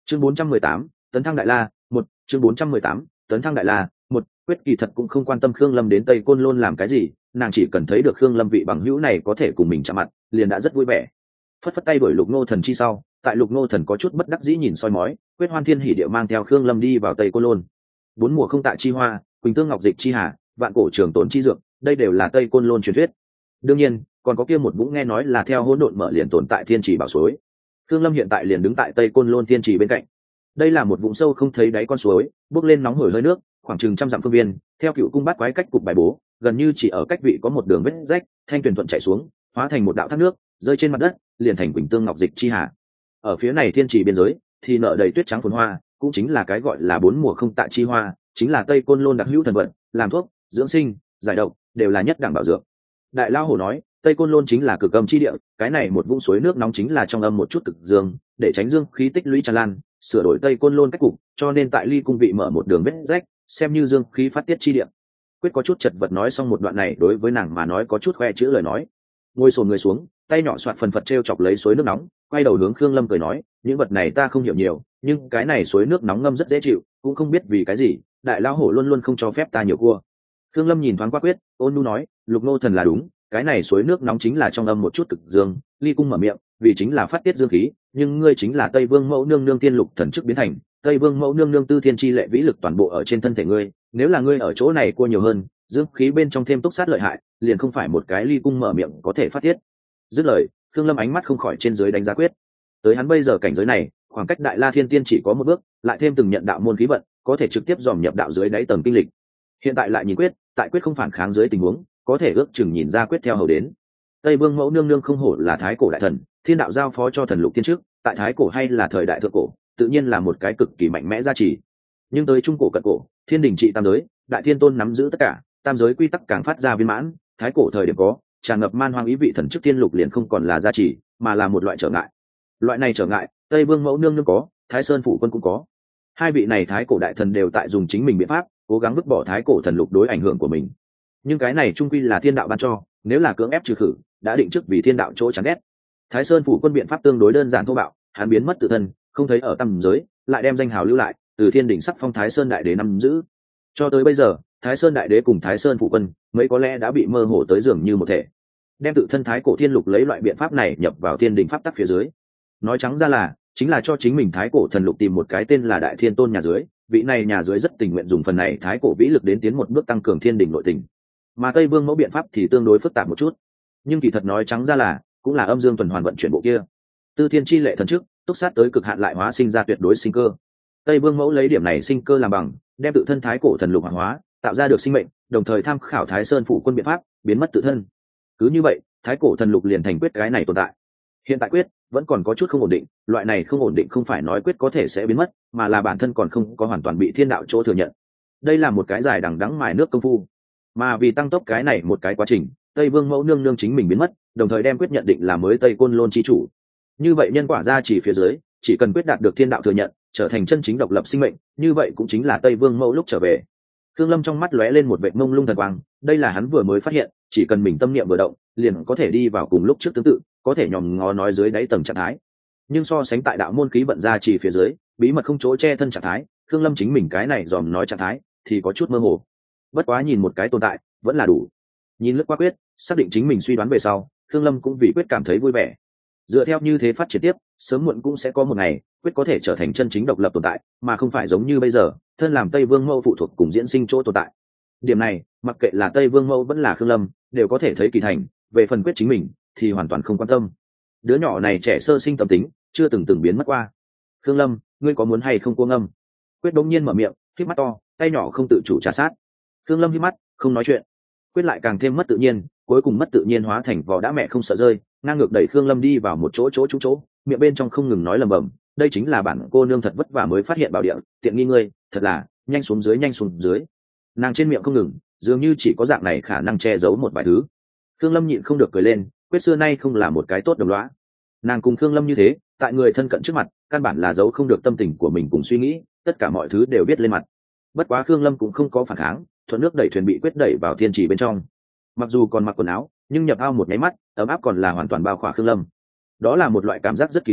Chương 418, tấn thăng đại la, một chương 418, tấn thăng đại la, một quyết kỳ thật cũng không quan tâm Khương Lâm đến Tây Côn Lôn làm cái gì, nàng chỉ cần thấy được Khương Lâm vị bằng hữu này có thể cùng mình chạm mặt, liền đã rất vui vẻ. Phất phất tay đuổi Lục Ngô Thần chi sau, tại Lục Ngô Thần có chút bất đắc dĩ nhìn soi mói, quyết hoan thiên hỉ điệu mang theo Khương Lâm đi vào Tây Côn Lôn. Bốn mùa không tạ chi hoa, quỳnh tương ngọc dịch chi hà, vạn cổ trường tồn chi dược, đây đều là Tây Côn Lôn truyền thuyết. Đương nhiên, còn có kia một vũng nghe nói là theo hỗn độn mở liền tồn tại thiên trì bảo suối. Khương Lâm hiện tại liền đứng tại Tây Côn Lôn thiên trì bên cạnh. Đây là một vũng sâu không thấy đáy con suối, bốc lên nóng hổi hơi nước, khoảng chừng 100 dặm phương viên, theo cựu cung bát quái cách cục bài bố, gần như chỉ ở cách vị có một đường vết rách, thanh tuyền thuận chảy xuống, hóa thành một đạo thác nước, rơi trên mặt đất, liền thành quỳnh tương ngọc dịch chi hà. Ở phía này thiên trì biên giới, thì nợ đầy tuyết trắng phồn hoa, cũng chính là cái gọi là bốn mùa không tạ chi hoa, chính là Tây Côn Lôn đặc hữu thần vận, làm thuốc, dưỡng sinh, giải độc, đều là nhất đẳng bảo dược. Đại Lao Hổ nói, Tây Côn Lôn chính là cực âm chi địa, cái này một vũng suối nước nóng chính là trong âm một chút cực dương, để tránh dương khí tích lũy tràn lan, sửa đổi Tây Côn Lôn cách cục, cho nên tại Ly cung vị mở một đường vết rách, xem như dương khí phát tiết chi địa. Quyết có chút chật vật nói xong một đoạn này đối với nàng mà nói có chút khoe chữ lời nói. Ngồi xổm người xuống, tay nhỏ soạt phần phật treo chọc lấy suối nước nóng, quay đầu hướng Khương Lâm cười nói, những vật này ta không hiểu nhiều, nhưng cái này suối nước nóng ngâm rất dễ chịu, cũng không biết vì cái gì, Đại Lao Hổ luôn luôn không cho phép ta nhiều cua. Khương Lâm nhìn thoáng qua Quyết, ôn nhu nói, Lục Nô Thần là đúng, cái này suối nước nóng chính là trong âm một chút cực dương. Ly cung mở miệng, vì chính là phát tiết dương khí, nhưng ngươi chính là Tây Vương Mẫu nương nương tiên lục thần chức biến thành, Tây Vương Mẫu nương nương tư thiên chi lệ vĩ lực toàn bộ ở trên thân thể ngươi, nếu là ngươi ở chỗ này cua nhiều hơn, dương khí bên trong thêm túc sát lợi hại, liền không phải một cái Ly cung mở miệng có thể phát tiết. Dứt lời, Khương Lâm ánh mắt không khỏi trên dưới đánh giá Quyết. Tới hắn bây giờ cảnh giới này, khoảng cách Đại La Thiên Tiên chỉ có một bước, lại thêm từng nhận đạo môn khí vận, có thể trực tiếp dòm nhập đạo dưới đáy tầng kinh lịch. Hiện tại lại nhìn Quyết, tại Quyết không phản kháng dưới tình huống, có thể ước chừng nhìn ra Quyết theo hầu đến. Tây Vương Mẫu nương nương không hổ là thái cổ đại thần, thiên đạo giao phó cho thần lục tiên trước, tại thái cổ hay là thời đại thượng cổ, tự nhiên là một cái cực kỳ mạnh mẽ gia trì. Nhưng tới trung cổ cận cổ, thiên đình trị tam giới, đại thiên tôn nắm giữ tất cả, tam giới quy tắc càng phát ra viên mãn, thái cổ thời điểm có tràn ngập man hoang ý vị thần chức thiên lục liền không còn là gia trì, mà là một loại trở ngại. Loại này trở ngại, Tây Vương Mẫu nương nương có, Thái Sơn phủ quân cũng có. Hai vị này thái cổ đại thần đều tại dùng chính mình biện pháp, cố gắng vứt bỏ thái cổ thần lục đối ảnh hưởng của mình. Nhưng cái này trung quy là thiên đạo ban cho, nếu là cưỡng ép trừ khử, đã định trước vì thiên đạo chỗ chán ghét. Thái Sơn phủ quân biện pháp tương đối đơn giản thô bạo, hắn biến mất tự thân, không thấy ở tam giới, lại đem danh hào lưu lại, từ thiên đỉnh sắc phong Thái Sơn đại đế nắm giữ. Cho tới bây giờ, Thái Sơn đại đế cùng Thái Sơn phủ quân, mấy có lẽ đã bị mơ hồ tới dường như một thể. Đem tự thân thái cổ thiên lục lấy loại biện pháp này nhập vào thiên đỉnh pháp tắc phía dưới. Nói trắng ra là, chính là cho chính mình thái cổ thần lục tìm một cái tên là Đại Thiên Tôn nhà dưới, vị này nhà dưới rất tình nguyện dùng phần này thái cổ vĩ lực đến tiến một bước tăng cường thiên đỉnh nội tình. Mà Tây Vương Mẫu biện pháp thì tương đối phức tạp một chút, nhưng kỳ thật nói trắng ra là cũng là âm dương tuần hoàn vận chuyển bộ kia. Tư thiên chi lệ thần chức, túc sát tới cực hạn lại hóa sinh ra tuyệt đối sinh cơ. Tây Vương Mẫu lấy điểm này sinh cơ làm bằng, đem tự thân thái cổ thần lục hoàng hóa, tạo ra được sinh mệnh, đồng thời tham khảo Thái Sơn phủ quân biện pháp, biến mất tự thân. Cứ như vậy, thái cổ thần lục liền thành Quyết cái này tồn tại. Hiện tại Quyết vẫn còn có chút không ổn định, loại này không ổn định không phải nói Quyết có thể sẽ biến mất, mà là bản thân còn không có hoàn toàn bị thiên đạo chỗ thừa nhận. Đây là một cái dài đằng đẵng mài nước công phu, mà vì tăng tốc cái này một cái quá trình, Tây Vương Mẫu nương nương chính mình biến mất, đồng thời đem Quyết nhận định là mới Tây Côn Lôn chi chủ. Như vậy nhân quả ra chỉ phía dưới, chỉ cần Quyết đạt được thiên đạo thừa nhận, trở thành chân chính độc lập sinh mệnh, như vậy cũng chính là Tây Vương Mẫu lúc trở về. Khương Lâm trong mắt lóe lên một vệt mông lung thần quang, đây là hắn vừa mới phát hiện, chỉ cần mình tâm niệm vừa động, liền có thể đi vào cùng lúc trước tương tự, có thể nhòm ngó nói dưới đáy tầng trạng thái. Nhưng so sánh tại đạo môn khí vận ra chỉ phía dưới, bí mật không chỗ che thân trạng thái, Khương Lâm chính mình cái này dòm nói trạng thái thì có chút mơ hồ. Bất quá nhìn một cái tồn tại, vẫn là đủ. Nhìn lướt qua Quyết, xác định chính mình suy đoán về sau, Khương Lâm cũng vì Quyết cảm thấy vui vẻ. Dựa theo như thế phát triển tiếp, sớm muộn cũng sẽ có một ngày, Quyết có thể trở thành chân chính độc lập tồn tại, mà không phải giống như bây giờ, thân làm Tây Vương Mẫu phụ thuộc cùng diễn sinh chỗ tồn tại. Điểm này, mặc kệ là Tây Vương Mẫu vẫn là Khương Lâm, đều có thể thấy kỳ thành, về phần Quyết chính mình thì hoàn toàn không quan tâm. Đứa nhỏ này trẻ sơ sinh tâm tính, chưa từng biến mất qua. Khương Lâm, ngươi có muốn hay không cua ngâm? Quyết đống nhiên mở miệng, híp mắt to, tay nhỏ không tự chủ trà sát. Khương Lâm híp mắt, không nói chuyện. Quyết lại càng thêm mất tự nhiên, cuối cùng mất tự nhiên hóa thành vỏ đã mẹ không sợ rơi, ngang ngược đẩy Khương Lâm đi vào một chỗ, miệng bên trong không ngừng nói lầm bầm, đây chính là bản cô nương thật vất vả mới phát hiện bảo địa, tiện nghi ngươi, thật là, nhanh xuống dưới. Nàng trên miệng không ngừng, dường như chỉ có dạng này khả năng che giấu một vài thứ. Khương Lâm nhịn không được cười lên, Quyết xưa nay không là một cái tốt đồng lõa. Nàng cùng Khương Lâm như thế, tại người thân cận trước mặt, căn bản là giấu không được tâm tình của mình cùng suy nghĩ, tất cả mọi thứ đều viết lên mặt. Bất quá Khương Lâm cũng không có phản kháng, thuận nước đẩy thuyền bị Quyết đẩy vào thiên trì bên trong. Mặc dù còn mặc quần áo, nhưng nhập ao một máy mắt, ấm áp còn là hoàn toàn bao khỏa Khương Lâm. Đó là một loại cảm giác rất kỳ lạ,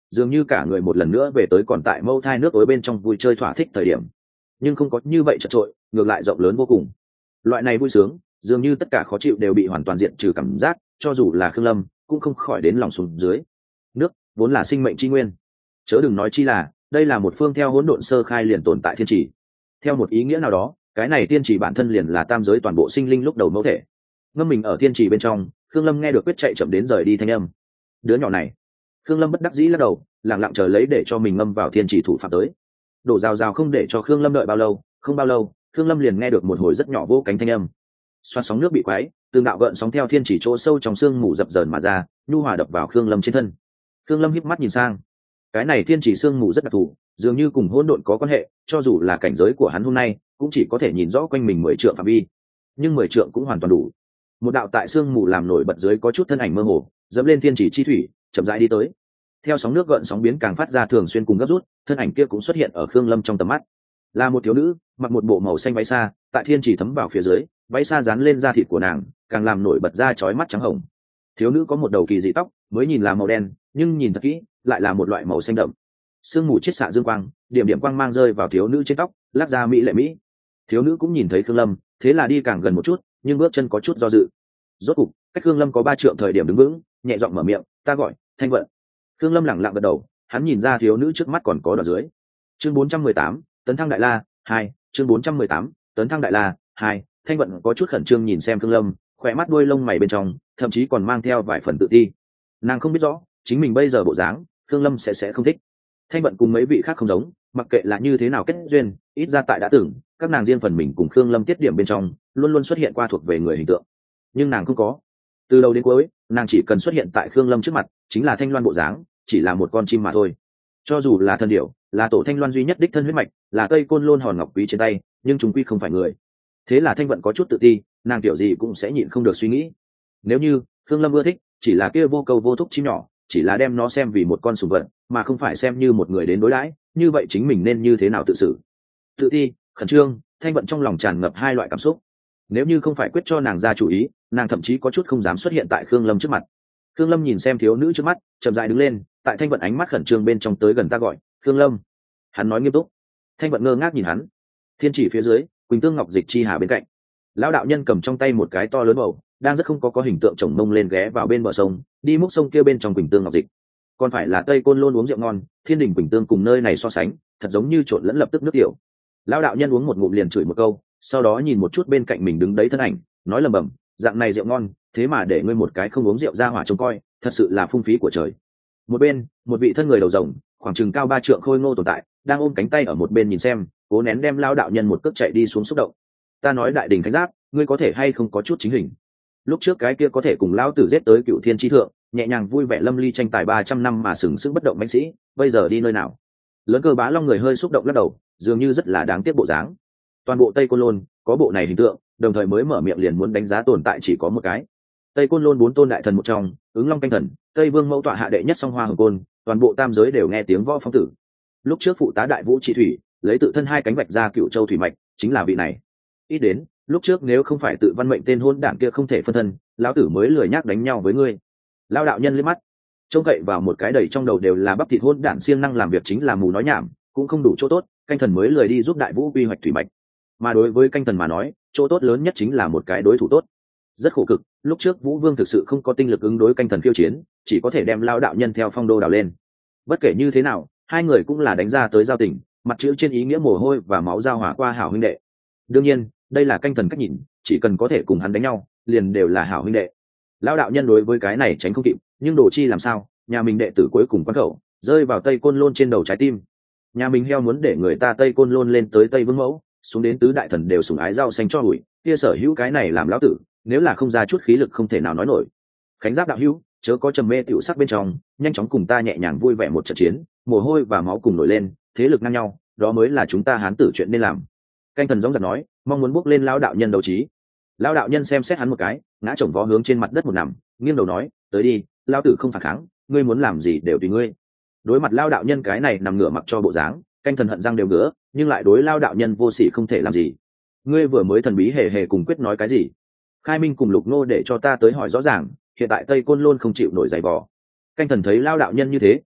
dường như cả người một lần nữa về tới còn tại mâu thai nước ối bên trong vui chơi thỏa thích thời điểm, nhưng không có như vậy chật trội, ngược lại rộng lớn vô cùng. Loại này vui sướng dường như tất cả khó chịu đều bị hoàn toàn diệt trừ cảm giác, cho dù là Khương Lâm cũng không khỏi đến lòng xuống dưới. Nước vốn là sinh mệnh chi nguyên, chớ đừng nói chi là đây là một phương theo hỗn độn sơ khai liền tồn tại thiên trì. Theo một ý nghĩa nào đó, cái này thiên trì bản thân liền là tam giới toàn bộ sinh linh lúc đầu mẫu thể. Ngâm mình ở thiên trì bên trong, Khương Lâm nghe được quyết chạy chậm đến rời đi thanh âm. Đứa nhỏ này, Khương Lâm bất đắc dĩ lắc đầu, lặng lặng chờ lấy để cho mình ngâm vào thiên trì thủ phạm tới. Đổ rào rào không để cho Khương Lâm đợi bao lâu, không bao lâu, Khương Lâm liền nghe được một hồi rất nhỏ vô cánh thanh âm. Xoắn sóng nước bị quái, từng đạo gợn sóng theo thiên chỉ chỗ sâu trong xương mù dập dờn mà ra, nhu hòa đập vào Khương Lâm trên thân. Khương Lâm híp mắt nhìn sang, cái này thiên chỉ xương mù rất đặc thù, dường như cùng hỗn độn có quan hệ, cho dù là cảnh giới của hắn hôm nay, cũng chỉ có thể nhìn rõ quanh mình 10 trượng phạm vi, nhưng 10 trượng cũng hoàn toàn đủ. Một đạo tại xương mù làm nổi bật dưới có chút thân ảnh mơ hồ, dẫm lên thiên chỉ chi thủy, chậm rãi đi tới. Theo sóng nước gợn sóng biến càng phát ra thường xuyên cùng gấp rút, thân ảnh kia cũng xuất hiện ở Khương Lâm trong tầm mắt. Là một thiếu nữ, mặc một bộ màu xanh váy xa, tại thiên chỉ thấm vào phía dưới, váy xa dán lên da thịt của nàng, càng làm nổi bật ra chói mắt trắng hồng. Thiếu nữ có một đầu kỳ dị tóc, mới nhìn là màu đen, nhưng nhìn thật kỹ, lại là một loại màu xanh đậm. Sương mù chiết xạ dương quang, điểm điểm quang mang rơi vào thiếu nữ trên tóc, lát ra mỹ lệ mỹ. Thiếu nữ cũng nhìn thấy Khương Lâm, thế là đi càng gần một chút, nhưng bước chân có chút do dự. Rốt cục, cách Khương Lâm có 3 trượng thời điểm đứng vững, nhẹ giọng mở miệng, "Ta gọi Thanh Vận." Khương Lâm lẳng lặng gật đầu, hắn nhìn ra thiếu nữ trước mắt còn có đoạn dưới. Chương 418, Tấn Thăng Đại La 2, chương 418, Tấn Thăng Đại La 2. Thanh Vận có chút khẩn trương nhìn xem Khương Lâm, khỏe mắt đuôi lông mày bên trong, thậm chí còn mang theo vài phần tự ti. Nàng không biết rõ, chính mình bây giờ bộ dáng, Khương Lâm sẽ không thích. Thanh Vận cùng mấy vị khác không giống, mặc kệ là như thế nào kết duyên, ít ra tại đã từng, các nàng riêng phần mình cùng Khương Lâm tiết điểm bên trong, luôn luôn xuất hiện qua thuộc về người hình tượng. Nhưng nàng không có. Từ đầu đến cuối, nàng chỉ cần xuất hiện tại Khương Lâm trước mặt, chính là thanh loan bộ dáng, chỉ là một con chim mà thôi. Cho dù là thần điểu, là tổ thanh loan duy nhất đích thân huyết mạch, là cây côn lôn hòn ngọc quý trên tay, nhưng chúng quy không phải người. Thế là Thanh Vận có chút tự ti, nàng kiểu gì cũng sẽ nhịn không được suy nghĩ. Nếu như Khương Lâm ưa thích, chỉ là kia vô cầu vô thúc chim nhỏ, chỉ là đem nó xem vì một con sủng vật, mà không phải xem như một người đến đối đãi, như vậy chính mình nên như thế nào tự xử? Tự ti, khẩn trương, Thanh Vận trong lòng tràn ngập hai loại cảm xúc. Nếu như không phải quyết cho nàng ra chủ ý, nàng thậm chí có chút không dám xuất hiện tại Khương Lâm trước mặt. Khương Lâm nhìn xem thiếu nữ trước mắt, chậm rãi đứng lên, tại Thanh Vận ánh mắt khẩn trương bên trong tới gần, "Ta gọi Khương Lâm." Hắn nói nghiêm túc. Thanh Vận ngơ ngác nhìn hắn. Thiên chỉ phía dưới, Quỳnh Tương Ngọc Dịch chi hà bên cạnh, lão đạo nhân cầm trong tay một cái to lớn bầu, đang rất không có hình tượng chồng mông lên ghé vào bên bờ sông, đi múc sông kia bên trong Quỳnh Tương Ngọc Dịch. Còn phải là Tây Côn Lôn uống rượu ngon, Thiên Đình Quỳnh Tương cùng nơi này so sánh, thật giống như trộn lẫn lập tức nước tiểu. Lão đạo nhân uống một ngụm liền chửi một câu, sau đó nhìn một chút bên cạnh mình đứng đấy thân ảnh, nói lẩm bẩm, "Dạng này rượu ngon, thế mà để ngươi một cái không uống rượu ra hỏa trông coi, thật sự là phung phí của trời." Một bên, một vị thân người đầu rồng, khoảng chừng cao 3 trượng khôi ngô tồn tại, đang ôm cánh tay ở một bên nhìn xem, cố nén đem lão đạo nhân một cước chạy đi xuống xúc động. "Ta nói Đại Đình Thánh Giáp, ngươi có thể hay không có chút chính hình? Lúc trước cái kia có thể cùng lão tử giết tới Cựu Thiên chi thượng, nhẹ nhàng vui vẻ lâm ly tranh tài 300 năm mà sừng sững bất động mãnh sĩ, bây giờ đi nơi nào?" Lớn Cơ Bá Long người hơi xúc động lắc đầu, dường như rất là đáng tiếc bộ dáng. Toàn bộ Tây Côn Lôn có bộ này hình tượng, đồng thời mới mở miệng liền muốn đánh giá tồn tại chỉ có một cái. Tây Côn Lôn 4 tôn đại thần một trong, Ứng Long canh thần, Tây Vương mẫu tọa hạ đệ nhất song hoa hồng côn, toàn bộ tam giới đều nghe tiếng võ phong tử. Lúc trước phụ tá đại vũ trị thủy, lấy tự thân 2 cánh vạch ra Cựu Châu thủy mạch, chính là vị này. Ít đến, lúc trước nếu không phải tự văn mệnh tên hôn đảng kia không thể phân thân, lão tử mới lười nhác đánh nhau với ngươi. Lão đạo nhân liếc mắt, trông cậy vào một cái đầy trong đầu đều là bắp thịt hôn đảng siêng năng làm việc chính là mù nói nhảm, cũng không đủ chỗ tốt, canh thần mới lười đi giúp đại vũ quy hoạch thủy mạch. Mà đối với canh thần mà nói, chỗ tốt lớn nhất chính là một cái đối thủ tốt. Rất khổ cực, lúc trước Vũ Vương thực sự không có tinh lực ứng đối canh thần khiêu chiến, chỉ có thể đem lao đạo nhân theo phong đô đào lên. Bất kể như thế nào, hai người cũng là đánh ra tới giao tình, mặt chữ trên ý nghĩa mồ hôi và máu giao hòa qua hảo huynh đệ. Đương nhiên, đây là canh thần cách nhìn, chỉ cần có thể cùng hắn đánh nhau, liền đều là hảo huynh đệ. Lao đạo nhân đối với cái này tránh không kịp, nhưng đồ chi làm sao, nhà mình đệ tử cuối cùng quán khẩu, rơi vào Tây Côn Lôn trên đầu trái tim. Nhà mình heo muốn để người ta Tây Côn Lôn lên tới Tây Vương mẫu, xuống đến tứ đại thần đều sủng ái rau xanh cho hủi, kia sở hữu cái này làm lão tử, nếu là không ra chút khí lực không thể nào nói nổi. Khánh Giáp đạo hữu, chớ có trầm mê tiểu sắc bên trong, nhanh chóng cùng ta nhẹ nhàng vui vẻ một trận chiến, mồ hôi và máu cùng nổi lên, thế lực ngang nhau, đó mới là chúng ta hán tử chuyện nên làm. Canh thần giống giật nói, mong muốn bước lên lão đạo nhân đấu trí. Lão đạo nhân xem xét hắn một cái, ngã chồng vó hướng trên mặt đất một nằm, nghiêng đầu nói, tới đi, lão tử không phản kháng, ngươi muốn làm gì đều tùy ngươi. Đối mặt lão đạo nhân cái này nằm ngửa mặc cho bộ dáng, canh thần hận răng đều ngứa, nhưng lại đối lão đạo nhân vô sỉ không thể làm gì. Ngươi vừa mới thần bí hề hề cùng quyết nói cái gì? Khai Minh cùng Lục Nô để cho ta tới hỏi rõ ràng, hiện tại Tây Côn Lôn không chịu nổi giày vò. Canh thần thấy lão đạo nhân như thế,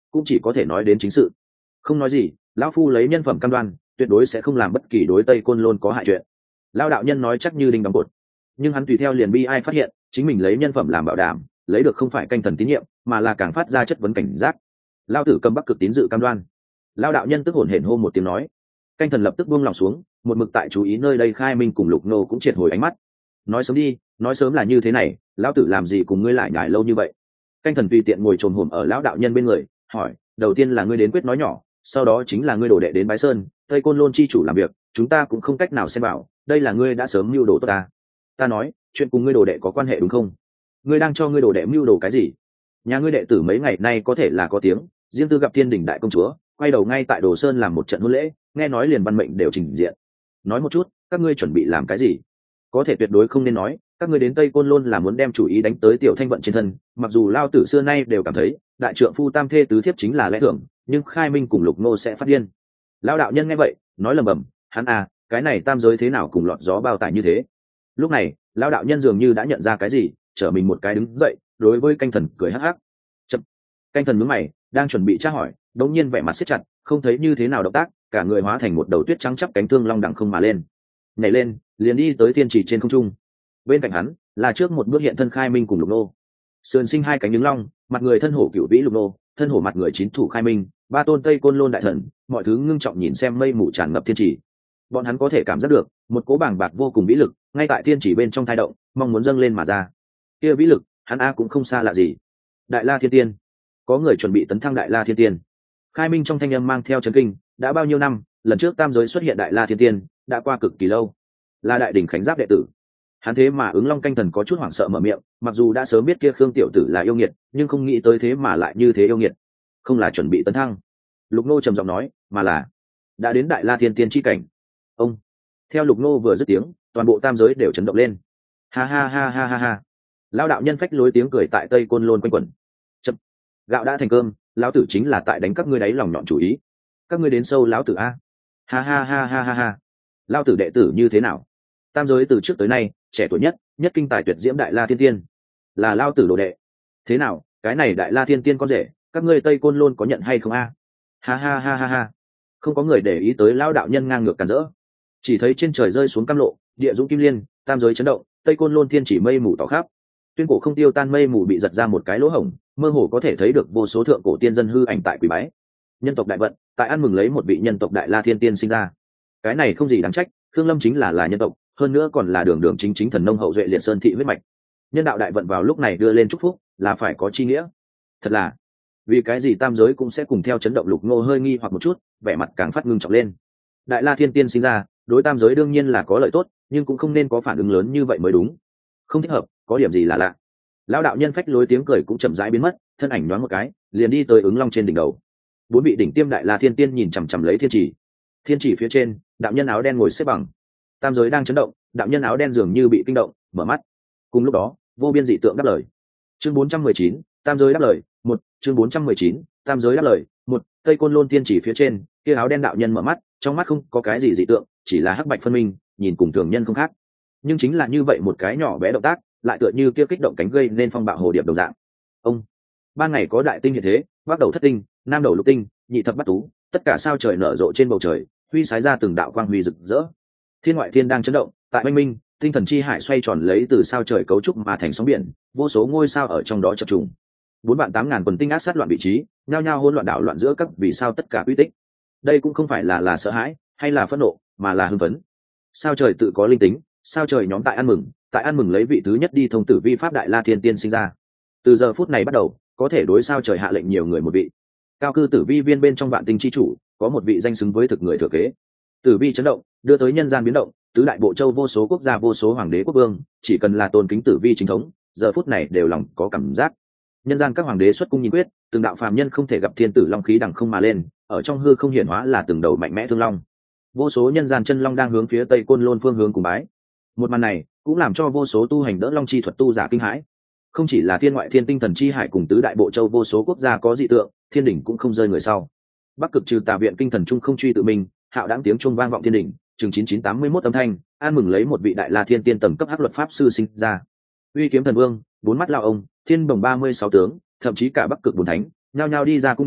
cũng chỉ có thể nói đến chính sự. Không nói gì, lão phu lấy nhân phẩm cam đoan tuyệt đối sẽ không làm bất kỳ đối Tây Côn Lôn có hại chuyện. Lão đạo nhân nói chắc như đinh đóng cột, nhưng hắn tùy theo liền bi ai phát hiện chính mình lấy nhân phẩm làm bảo đảm, lấy được không phải canh thần tín nhiệm mà là càng phát ra chất vấn cảnh giác. Lão tử cầm Bắc Cực tín dự cam đoan. Lão đạo nhân tức hổn hển hô một tiếng nói. Canh thần lập tức buông lòng xuống, một mực tại chú ý nơi đây Khai Minh cùng Lục Nô cũng triệt hồi ánh mắt. Nói sớm đi, nói sớm là như thế này, lão tử làm gì cùng ngươi lại nhải lâu như vậy? Canh thần tùy tiện ngồi trồm hổm ở lão đạo nhân bên người, hỏi, đầu tiên là ngươi đến quyết nói nhỏ, sau đó chính là ngươi đổ đệ đến Bái Sơn, Tây Côn Lôn chi chủ làm việc, chúng ta cũng không cách nào xem bảo, đây là ngươi đã sớm mưu đồ tốt ta. Ta nói, chuyện cùng ngươi đồ đệ có quan hệ đúng không? Ngươi đang cho ngươi đồ đệ mưu đồ cái gì? Nhà ngươi đệ tử mấy ngày nay có thể là có tiếng, riêng tư gặp Thiên Đình đại công chúa, quay đầu ngay tại Đồ Sơn làm một trận hôn lễ, nghe nói liền văn mệnh đều trình diện. Nói một chút, các ngươi chuẩn bị làm cái gì? Có thể tuyệt đối không nên nói, các ngươi đến Tây Côn Lôn là muốn đem chủ ý đánh tới Tiểu Thanh Vận trên thân, mặc dù lao tử xưa nay đều cảm thấy, đại trượng phu tam thê tứ thiếp chính là lẽ thường, nhưng Khai Minh cùng Lục Nô sẽ phát điên. Lão đạo nhân nghe vậy, nói lầm bầm, hắn à, cái này tam giới thế nào cùng lọt gió bao tải như thế. Lúc này, lão đạo nhân dường như đã nhận ra cái gì, trở mình một cái đứng dậy, đối với canh thần cười hắc hắc. Chậm. Canh thần nhướng mày, đang chuẩn bị tra hỏi, đột nhiên vẻ mặt siết chặt, không thấy như thế nào động tác, cả người hóa thành một đầu tuyết trắng chắp cánh thương long đằng không mà lên. Nhảy lên, liền đi tới thiên chỉ trên không trung. Bên cạnh hắn, là trước một bước hiện thân Khai Minh cùng Lục Nô. Sườn sinh hai cánh đứng long, mặt người thân hổ cửu vĩ Lục Nô, thân hổ mặt người chín thủ Khai Minh, ba tôn Tây Côn Lôn đại thần, mọi thứ ngưng trọng nhìn xem mây mù tràn ngập thiên chỉ. Bọn hắn có thể cảm giác được một cỗ bàng bạc vô cùng vĩ lực ngay tại thiên chỉ bên trong thai động, mong muốn dâng lên mà ra. Kia vĩ lực, hắn a cũng không xa lạ gì. Đại La Thiên Tiên. Có người chuẩn bị tấn thăng Đại La Thiên Tiên. Khai Minh trong thanh âm mang theo chấn kinh, đã bao nhiêu năm, lần trước tam giới xuất hiện Đại La Thiên Tiên, đã qua cực kỳ lâu. Là đại đỉnh Khánh Giáp đệ tử. Hắn thế mà ứng Long canh thần có chút hoảng sợ mở miệng, mặc dù đã sớm biết kia Khương tiểu tử là yêu nghiệt, nhưng không nghĩ tới thế mà lại như thế yêu nghiệt. Không là chuẩn bị tấn thăng. Lục Nô trầm giọng nói, mà là đã đến Đại La Thiên Tiên chi cảnh. Ông. Theo Lục Nô vừa dứt tiếng, toàn bộ tam giới đều chấn động lên. Ha ha ha ha ha ha. Lão đạo nhân phách lối tiếng cười tại Tây Côn Lôn quanh quẩn. Chậm. Gạo đã thành cơm, lão tử chính là tại đánh các ngươi đáy lòng nhọn chủ ý. Các ngươi đến sâu lão tử a. Ha ha ha ha ha ha. Lão tử đệ tử như thế nào? Tam giới từ trước tới nay, trẻ tuổi nhất, nhất kinh tài tuyệt diễm Đại La Thiên Tiên, là lão tử đồ đệ. Thế nào, cái này Đại La Thiên Tiên con rể, các ngươi Tây Côn Lôn có nhận hay không a? Ha ha ha ha ha. Không có người để ý tới lão đạo nhân ngang ngược càn rỡ. Chỉ thấy trên trời rơi xuống cam lộ, địa dũng kim liên, tam giới chấn động, Tây Côn Lôn thiên chỉ mây mù tỏ khắp. Tuyên cổ không tiêu tan mây mù bị giật ra một cái lỗ hổng, mơ hồ có thể thấy được vô số thượng cổ tiên dân hư ảnh tại quỷ bái. Nhân tộc đại vận, tại ăn mừng lấy một vị nhân tộc Đại La Thiên Tiên sinh ra. Cái này không gì đáng trách, Khương Lâm chính là nhân tộc, hơn nữa còn là đường đường chính chính thần nông hậu duệ liệt sơn thị huyết mạch. Nhân đạo đại vận vào lúc này đưa lên chúc phúc, là phải có chi nghĩa. Thật là, vì cái gì tam giới cũng sẽ cùng theo chấn động. Lục Nô hơi nghi hoặc một chút, vẻ mặt càng phát ngưng trọng lên. Đại La Thiên Tiên sinh ra, đối tam giới đương nhiên là có lợi tốt, nhưng cũng không nên có phản ứng lớn như vậy mới đúng. Không thích hợp, có điểm gì là lạ. Lão đạo nhân phách lối tiếng cười cũng chậm rãi biến mất, thân ảnh nhoáng một cái, liền đi tới ứng long trên đỉnh đầu. Bốn vị đỉnh tiêm Đại La Thiên Tiên nhìn chằm chằm lấy thiên chỉ. Thiên chỉ phía trên, đạo nhân áo đen ngồi xếp bằng. Tam giới đang chấn động, đạo nhân áo đen dường như bị kinh động, mở mắt. Cùng lúc đó, vô biên dị tượng đáp lời. Chương 419, tam giới đáp lời, một. Chương 419, tam giới đáp lời, một. Tây Côn Lôn thiên chỉ phía trên, kia áo đen đạo nhân mở mắt, trong mắt không có cái gì dị tượng, chỉ là hắc bạch phân minh, nhìn cùng thường nhân không khác. Nhưng chính là như vậy một cái nhỏ bé động tác, lại tựa như kia kích động cánh gây nên phong bạo hồ điệp đồng dạng. Ông. Ban ngày có đại tinh hiện thế, bắc đầu thất tinh, nam đầu lục tinh, nhị thập bát tú, tất cả sao trời nở rộ trên bầu trời, huy sái ra từng đạo quang huy rực rỡ. Thiên ngoại thiên đang chấn động, tại oanh minh, tinh thần chi hải xoay tròn lấy từ sao trời cấu trúc mà thành sóng biển, vô số ngôi sao ở trong đó chập trùng. 48000 quần tinh ác sát loạn vị trí, nhao nhao hỗn loạn đảo loạn giữa các vì sao tất cả quy tích. Đây cũng không phải là sợ hãi hay là phẫn nộ, mà là hưng phấn. Sao trời tự có linh tính, sao trời nhóm tại ăn mừng lấy vị thứ nhất đi thông tử vi pháp Đại La Thiên Tiên sinh ra. Từ giờ phút này bắt đầu, có thể đối sao trời hạ lệnh nhiều người một vị. Cao cư tử vi viên bên trong vạn tinh chi chủ, có một vị danh xứng với thực người thừa kế. Tử vi chấn động, đưa tới nhân gian biến động, tứ đại bộ châu vô số quốc gia vô số hoàng đế quốc vương, chỉ cần là tôn kính tử vi chính thống, giờ phút này đều lòng có cảm giác. Nhân gian các hoàng đế xuất cung nhìn quyết, từng đạo phàm nhân không thể gặp thiên tử long khí đằng không mà lên, ở trong hư không hiển hóa là từng đầu mạnh mẽ thương long. Vô số nhân gian chân long đang hướng phía Tây Côn Lôn phương hướng cùng bái. Một màn này cũng làm cho vô số tu hành đỡ long chi thuật tu giả kinh hãi. Không chỉ là thiên ngoại thiên tinh thần chi hải cùng tứ đại bộ châu vô số quốc gia có dị tượng, thiên đỉnh cũng không rơi người sau. Bắc cực trừ tà viện kinh thần trung không truy tự mình, hạo đáng tiếng chuông vang vọng thiên đỉnh, chừng 9981 âm thanh, an mừng lấy một vị Đại La Thiên Tiên tầng cấp hắc luật pháp sư sinh ra. Uy kiếm thần vương, bốn mắt lao ông, thiên bồng 36 tướng, thậm chí cả Bắc cực bốn thánh, nhao nhao đi ra cung điện,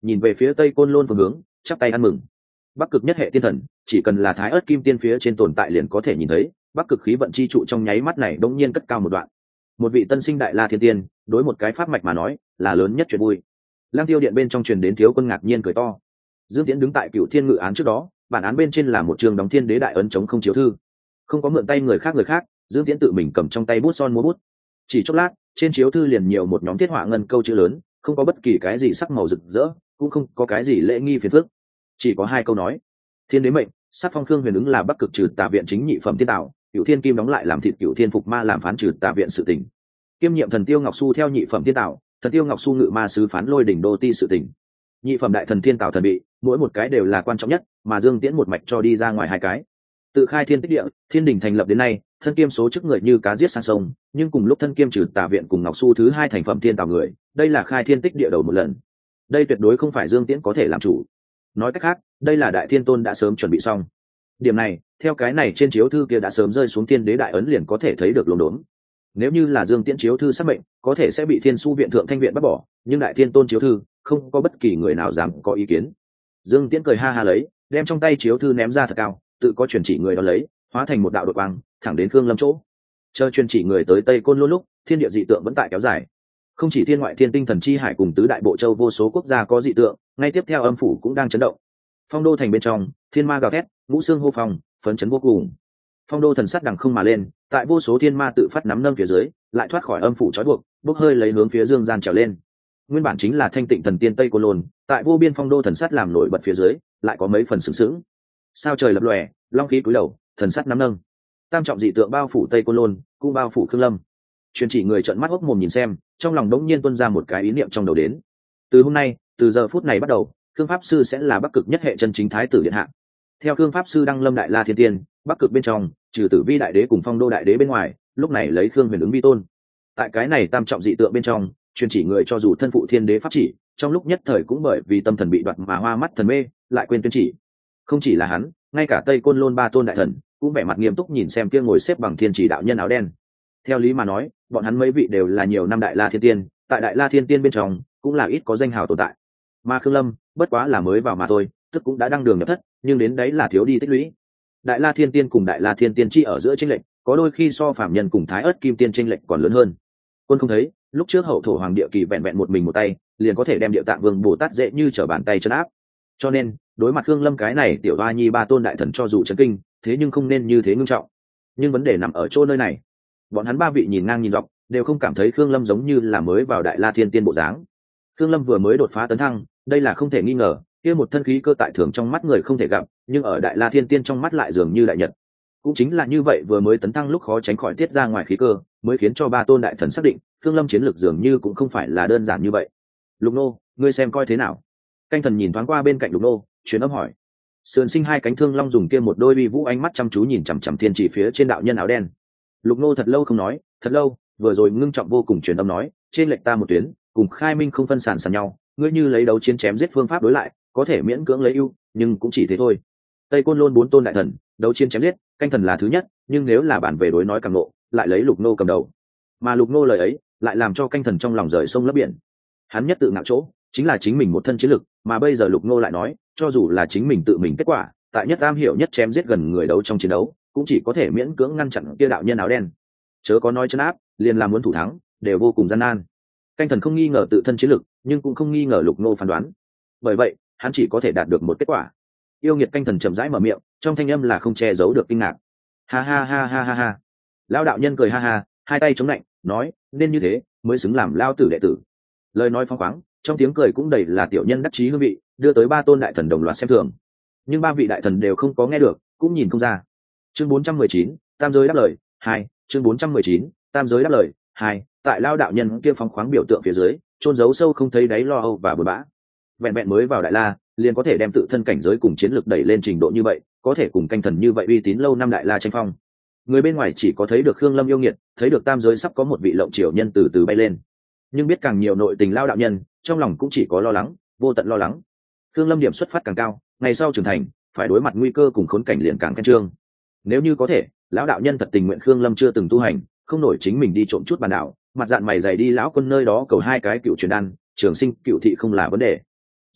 nhìn về phía tây côn lôn phương hướng, chắp tay ăn mừng. Bắc cực nhất hệ tiên thần, chỉ cần là thái ớt kim tiên phía trên tồn tại liền có thể nhìn thấy, bắc cực khí vận chi trụ trong nháy mắt này đống nhiên cất cao một đoạn. Một vị tân sinh đại la thiên tiên, đối một cái pháp mạch mà nói, là lớn nhất chuyện vui. Lang Tiêu điện bên trong truyền đến Thiếu Quân ngạc nhiên cười to. Dương Tiễn đứng tại Cựu Thiên Ngự án trước đó, bản án bên trên là một trường đóng thiên đế đại ấn chống không chiếu thư, không có mượn tay người khác, Dương Tiễn tự mình cầm trong tay bút son múa bút. Chỉ chốc lát, trên chiếu thư liền nhiều một nhóm thiết họa ngân câu chữ lớn, không có bất kỳ cái gì sắc màu rực rỡ, cũng không có cái gì lễ nghi phiền phức, chỉ có hai câu nói: Thiên đế mệnh, sắc phong Khương Huyền ứng là Bắc cực trừ tà viện chính nhị phẩm tiên đạo, Cựu Thiên Kim đóng lại làm thịt Cựu Thiên Phục Ma làm phán trừ tà viện sự tình. Kiêm nhiệm Thần Tiêu Ngọc Su theo nhị phẩm tiên đạo, Thần Tiêu Ngọc Su ngự ma sứ phán Lôi đỉnh đô ti sự tình. Nhị phẩm đại thần thiên tạo thần bị, mỗi một cái đều là quan trọng nhất, mà Dương Tiễn một mạch cho đi ra ngoài hai cái. Tự khai thiên tích địa, thiên đình thành lập đến nay, thân kiêm số chức người như cá giết sang sông, nhưng cùng lúc thân kiêm trừ tà viện cùng Ngọc Su thứ hai thành phẩm thiên tạo người, đây là khai thiên tích địa đầu một lần. Đây tuyệt đối không phải Dương Tiễn có thể làm chủ. Nói cách khác, đây là Đại Thiên Tôn đã sớm chuẩn bị xong. Điểm này, theo cái này trên chiếu thư kia đã sớm rơi xuống thiên đế đại ấn liền có thể thấy được luống đốn. Nếu như là Dương Tiễn chiếu thư xác mệnh, có thể sẽ bị Thiên Su viện thượng thanh viện bắt bỏ, nhưng Đại Thiên Tôn chiếu thư, không có bất kỳ người nào dám có ý kiến. Dương Tiễn cười ha ha lấy, đem trong tay chiếu thư ném ra thật cao, tự có truyền chỉ người đó lấy, hóa thành một đạo đội quang, thẳng đến Khương Lâm chỗ. Chờ truyền chỉ người tới Tây Côn Lôn lúc, thiên địa dị tượng vẫn tại kéo dài. Không chỉ thiên ngoại thiên tinh thần chi hải cùng tứ đại bộ châu vô số quốc gia có dị tượng, ngay tiếp theo âm phủ cũng đang chấn động. Phong đô thành bên trong, thiên ma gào thét, ngũ xương hô phong, phấn chấn vô cùng. Phong đô thần sắt đằng không mà lên, tại vô số thiên ma tự phát nắm nâng phía dưới, lại thoát khỏi âm phủ trói buộc, bốc hơi lấy hướng phía dương gian trèo lên. Nguyên bản chính là thanh tịnh thần tiên Tây Côn Lôn, tại vô biên phong đô thần sắt làm nổi bật phía dưới, lại có mấy phần sướng sướng. Sao trời lập lòe, long khí cúi đầu, thần sắt nắm nâng. Tam trọng dị tượng bao phủ Tây Côn Lôn, cũng bao phủ Khương Lâm. Truyền chỉ người trợn mắt hốc mồm nhìn xem, trong lòng đống nhiên tuôn ra một cái ý niệm trong đầu đến. Từ hôm nay, từ giờ phút này bắt đầu, Khương pháp sư sẽ là Bắc cực nhất hệ chân chính thái tử điện hạ. Theo Khương pháp sư đăng lâm đại la thiên tiên, Bắc cực bên trong, trừ Tử Vi đại đế cùng Phong đô đại đế bên ngoài, lúc này lấy Khương Huyền ứng vi tôn. Tại cái này tam trọng dị tượng bên trong, truyền chỉ người cho dù thân phụ thiên đế pháp chỉ, trong lúc nhất thời cũng bởi vì tâm thần bị đoạt mà hoa mắt thần mê, lại quên tuyên chỉ. Không chỉ là hắn, ngay cả Tây Côn Lôn ba tôn đại thần cũng vẻ mặt nghiêm túc nhìn xem kia ngồi xếp bằng thiên chỉ đạo nhân áo đen. Theo lý mà nói, bọn hắn mấy vị đều là nhiều năm đại la thiên tiên, tại đại la thiên tiên bên trong cũng là ít có danh hào tồn tại. Mà Khương Lâm bất quá là mới vào mà thôi, tức cũng đã đăng đường nhập thất, nhưng đến đấy là thiếu đi tích lũy. Đại la thiên tiên cùng đại la thiên tiên chi ở giữa chênh lệch, có đôi khi so phạm nhân cùng thái ớt kim tiên chênh lệch còn lớn hơn. Quân không thấy, lúc trước hậu thổ hoàng địa kỳ vẹn vẹn một mình một tay, liền có thể đem địa tạng vương Bồ Tát dễ như trở bàn tay trấn áp. Cho nên, đối mặt Khương Lâm cái này tiểu oa nhi ba tôn đại thần cho dù chấn kinh, thế nhưng không nên như thế ngưng trọng. Nhưng vấn đề nằm ở chỗ nơi này. Bọn hắn ba vị nhìn ngang nhìn dọc, đều không cảm thấy Khương Lâm giống như là mới vào đại la thiên tiên bộ dáng. Khương Lâm vừa mới đột phá tấn thăng, đây là không thể nghi ngờ, kia một thân khí cơ tại thường trong mắt người không thể gặp, nhưng ở đại la thiên tiên trong mắt lại dường như đại nhật. Cũng chính là như vậy, vừa mới tấn thăng lúc khó tránh khỏi tiết ra ngoài khí cơ, mới khiến cho ba tôn đại thần xác định Khương Lâm chiến lược dường như cũng không phải là đơn giản như vậy. Lục nô, ngươi xem coi thế nào? Canh thần nhìn thoáng qua bên cạnh Lục nô, truyền âm hỏi. Sườn sinh hai cánh thương long dùng kia một đôi uy vũ ánh mắt chăm chú nhìn chằm chằm thiên chỉ phía trên đạo nhân áo đen. Lục nô thật lâu không nói, thật lâu, vừa rồi ngưng trọng vô cùng truyền âm nói, trên lệch ta một tuyến, cùng Khai Minh không phân sàn nhau, ngươi như lấy đấu chiến chém giết phương pháp đối lại, có thể miễn cưỡng lấy ưu, nhưng cũng chỉ thế thôi. Tây Côn Lôn bốn tôn đại thần, đấu chiến chém giết, canh thần là thứ nhất, nhưng nếu là bản về đối nói càng nộ, lại lấy Lục nô cầm đầu. Mà Lục nô lời ấy, lại làm cho canh thần trong lòng rời sông lấp biển. Hắn nhất tự ngạo chỗ, chính là chính mình một thân chiến lực, mà bây giờ Lục nô lại nói, cho dù là chính mình tự mình kết quả, tại nhất am hiểu nhất chém giết gần người đấu trong chiến đấu, cũng chỉ có thể miễn cưỡng ngăn chặn kia đạo nhân áo đen. Chớ có nói trấn áp, liền làm muốn thủ thắng, đều vô cùng gian nan. Canh thần không nghi ngờ tự thân chiến lực, nhưng cũng không nghi ngờ Lục nô phán đoán. Bởi vậy, hắn chỉ có thể đạt được một kết quả. Yêu nghiệt canh thần chậm rãi mở miệng, trong thanh âm là không che giấu được kinh ngạc. Ha ha ha ha ha ha. Lão đạo nhân cười ha ha, hai tay chống lạnh, nói, nên như thế mới xứng làm lao tử đệ tử. Lời nói phóng khoáng, trong tiếng cười cũng đầy là tiểu nhân đắc chí hương vị, đưa tới ba tôn đại thần đồng loạt xem thường. Nhưng ba vị đại thần đều không có nghe được, cũng nhìn không ra. Chương 419, tam giới đáp lời 2, chương 419, tam giới đáp lời 2, tại lao đạo nhân kia phóng khoáng biểu tượng phía dưới, chôn giấu sâu không thấy đáy lo âu và bừa bã. Vẹn vẹn mới vào đại la, liền có thể đem tự thân cảnh giới cùng chiến lược đẩy lên trình độ như vậy, có thể cùng canh thần như vậy uy tín lâu năm đại la tranh phong. Người bên ngoài chỉ có thấy được Khương Lâm yêu nghiệt, thấy được tam giới sắp có một vị lộng triều nhân từ từ bay lên, nhưng biết càng nhiều nội tình lao đạo nhân, trong lòng cũng chỉ có lo lắng, vô tận lo lắng. Khương Lâm điểm xuất phát càng cao, ngày sau trưởng thành, phải đối mặt nguy cơ cùng khốn cảnh liền càng khen trương. Nếu như có thể, lão đạo nhân thật tình nguyện Khương Lâm chưa từng tu hành, không nổi chính mình đi trộm chút bàn đảo, mặt dạng mày dày đi lão quân nơi đó cầu hai cái cựu truyền đan, trường sinh cựu thị không là vấn đề.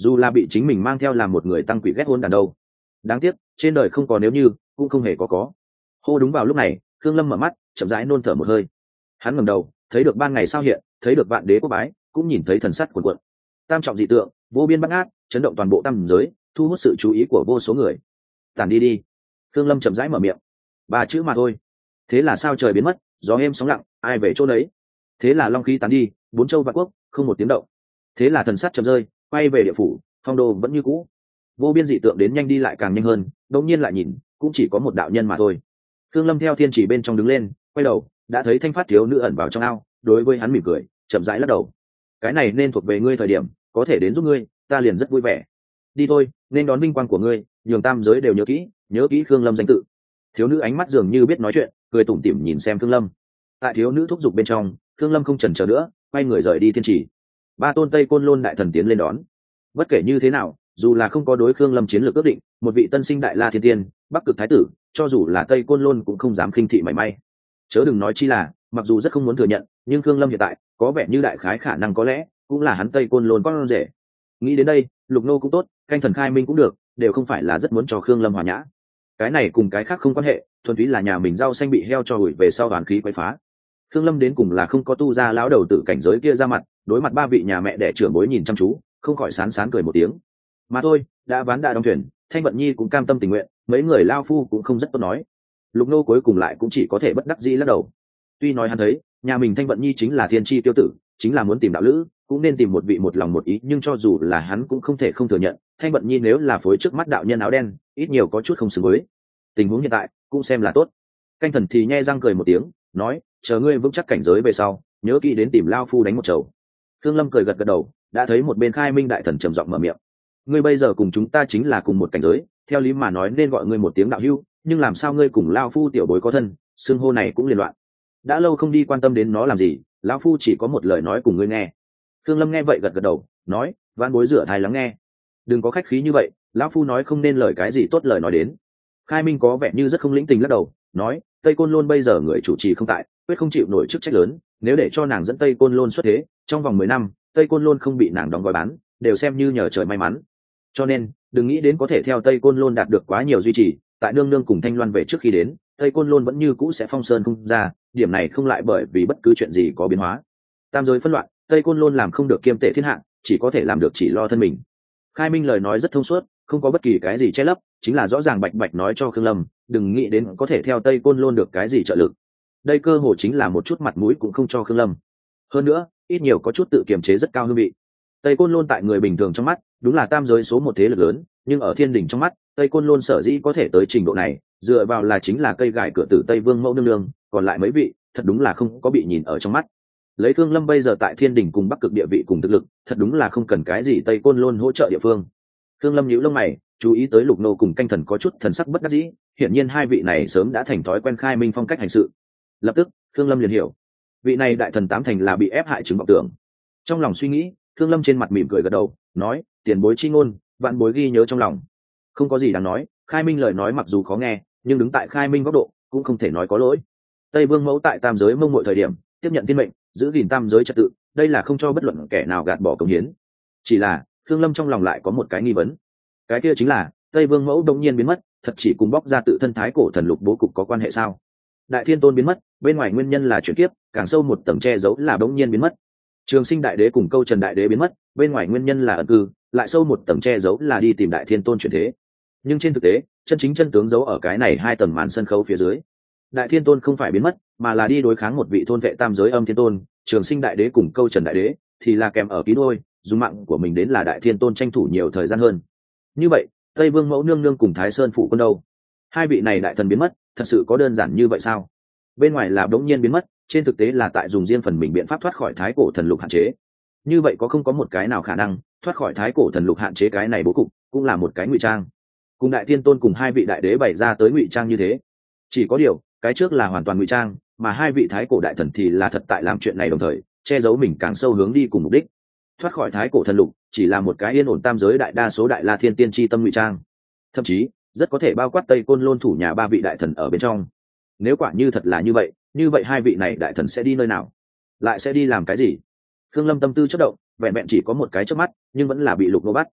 dù là bị chính mình mang theo làm một người tăng quỷ ghét hôn đàn đâu. Đáng tiếc trên đời không có nếu như, cũng không hề có. Hô, đúng vào lúc này Khương Lâm mở mắt chậm rãi nôn thở một hơi. Hắn ngẩng đầu thấy được ban ngày sao hiện, thấy được vạn đế quốc bái, cũng nhìn thấy thần sắt cuồn cuộn, tam trọng dị tượng vô biên bắt ngát, chấn động toàn bộ tam giới, thu hút sự chú ý của vô số người. Tản đi đi. Khương Lâm chậm rãi mở miệng. Ba chữ mà thôi. Thế là sao trời biến mất, gió êm sóng lặng, ai về chỗ đấy. Thế là long khí tán đi, bốn châu vạn quốc không một tiếng động. Thế là thần sắt chậm rơi, quay về địa phủ, phong đô vẫn như cũ. Vô biên dị tượng đến nhanh đi lại càng nhanh hơn, đột nhiên lại nhìn, cũng chỉ có một đạo nhân mà thôi. Khương Lâm theo thiên chỉ bên trong đứng lên, quay đầu đã thấy Thanh Phát thiếu nữ ẩn vào trong ao, đối với hắn mỉm cười, chậm rãi lắc đầu. Cái này nên thuộc về ngươi thời điểm, có thể đến giúp ngươi, ta liền rất vui vẻ. Đi thôi, nên đón vinh quang của ngươi, nhường tam giới đều nhớ kỹ Khương Lâm danh tự. Thiếu nữ ánh mắt dường như biết nói chuyện, cười tủm tỉm nhìn xem Khương Lâm. Tại thiếu nữ thúc giục bên trong, Khương Lâm không chần chờ nữa, quay người rời đi thiên chỉ. Ba tôn Tây Côn Lôn đại thần tiến lên đón. Bất kể như thế nào, dù là không có đối Khương Lâm chiến lược ước định, một vị tân sinh đại la thiên tiên, Bắc Cực thái tử, cho dù là Tây Côn Lôn cũng không dám khinh thị mảy may. Chớ đừng nói chi là, mặc dù rất không muốn thừa nhận, nhưng Khương Lâm hiện tại có vẻ như đại khái khả năng có lẽ cũng là hắn Tây Côn Lôn con rể. Nghĩ đến đây, Lục Nô cũng tốt, Canh Thần Khai Minh cũng được, đều không phải là rất muốn cho Khương Lâm hòa nhã. Cái này cùng cái khác không quan hệ, thuần túy là nhà mình rau xanh bị heo cho hủi về sau đoàn khí quấy phá. Khương Lâm đến cùng là không có tu ra lão đầu tử cảnh giới kia ra mặt, đối mặt ba vị nhà mẹ đẻ trưởng bối nhìn chăm chú, không khỏi sán sán cười một tiếng. Mà thôi, đã ván đã đóng thuyền, Thanh Vận Nhi cũng cam tâm tình nguyện, mấy người lao phu cũng không rất tốt nói. Lục Nô cuối cùng lại cũng chỉ có thể bất đắc dĩ lắc đầu. Tuy nói hắn thấy nhà mình Thanh Vận Nhi chính là thiên chi tiêu tử, chính là muốn tìm đạo lữ, cũng nên tìm một vị một lòng một ý, nhưng cho dù là hắn cũng không thể không thừa nhận, Thanh Vận Nhi nếu là phối trước mắt đạo nhân áo đen, ít nhiều có chút không xứng với tình huống hiện tại, cũng xem là tốt. Canh Thần thì nhe răng cười một tiếng, nói, chờ ngươi vững chắc cảnh giới về sau, nhớ kỹ đến tìm lao phu đánh một chầu. Khương Lâm cười gật gật đầu, đã thấy một bên Khai Minh đại thần trầm giọng mở miệng. Ngươi bây giờ cùng chúng ta chính là cùng một cảnh giới, theo lý mà nói nên gọi ngươi một tiếng đạo hữu, nhưng làm sao ngươi cùng lao phu tiểu bối có thân, xưng hô này cũng liên loạn. Đã lâu không đi quan tâm đến nó làm gì, lão phu chỉ có một lời nói cùng ngươi nghe. Khương Lâm nghe vậy gật gật đầu, nói, vãn bối rửa thai lắng nghe. Đừng có khách khí như vậy, lão phu nói không nên lời cái gì tốt lời nói đến. Khai Minh có vẻ như rất không lĩnh tình lắc đầu, nói, Tây Côn Lôn bây giờ người chủ trì không tại, quyết không chịu nổi chức trách lớn, nếu để cho nàng dẫn Tây Côn Lôn xuất thế, trong vòng 10 năm, Tây Côn Lôn không bị nàng đóng gói bán, đều xem như nhờ trời may mắn. Cho nên, đừng nghĩ đến có thể theo Tây Côn Lôn đạt được quá nhiều duy trì, tại nương nương cùng Thanh Loan về trước khi đến, Tây Côn Lôn vẫn như cũ sẽ phong sơn không ra, điểm này không lại bởi vì bất cứ chuyện gì có biến hóa. Tam giới phân loạn, Tây Côn Lôn làm không được kiêm tệ thiên hạ, chỉ có thể làm được chỉ lo thân mình. Khai Minh lời nói rất thông suốt, không có bất kỳ cái gì che lấp, chính là rõ ràng bạch bạch nói cho Khương Lâm, đừng nghĩ đến có thể theo Tây Côn Lôn được cái gì trợ lực. Đây cơ hồ chính là một chút mặt mũi cũng không cho Khương Lâm. Hơn nữa, ít nhiều có chút tự kiềm chế rất cao hương vị. Tây Côn Lôn tại người bình thường trong mắt, đúng là tam giới số một thế lực lớn, nhưng ở thiên đình trong mắt, Tây Côn Lôn sở dĩ có thể tới trình độ này, dựa vào là chính là cây gài cửa tử Tây Vương mẫu nương nương, còn lại mấy vị, thật đúng là không có bị nhìn ở trong mắt. Lấy Khương Lâm bây giờ tại thiên đình cùng Bắc Cực địa vị cùng thực lực, thật đúng là không cần cái gì Tây Côn Lôn hỗ trợ địa phương. Khương Lâm nhíu lông mày, chú ý tới Lục Nô cùng Canh Thần có chút thần sắc bất đắc dĩ, hiển nhiên hai vị này sớm đã thành thói quen Khai Minh phong cách hành sự. Lập tức, Khương Lâm liền hiểu, vị này đại thần tám thành là bị ép hại chứng vọng tưởng. Trong lòng suy nghĩ, Khương Lâm trên mặt mỉm cười gật đầu, nói, tiền bối chi ngôn, vạn bối ghi nhớ trong lòng. Không có gì đáng nói, Khai Minh lời nói mặc dù khó nghe, nhưng đứng tại Khai Minh góc độ, cũng không thể nói có lỗi. Tây Vương mẫu tại tam giới mông muội thời điểm, tiếp nhận thiên mệnh, giữ gìn tam giới trật tự, đây là không cho bất luận kẻ nào gạt bỏ công hiến. Chỉ là, Khương Lâm trong lòng lại có một cái nghi vấn. Cái kia chính là, Tây Vương mẫu đột nhiên biến mất, thật chỉ cùng bóc ra tự thân thái cổ thần lục bố cục có quan hệ sao? Đại Thiên Tôn biến mất, bên ngoài nguyên nhân là chuyển kiếp, càng sâu một tầng che giấu là đột nhiên biến mất. Trường Sinh Đại Đế cùng Câu Trần Đại Đế biến mất, bên ngoài nguyên nhân là ẩn cư, lại sâu một tầng che giấu là đi tìm Đại Thiên Tôn chuyển thế. Nhưng trên thực tế, chân chính chân tướng giấu ở cái này hai tầng màn sân khấu phía dưới. Đại Thiên Tôn không phải biến mất, mà là đi đối kháng một vị thôn vệ tam giới âm thiên tôn. Trường Sinh Đại Đế cùng Câu Trần Đại Đế thì là kèm ở ký đôi, dùng mạng của mình đến là Đại Thiên Tôn tranh thủ nhiều thời gian hơn. Như vậy, Tây Vương mẫu nương nương cùng Thái Sơn phụ quân đâu? Hai vị này đại thần biến mất, thật sự có đơn giản như vậy sao? Bên ngoài là đống nhiên biến mất, trên thực tế là tại dùng riêng phần mình biện pháp thoát khỏi thái cổ thần lục hạn chế. Như vậy có không có một cái nào khả năng thoát khỏi thái cổ thần lục hạn chế, cái này bố cục cũng là một cái ngụy trang, cùng Đại Thiên Tôn cùng hai vị đại đế bày ra tới ngụy trang như thế. Chỉ có điều, cái trước là hoàn toàn ngụy trang, mà hai vị thái cổ đại thần thì là thật tại làm chuyện này, đồng thời che giấu mình càng sâu hướng đi cùng mục đích. Thoát khỏi thái cổ thần lục chỉ là một cái yên ổn tam giới đại đa số đại la thiên tiên tri tâm ngụy trang, thậm chí rất có thể bao quát Tây Côn Lôn thủ nhà ba vị đại thần ở bên trong. Nếu quả như thật là như vậy hai vị này đại thần sẽ đi nơi nào, lại sẽ đi làm cái gì? Khương Lâm tâm tư chớp động, vẹn vẹn chỉ có một cái chớp mắt, nhưng vẫn là bị Lục Nô bắt.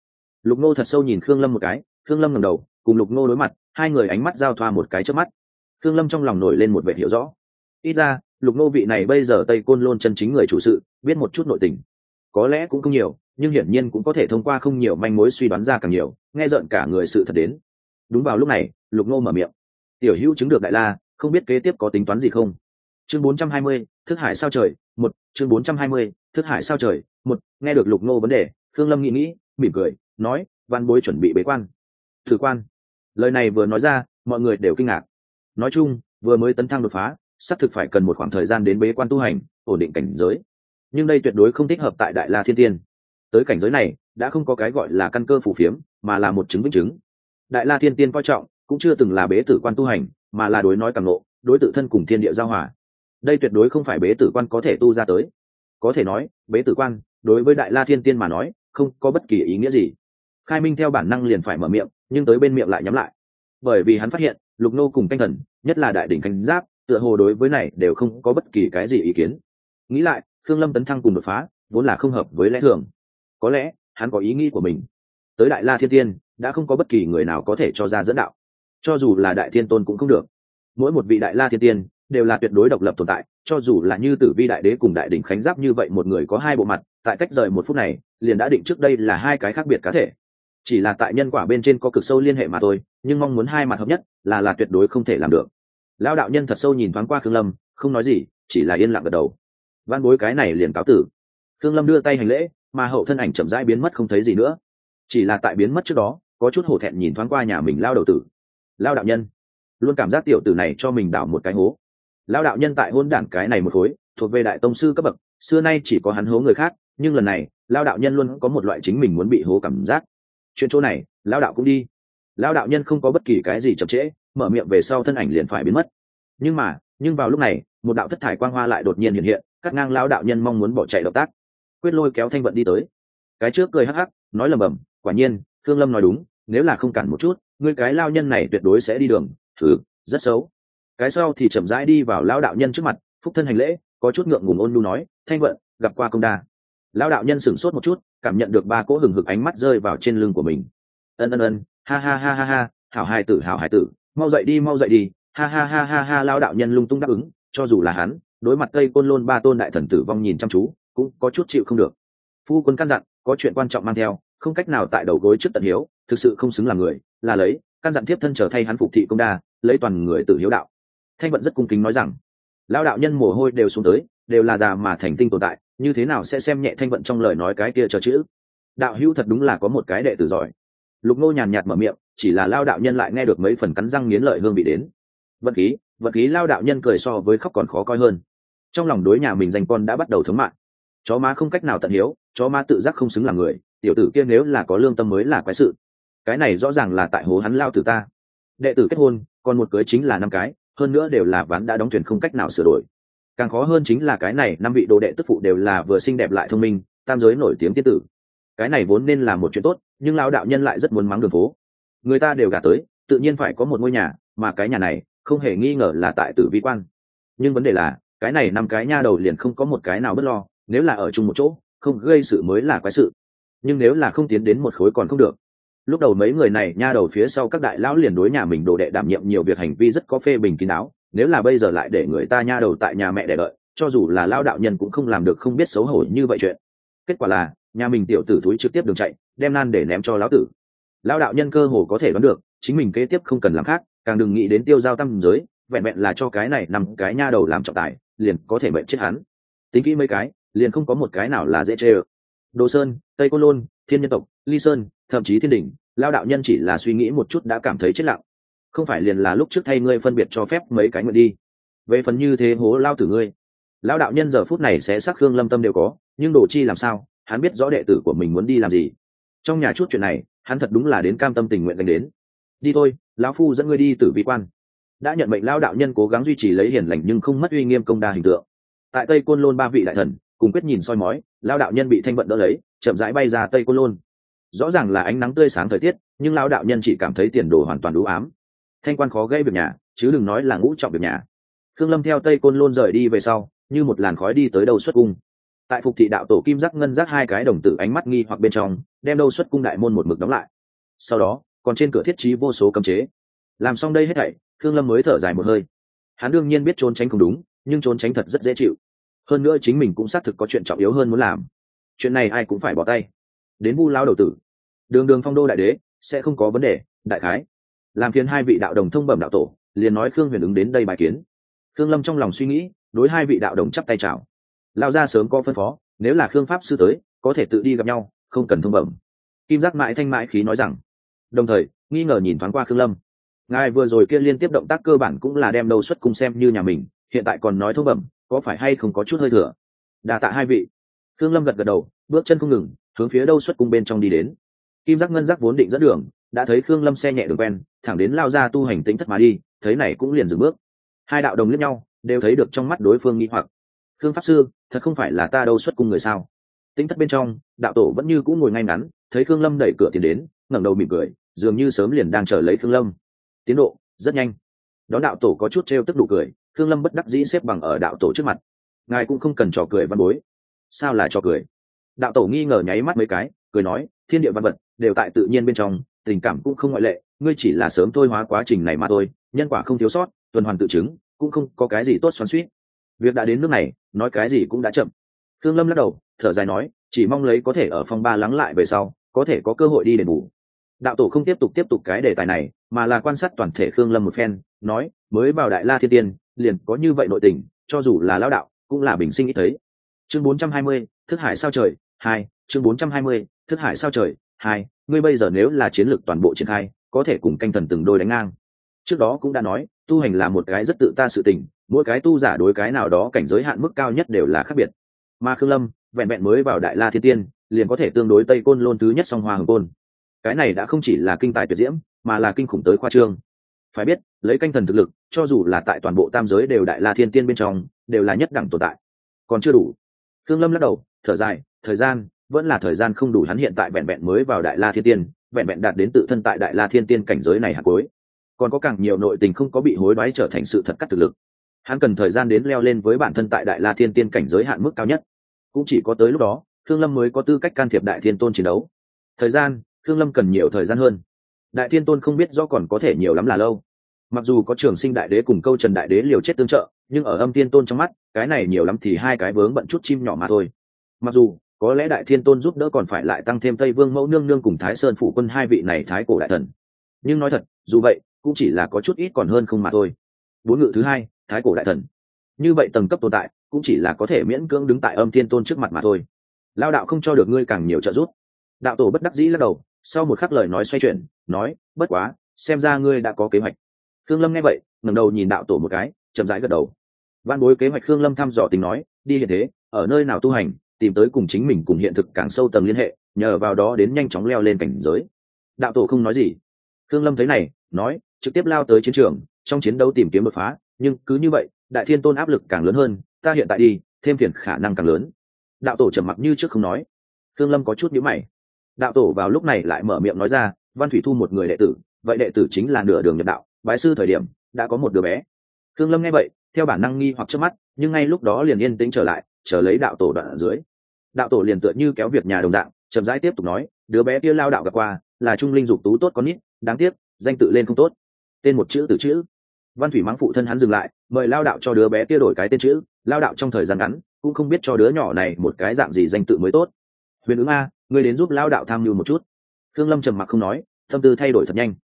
Lục Ngô thật sâu nhìn Khương Lâm một cái, Khương Lâm ngẩng đầu cùng Lục Ngô đối mặt, hai người ánh mắt giao thoa một cái chớp mắt. Khương Lâm trong lòng nổi lên một vẻ hiểu rõ, ít ra Lục Ngô vị này bây giờ Tây Côn Lôn chân chính người chủ sự biết một chút nội tình, có lẽ cũng không nhiều nhưng hiển nhiên cũng có thể thông qua không nhiều manh mối suy đoán ra càng nhiều, nghe rợn cả người sự thật đến. Đúng vào lúc này Lục Ngô mở miệng: tiểu hữu chứng được đại la, không biết kế tiếp có tính toán gì không? Chương 420, thức hải sao trời, một. Chương 420, thức hải sao trời, một. Nghe được Lục Ngô vấn đề, Khương Lâm nghĩ mỉm cười nói: văn bối chuẩn bị bế quan. Thử quan. Lời này vừa nói ra mọi người đều kinh ngạc. Nói chung vừa mới tấn thăng đột phá, xác thực phải cần một khoảng thời gian đến bế quan tu hành, ổn định cảnh giới, nhưng đây tuyệt đối không thích hợp tại Đại La Thiên Tiên. Tới cảnh giới này đã không có cái gọi là căn cơ phù phiếm, mà là một chứng vĩnh chứng. Đại La Thiên Tiên coi trọng cũng chưa từng là bế tử quan tu hành, mà là đối nói càng ngộ, đối tự thân cùng thiên địa giao hòa. Đây tuyệt đối không phải bế tử quan có thể tu ra tới. Có thể nói bế tử quan đối với Đại La Thiên Tiên mà nói không có bất kỳ ý nghĩa gì. Khai Minh theo bản năng liền phải mở miệng, nhưng tới bên miệng lại nhắm lại, bởi vì hắn phát hiện Lục Nô cùng canh thần, nhất là đại đỉnh canh giáp, tựa hồ đối với này đều không có bất kỳ cái gì ý kiến. Nghĩ lại Khương Lâm tấn thăng cùng đột phá vốn là không hợp với lẽ thường, có lẽ hắn có ý nghĩ của mình. Tới Đại La Thiên Tiên đã không có bất kỳ người nào có thể cho ra dẫn đạo, cho dù là Đại Thiên Tôn cũng không được. Mỗi một vị Đại La Thiên Tiên đều là tuyệt đối độc lập tồn tại, cho dù là như Tử Vi Đại Đế cùng Đại Đỉnh Khánh Giáp như vậy một người có hai bộ mặt, tại cách rời một phút này liền đã định trước đây là hai cái khác biệt cá thể, chỉ là tại nhân quả bên trên có cực sâu liên hệ mà thôi, nhưng mong muốn hai mặt hợp nhất là tuyệt đối không thể làm được. Lão đạo nhân thật sâu nhìn thoáng qua Khương Lâm, không nói gì, chỉ là yên lặng gật đầu. Văn bối cái này liền cáo tử. Khương Lâm đưa tay hành lễ, mà hậu thân ảnh chậm rãi biến mất không thấy gì nữa. Chỉ là tại biến mất trước đó có chút hổ thẹn nhìn thoáng qua nhà mình Lao đầu tử. Lao đạo nhân luôn cảm giác tiểu tử này cho mình đảo một cái hố. Lao đạo nhân tại hôn đảng cái này một khối thuộc về đại tông sư cấp bậc, xưa nay chỉ có hắn hố người khác, nhưng lần này Lao đạo nhân luôn có một loại chính mình muốn bị hố cảm giác. Chuyện chỗ này Lao đạo cũng đi. Lao đạo nhân không có bất kỳ cái gì chậm trễ, mở miệng về sau thân ảnh liền phải biến mất. Nhưng vào lúc này một đạo thất thải quang hoa lại đột nhiên hiện hiện, cắt ngang Lao đạo nhân mong muốn bỏ chạy động tác. Quyết Lôi kéo Thanh Vận đi tới, cái trước cười hắc hắc nói lầm bầm: quả nhiên Thương Lâm nói đúng, nếu là không cản một chút ngươi cái lao nhân này tuyệt đối sẽ đi đường thử rất xấu. Cái sau thì chậm rãi đi vào Lão đạo nhân trước mặt, phúc thân hành lễ, có chút ngượng ngùng ôn nhu nói: Thanh Vận gặp qua công đa. Lão đạo nhân sửng sốt một chút, cảm nhận được ba cỗ hừng hực ánh mắt rơi vào trên lưng của mình. Ân, ha ha ha ha ha, hảo hài tử, mau dậy đi, ha ha ha ha ha. Lão đạo nhân lung tung đáp ứng, cho dù là hắn đối mặt Tây Côn Lôn ba tôn đại thần tử vong nhìn chăm chú cũng có chút chịu không được. Phu quân căn dặn có chuyện quan trọng mang theo, không cách nào tại đầu gối trước tận hiếu, thực sự không xứng làm người, là lấy căn dặn tiếp thân trở thay hắn phục thị công đa, lấy toàn người tự hiếu đạo. Thanh Vận rất cung kính nói rằng. Lão đạo nhân mồ hôi đều xuống tới, đều là già mà thành tinh tồn tại, như thế nào sẽ xem nhẹ Thanh Vận trong lời nói cái kia chờ chữ. Đạo hữu thật đúng là có một cái đệ tử giỏi. Lục Nô nhàn nhạt mở miệng, chỉ là Lão đạo nhân lại nghe được mấy phần cắn răng nghiến lợi hương vị đến. Vận khí Lão đạo nhân cười so với khóc còn khó coi hơn. Trong lòng đối nhà mình danh con đã bắt đầu thống mạng. Chó má không cách nào tận hiếu, chó má tự giác không xứng làm người, tiểu tử kia nếu là có lương tâm mới là quái sự. Cái này rõ ràng là tại hố hắn lao tử ta. Đệ tử kết hôn còn một cưới chính là 5 cái, hơn nữa đều là ván đã đóng thuyền không cách nào sửa đổi. Càng khó hơn chính là cái này 5 vị đồ đệ tức phụ đều là vừa xinh đẹp lại thông minh, tam giới nổi tiếng tiên tử. Cái này vốn nên là một chuyện tốt, nhưng lão đạo nhân lại rất muốn mắng đường phố. Người ta đều gả tới, tự nhiên phải có một ngôi nhà, mà cái nhà này không hề nghi ngờ là tại Tử Vi Quan. Nhưng vấn đề là cái này 5 cái nha đầu liền không có một cái nào bất lo, nếu là ở chung một chỗ không gây sự mới là quái sự, nhưng nếu là không tiến đến một khối còn không được. Lúc đầu mấy người này nha đầu phía sau các đại lão liền đối nhà mình đồ đệ đảm nhiệm nhiều việc hành vi rất có phê bình kín đáo, nếu là bây giờ lại để người ta nha đầu tại nhà mẹ để đợi, cho dù là lão đạo nhân cũng không làm được không biết xấu hổ như vậy chuyện. Kết quả là nhà mình tiểu tử thúi trực tiếp đường chạy, đem nan để ném cho lão tử. Lão đạo nhân cơ hồ có thể đoán được chính mình kế tiếp không cần làm khác, càng đừng nghĩ đến tiêu giao tam giới, vẹn vẹn là cho cái này 5 cái nha đầu làm trọng tài liền có thể mệnh chết hắn. Tính kỹ mấy cái liền không có một cái nào là dễ chê ơ. Đồ Sơn, Tây Côn Lôn, Thiên Nhân Tộc, Ly Sơn, thậm chí Thiên Đỉnh, Lão đạo nhân chỉ là suy nghĩ một chút đã cảm thấy chết lặng. Không phải liền là lúc trước thay ngươi phân biệt cho phép mấy cái nguyện đi, về phần như thế hố lao tử ngươi. Lão đạo nhân giờ phút này sẽ sắc Khương Lâm tâm đều có, nhưng Đồ Chi làm sao, hắn biết rõ đệ tử của mình muốn đi làm gì. Trong nhà chút chuyện này hắn thật đúng là đến cam tâm tình nguyện đánh đến. Đi thôi, lão phu dẫn ngươi đi Tử Vi Quan. Đã nhận mệnh Lão đạo nhân cố gắng duy trì lấy hiền lành nhưng không mất uy nghiêm công đa hình tượng. Tại Tây Côn Lôn 3 vị đại thần cùng quyết nhìn soi mói, Lão đạo nhân bị Thanh Vận đỡ lấy, chậm rãi bay ra Tây Côn Lôn. Rõ ràng là ánh nắng tươi sáng thời tiết, nhưng Lão đạo nhân chỉ cảm thấy tiền đồ hoàn toàn u ám. Thanh quan khó gây việc nhà, chứ đừng nói là ngũ trọng việc nhà. Khương Lâm theo Tây Côn Lôn rời đi về sau, như một làn khói đi tới đầu xuất cung. tại phục thị đạo tổ kim giác ngân giác hai cái đồng tử ánh mắt nghi hoặc bên trong đem đâu xuất cung đại môn một mực đóng lại. Sau đó còn trên cửa thiết trí vô số cấm chế. Làm xong đây hết thảy, Khương Lâm mới thở dài một hơi. Hắn đương nhiên biết trốn tránh không đúng, nhưng trốn tránh thật rất dễ chịu. Hơn nữa chính mình cũng xác thực có chuyện trọng yếu hơn muốn làm. Chuyện này ai cũng phải bỏ tay. Đến Vu Lão đầu tử, đường phong đô đại đế sẽ không có vấn đề. Đại khái làm phiền hai vị đạo đồng thông bẩm đạo tổ, liền nói Khương Huyền ứng đến đây bài kiến. Khương Lâm trong lòng suy nghĩ, đối hai vị đạo đồng chắp tay chào. Lão gia sớm có phân phó, nếu là Khương pháp sư tới, có thể tự đi gặp nhau, không cần thông bẩm. Kim giác mãi thanh mãi khí nói rằng, đồng thời nghi ngờ nhìn thoáng qua Khương Lâm. Ngài vừa rồi kia liên tiếp động tác cơ bản cũng là đem đâu xuất cung xem như nhà mình, hiện tại còn nói thông bẩm, có phải hay không có chút hơi thừa? Đa tạ hai vị. Khương Lâm gật gật đầu, bước chân không ngừng hướng phía đâu xuất cung bên trong đi đến. Kim giác ngân giác vốn định dẫn đường, đã thấy Khương Lâm xe nhẹ đường quen thẳng đến lao ra tu hành tính thất mà đi, thấy này cũng liền dừng bước. Hai đạo đồng liếc nhau, đều thấy được trong mắt đối phương nghi hoặc. Khương pháp sư, thật không phải là ta đâu xuất cung người sao? Tính thất bên trong, đạo tổ vẫn như cũ ngồi ngay ngắn, thấy Khương Lâm đẩy cửa tiến đến, ngẩng đầu mỉm cười, dường như sớm liền đang chờ lấy Khương Lâm. Tiến độ rất nhanh. Đó đạo tổ có chút trêu tức đủ cười, Khương Lâm bất đắc dĩ xếp bằng ở đạo tổ trước mặt. Ngài cũng không cần trò cười văn bối. Sao lại trò cười? Đạo tổ nghi ngờ nháy mắt mấy cái, cười nói, thiên địa văn vật đều tại tự nhiên bên trong, tình cảm cũng không ngoại lệ, ngươi chỉ là sớm thôi hóa quá trình này mà thôi, nhân quả không thiếu sót, tuần hoàn tự chứng, cũng không có cái gì tốt xoắn xuýt. Việc đã đến nước này, nói cái gì cũng đã chậm. Khương Lâm lắc đầu, thở dài nói, chỉ mong lấy có thể ở phong ba lắng lại về sau, có thể có cơ hội đi đền bù. Đạo tổ không tiếp tục cái đề tài này, mà là quan sát toàn thể Khương Lâm một phen, nói, mới vào Đại La Thiên Tiên, liền có như vậy nội tình, cho dù là lão đạo, cũng là bình sinh ít thấy. Chương 420, Thức Hải sao trời 2, chương 420, Thức Hải sao trời 2, ngươi bây giờ nếu là chiến lược toàn bộ triển khai, có thể cùng canh thần từng đôi đánh ngang. Trước đó cũng đã nói, tu hành là một cái rất tự ta sự tình, mỗi cái tu giả đối cái nào đó cảnh giới hạn mức cao nhất đều là khác biệt. Mà Khương Lâm, vẹn vẹn mới vào Đại La Thiên Tiên, liền có thể tương đối Tây Côn Lôn thứ nhất song Hoa Hồng Côn. Cái này đã không chỉ là kinh tài tuyệt diễm, mà là kinh khủng tới khoa trương. Phải biết, lấy canh thần thực lực, cho dù là tại toàn bộ tam giới đều Đại La Thiên Tiên bên trong, đều là nhất đẳng tồn tại. Còn chưa đủ. Khương Lâm lắc đầu, thở dài, thời gian, vẫn là thời gian không đủ, hắn hiện tại vẹn vẹn mới vào Đại La Thiên Tiên, vẹn vẹn đạt đến tự thân tại Đại La Thiên Tiên cảnh giới này hạt cuối. Còn có càng nhiều nội tình không có bị hối đoái trở thành sự thật cắt thực lực. Hắn cần thời gian đến leo lên với bản thân tại Đại La Thiên Tiên cảnh giới hạn mức cao nhất. Cũng chỉ có tới lúc đó, Khương Lâm mới có tư cách can thiệp Đại Thiên Tôn chiến đấu. Thời gian, Khương Lâm cần nhiều thời gian hơn. Đại Thiên Tôn không biết do còn có thể nhiều lắm là lâu. Mặc dù có Trường Sinh Đại Đế cùng Câu Trần Đại Đế liều chết tương trợ, nhưng ở Âm Thiên Tôn trong mắt, cái này nhiều lắm thì hai cái vướng bận chút chim nhỏ mà thôi. Mặc dù có lẽ Đại Thiên Tôn giúp đỡ còn phải lại tăng thêm Tây Vương Mẫu Nương Nương cùng Thái Sơn Phủ Quân hai vị này thái cổ đại thần, nhưng nói thật, dù vậy cũng chỉ là có chút ít còn hơn không mà thôi. Bốn ngự thứ hai, thái cổ đại thần, như vậy tầng cấp tồn tại cũng chỉ là có thể miễn cưỡng đứng tại Âm Thiên Tôn trước mặt mà thôi. Lao đạo không cho được ngươi càng nhiều trợ giúp. Đạo tổ bất đắc dĩ lắc đầu, sau một khắc lời nói xoay chuyển, nói, bất quá, xem ra ngươi đã có kế hoạch. Khương Lâm nghe vậy, ngẩng đầu nhìn đạo tổ một cái, chậm rãi gật đầu. Văn bối kế hoạch Khương Lâm thăm dò tính nói, đi hiện thế, ở nơi nào tu hành, tìm tới cùng chính mình cùng hiện thực càng sâu tầng liên hệ, nhờ vào đó đến nhanh chóng leo lên cảnh giới. Đạo tổ không nói gì. Khương Lâm thấy này, nói, trực tiếp lao tới chiến trường, trong chiến đấu tìm kiếm đột phá, nhưng cứ như vậy, Đại Thiên Tôn áp lực càng lớn hơn, ta hiện tại đi, thêm phiền khả năng càng lớn. Đạo tổ trầm mặc như trước không nói. Khương Lâm có chút nhíu mày. Đạo tổ vào lúc này lại mở miệng nói ra, Văn Thủy thu một người đệ tử, vậy đệ tử chính là nửa đường nhập đạo, bái sư thời điểm đã có một đứa bé. Khương Lâm nghe vậy, theo bản năng nghi hoặc trước mắt, nhưng ngay lúc đó liền yên tĩnh trở lại, chờ lấy đạo tổ đoạn ở dưới. Đạo tổ liền tựa như kéo việc nhà đồng dạng, chậm rãi tiếp tục nói, đứa bé kia lao đạo gặp qua, là trung linh dục tú tốt có nít, đáng tiếc, danh tự lên không tốt. Tên một chữ từ chữ. Văn Thủy mắng phụ thân hắn dừng lại, mời lao đạo cho đứa bé kia đổi cái tên chữ, lao đạo trong thời gian ngắn cũng không biết cho đứa nhỏ này một cái dạng gì danh tự mới tốt. Huyền ứng a, ngươi đến giúp lao đạo tham mưu một chút. Khương Lâm trầm mặc không nói, tâm tư thay đổi thật nhanh.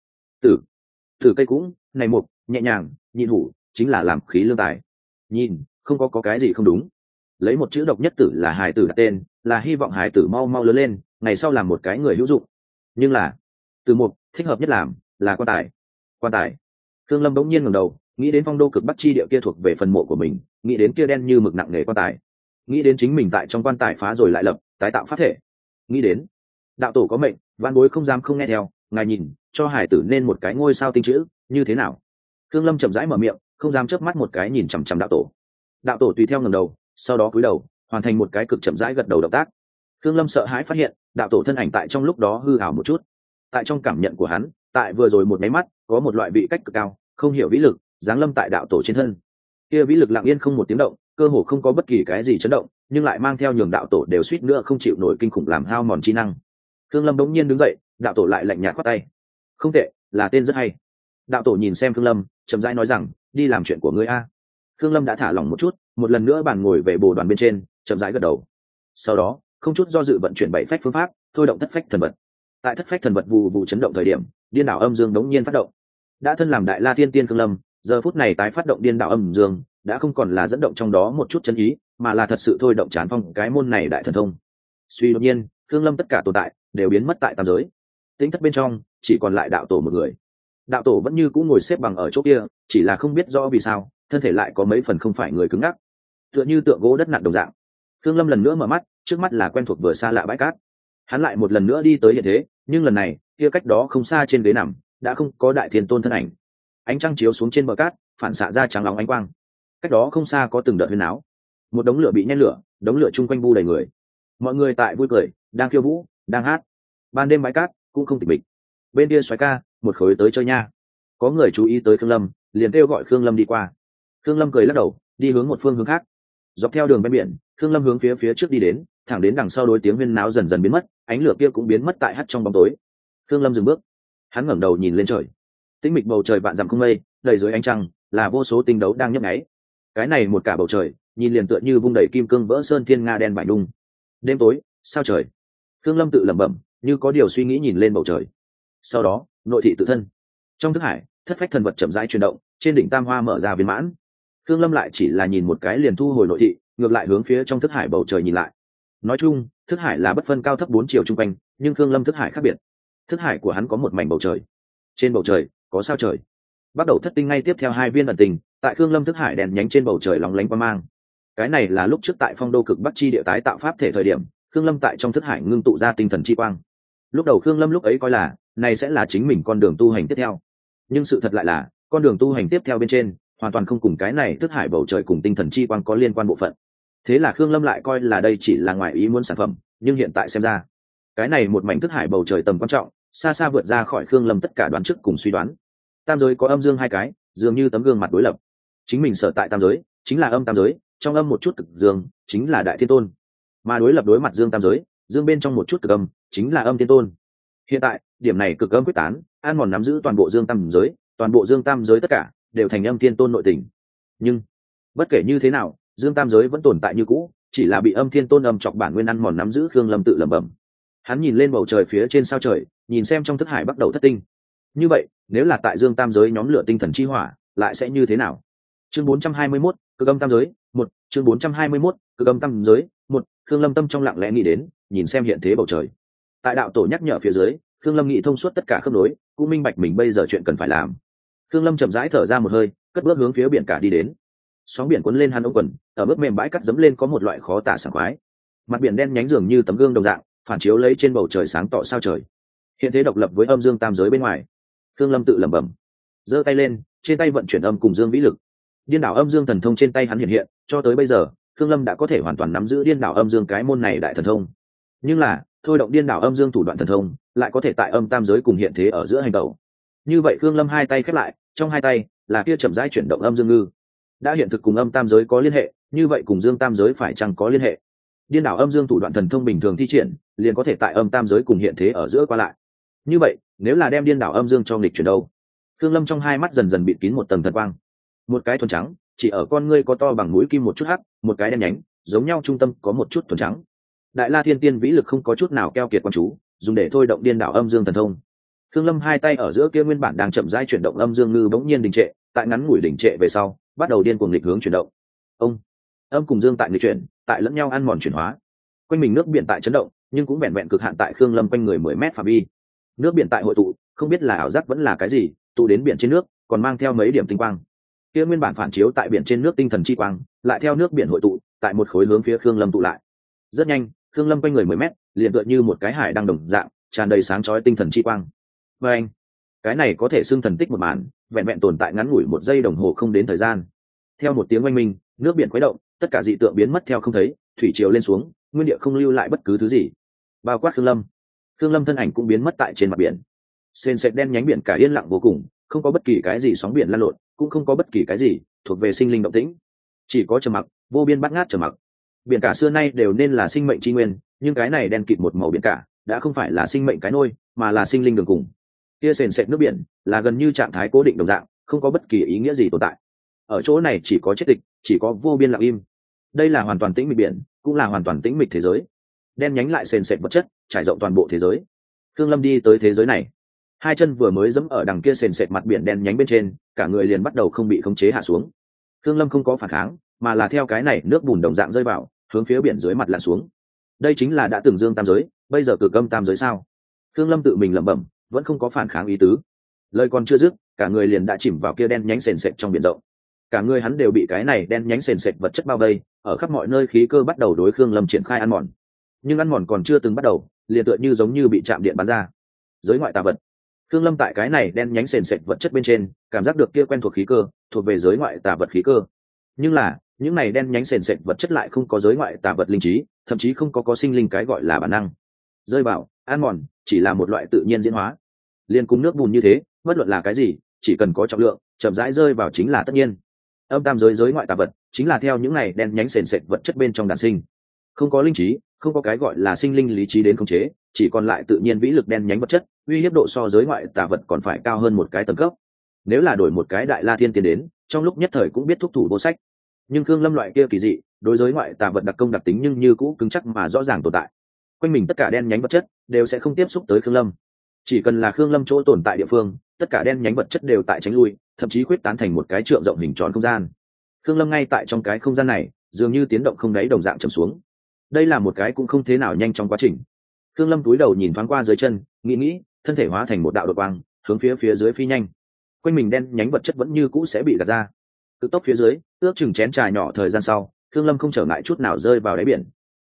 Tử cây cũng này mục nhẹ nhàng, nhịn hủ chính là làm khí lương tài. Nhìn không có cái gì không đúng. Lấy một chữ độc nhất tử là hài tử đặt tên, là hy vọng hài tử mau mau lớn lên, ngày sau làm một cái người hữu dụng. Nhưng là từ mục thích hợp nhất làm là quan tài. Quan tài. Khương Lâm bỗng nhiên ngẩng đầu, nghĩ đến phong đô cực bắc chi địa kia thuộc về phần mộ của mình, nghĩ đến kia đen như mực nặng nề quan tài, nghĩ đến chính mình tại trong quan tài phá rồi lại lập, tái tạo pháp thể, nghĩ đến đạo tổ có mệnh, văn bối không dám không nghe theo, ngài nhìn, cho hải tử nên một cái ngôi sao tinh chữ, như thế nào? Khương Lâm chậm rãi mở miệng, không dám chớp mắt một cái nhìn chằm chằm đạo tổ. Đạo tổ tùy theo ngẩng đầu, sau đó cúi đầu, hoàn thành một cái cực chậm rãi gật đầu động tác. Khương Lâm sợ hãi phát hiện, đạo tổ thân ảnh tại trong lúc đó hư ảo một chút. Tại trong cảm nhận của hắn, tại vừa rồi một máy mắt, có một loại vị cách cực cao, không hiểu vĩ lực, giáng lâm tại đạo tổ trên thân. Kia vĩ lực lặng yên không một tiếng động, cơ hồ không có bất kỳ cái gì chấn động, nhưng lại mang theo nhường đạo tổ đều suýt nữa không chịu nổi kinh khủng làm hao mòn trí năng. Khương Lâm đống nhiên đứng dậy, đạo tổ lại lạnh nhạt khoát tay. Không tệ, là tên rất hay. Đạo tổ nhìn xem Khương Lâm, chậm rãi nói rằng, đi làm chuyện của ngươi a. Khương Lâm đã thả lỏng một chút, một lần nữa bàn ngồi về bồ đoàn bên trên, chậm rãi gật đầu. Sau đó, không chút do dự vận chuyển bảy phách phương pháp, thôi động thất phách thần vật. Tại thất phách thần vật vụ vụ chấn động thời điểm, điên đảo âm dương đống nhiên phát động. Đã thân làm đại la tiên tiên Khương Lâm, giờ phút này tái phát động điên đảo âm dương, đã không còn là dẫn động trong đó một chút chân ý, mà là thật sự thôi động chán phong cái môn này đại thần thông. Suy đột nhiên, Khương Lâm tất cả tồn tại đều biến mất tại tam giới. Tính thất bên trong chỉ còn lại đạo tổ một người. Đạo tổ vẫn như cũ ngồi xếp bằng ở chỗ kia, chỉ là không biết rõ vì sao thân thể lại có mấy phần không phải người cứng ngắc, tựa như tượng gỗ đất nặng đồng dạng. Khương Lâm lần nữa mở mắt, trước mắt là quen thuộc vừa xa lạ bãi cát. Hắn lại một lần nữa đi tới hiện thế, nhưng lần này kia cách đó không xa trên ghế nằm đã không có đại thiên tôn thân ảnh. Ánh trăng chiếu xuống trên bờ cát, phản xạ ra trắng lóng ánh quang. Cách đó không xa có từng đợt huyên áo, một đống lửa bị nhen lửa, đống lửa chung quanh bu đầy người. Mọi người tại vui cười, đang khiêu vũ, đang hát. Ban đêm bãi cát cũng không tịch mịch. Bên kia xoáy ca, một khối tới chơi nha. Có người chú ý tới Khương Lâm, liền kêu gọi Khương Lâm đi qua. Khương Lâm cười lắc đầu, đi hướng một phương hướng khác. Dọc theo đường ven biển, Khương Lâm hướng phía trước đi đến, thẳng đến đằng sau đối tiếng huyên náo dần dần biến mất, ánh lửa kia cũng biến mất tại hắt trong bóng tối. Khương Lâm dừng bước, hắn ngẩng đầu nhìn lên trời. Tĩnh mịch bầu trời vạn dặm không mây, đầy dưới ánh trăng là vô số tinh đấu đang nhấp nháy. Cái này một cả bầu trời, nhìn liền tựa như vung đầy kim cương vỡ sơn thiên nga đen bại đung. Đêm tối, sao trời? Khương Lâm tự lẩm bẩm, như có điều suy nghĩ nhìn lên bầu trời. Sau đó, nội thị tự thân. Trong thức hải, thất phách thần vật chậm rãi chuyển động, trên đỉnh tam hoa mở ra viên mãn. Khương Lâm lại chỉ là nhìn một cái liền thu hồi nội thị, ngược lại hướng phía trong thức hải bầu trời nhìn lại. Nói chung, thức hải là bất phân cao thấp bốn chiều trung quanh, nhưng Khương Lâm thức hải khác biệt. Thức hải của hắn có một mảnh bầu trời. Trên bầu trời có sao trời. Bắt đầu thất tinh ngay tiếp theo hai viên ẩn tình, tại Khương Lâm thức hải đèn nhánh trên bầu trời lóng lánh quang mang. Cái này là lúc trước tại Phong Đô Cực Bắc chi địa tái tạo pháp thể thời điểm, Khương Lâm tại trong thức hải ngưng tụ ra tinh thần chi quang. Lúc đầu Khương Lâm lúc ấy coi là này sẽ là chính mình con đường tu hành tiếp theo, nhưng sự thật lại là con đường tu hành tiếp theo bên trên hoàn toàn không cùng cái này thức hải bầu trời cùng tinh thần chi quang có liên quan bộ phận. Thế là Khương Lâm lại coi là đây chỉ là ngoài ý muốn sản phẩm, nhưng hiện tại xem ra cái này một mảnh thức hải bầu trời tầm quan trọng xa xa vượt ra khỏi Khương Lâm tất cả đoán trước cùng suy đoán. Tam giới có âm dương hai cái, dường như tấm gương mặt đối lập. Chính mình sở tại tam giới chính là âm tam giới, trong âm một chút cực dương chính là đại thiên tôn, mà đối lập đối mặt dương tam giới, dương bên trong một chút cực âm chính là âm thiên tôn. Hiện tại điểm này cực âm quyết tán, an mòn nắm giữ toàn bộ dương tam giới, toàn bộ dương tam giới tất cả đều thành âm thiên tôn nội tình. Nhưng bất kể như thế nào, dương tam giới vẫn tồn tại như cũ, chỉ là bị âm thiên tôn âm chọc bản nguyên ăn mòn nắm giữ. Khương Lâm tự lẩm bẩm. Hắn nhìn lên bầu trời phía trên sao trời, nhìn xem trong thức hải bắt đầu thất tinh. Như vậy nếu là tại dương tam giới nhóm lửa tinh thần chi hỏa lại sẽ như thế nào? Chương 421, cực âm tam giới một. Chương 421, cực âm tam giới một. Khương Lâm tâm trong lặng lẽ nghĩ đến, nhìn xem hiện thế bầu trời. Tại đạo tổ nhắc nhở phía dưới, Khương Lâm nghĩ thông suốt tất cả khớp nối, cũng minh bạch mình bây giờ chuyện cần phải làm. Khương Lâm chậm rãi thở ra một hơi, cất bước hướng phía biển cả đi đến. Sóng biển cuốn lên hắn ống quần, ở bước mềm bãi cắt dẫm lên có một loại khó tả sảng khoái. Mặt biển đen nhánh dường như tấm gương đồng dạng, phản chiếu lấy trên bầu trời sáng tỏ sao trời. Hiện thế độc lập với âm dương tam giới bên ngoài. Khương Lâm tự lẩm bẩm, giơ tay lên, trên tay vận chuyển âm cùng dương vĩ lực. Điên đảo âm dương thần thông trên tay hắn hiện hiện, cho tới bây giờ, Khương Lâm đã có thể hoàn toàn nắm giữ điên đảo âm dương cái môn này đại thần thông. Nhưng là, thôi động điên đảo âm dương thủ đoạn thần thông, lại có thể tại âm tam giới cùng hiện thế ở giữa hành động. Như vậy Khương Lâm hai tay khép lại, trong hai tay là kia chậm rãi chuyển động âm dương ngư. Đã hiện thực cùng âm tam giới có liên hệ, như vậy cùng dương tam giới phải chăng có liên hệ? Điên đảo âm dương thủ đoạn thần thông bình thường thi triển, liền có thể tại âm tam giới cùng hiện thế ở giữa qua lại. Như vậy, nếu là đem điên đảo âm dương cho nghịch chuyển đâu? Khương Lâm trong hai mắt dần dần bịt kín một tầng thần quang. Một cái thuần trắng, chỉ ở con ngươi có to bằng mũi kim một chút hắc, một cái đen nhánh, giống nhau trung tâm có một chút thuần trắng. Đại La Thiên Tiên vĩ lực không có chút nào keo kiệt quan chú, dùng để thôi động điên đảo âm dương thần thông. Khương Lâm hai tay ở giữa kia nguyên bản đang chậm rãi chuyển động âm dương ngư bỗng nhiên đình trệ, tại ngắn ngủi đình trệ về sau, bắt đầu điên cuồng nghịch hướng chuyển động. Ông, âm cùng dương tại nghịch chuyển, tại lẫn nhau ăn mòn chuyển hóa. Quanh mình nước biển tại chấn động, nhưng cũng vẹn vẹn cực hạn tại Khương Lâm quanh người 10 mét phạm vi. Nước biển tại hội tụ, không biết là ảo giác vẫn là cái gì, tụ đến biển trên nước, còn mang theo mấy điểm tinh quang. Kia nguyên bản phản chiếu tại biển trên nước tinh thần chi quang, lại theo nước biển hội tụ, tại một khối hướng phía Khương Lâm tụ lại. Rất nhanh, Khương Lâm quanh người 10 mét, liền tựa như một cái hải đang đồng dạng, tràn đầy sáng chói tinh thần chi quang. Và anh, cái này có thể xưng thần tích một màn, vẹn vẹn tồn tại ngắn ngủi 1 giây đồng hồ không đến thời gian. Theo một tiếng oanh minh, nước biển khuấy động, tất cả dị tượng biến mất theo không thấy, thủy triều lên xuống, nguyên địa không lưu lại bất cứ thứ gì. Bao quát Khương Lâm. Khương Lâm thân ảnh cũng biến mất tại trên mặt biển. Sền sệt đen nhánh biển cả yên lặng vô cùng, không có bất kỳ cái gì sóng biển lan lộn, cũng không có bất kỳ cái gì thuộc về sinh linh động tĩnh, chỉ có trầm mặc, vô biên bát ngát trầm mặc. Biển cả xưa nay đều nên là sinh mệnh tri nguyên, nhưng cái này đen kịt một màu biển cả đã không phải là sinh mệnh cái nôi, mà là sinh linh đường cùng. Kia sền sệt nước biển là gần như trạng thái cố định đồng dạng, không có bất kỳ ý nghĩa gì tồn tại. Ở chỗ này chỉ có chết tịch, chỉ có vô biên lặng im. Đây là hoàn toàn tĩnh mịch biển, cũng là hoàn toàn tĩnh mịch thế giới. Đen nhánh lại sền sệt vật chất trải rộng toàn bộ thế giới. Thương Lâm đi tới thế giới này, hai chân vừa mới dẫm ở đằng kia sền sệt mặt biển đen nhánh bên trên, cả người liền bắt đầu không bị khống chế hạ xuống. Thương Lâm không có phản kháng, mà là theo cái này nước bùn đồng dạng rơi vào, hướng phía biển dưới mặt lặn xuống. Đây chính là đã từng dương tam giới, bây giờ cực âm tam giới sao? Thương Lâm tự mình lẩm bẩm, vẫn không có phản kháng ý tứ. Lời còn chưa dứt, cả người liền đã chìm vào kia đen nhánh sền sệt trong biển rộng. Cả người hắn đều bị cái này đen nhánh sền sệt vật chất bao vây, ở khắp mọi nơi khí cơ bắt đầu đối Khương Lâm triển khai ăn mòn. Nhưng ăn mòn còn chưa từng bắt đầu, liền tựa như giống như bị chạm điện bắn ra. Giới ngoại tà vật. Khương Lâm tại cái này đen nhánh sền sệt vật chất bên trên, cảm giác được kia quen thuộc khí cơ, thuộc về giới ngoại tà vật khí cơ. Nhưng là, những này đen nhánh sền sệt vật chất lại không có giới ngoại tà vật linh trí, thậm chí không có sinh linh cái gọi là bản năng. Rơi vào, ăn mòn, chỉ là một loại tự nhiên diễn hóa. Liên cung nước bùn như thế, bất luận là cái gì, chỉ cần có trọng lượng, chậm rãi rơi vào chính là tất nhiên. Âm tam giới giới ngoại tà vật, chính là theo những này đen nhánh sền sệt vật chất bên trong đản sinh. Không có linh trí, không có cái gọi là sinh linh lý trí đến khống chế, chỉ còn lại tự nhiên vĩ lực đen nhánh vật chất, uy hiếp độ so giới ngoại tà vật còn phải cao hơn một cái tầng cấp. Nếu là đổi một cái đại la thiên tiến đến, trong lúc nhất thời cũng biết thúc thủ vô sách. Nhưng Khương Lâm loại kia kỳ dị, đối giới ngoại tà vật đặc công đặc tính nhưng như cũ cứng chắc mà rõ ràng tồn tại. Quanh mình tất cả đen nhánh vật chất đều sẽ không tiếp xúc tới Khương Lâm. Chỉ cần là Khương Lâm chỗ tồn tại địa phương, tất cả đen nhánh vật chất đều tại tránh lui, thậm chí khuyết tán thành một cái trượng rộng hình tròn không gian. Khương Lâm ngay tại trong cái không gian này, dường như tiến động không đáy đồng dạng trầm xuống. Đây là một cái cũng không thế nào nhanh trong quá trình. Khương Lâm cúi đầu nhìn thoáng qua dưới chân, nghĩ, thân thể hóa thành một đạo đột quang, hướng phía dưới phi nhanh. Quanh mình đen nhánh vật chất vẫn như cũ sẽ bị gạt ra. Cực tốc phía dưới, ước chừng chén trà nhỏ thời gian sau, Khương Lâm không trở ngại chút nào rơi vào đáy biển.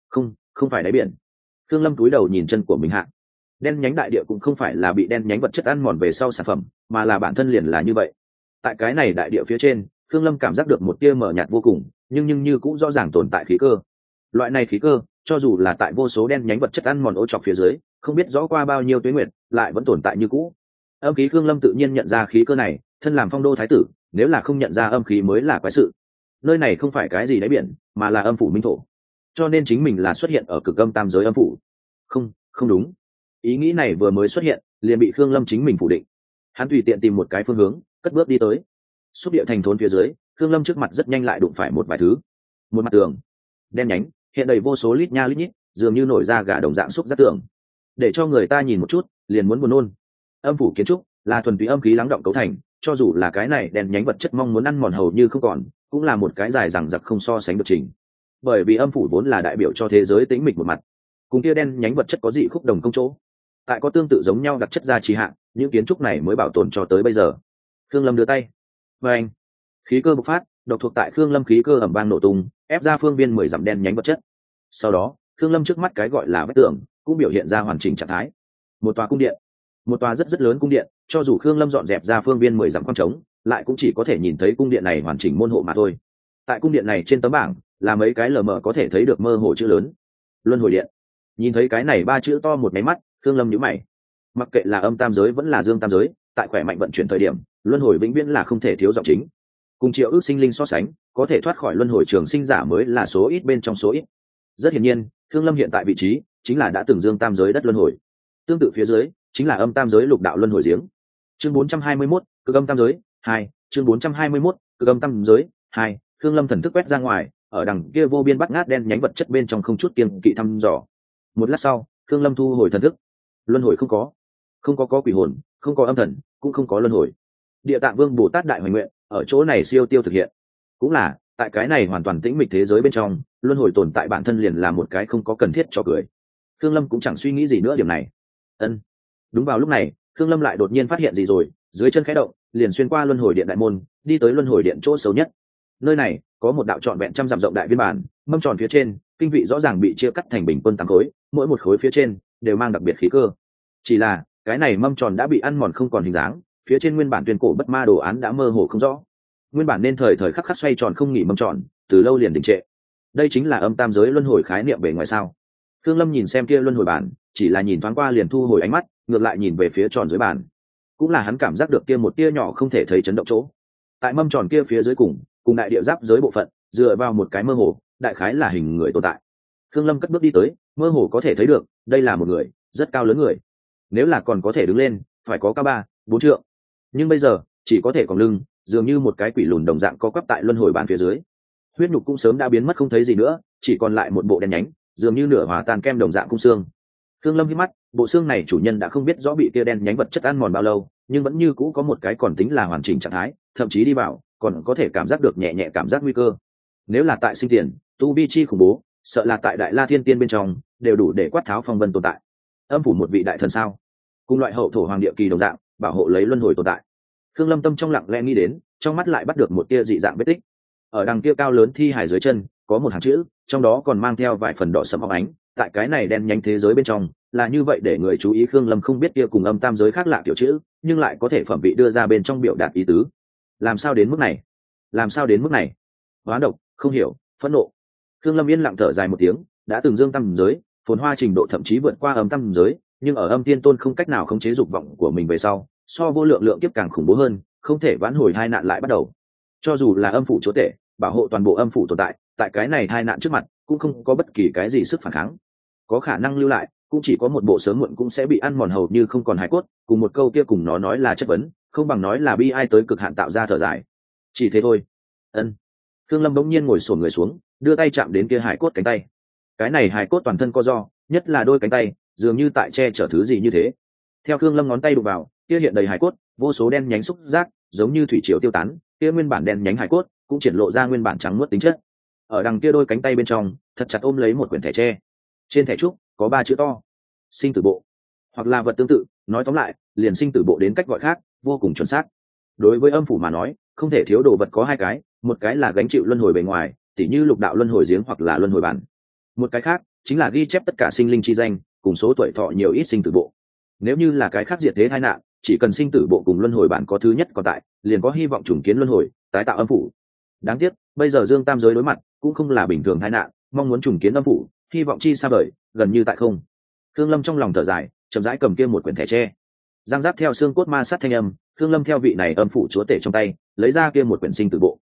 Không phải đáy biển. Khương Lâm cúi đầu nhìn chân của mình hạ. Đen nhánh đại địa cũng không phải là bị đen nhánh vật chất ăn mòn về sau sản phẩm, mà là bản thân liền là như vậy. Tại cái này đại địa phía trên, Khương Lâm cảm giác được một tia mờ nhạt vô cùng, nhưng như cũng rõ ràng tồn tại khí cơ. Loại này khí cơ, cho dù là tại vô số đen nhánh vật chất ăn mòn ô trọc phía dưới, không biết rõ qua bao nhiêu tuế nguyệt, lại vẫn tồn tại như cũ. Âm khí Khương Lâm tự nhiên nhận ra khí cơ này, thân làm phong đô thái tử, nếu là không nhận ra âm khí mới là quái sự. Nơi này không phải cái gì đáy biển, mà là âm phủ minh thổ. Cho nên chính mình là xuất hiện ở cực âm tam giới âm phủ. Không đúng. Ý nghĩ này vừa mới xuất hiện, liền bị Khương Lâm chính mình phủ định. Hắn tùy tiện tìm một cái phương hướng, cất bước đi tới. Xúc địa thành thốn phía dưới, Khương Lâm trước mặt rất nhanh lại đụng phải một vài thứ. Một mặt tường đen nhánh, hiện đầy vô số lít nha lít nhít, dường như nổi ra gà đồng dạng xúc giác tường, để cho người ta nhìn một chút liền muốn buồn nôn. Âm phủ kiến trúc là thuần túy âm khí lắng động cấu thành, cho dù là cái này đen nhánh vật chất mong muốn ăn mòn hầu như không còn, cũng là một cái dài dằng dặc không so sánh được trình. Bởi vì âm phủ vốn là đại biểu cho thế giới tĩnh mịch một mặt, cùng kia đen nhánh vật chất có dị khúc đồng công chỗ, tại có tương tự giống nhau đặc chất ra trì hạn, những kiến trúc này mới bảo tồn cho tới bây giờ. Khương Lâm đưa tay, và anh, khí cơ bộc phát, độc thuộc tại Khương Lâm khí cơ ầm vang nổ tung, ép ra phương viên 10 dặm đen nhánh vật chất. Sau đó, Khương Lâm trước mắt cái gọi là vách tường cũng biểu hiện ra hoàn chỉnh trạng thái. Một tòa cung điện, một tòa rất lớn cung điện, cho dù Khương Lâm dọn dẹp ra phương viên 10 dặm khoảng trống, lại cũng chỉ có thể nhìn thấy cung điện này hoàn chỉnh môn hộ mà thôi. Tại cung điện này trên tấm bảng là mấy cái lờ mờ có thể thấy được mơ hồ chữ lớn: Luân Hồi Điện. Nhìn thấy cái này ba chữ to một máy mắt, Khương Lâm nhíu mày. Mặc kệ là âm tam giới vẫn là dương tam giới, tại khỏe mạnh vận chuyển thời điểm, luân hồi vĩnh viễn là không thể thiếu giọng chính. Cùng triệu ước sinh linh so sánh, có thể thoát khỏi luân hồi trường sinh giả mới là số ít bên trong số ít. Rất hiển nhiên, Khương Lâm hiện tại vị trí chính là đã từng dương tam giới đất luân hồi. Tương tự phía dưới chính là âm tam giới lục đạo luân hồi giếng. Chương 421, cực âm tam giới 2, chương 421, cực âm tam giới 2. Khương Lâm thần thức quét ra ngoài, ở đằng kia vô biên bắt ngát đen nhánh vật chất bên trong không chút kiêng kỵ thăm dò. Một lát sau, Khương Lâm thu hồi thần thức. Luân hồi không có quỷ hồn, không có âm thần, cũng không có luân hồi. Địa Tạng Vương Bồ Tát đại hoành nguyện ở chỗ này siêu tiêu thực hiện. Cũng là tại cái này hoàn toàn tĩnh mịch thế giới bên trong, luân hồi tồn tại bản thân liền là một cái không có cần thiết cho cười. Khương Lâm cũng chẳng suy nghĩ gì nữa điểm này. Đúng vào lúc này, Khương Lâm lại đột nhiên phát hiện gì rồi, dưới chân khẽ động, liền xuyên qua luân hồi điện đại môn, đi tới luân hồi điện chỗ xấu nhất. Nơi này có một đạo trọn vẹn trăm dặm rộng đại viên bản, mâm tròn phía trên, kinh vị rõ ràng bị chia cắt thành bình quân 8 khối, mỗi một khối phía trên đều mang đặc biệt khí cơ. Chỉ là cái này mâm tròn đã bị ăn mòn không còn hình dáng, phía trên nguyên bản tuyên cổ bất ma đồ án đã mơ hồ không rõ. Nguyên bản nên thời thời khắc khắc xoay tròn không nghỉ mâm tròn, từ lâu liền đình trệ. Đây chính là âm tam giới luân hồi khái niệm bề ngoài sao? Khương Lâm nhìn xem kia luân hồi bản, chỉ là nhìn thoáng qua liền thu hồi ánh mắt, ngược lại nhìn về phía tròn dưới bản. Cũng là hắn cảm giác được kia một tia nhỏ không thể thấy chấn động chỗ. Tại mâm tròn kia phía dưới cùng đại địa giáp giới bộ phận, dựa vào một cái mơ hồ, đại khái là hình người tồn tại. Khương Lâm cất bước đi tới, mơ hồ có thể thấy được đây là một người rất cao lớn người, nếu là còn có thể đứng lên phải có cao 3-4 trượng, nhưng bây giờ chỉ có thể còng lưng, dường như một cái quỷ lùn đồng dạng co quắp tại luân hồi bàn phía dưới. Huyết nhục cũng sớm đã biến mất không thấy gì nữa, chỉ còn lại một bộ đen nhánh, dường như nửa hòa tan kem đồng dạng khung xương. Khương Lâm hít mắt, bộ xương này chủ nhân đã không biết rõ bị kia đen nhánh vật chất ăn mòn bao lâu, nhưng vẫn như cũ có một cái còn tính là hoàn chỉnh trạng thái, thậm chí đi vào còn có thể cảm giác được nhẹ nhẹ cảm giác nguy cơ. Nếu là tại sinh tiền, tu vi chi khủng bố, sợ là tại Đại La Thiên Tiên bên trong đều đủ để quát tháo phong vân tồn tại. Âm phủ một vị đại thần sao? Cùng loại hậu thổ hoàng địa kỳ đồng dạng, bảo hộ lấy luân hồi tồn tại. Khương Lâm tâm trong lặng lẽ nghĩ đến, trong mắt lại bắt được một tia dị dạng vết tích. Ở đằng kia cao lớn thi hài dưới chân, có một hàng chữ, trong đó còn mang theo vài phần đỏ sẫm óng ánh. Tại cái này đen nhánh thế giới bên trong, là như vậy để người chú ý. Khương Lâm không biết kia cùng âm tam giới khác lạ kiểu chữ, nhưng lại có thể phẩm vị đưa ra bên trong biểu đạt ý tứ. Làm sao đến mức này? Làm sao đến mức này? Hóa độc, không hiểu, phẫn nộ. Khương Lâm yên lặng thở dài một tiếng, đã từng dương tam giới, phồn hoa trình độ thậm chí vượt qua âm tam giới, nhưng ở âm tiên tôn không cách nào khống chế dục vọng của mình về sau, so vô lượng lượng kiếp càng khủng bố hơn, không thể vãn hồi hai nạn lại bắt đầu. Cho dù là âm phủ chúa tể, bảo hộ toàn bộ âm phủ tồn tại, tại cái này hai nạn trước mặt, cũng không có bất kỳ cái gì sức phản kháng. Có khả năng lưu lại, cũng chỉ có một bộ sớm muộn cũng sẽ bị ăn mòn hầu như không còn hài cốt, cùng một câu kia cùng nó nói là chất vấn, không bằng nói là bi ai tới cực hạn tạo ra thở dài. Chỉ thế thôi. Ân. Khương Lâm bỗng nhiên ngồi xổm người xuống, đưa tay chạm đến kia hài cốt cánh tay. Cái này hài cốt toàn thân co ro, nhất là đôi cánh tay, dường như tại che chở thứ gì như thế. Theo Khương Lâm ngón tay đụng vào, kia hiện đầy hài cốt, vô số đen nhánh xúc giác, giống như thủy triều tiêu tán, kia nguyên bản đen nhánh hài cốt cũng triển lộ ra nguyên bản trắng muốt tính chất. Ở đằng kia đôi cánh tay bên trong, thật chặt ôm lấy một quyển thẻ tre. Trên thẻ trúc có 3 chữ to: sinh tử bộ, hoặc là vật tương tự, nói tóm lại, liền sinh tử bộ đến cách gọi khác, vô cùng chuẩn xác. Đối với âm phủ mà nói, không thể thiếu đồ vật có hai cái, một cái là gánh chịu luân hồi bề ngoài, tỉ như lục đạo luân hồi giếng hoặc là luân hồi bản. Một cái khác chính là ghi chép tất cả sinh linh chi danh, cùng số tuổi thọ nhiều ít sinh tử bộ. Nếu như là cái khác diệt thế tai nạn, chỉ cần sinh tử bộ cùng luân hồi bản có thứ nhất còn tại, liền có hy vọng trùng kiến luân hồi, tái tạo âm phủ. Đáng tiếc, bây giờ Dương Tam giới đối mặt cũng không là bình thường tai nạn, mong muốn trùng kiến âm phủ, hy vọng chi xa vời, gần như tại không. Khương Lâm trong lòng thở dài, chậm rãi cầm kia một quyển thẻ tre. Giang giáp theo xương cốt ma sát thanh âm, Khương Lâm theo vị này âm phủ chúa tể trong tay, lấy ra kia một quyển sinh tử bộ.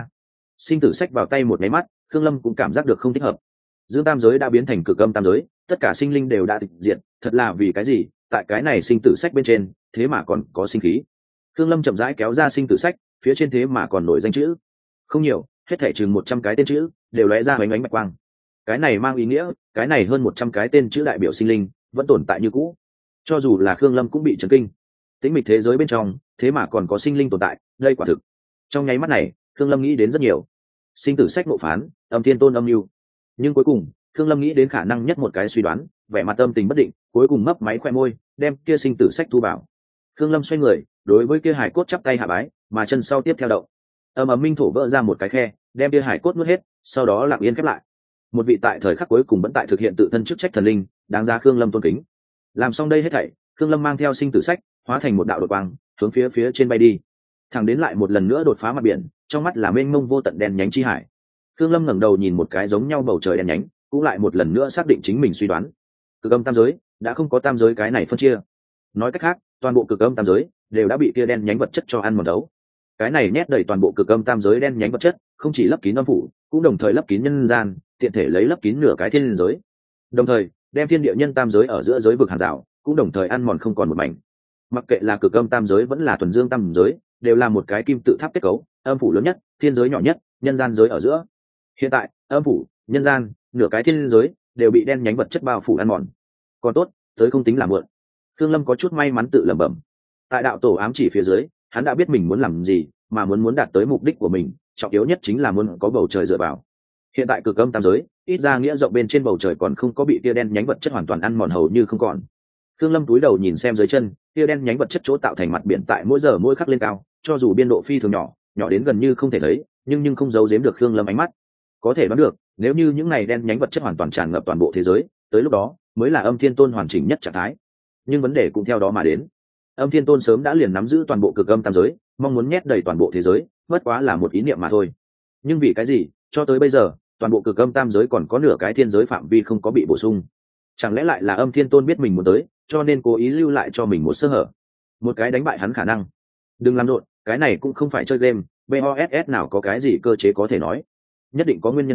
Sinh tử sách vào tay một máy mắt, Khương Lâm cũng cảm giác được không thích hợp. Dương Tam giới đã biến thành cực âm tam giới, tất cả sinh linh đều đã tịch diệt, thật là vì cái gì? Tại cái này sinh tử sách bên trên, thế mà còn có sinh khí. Khương Lâm chậm rãi kéo ra sinh tử sách, phía trên thế mà còn nổi danh chữ. Không nhiều, hết thảy chừng 100 cái tên chữ, đều lóe ra ánh ánh bạch quang. Cái này mang ý nghĩa, cái này hơn 100 cái tên chữ đại biểu sinh linh, vẫn tồn tại như cũ. Cho dù là Khương Lâm cũng bị chấn kinh. Tĩnh mịch thế giới bên trong, thế mà còn có sinh linh tồn tại, đây quả thực. Trong nháy mắt này, Khương Lâm nghĩ đến rất nhiều. Sinh tử sách ngộ phán, âm thiên tôn âm mưu. Nhưng cuối cùng, Khương Lâm nghĩ đến khả năng nhất một cái suy đoán, vẻ mặt tâm tình bất định, cuối cùng mấp máy khoe môi, đem kia sinh tử sách thu vào. Khương Lâm xoay người, đối với kia hải cốt chắp tay hạ bái, mà chân sau tiếp theo động. Ầm minh thổ vỡ ra một cái khe, đem kia hải cốt nuốt hết, sau đó lặng yên khép lại. Một vị tại thời khắc cuối cùng vẫn tại thực hiện tự thân chức trách thần linh, đáng ra Khương Lâm tôn kính. Làm xong đây hết thảy, Khương Lâm mang theo sinh tử sách, hóa thành một đạo đột quang, hướng phía trên bay đi. Thẳng đến lại một lần nữa đột phá mặt biển, trong mắt là mênh mông vô tận đen nhánh chi hải. Khương Lâm ngẩng đầu nhìn một cái giống nhau bầu trời đen nhánh, cũng lại một lần nữa xác định chính mình suy đoán. Cực âm tam giới đã không có tam giới cái này phân chia. Nói cách khác, toàn bộ cực âm tam giới đều đã bị kia đen nhánh vật chất cho ăn mòn đấu. Cái này nhét đầy toàn bộ cực âm tam giới đen nhánh vật chất, không chỉ lấp kín âm phủ, cũng đồng thời lấp kín nhân gian, tiện thể lấy lấp kín nửa cái thiên giới. Đồng thời, đem thiên địa nhân tam giới ở giữa giới vực hàng rào, cũng đồng thời ăn mòn không còn một mảnh. Mặc kệ là cực âm tam giới vẫn là thuần dương tam giới, đều là một cái kim tự tháp kết cấu, âm phủ lớn nhất, thiên giới nhỏ nhất, nhân gian giới ở giữa. Hiện tại, âm phủ, nhân gian, nửa cái thiên giới đều bị đen nhánh vật chất bao phủ ăn mòn. Còn tốt, tới không tính là mượn. Khương Lâm có chút may mắn tự lẩm bẩm. Tại đạo tổ ám chỉ phía dưới, hắn đã biết mình muốn làm gì, mà muốn đạt tới mục đích của mình, trọng yếu nhất chính là muốn có bầu trời dựa vào. Hiện tại cực âm tam giới, ít ra nghĩa rộng bên trên bầu trời còn không có bị tia đen nhánh vật chất hoàn toàn ăn mòn hầu như không còn. Khương Lâm cúi đầu nhìn xem dưới chân, tia đen nhánh vật chất chỗ tạo thành mặt biển tại mỗi giờ mỗi khắc lên cao, cho dù biên độ phi thường nhỏ, nhỏ đến gần như không thể thấy, nhưng không giấu giếm được Khương Lâm ánh mắt. Có thể đoán được, nếu như những này đen nhánh vật chất hoàn toàn tràn ngập toàn bộ thế giới, tới lúc đó mới là âm thiên tôn hoàn chỉnh nhất trạng thái. Nhưng vấn đề cũng theo đó mà đến. Âm thiên tôn sớm đã liền nắm giữ toàn bộ cực âm tam giới, mong muốn nhét đầy toàn bộ thế giới, bất quá là một ý niệm mà thôi. Nhưng vì cái gì, cho tới bây giờ, toàn bộ cực âm tam giới còn có nửa cái thiên giới phạm vi không có bị bổ sung? Chẳng lẽ lại là âm thiên tôn biết mình muốn tới, cho nên cố ý lưu lại cho mình một sơ hở, một cái đánh bại hắn khả năng? Đừng làm rộn, cái này cũng không phải chơi game, BOSS nào có cái gì cơ chế có thể nói. Nhất định có nguyên nhân khác,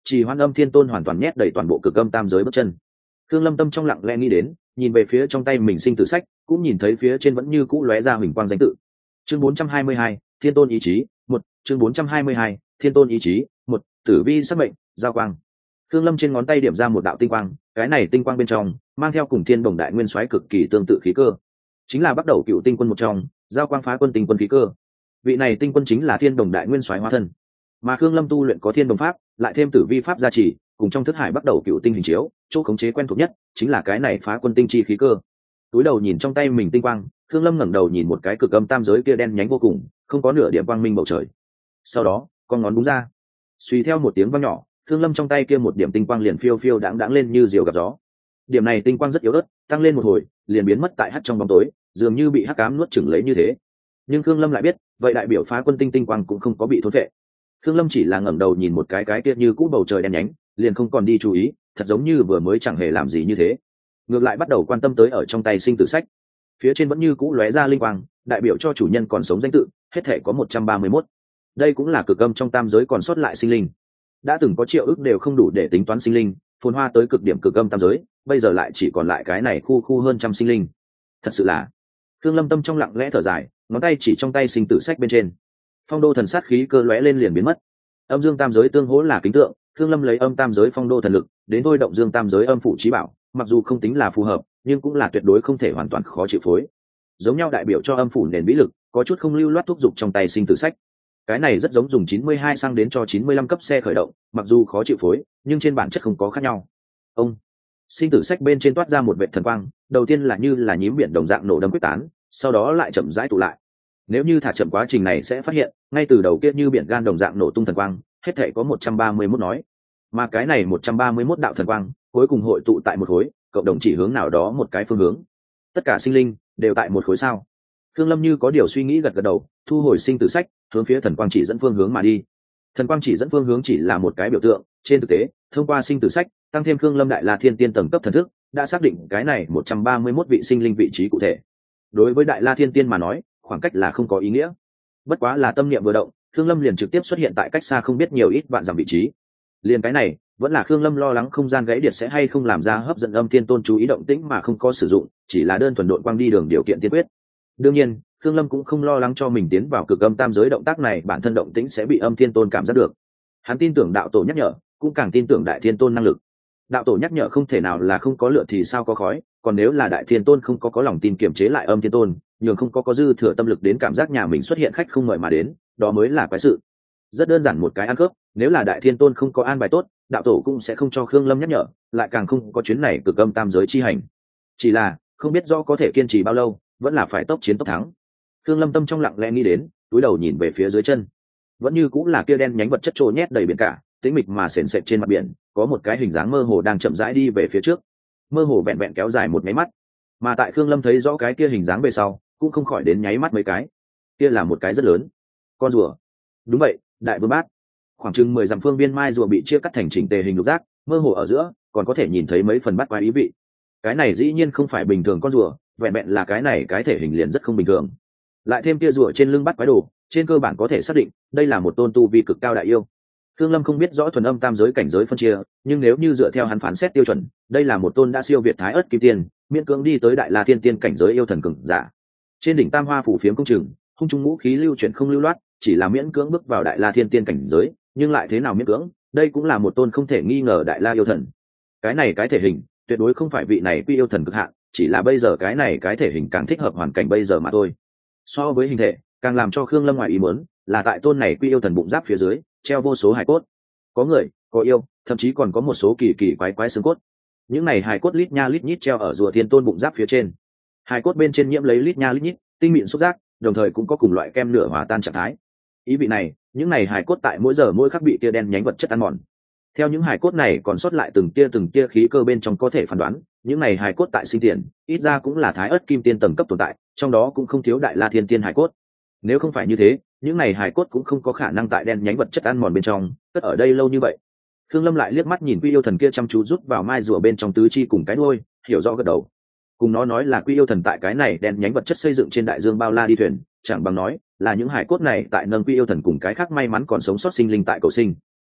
chỉ hoan âm thiên tôn hoàn toàn nhét đầy toàn bộ cực âm tam giới bước chân. Khương Lâm tâm trong lặng lẽ nghĩ đến, nhìn về phía trong tay mình sinh tử sách, cũng nhìn thấy phía trên vẫn như cũ lóe ra huỳnh quang danh tự. Chương 422, Thiên Tôn ý chí, 1, chương 422, Thiên Tôn ý chí, 1, tử vi sắc mệnh, giao quang. Khương Lâm trên ngón tay điểm ra một đạo tinh quang, cái này tinh quang bên trong mang theo cùng Thiên Đồng Đại Nguyên Soái cực kỳ tương tự khí cơ, chính là bắt đầu cựu tinh quân một trong, giao quang phá quân tinh quân khí cơ. Vị này tinh quân chính là Thiên Đồng Đại Nguyên Soái hóa thân, mà Khương Lâm tu luyện có Thiên Đồng pháp, lại thêm tử vi pháp gia trì, cùng trong thức hải bắt đầu cựu tinh hình chiếu, chỗ khống chế quen thuộc nhất chính là cái này phá quân tinh chi khí cơ. Túi đầu nhìn trong tay mình tinh quang, Khương Lâm ngẩng đầu nhìn một cái cực âm tam giới kia đen nhánh vô cùng, không có nửa điểm quang minh bầu trời. Sau đó, con ngón búng ra, suy theo một tiếng vang nhỏ, Khương Lâm trong tay kia một điểm tinh quang liền phiêu phiêu đãng đãng lên như diều gặp gió. Điểm này tinh quang rất yếu ớt, tăng lên một hồi, liền biến mất tại hắt trong bóng tối, dường như bị hắc ám nuốt chửng lấy như thế. Nhưng Khương Lâm lại biết, vậy đại biểu phá quân tinh tinh quang cũng không có bị thôn phệ. Khương Lâm chỉ là ngẩng đầu nhìn một cái kia như cũ bầu trời đen nhánh, liền không còn đi chú ý, thật giống như vừa mới chẳng hề làm gì như thế. Ngược lại bắt đầu quan tâm tới ở trong tay sinh tử sách. Phía trên vẫn như cũ lóe ra linh quang, đại biểu cho chủ nhân còn sống danh tự, hết thể có 131. Đây cũng là cực âm trong tam giới còn sót lại sinh linh. Đã từng có triệu ức đều không đủ để tính toán sinh linh, phồn hoa tới cực điểm cực âm tam giới, bây giờ lại chỉ còn lại cái này khu hơn trăm sinh linh. Thật sự là. Khương Lâm tâm trong lặng lẽ thở dài, ngón tay chỉ trong tay sinh tử sách bên trên. Phong đô thần sát khí cơ lóe lên liền biến mất. Âm dương tam giới tương hỗ là kính tượng, Khương Lâm lấy âm tam giới phong đô thần lực, đến thôi động dương tam giới âm phủ chí bảo, mặc dù không tính là phù hợp, nhưng cũng là tuyệt đối không thể hoàn toàn khó chịu phối. Giống nhau đại biểu cho âm phủ nền vĩ lực, có chút không lưu loát thúc giục trong tay sinh tử sách. Cái này rất giống dùng 92 sang đến cho 95 cấp xe khởi động, mặc dù khó chịu phối, nhưng trên bản chất không có khác nhau. Ông sinh tử sách bên trên toát ra một vệt thần quang, đầu tiên là như là nhím biển đồng dạng nổ đâm quyết tán, sau đó lại chậm rãi tụ lại. Nếu như thả chậm quá trình này sẽ phát hiện, ngay từ đầu kia như biển gan đồng dạng nổ tung thần quang, hết thảy có 131 nói. Mà cái này 131 đạo thần quang, cuối cùng hội tụ tại một khối, cộng đồng chỉ hướng nào đó một cái phương hướng. Tất cả sinh linh đều tại một khối sao? Khương Lâm như có điều suy nghĩ gật gật đầu, thu hồi sinh tử sách, hướng phía thần quang chỉ dẫn phương hướng mà đi. Thần quang chỉ dẫn phương hướng chỉ là một cái biểu tượng, trên thực tế, thông qua sinh tử sách, tăng thêm Khương Lâm Đại La Thiên Tiên tầng cấp thần thức, đã xác định cái này 131 vị sinh linh vị trí cụ thể. Đối với Đại La Thiên Tiên mà nói, khoảng cách là không có ý nghĩa. Bất quá là tâm niệm vừa động, Khương Lâm liền trực tiếp xuất hiện tại cách xa không biết nhiều ít vạn dặm vị trí. Liền cái này, vẫn là Khương Lâm lo lắng không gian gãy điệt sẽ hay không làm ra hấp dẫn âm thiên tôn chú ý động tĩnh mà không có sử dụng, chỉ là đơn thuần độn quang đi đường điều kiện tiên quyết. Đương nhiên, Khương Lâm cũng không lo lắng cho mình tiến vào cực âm tam giới động tác này bản thân động tĩnh sẽ bị âm thiên tôn cảm giác được. Hắn tin tưởng đạo tổ nhắc nhở, cũng càng tin tưởng đại thiên tôn năng lực. Đạo tổ nhắc nhở không thể nào là không có lửa thì sao có khói, còn nếu là đại thiên tôn không có lòng tin kiềm chế lại âm thiên tôn, nhường không có dư thừa tâm lực đến cảm giác nhà mình xuất hiện khách không mời mà đến, đó mới là quái sự. Rất đơn giản một cái ăn cướp, nếu là đại thiên tôn không có an bài tốt, đạo tổ cũng sẽ không cho Khương Lâm nhắc nhở, lại càng không có chuyến này cực âm tam giới chi hành. Chỉ là không biết do có thể kiên trì bao lâu, vẫn là phải tốc chiến tốc thắng. Khương Lâm tâm trong lặng lẽ nghĩ đến, cúi đầu nhìn về phía dưới chân, vẫn như cũng là kia đen nhánh vật chất trôi nhét đầy biển cả, tĩnh mịch mà sền sệt trên mặt biển, có một cái hình dáng mơ hồ đang chậm rãi đi về phía trước, mơ hồ vẹn vẹn kéo dài một nháy mắt, mà tại Khương Lâm thấy rõ cái kia hình dáng về sau, cũng không khỏi đến nháy mắt mấy cái. Kia là một cái rất lớn con rùa. Đúng vậy, đại vương bát. Khoảng chừng 10 dặm phương viên mai rùa bị chia cắt thành chỉnh tề hình lục giác, mơ hồ ở giữa còn có thể nhìn thấy mấy phần bắt quái ý vị. Cái này dĩ nhiên không phải bình thường con rùa, vẹn vẹn là cái này cái thể hình liền rất không bình thường. Lại thêm kia rùa trên lưng bắt quái đồ, trên cơ bản có thể xác định đây là một tôn tu vi cực cao đại yêu. Khương Lâm không biết rõ thuần âm tam giới cảnh giới phân chia, nhưng nếu như dựa theo hắn phán xét tiêu chuẩn, đây là một tôn đã siêu việt thái ớt kim tiên, miễn cưỡng đi tới đại la thiên tiên cảnh giới yêu thần cường giả. Trên đỉnh tam hoa phủ phiếm công trường, hung trung ngũ khí lưu chuyển không lưu loát, chỉ là miễn cưỡng bước vào đại la thiên tiên cảnh giới, nhưng lại thế nào miễn cưỡng, đây cũng là một tôn không thể nghi ngờ đại la yêu thần. Cái này cái thể hình, tuyệt đối không phải vị này quy yêu thần cực hạn, chỉ là bây giờ cái này cái thể hình càng thích hợp hoàn cảnh bây giờ mà thôi. So với hình thể, càng làm cho Khương Lâm ngoài ý muốn, là tại tôn này quy yêu thần bụng giáp phía dưới, treo vô số hài cốt. Có người, có yêu, thậm chí còn có một số kỳ kỳ quái quái xương cốt. Những này hài cốt lít nha lít nhít treo ở rùa thiên tôn bụng giáp phía trên. Hài cốt bên trên nhiễm lấy lít nha lít nhít, tinh mịn xúc giác, đồng thời cũng có cùng loại kem nửa hòa tan trạng thái. Ý vị này, những này hài cốt tại mỗi giờ mỗi khắc bị tia đen nhánh vật chất ăn mòn. Theo những hài cốt này còn sót lại từng tia khí cơ bên trong có thể phán đoán, những này hài cốt tại sinh tiền, ít ra cũng là thái ớt kim tiên tầng cấp tồn tại, trong đó cũng không thiếu đại la thiên tiên hài cốt. Nếu không phải như thế, những này hài cốt cũng không có khả năng tại đen nhánh vật chất ăn mòn bên trong cất ở đây lâu như vậy. Khương Lâm lại liếc mắt nhìn quy yêu thần kia chăm chú rút vào mai rùa bên trong tứ chi cùng cái đuôi, hiểu rõ gật đầu. Cùng nó nói là quy yêu thần tại cái này đen nhánh vật chất xây dựng trên đại dương bao la đi thuyền, chẳng bằng nói là những hài cốt này tại nâng quy yêu thần cùng cái khác may mắn còn sống sót sinh linh tại cầu sinh.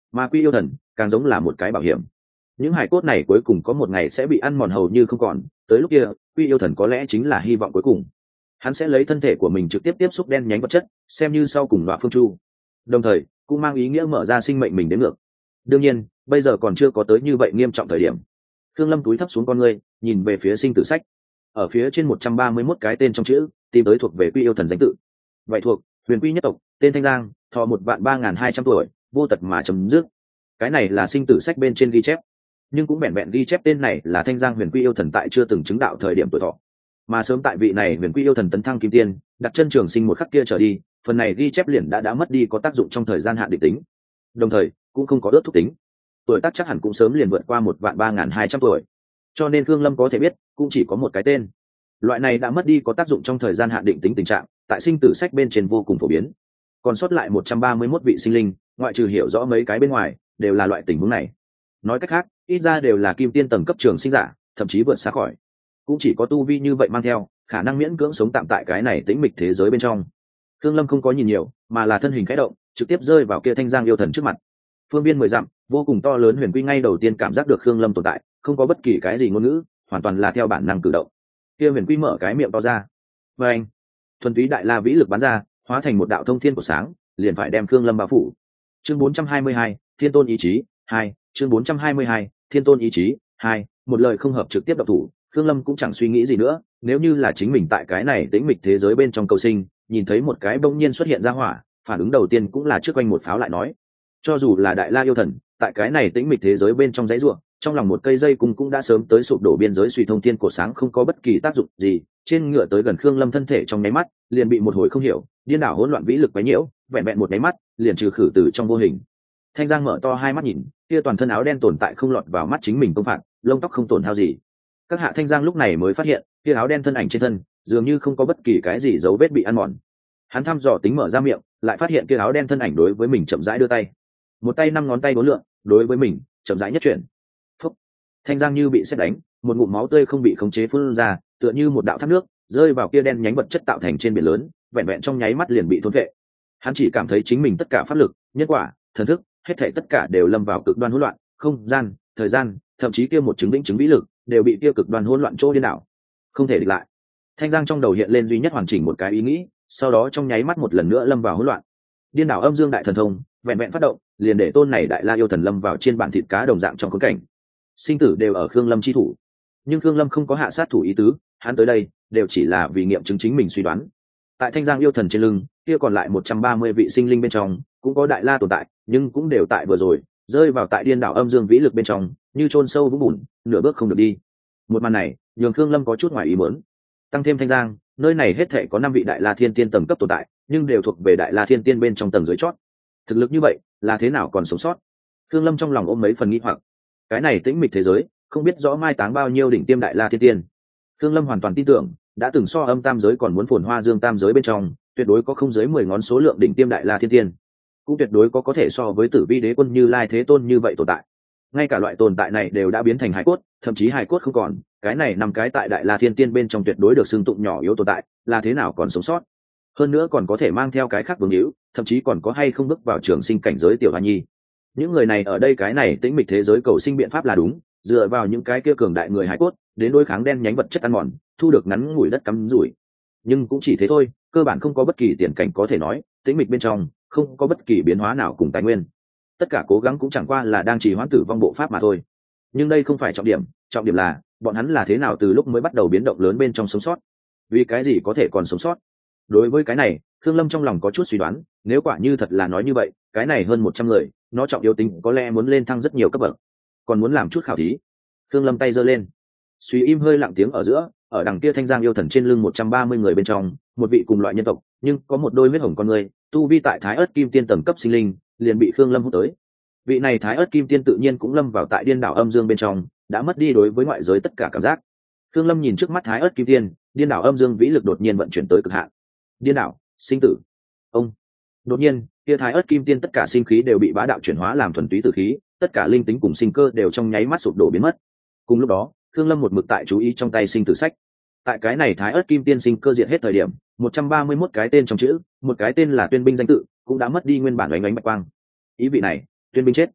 mà quy yêu thần càng giống là một cái bảo hiểm. Những hài cốt này cuối cùng có một ngày sẽ bị ăn mòn hầu như không còn, tới lúc kia quy yêu thần có lẽ chính là hy vọng cuối cùng. Hắn sẽ lấy thân thể của mình trực tiếp tiếp xúc đen nhánh vật chất, xem như sau cùng đọa phương chu, đồng thời cũng mang ý nghĩa mở ra sinh mệnh mình đến ngược. Đương nhiên bây giờ còn chưa có tới như vậy nghiêm trọng thời điểm. Thương Lâm túi thấp xuống con ngươi, nhìn về phía sinh tử sách. Ở phía trên 131 cái tên trong chữ, tìm tới thuộc về quy yêu thần danh tự. Vậy thuộc huyền quy nhất tộc, tên Thanh Giang, thọ 1.3200 tuổi, vô tật mà chấm dứt. Cái này là sinh tử sách bên trên ghi chép, nhưng cũng vẹn vẹn ghi chép tên này là Thanh Giang huyền quy yêu thần tại chưa từng chứng đạo thời điểm tuổi thọ. Mà sớm tại vị này huyền quy yêu thần tấn thăng kim tiên, đặt chân trường sinh một khắc kia trở đi, phần này ghi chép liền đã mất đi có tác dụng trong thời gian hạn định tính, đồng thời cũng không có ước thúc tính. Tuổi tác chắc hẳn cũng sớm liền vượt qua 1.3200 tuổi, cho nên Thương Lâm có thể biết cũng chỉ có một cái tên. Loại này đã mất đi có tác dụng trong thời gian hạn định tính tình trạng, tại sinh tử sách bên trên vô cùng phổ biến. Còn sót lại 131 vị sinh linh, ngoại trừ hiểu rõ mấy cái bên ngoài, đều là loại tình huống này. Nói cách khác, ít ra đều là kim tiên tầng cấp trường sinh giả, thậm chí vượt xa khỏi. Cũng chỉ có tu vi như vậy mang theo khả năng miễn cưỡng sống tạm tại cái này tĩnh mịch thế giới bên trong. Thương Lâm không có nhìn nhiều, mà là thân hình khẽ động, trực tiếp rơi vào kia Thanh Giang yêu thần trước mặt. Phương viên 10 dặm, vô cùng to lớn huyền quy ngay đầu tiên cảm giác được Thương Lâm tồn tại, không có bất kỳ cái gì ngôn ngữ, hoàn toàn là theo bản năng cử động. Kia huyền quy mở cái miệng to ra, và anh thuần túy đại la vĩ lực bắn ra, hóa thành một đạo thông thiên của sáng, liền phải đem Thương Lâm bao phủ. Chương 422, Thiên Tôn ý chí 2, chương 422, Thiên Tôn ý chí 2, một lời không hợp trực tiếp động thủ. Thương Lâm cũng chẳng suy nghĩ gì nữa, nếu như là chính mình tại cái này tĩnh mịch thế giới bên trong cầu sinh, nhìn thấy một cái bỗng nhiên xuất hiện ra hỏa, phản ứng đầu tiên cũng là trước quanh một pháo lại nói. Cho dù là đại la yêu thần, tại cái này tĩnh mịch thế giới bên trong dãy ruộng, trong lòng một cây dây cung cũng đã sớm tới sụp đổ biên giới, suy thông thiên cổ sáng không có bất kỳ tác dụng gì, trên ngựa tới gần Khương Lâm thân thể trong nháy mắt, liền bị một hồi không hiểu, điên đảo hỗn loạn vĩ lực quấy nhiễu, vẹn vẹn một nháy mắt, liền trừ khử từ trong vô hình. Thanh Giang mở to hai mắt nhìn, kia toàn thân áo đen tồn tại không lọt vào mắt chính mình công phạt, lông tóc không tổn hao gì. Các hạ Thanh Giang lúc này mới phát hiện, kia áo đen thân ảnh trên thân, dường như không có bất kỳ cái gì dấu vết bị ăn mòn. Hắn thăm dò tính mở ra miệng, lại phát hiện kia áo đen thân ảnh đối với mình chậm rãi đưa tay. Một tay 5 ngón tay bốn lượng, đối với mình, chậm rãi nhất chuyển. Phúc. Thanh Giang như bị sét đánh, một ngụm máu tươi không bị khống chế phun ra, tựa như một đạo thác nước, rơi vào kia đen nhánh vật chất tạo thành trên biển lớn, vẹn vẹn trong nháy mắt liền bị thôn phệ. Hắn chỉ cảm thấy chính mình tất cả pháp lực, nhân quả, thần thức, hết thảy tất cả đều lâm vào cực đoan hỗn loạn, không gian, thời gian, thậm chí kia một chứng lĩnh chứng vĩ lực, đều bị kia cực đoan hỗn loạn chỗ điên đảo, không thể địch lại. Thanh Giang trong đầu hiện lên duy nhất hoàn chỉnh một cái ý nghĩ, sau đó trong nháy mắt một lần nữa lâm vào hỗn loạn. Điên đảo âm dương đại thần thông, vẹn vẹn phát động, liền để tôn này đại la yêu thần lâm vào trên bản thịt cá đồng dạng trong khốn cảnh. Sinh tử đều ở Khương Lâm chi thủ, nhưng Khương Lâm không có hạ sát thủ ý tứ, hắn tới đây đều chỉ là vì nghiệm chứng chính mình suy đoán. Tại Thanh Giang yêu thần trên lưng, kia còn lại 130 vị sinh linh bên trong, cũng có đại la tồn tại, nhưng cũng đều tại vừa rồi rơi vào tại điên đảo âm dương vĩ lực bên trong, như chôn sâu vũng bùn, nửa bước không được đi. Một màn này nhường Khương Lâm có chút ngoài ý muốn. Tăng thêm Thanh Giang, nơi này hết thảy có 5 vị đại la thiên tiên tầng cấp tồn tại, nhưng đều thuộc về đại la thiên tiên bên trong tầng dưới chót. Thực lực như vậy, là thế nào còn sống sót? Khương Lâm trong lòng ôm mấy phần nghi hoặc. Cái này tĩnh mịch thế giới, không biết rõ mai táng bao nhiêu đỉnh tiêm đại la thiên tiên. Khương Lâm hoàn toàn tin tưởng, đã từng so âm tam giới còn muốn phồn hoa dương tam giới bên trong, tuyệt đối có không dưới 10 ngón số lượng đỉnh tiêm đại la thiên tiên, cũng tuyệt đối có thể so với Tử Vi đế quân Như Lai Thế Tôn như vậy tồn tại. Ngay cả loại tồn tại này đều đã biến thành hài cốt, thậm chí hài cốt không còn, cái này nằm cái tại đại la thiên tiên bên trong tuyệt đối được xưng tụng nhỏ yếu tồn tại, là thế nào còn sống sót? Hơn nữa còn có thể mang theo cái khác vương hữu, thậm chí còn có hay không bước vào trường sinh cảnh giới tiểu hoa nhi. Những người này ở đây cái này tĩnh mịch thế giới cầu sinh biện pháp là đúng, dựa vào những cái kia cường đại người hài cốt đến đối kháng đen nhánh vật chất ăn mòn, thu được ngắn ngủi đất cắm rủi. Nhưng cũng chỉ thế thôi, cơ bản không có bất kỳ tiền cảnh có thể nói, tĩnh mịch bên trong không có bất kỳ biến hóa nào cùng tài nguyên. Tất cả cố gắng cũng chẳng qua là đang trì hoãn tử vong bộ pháp mà thôi. Nhưng đây không phải trọng điểm, trọng điểm là bọn hắn là thế nào từ lúc mới bắt đầu biến động lớn bên trong sống sót. Vì cái gì có thể còn sống sót? Đối với cái này, Khương Lâm trong lòng có chút suy đoán, nếu quả như thật là nói như vậy, cái này hơn 100 người, nó trọng yếu tính có lẽ muốn lên thăng rất nhiều cấp bậc, còn muốn làm chút khảo thí. Khương Lâm tay giơ lên, suy im hơi lặng tiếng ở giữa, ở đằng kia Thanh Giang yêu thần trên lưng 130 người bên trong, một vị cùng loại nhân tộc, nhưng có một đôi huyết hồng con người, tu vi tại Thái Ức Kim Tiên tầng cấp sinh linh, liền bị Khương Lâm hút tới. Vị này Thái Ức Kim Tiên tự nhiên cũng lâm vào tại điên đảo âm dương bên trong, đã mất đi đối với ngoại giới tất cả cảm giác. Khương Lâm nhìn trước mắt Thái Ức Kim Tiên, điên đảo âm dương vĩ lực đột nhiên vận chuyển tới cực hạn. Điên đảo, sinh tử. Ông. Đột nhiên, kia Thái Ức Kim Tiên tất cả sinh khí đều bị bá đạo chuyển hóa làm thuần túy tử khí, tất cả linh tính cùng sinh cơ đều trong nháy mắt sụp đổ biến mất. Cùng lúc đó, Khương Lâm một mực tại chú ý trong tay sinh tử sách. Tại cái này Thái Ức Kim Tiên sinh cơ diện hết thời điểm, 131 cái tên trong chữ, một cái tên là Tuyên Binh danh tự, cũng đã mất đi nguyên bản ánh ánh bạch quang. Ý vị này, Tuyên Binh chết,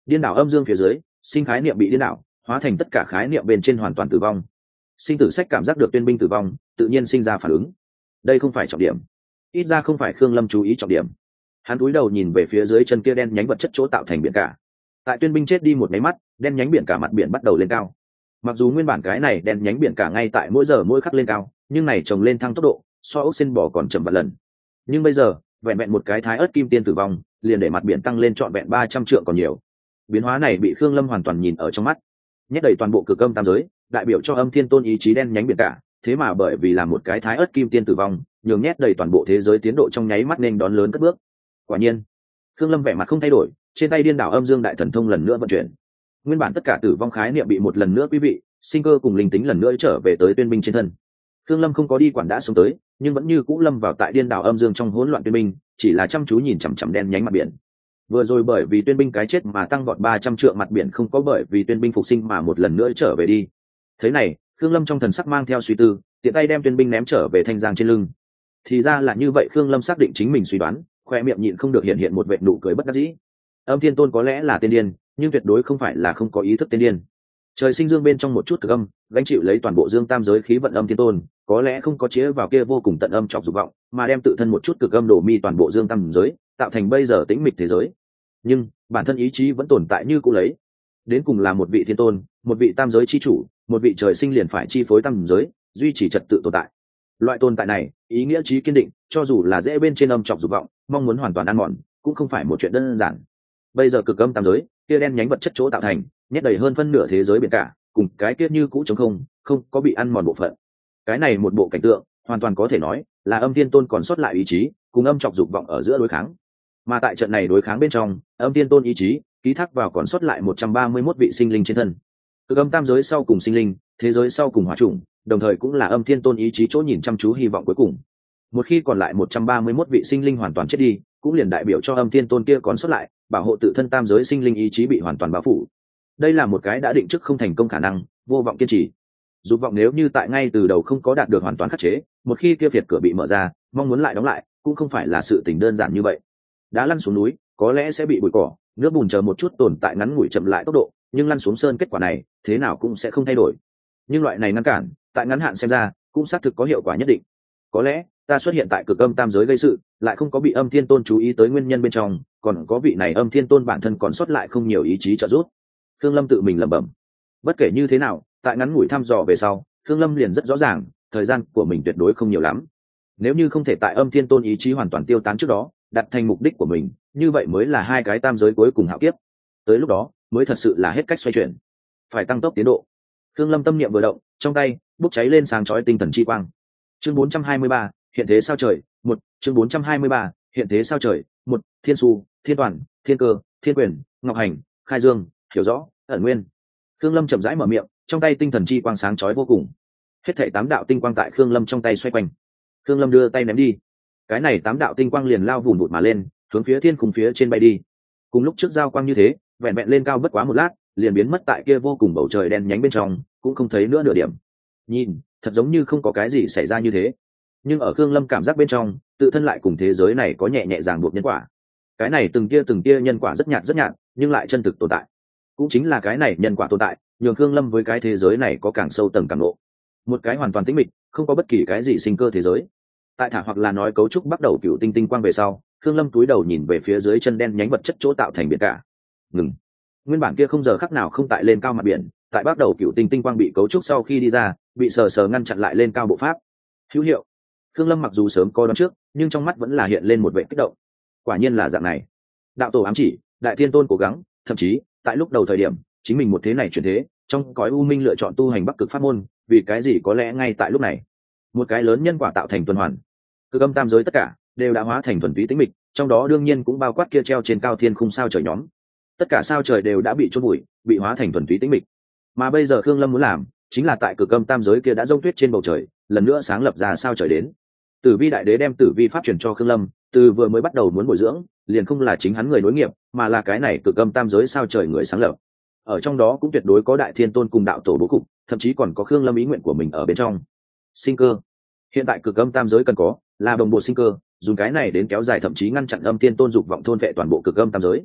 Điên đảo âm dương phía dưới, sinh khái niệm bị điên đảo, hóa thành tất cả khái niệm bên trên hoàn toàn tử vong. Sinh tử sách cảm giác được tuyên binh tử vong, tự nhiên sinh ra phản ứng. Đây không phải trọng điểm, ít ra không phải Khương Lâm chú ý trọng điểm. Hắn cúi đầu nhìn về phía dưới chân kia đen nhánh vật chất chỗ tạo thành biển cả. Tại tuyên binh chết đi một máy mắt, đen nhánh biển cả mặt biển bắt đầu lên cao. Mặc dù nguyên bản cái này đen nhánh biển cả ngay tại mỗi giờ mỗi khắc lên cao, nhưng này trồng lên thăng tốc độ so ốc sen bò còn chậm vạn lần. Nhưng bây giờ vẹn vẹn một cái thái ớt kim tiên tử vong liền để mặt biển tăng lên trọn vẹn 300 trượng còn nhiều. Biến hóa này bị Khương Lâm hoàn toàn nhìn ở trong mắt. Nhét đầy toàn bộ cực âm tam giới, đại biểu cho âm thiên tôn ý chí đen nhánh biển cả, thế mà bởi vì là một cái thái ớt kim tiên tử vong, nhường nhét đầy toàn bộ thế giới tiến độ trong nháy mắt nên đón lớn cất bước. Quả nhiên, Khương Lâm vẻ mặt không thay đổi, trên tay điên đảo âm dương đại thần thông lần nữa vận chuyển. Nguyên bản tất cả tử vong khái niệm bị một lần nữa quý vị, sinh cơ cùng linh tính lần nữa trở về tới tuyên binh trên thân. Khương Lâm không có đi quản đã xuống tới, nhưng vẫn như cũ lâm vào tại điên đảo âm dương trong hỗn loạn tuyên binh, chỉ là chăm chú nhìn chằm chằm đen nhánh mặt biển. Vừa rồi bởi vì tuyên binh cái chết mà tăng vọt 300 trượng mặt biển không có bởi vì tuyên binh phục sinh mà một lần nữa trở về đi. Thế này, Khương Lâm trong thần sắc mang theo suy tư, tiện tay đem tuyên binh ném trở về thanh giang trên lưng. Thì ra là như vậy, Khương Lâm xác định chính mình suy đoán, khoe miệng nhịn không được hiện một vệt nụ cười bất đắc dĩ. Âm Thiên Tôn có lẽ là tiên điên, nhưng tuyệt đối không phải là không có ý thức tiên điên. Trời sinh dương bên trong một chút cực âm, gánh chịu lấy toàn bộ dương tam giới khí vận Âm Thiên Tôn, có lẽ không có chĩa vào kia vô cùng tận âm trọc dục vọng, mà đem tự thân một chút cực âm đổ mi toàn bộ dương tam giới, tạo thành bây giờ tĩnh mịch thế giới. Nhưng bản thân ý chí vẫn tồn tại như cũ lấy. Đến cùng là một vị thiên tôn, một vị tam giới chi chủ, một vị trời sinh liền phải chi phối tam giới, duy trì trật tự tồn tại. Loại tồn tại này, ý nghĩa chí kiên định, cho dù là dễ bên trên âm trọc dục vọng, mong muốn hoàn toàn ăn mòn, cũng không phải một chuyện đơn giản. Bây giờ cực âm tam giới, kia đen nhánh vật chất chỗ tạo thành, nhét đầy hơn phân nửa thế giới biển cả, cùng cái kia như cũ trống không, không có bị ăn mòn bộ phận. Cái này một bộ cảnh tượng, hoàn toàn có thể nói là Âm Thiên Tôn còn sót lại ý chí, cùng âm trọc dục vọng ở giữa đối kháng. Mà tại trận này đối kháng bên trong, Âm Thiên Tôn ý chí ký thác vào còn sót lại 131 vị sinh linh trên thân. Cực âm tam giới sau cùng sinh linh, thế giới sau cùng hỏa chủng, đồng thời cũng là Âm Thiên Tôn ý chí chỗ nhìn chăm chú hy vọng cuối cùng. Một khi còn lại 131 vị sinh linh hoàn toàn chết đi, cũng liền đại biểu cho Âm Thiên Tôn kia còn sót lại, bảo hộ tự thân tam giới sinh linh ý chí bị hoàn toàn bao phủ. Đây là một cái đã định trước không thành công khả năng, vô vọng kiên trì. Dục vọng nếu như tại ngay từ đầu không có đạt được hoàn toàn khắc chế, một khi kia phiệt cửa bị mở ra, mong muốn lại đóng lại, cũng không phải là sự tình đơn giản như vậy. Đã lăn xuống núi, có lẽ sẽ bị bụi cỏ, nước bùn chờ một chút tồn tại ngắn ngủi chậm lại tốc độ, nhưng lăn xuống sơn kết quả này, thế nào cũng sẽ không thay đổi. Nhưng loại này ngăn cản, tại ngắn hạn xem ra, cũng xác thực có hiệu quả nhất định. Có lẽ, ta xuất hiện tại cực âm tam giới gây sự, lại không có bị Âm Thiên Tôn chú ý tới nguyên nhân bên trong, còn có vị này Âm Thiên Tôn bản thân còn sót lại không nhiều ý chí trợ giúp. Khương Lâm tự mình lẩm bẩm. Bất kể như thế nào, tại ngắn ngủi thăm dò về sau, Khương Lâm liền rất rõ ràng, thời gian của mình tuyệt đối không nhiều lắm. Nếu như không thể tại Âm Thiên Tôn ý chí hoàn toàn tiêu tán trước đó, đặt thành mục đích của mình, như vậy mới là hai cái tam giới cuối cùng hạo kiếp. Tới lúc đó, mới thật sự là hết cách xoay chuyển. Phải tăng tốc tiến độ. Khương Lâm tâm niệm vừa động, trong tay bốc cháy lên sáng chói tinh thần chi quang. Chương 423, hiện thế sao trời, 1, chương 423, hiện thế sao trời, 1, Thiên Su, Thiên Toàn, Thiên Cơ, Thiên Quyền, Ngọc Hành, Khai Dương, Hiểu Rõ, Ẩn Nguyên. Khương Lâm chậm rãi mở miệng, trong tay tinh thần chi quang sáng chói vô cùng. Hết thảy 8 đạo tinh quang tại Khương Lâm trong tay xoay quanh. Khương Lâm đưa tay ném đi. Cái này 8 đạo tinh quang liền lao vụn vụt mà lên, hướng phía thiên khung phía trên bay đi. Cùng lúc trước giao quang như thế, vẹn vẹn lên cao bất quá một lát, liền biến mất tại kia vô cùng bầu trời đen nhánh bên trong, cũng không thấy nữa nửa điểm. Nhìn, thật giống như không có cái gì xảy ra như thế. Nhưng ở Khương Lâm cảm giác bên trong, tự thân lại cùng thế giới này có nhẹ nhẹ ràng buộc nhân quả. Cái này từng tia nhân quả rất nhạt, nhưng lại chân thực tồn tại. Cũng chính là cái này nhân quả tồn tại, nhường Khương Lâm với cái thế giới này có càng sâu tầng càng lộ. Một cái hoàn toàn tĩnh mịch, không có bất kỳ cái gì sinh cơ thế giới. Tại thả hoặc là nói cấu trúc bắt đầu cựu tinh tinh quang về sau, Khương Lâm cúi đầu nhìn về phía dưới chân đen nhánh vật chất chỗ tạo thành biển cả. Ngừng. Nguyên bản kia không giờ khắc nào không tại lên cao mặt biển, tại bắt đầu cựu tinh tinh quang bị cấu trúc sau khi đi ra, bị sờ sờ ngăn chặn lại lên cao bộ pháp. Hữu hiệu. Khương Lâm mặc dù sớm có đoán trước, nhưng trong mắt vẫn là hiện lên một vẻ kích động. Quả nhiên là dạng này. Đạo tổ ám chỉ, Đại Thiên Tôn cố gắng, thậm chí tại lúc đầu thời điểm, chính mình một thế này chuyển thế, trong cõi u minh lựa chọn tu hành Bắc Cực pháp môn, vì cái gì có lẽ ngay tại lúc này, một cái lớn nhân quả tạo thành tuần hoàn. Cực âm tam giới tất cả đều đã hóa thành thuần túy tĩnh mịch, trong đó đương nhiên cũng bao quát kia treo trên cao thiên khung sao trời nhóm. Tất cả sao trời đều đã bị chôn bụi, bị hóa thành thuần túy tĩnh mịch. Mà bây giờ Khương Lâm muốn làm, chính là tại cực âm tam giới kia đã rông tuyết trên bầu trời, lần nữa sáng lập ra sao trời đến. Tử Vi đại đế đem Tử Vi pháp truyền cho Khương Lâm, từ vừa mới bắt đầu muốn bồi dưỡng, liền không là chính hắn người nối nghiệp, mà là cái này cực âm tam giới sao trời người sáng lập. Ở trong đó cũng tuyệt đối có Đại Thiên Tôn cùng đạo tổ bố cục, thậm chí còn có Khương Lâm ý nguyện của mình ở bên trong. Sinh cơ. Hiện tại cực âm tam giới cần có là đồng bộ sinh cơ, dùng cái này đến kéo dài thậm chí ngăn chặn Âm Thiên Tôn dục vọng thôn vệ toàn bộ cực âm tam giới.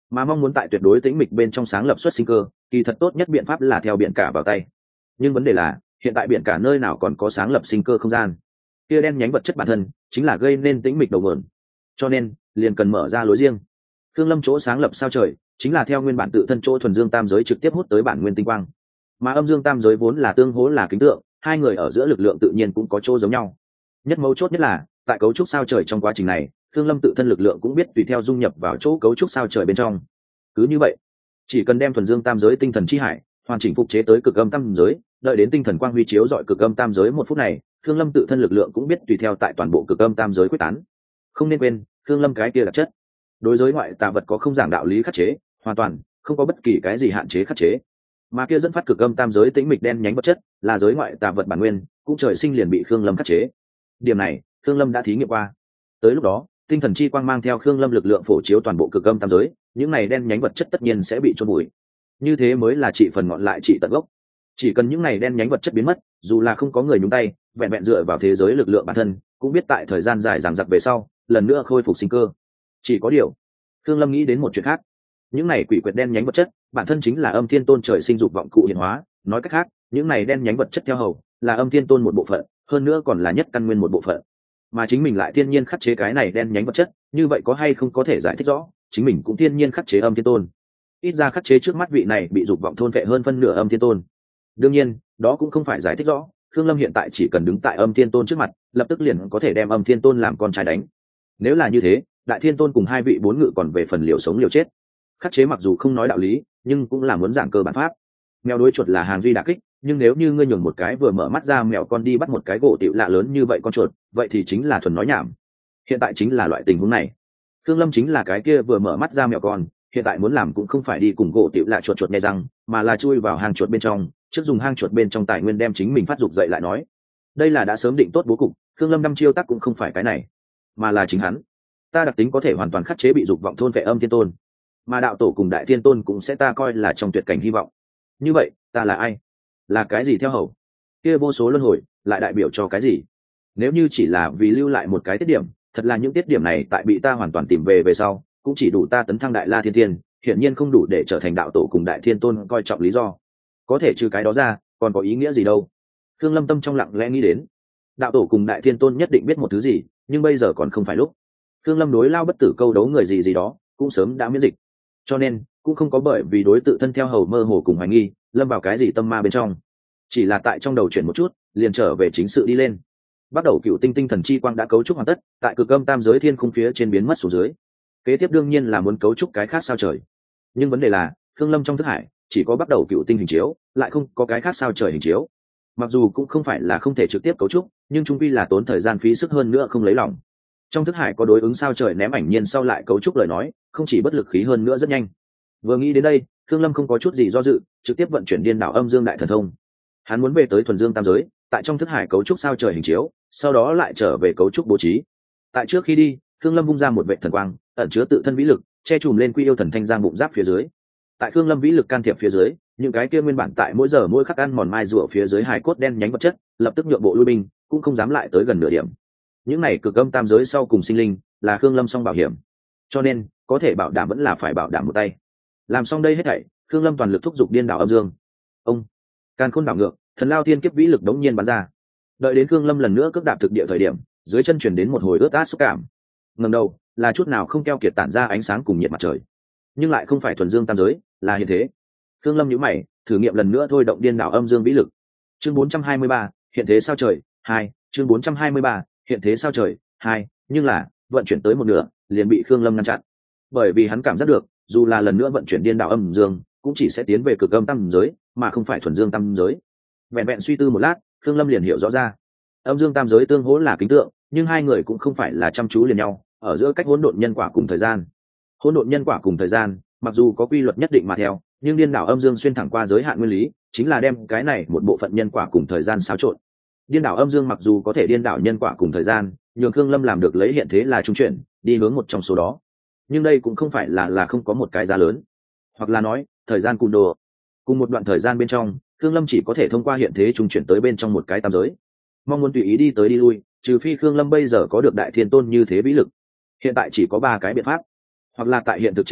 mà mong muốn tại tuyệt đối tĩnh mịch bên trong sáng lập xuất sinh cơ, kỳ thật tốt nhất biện pháp là theo biển cả vào tay. Nhưng vấn đề là hiện tại biển cả nơi nào còn có sáng lập sinh cơ không gian, kia đen nhánh vật chất bản thân chính là gây nên tĩnh mịch đầu nguồn, cho nên liền cần mở ra lối riêng. Thương Lâm chỗ sáng lập sao trời chính là theo nguyên bản tự thân chỗ thuần dương tam giới trực tiếp hút tới bản nguyên tinh quang, mà âm dương tam giới vốn là tương hỗ là kính tượng, hai người ở giữa lực lượng tự nhiên cũng có chỗ giống nhau. Nhất mấu chốt nhất là tại cấu trúc sao trời trong quá trình này, Thương Lâm tự thân lực lượng cũng biết tùy theo dung nhập vào chỗ cấu trúc sao trời bên trong. Cứ như vậy, chỉ cần đem thuần dương tam giới tinh thần chi hải hoàn chỉnh phục chế tới cực âm tam giới, đợi đến tinh thần quang huy chiếu dọi cực âm tam giới một phút này, Thương Lâm tự thân lực lượng cũng biết tùy theo tại toàn bộ cực âm tam giới quyết tán. Không nên quên, Thương Lâm cái kia đặc chất, đối giới ngoại tà vật có không giảng đạo lý khắc chế, hoàn toàn không có bất kỳ cái gì hạn chế khắc chế. Mà kia dẫn phát cực âm tam giới tĩnh mịch đen nhánh vật chất, là giới ngoại tà vật bản nguyên, cũng trời sinh liền bị Khương Lâm khắc chế. Điểm này, Khương Lâm đã thí nghiệm qua. Tới lúc đó, tinh thần chi quang mang theo Khương Lâm lực lượng phổ chiếu toàn bộ cực âm tam giới, những này đen nhánh vật chất tất nhiên sẽ bị chôn bụi. Như thế mới là trị phần ngọn lại trị tận gốc. Chỉ cần những này đen nhánh vật chất biến mất, dù là không có người nhúng tay, vẹn vẹn dựa vào thế giới lực lượng bản thân, cũng biết tại thời gian dài dằng dặc về sau, lần nữa khôi phục sinh cơ. Chỉ có điều, Khương Lâm nghĩ đến một chuyện khác. Những này quỷ quyệt đen nhánh vật chất, bản thân chính là Âm Thiên Tôn trời sinh dục vọng cụ hiện hóa, nói cách khác, những này đen nhánh vật chất theo hầu, là Âm Thiên Tôn một bộ phận, hơn nữa còn là nhất căn nguyên một bộ phận. Mà chính mình lại thiên nhiên khắc chế cái này đen nhánh vật chất, như vậy có hay không có thể giải thích rõ, chính mình cũng thiên nhiên khắc chế Âm Thiên Tôn. Ít ra khắc chế trước mắt vị này bị dục vọng thôn vệ hơn phân nửa Âm Thiên Tôn. Đương nhiên, đó cũng không phải giải thích rõ, Khương Lâm hiện tại chỉ cần đứng tại Âm Thiên Tôn trước mặt, lập tức liền có thể đem Âm Thiên Tôn làm con trai đánh. Nếu là như thế, Đại Thiên Tôn cùng hai vị bốn ngự còn về phần liều sống liều chết. Khắc chế mặc dù không nói đạo lý, nhưng cũng là muốn giảng cơ bản pháp. Mèo đối chuột là hàng duy đả kích, nhưng nếu như ngươi nhường một cái vừa mở mắt ra mèo con đi bắt một cái gỗ tiểu lạ lớn như vậy con chuột, vậy thì chính là thuần nói nhảm. Hiện tại chính là loại tình huống này. Khương Lâm chính là cái kia vừa mở mắt ra mèo con, hiện tại muốn làm cũng không phải đi cùng gỗ tiểu lạ chuột chuột nghe răng, mà là chui vào hang chuột bên trong, trước dùng hang chuột bên trong tài nguyên đem chính mình phát dục dậy lại nói. Đây là đã sớm định tốt bố cục, Khương Lâm đăm chiêu tác cũng không phải cái này, mà là chính hắn. Ta đặc tính có thể hoàn toàn khắc chế bị dục vọng thôn vệ Âm Thiên Tôn, mà đạo tổ cùng Đại Thiên Tôn cũng sẽ ta coi là trong tuyệt cảnh hy vọng. Như vậy, ta là ai? Là cái gì theo hầu? Kia vô số luân hồi lại đại biểu cho cái gì? Nếu như chỉ là vì lưu lại một cái tiết điểm, thật là những tiết điểm này tại bị ta hoàn toàn tìm về sau, cũng chỉ đủ ta tấn thăng Đại La Thiên Tiên, hiển nhiên không đủ để trở thành đạo tổ cùng Đại Thiên Tôn coi trọng lý do. Có thể trừ cái đó ra, còn có ý nghĩa gì đâu? Khương Lâm tâm trong lặng lẽ nghĩ đến. Đạo tổ cùng Đại Thiên Tôn nhất định biết một thứ gì, nhưng bây giờ còn không phải lúc. Khương Lâm đối lao bất tử câu đấu người gì đó, cũng sớm đã miễn dịch. Cho nên, cũng không có bởi vì đối tự thân theo hầu mơ hồ cùng hoài nghi, lâm vào cái gì tâm ma bên trong. Chỉ là tại trong đầu chuyển một chút, liền trở về chính sự đi lên. Bắt đầu Cựu Tinh tinh thần chi quang đã cấu trúc hoàn tất, tại cực âm tam giới thiên khung phía trên biến mất xuống dưới. Kế tiếp đương nhiên là muốn cấu trúc cái khác sao trời. Nhưng vấn đề là, Khương Lâm trong thức hải chỉ có bắt đầu Cựu Tinh hình chiếu, lại không có cái khác sao trời hình chiếu. Mặc dù cũng không phải là không thể trực tiếp cấu trúc, nhưng chung quy là tốn thời gian phí sức hơn nữa không lấy lòng. Trong thức hải có đối ứng sao trời ném ảnh nhiên sau lại cấu trúc lời nói, không chỉ bất lực khí hơn nữa rất nhanh. Vừa nghĩ đến đây, Khương Lâm không có chút gì do dự, trực tiếp vận chuyển điên đảo âm dương đại thần thông. Hắn muốn về tới thuần dương tam giới, tại trong thức hải cấu trúc sao trời hình chiếu, sau đó lại trở về cấu trúc bố trí. Tại trước khi đi, Khương Lâm vung ra một vệ thần quang, ẩn chứa tự thân vĩ lực, che trùm lên Quy Yêu Thần Thanh Giang bụng giáp phía dưới. Tại Khương Lâm vĩ lực can thiệp phía dưới, những cái kia nguyên bản tại mỗi giờ mỗi khắc ăn mòn mai rùa phía dưới hài cốt đen nhánh vật chất, lập tức nhượng bộ lui binh, cũng không dám lại tới gần nửa điểm. Những này cực âm tam giới sau cùng sinh linh, là Khương Lâm song bảo hiểm. Cho nên, có thể bảo đảm vẫn là phải bảo đảm một tay. Làm xong đây hết thảy, Khương Lâm toàn lực thúc giục điên đảo âm dương. Ông càn khôn đảo ngược, thần lao thiên kiếp vĩ lực đống nhiên bắn ra. Đợi đến Khương Lâm lần nữa cước đạp thực địa thời điểm, dưới chân chuyển đến một hồi ướt át xúc cảm. Ngẩng đầu, là chút nào không keo kiệt tản ra ánh sáng cùng nhiệt mặt trời, nhưng lại không phải thuần dương tam giới, là hiện thế. Khương Lâm nhíu mày, thử nghiệm lần nữa thôi động điên đảo âm dương vĩ lực. Chương 423, hiện thế sao trời 2, chương 423, hiện thế sao trời 2, nhưng là vận chuyển tới một nửa, liền bị Khương Lâm ngăn chặn. Bởi vì hắn cảm giác được, dù là lần nữa vận chuyển điên đảo âm dương, cũng chỉ sẽ tiến về cực âm tam giới, mà không phải thuần dương tam giới. Vẹn vẹn suy tư một lát, Khương Lâm liền hiểu rõ ra, âm dương tam giới tương hỗ là kính tượng, nhưng hai người cũng không phải là chăm chú liền nhau, ở giữa cách hỗn độn nhân quả cùng thời gian. Hỗn độn nhân quả cùng thời gian, mặc dù có quy luật nhất định mà theo, nhưng điên đảo âm dương xuyên thẳng qua giới hạn nguyên lý, chính là đem cái này một bộ phận nhân quả cùng thời gian xáo trộn. Điên đảo âm dương mặc dù có thể điên đảo nhân quả cùng thời gian, nhưng Khương Lâm làm được lấy hiện thế là trung chuyển, đi hướng một trong số đó. Nhưng đây cũng không phải là không có một cái giá lớn, hoặc là nói thời gian cùn đồ. Cùng một đoạn thời gian bên trong, Khương Lâm chỉ có thể thông qua hiện thế trung chuyển tới bên trong một cái tam giới. Mong muốn tùy ý đi tới đi lui, trừ phi Khương Lâm bây giờ có được Đại Thiên Tôn như thế vĩ lực. Hiện tại chỉ có 3 cái biện pháp, hoặc là tại hiện thực chết chờ,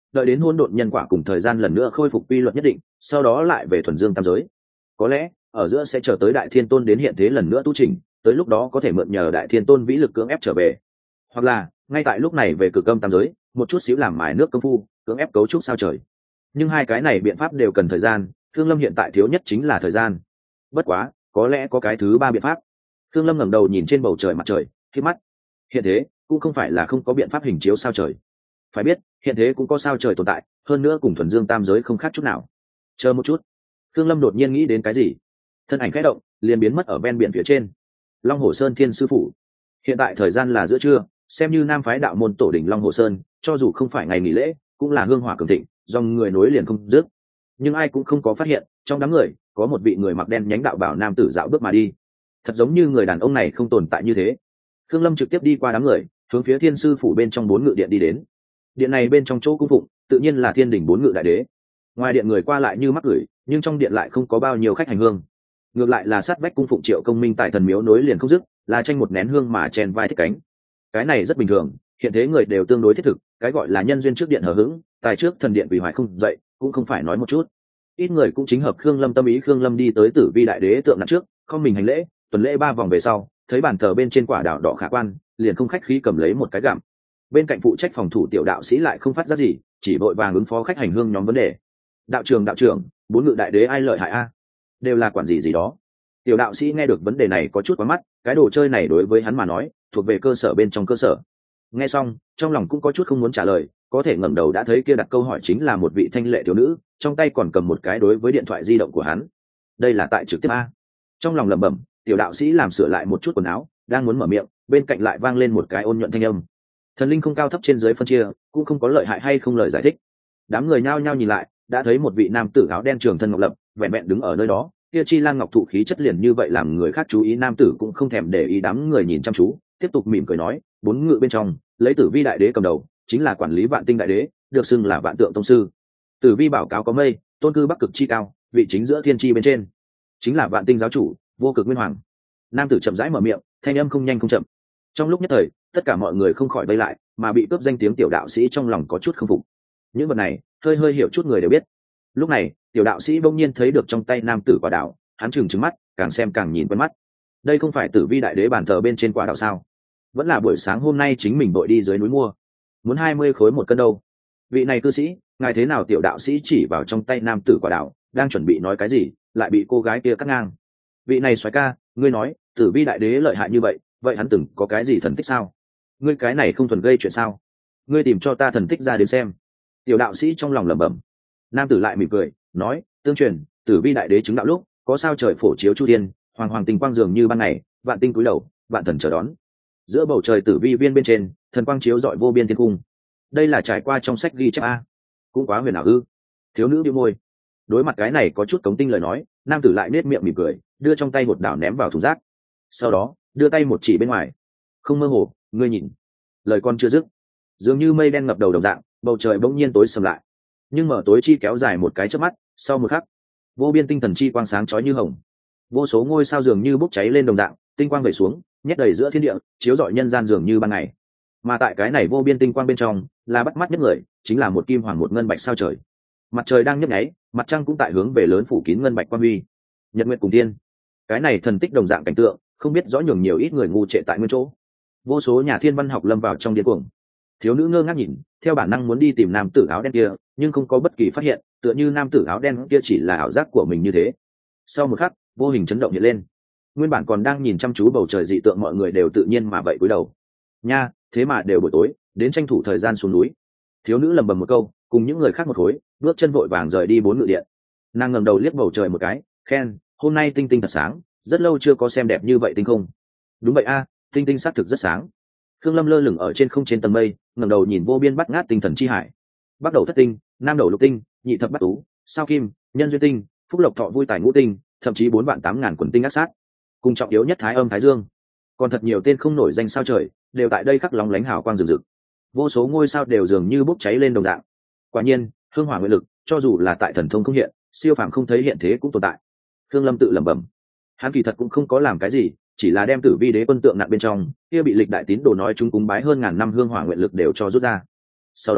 đợi đến hỗn độn nhân quả cùng thời gian lần nữa khôi phục quy luật nhất định, sau đó lại về thuần dương tam giới. Có lẽ ở giữa sẽ chờ tới đại thiên tôn đến hiện thế lần nữa tu trình, tới lúc đó có thể mượn nhờ đại thiên tôn vĩ lực cưỡng ép trở về, hoặc là ngay tại lúc này về cực âm tam giới một chút xíu làm mài nước công phu cưỡng ép cấu trúc sao trời. Nhưng hai cái này biện pháp đều cần thời gian, Thương Lâm hiện tại thiếu nhất chính là thời gian. Bất quá có lẽ có cái thứ ba biện pháp. Thương Lâm ngẩng đầu nhìn trên bầu trời mặt trời, khi mắt hiện thế cũng không phải là không có biện pháp hình chiếu sao trời. Phải biết hiện thế cũng có sao trời tồn tại, hơn nữa cùng thuần dương tam giới không khác chút nào. Chờ một chút, Thương Lâm đột nhiên nghĩ đến cái gì, thân ảnh khẽ động liền biến mất ở ven biển phía trên. Long Hồ Sơn Thiên Sư Phủ. Hiện tại thời gian là giữa trưa, xem như nam phái đạo môn tổ đỉnh Long Hồ Sơn, cho dù không phải ngày nghỉ lễ cũng là hương hỏa cường thịnh, dòng người nối liền không dứt. Nhưng ai cũng không có phát hiện trong đám người có một vị người mặc đen nhánh đạo bảo nam tử dạo bước mà đi, thật giống như người đàn ông này không tồn tại như thế. Khương Lâm trực tiếp đi qua đám người, hướng phía Thiên Sư Phủ bên trong 4 ngự điện đi đến. Điện này bên trong chỗ cung phụng tự nhiên là Thiên Đình 4 ngự đại đế. Ngoài điện người qua lại như mắc gửi, nhưng trong điện lại không có bao nhiêu khách hành hương. Ngược lại là sát vách cung phụng Triệu Công Minh tại thần miếu nối liền không dứt, là tranh một nén hương mà chèn vai thích cánh. Cái này rất bình thường, hiện thế người đều tương đối thiết thực, cái gọi là nhân duyên trước điện hờ hững, tài trước thần điện vì hoài không dậy, cũng không phải nói một chút. Ít người cũng chính hợp Khương Lâm tâm ý. Khương Lâm đi tới Tử Vi đại đế tượng nặng trước, không mình hành lễ, tuần lễ 3 vòng về sau, thấy bàn thờ bên trên quả đào đỏ khả quan, liền không khách khí cầm lấy một cái gặm. Bên cạnh phụ trách phòng thủ tiểu đạo sĩ lại không phát giác gì, chỉ vội vàng ứng phó khách hành hương nhóm vấn đề. Đạo trưởng, 4 ngự đại đế ai lợi hại a? Đều là quản gì gì đó. Tiểu đạo sĩ nghe được vấn đề này có chút quá mắt, cái đồ chơi này đối với hắn mà nói thuộc về cơ sở bên trong cơ sở. Nghe xong trong lòng cũng có chút không muốn trả lời, có thể ngẩng đầu đã thấy kia đặt câu hỏi chính là một vị thanh lệ thiếu nữ, trong tay còn cầm một cái đối với điện thoại di động của hắn. Đây là tại trực tiếp a. Trong lòng lẩm bẩm, tiểu đạo sĩ làm sửa lại một chút quần áo, đang muốn mở miệng, bên cạnh lại vang lên một cái ôn nhuận thanh âm. Thần linh không cao thấp trên dưới phân chia, cũng không có lợi hại hay không lời giải thích. Đám người nhao nhao nhìn lại, đã thấy một vị nam tử áo đen trường thân ngọc lập, vẹn vẹn đứng ở nơi đó, kia chi lan ngọc thụ khí chất liền như vậy làm người khác chú ý. Nam tử cũng không thèm để ý đám người nhìn chăm chú, tiếp tục mỉm cười nói, 4 ngự bên trong lấy Tử Vi đại đế cầm đầu, chính là quản lý vạn tinh đại đế, được xưng là vạn tượng tông sư. Tử Vi bảo cáo có mây, tôn cư bắc cực chi cao, vị chính giữa thiên chi bên trên, chính là vạn tinh giáo chủ, vô cực nguyên hoàng. Nam tử chậm rãi mở miệng, thanh âm không nhanh không chậm. Trong lúc nhất thời tất cả mọi người không khỏi vây lại, mà bị cướp danh tiếng tiểu đạo sĩ trong lòng có chút không phục. Những vật này hơi hơi hiểu chút người đều biết. Lúc này tiểu đạo sĩ bỗng nhiên thấy được trong tay nam tử quả đào, hắn trừng trừng mắt, càng xem càng nhìn quen mắt. Đây không phải Tử Vi đại đế bàn thờ bên trên quả đào sao? Vẫn là buổi sáng hôm nay chính mình vội đi dưới núi mua, muốn 20 khối một cân đâu. Vị này cư sĩ, ngài thế nào? Tiểu đạo sĩ chỉ vào trong tay nam tử quả đào, đang chuẩn bị nói cái gì, lại bị cô gái kia cắt ngang. Vị này soái ca, ngươi nói Tử Vi đại đế lợi hại như vậy, vậy hắn từng có cái gì thần tích sao? Ngươi cái này không thuần gây chuyện sao? Ngươi tìm cho ta thần tích ra đến xem. Tiểu đạo sĩ trong lòng lẩm bẩm. Nam tử lại mỉm cười nói, tương truyền Tử Vi đại đế chứng đạo lúc có sao trời phổ chiếu chu thiên, hoàng hoàng tinh quang dường như ban ngày, vạn tinh cúi đầu, vạn thần chờ đón. Giữa bầu trời Tử Vi viên bên trên, thần quang chiếu rọi vô biên thiên cung. Đây là trải qua trong sách ghi chép a? Cũng quá huyền ảo ư? Thiếu nữ bĩu môi. Đối mặt cái này có chút cống tinh lời nói, nam tử lại nết miệng mỉm cười, đưa trong tay một đảo ném vào thùng rác, sau đó đưa tay một chỉ bên ngoài. Không mơ hồ, ngươi nhìn. Lời con chưa dứt, dường như mây đen ngập đầu đồng dạng, bầu trời bỗng nhiên tối sầm lại. Nhưng mở tối chi kéo dài một cái chớp mắt, sau một khắc, vô biên tinh thần chi quang sáng chói như hồng, vô số ngôi sao dường như bốc cháy lên đồng dạng, tinh quang vẩy xuống, nhét đầy giữa thiên địa, chiếu rọi nhân gian dường như ban ngày. Mà tại cái này vô biên tinh quang bên trong, là bắt mắt nhất người, chính là một kim hoàng một ngân bạch sao trời. Mặt trời đang nhấp nháy, mặt trăng cũng tại hướng về lớn phủ kín ngân bạch quang huy. Nhật nguyệt cùng thiên, cái này thần tích đồng dạng cảnh tượng, không biết rõ nhường nhiều ít người ngu trệ tại nguyên chỗ. Vô số nhà thiên văn học lâm vào trong điên cuồng. Thiếu nữ ngơ ngác nhìn, theo bản năng muốn đi tìm nam tử áo đen kia, nhưng không có bất kỳ phát hiện, tựa như nam tử áo đen kia chỉ là ảo giác của mình như thế. Sau một khắc, vô hình chấn động hiện lên. Nguyên bản còn đang nhìn chăm chú bầu trời dị tượng mọi người đều tự nhiên mà vậy cúi đầu. Nha, thế mà đều buổi tối, đến tranh thủ thời gian xuống núi. Thiếu nữ lầm bầm một câu, cùng những người khác một khối, bước chân vội vàng rời đi 4 ngự điện. Nàng ngẩng đầu liếc bầu trời một cái, khen, hôm nay tinh tinh thật sáng, rất lâu chưa có xem đẹp như vậy tinh không. Đúng vậy a, tinh tinh xác thực rất sáng. Khương Lâm lơ lửng ở trên không trên tầng mây, ngẩng đầu nhìn vô biên bát ngát tinh thần chi hải. Bắc đầu thất tinh, nam đầu lục tinh, nhị thập bát tú, sao kim, nhân duyên tinh, phúc lộc thọ vui tài ngũ tinh, thậm chí 4.800.000 quần tinh ác sát. Cùng trọng yếu nhất thái âm thái dương, còn thật nhiều tên không nổi danh sao trời đều tại đây khắc lóng lánh hào quang rực rực. Vô số ngôi sao đều dường như bốc cháy lên đồng dạng. Quả nhiên, hương hỏa nguyện lực, cho dù là tại thần thông không hiện, siêu phàm không thấy hiện thế cũng tồn tại. Khương Lâm tự lẩm bẩm. Hắn kỳ thật cũng không có làm cái gì, chỉ là đem Tử Vi đế quân tượng nặng bên trong kia bị lịch đại tín đồ nói chúng cúng bái hơn ngàn năm hương hỏa nguyện lực đều cho rút ra. Sau đó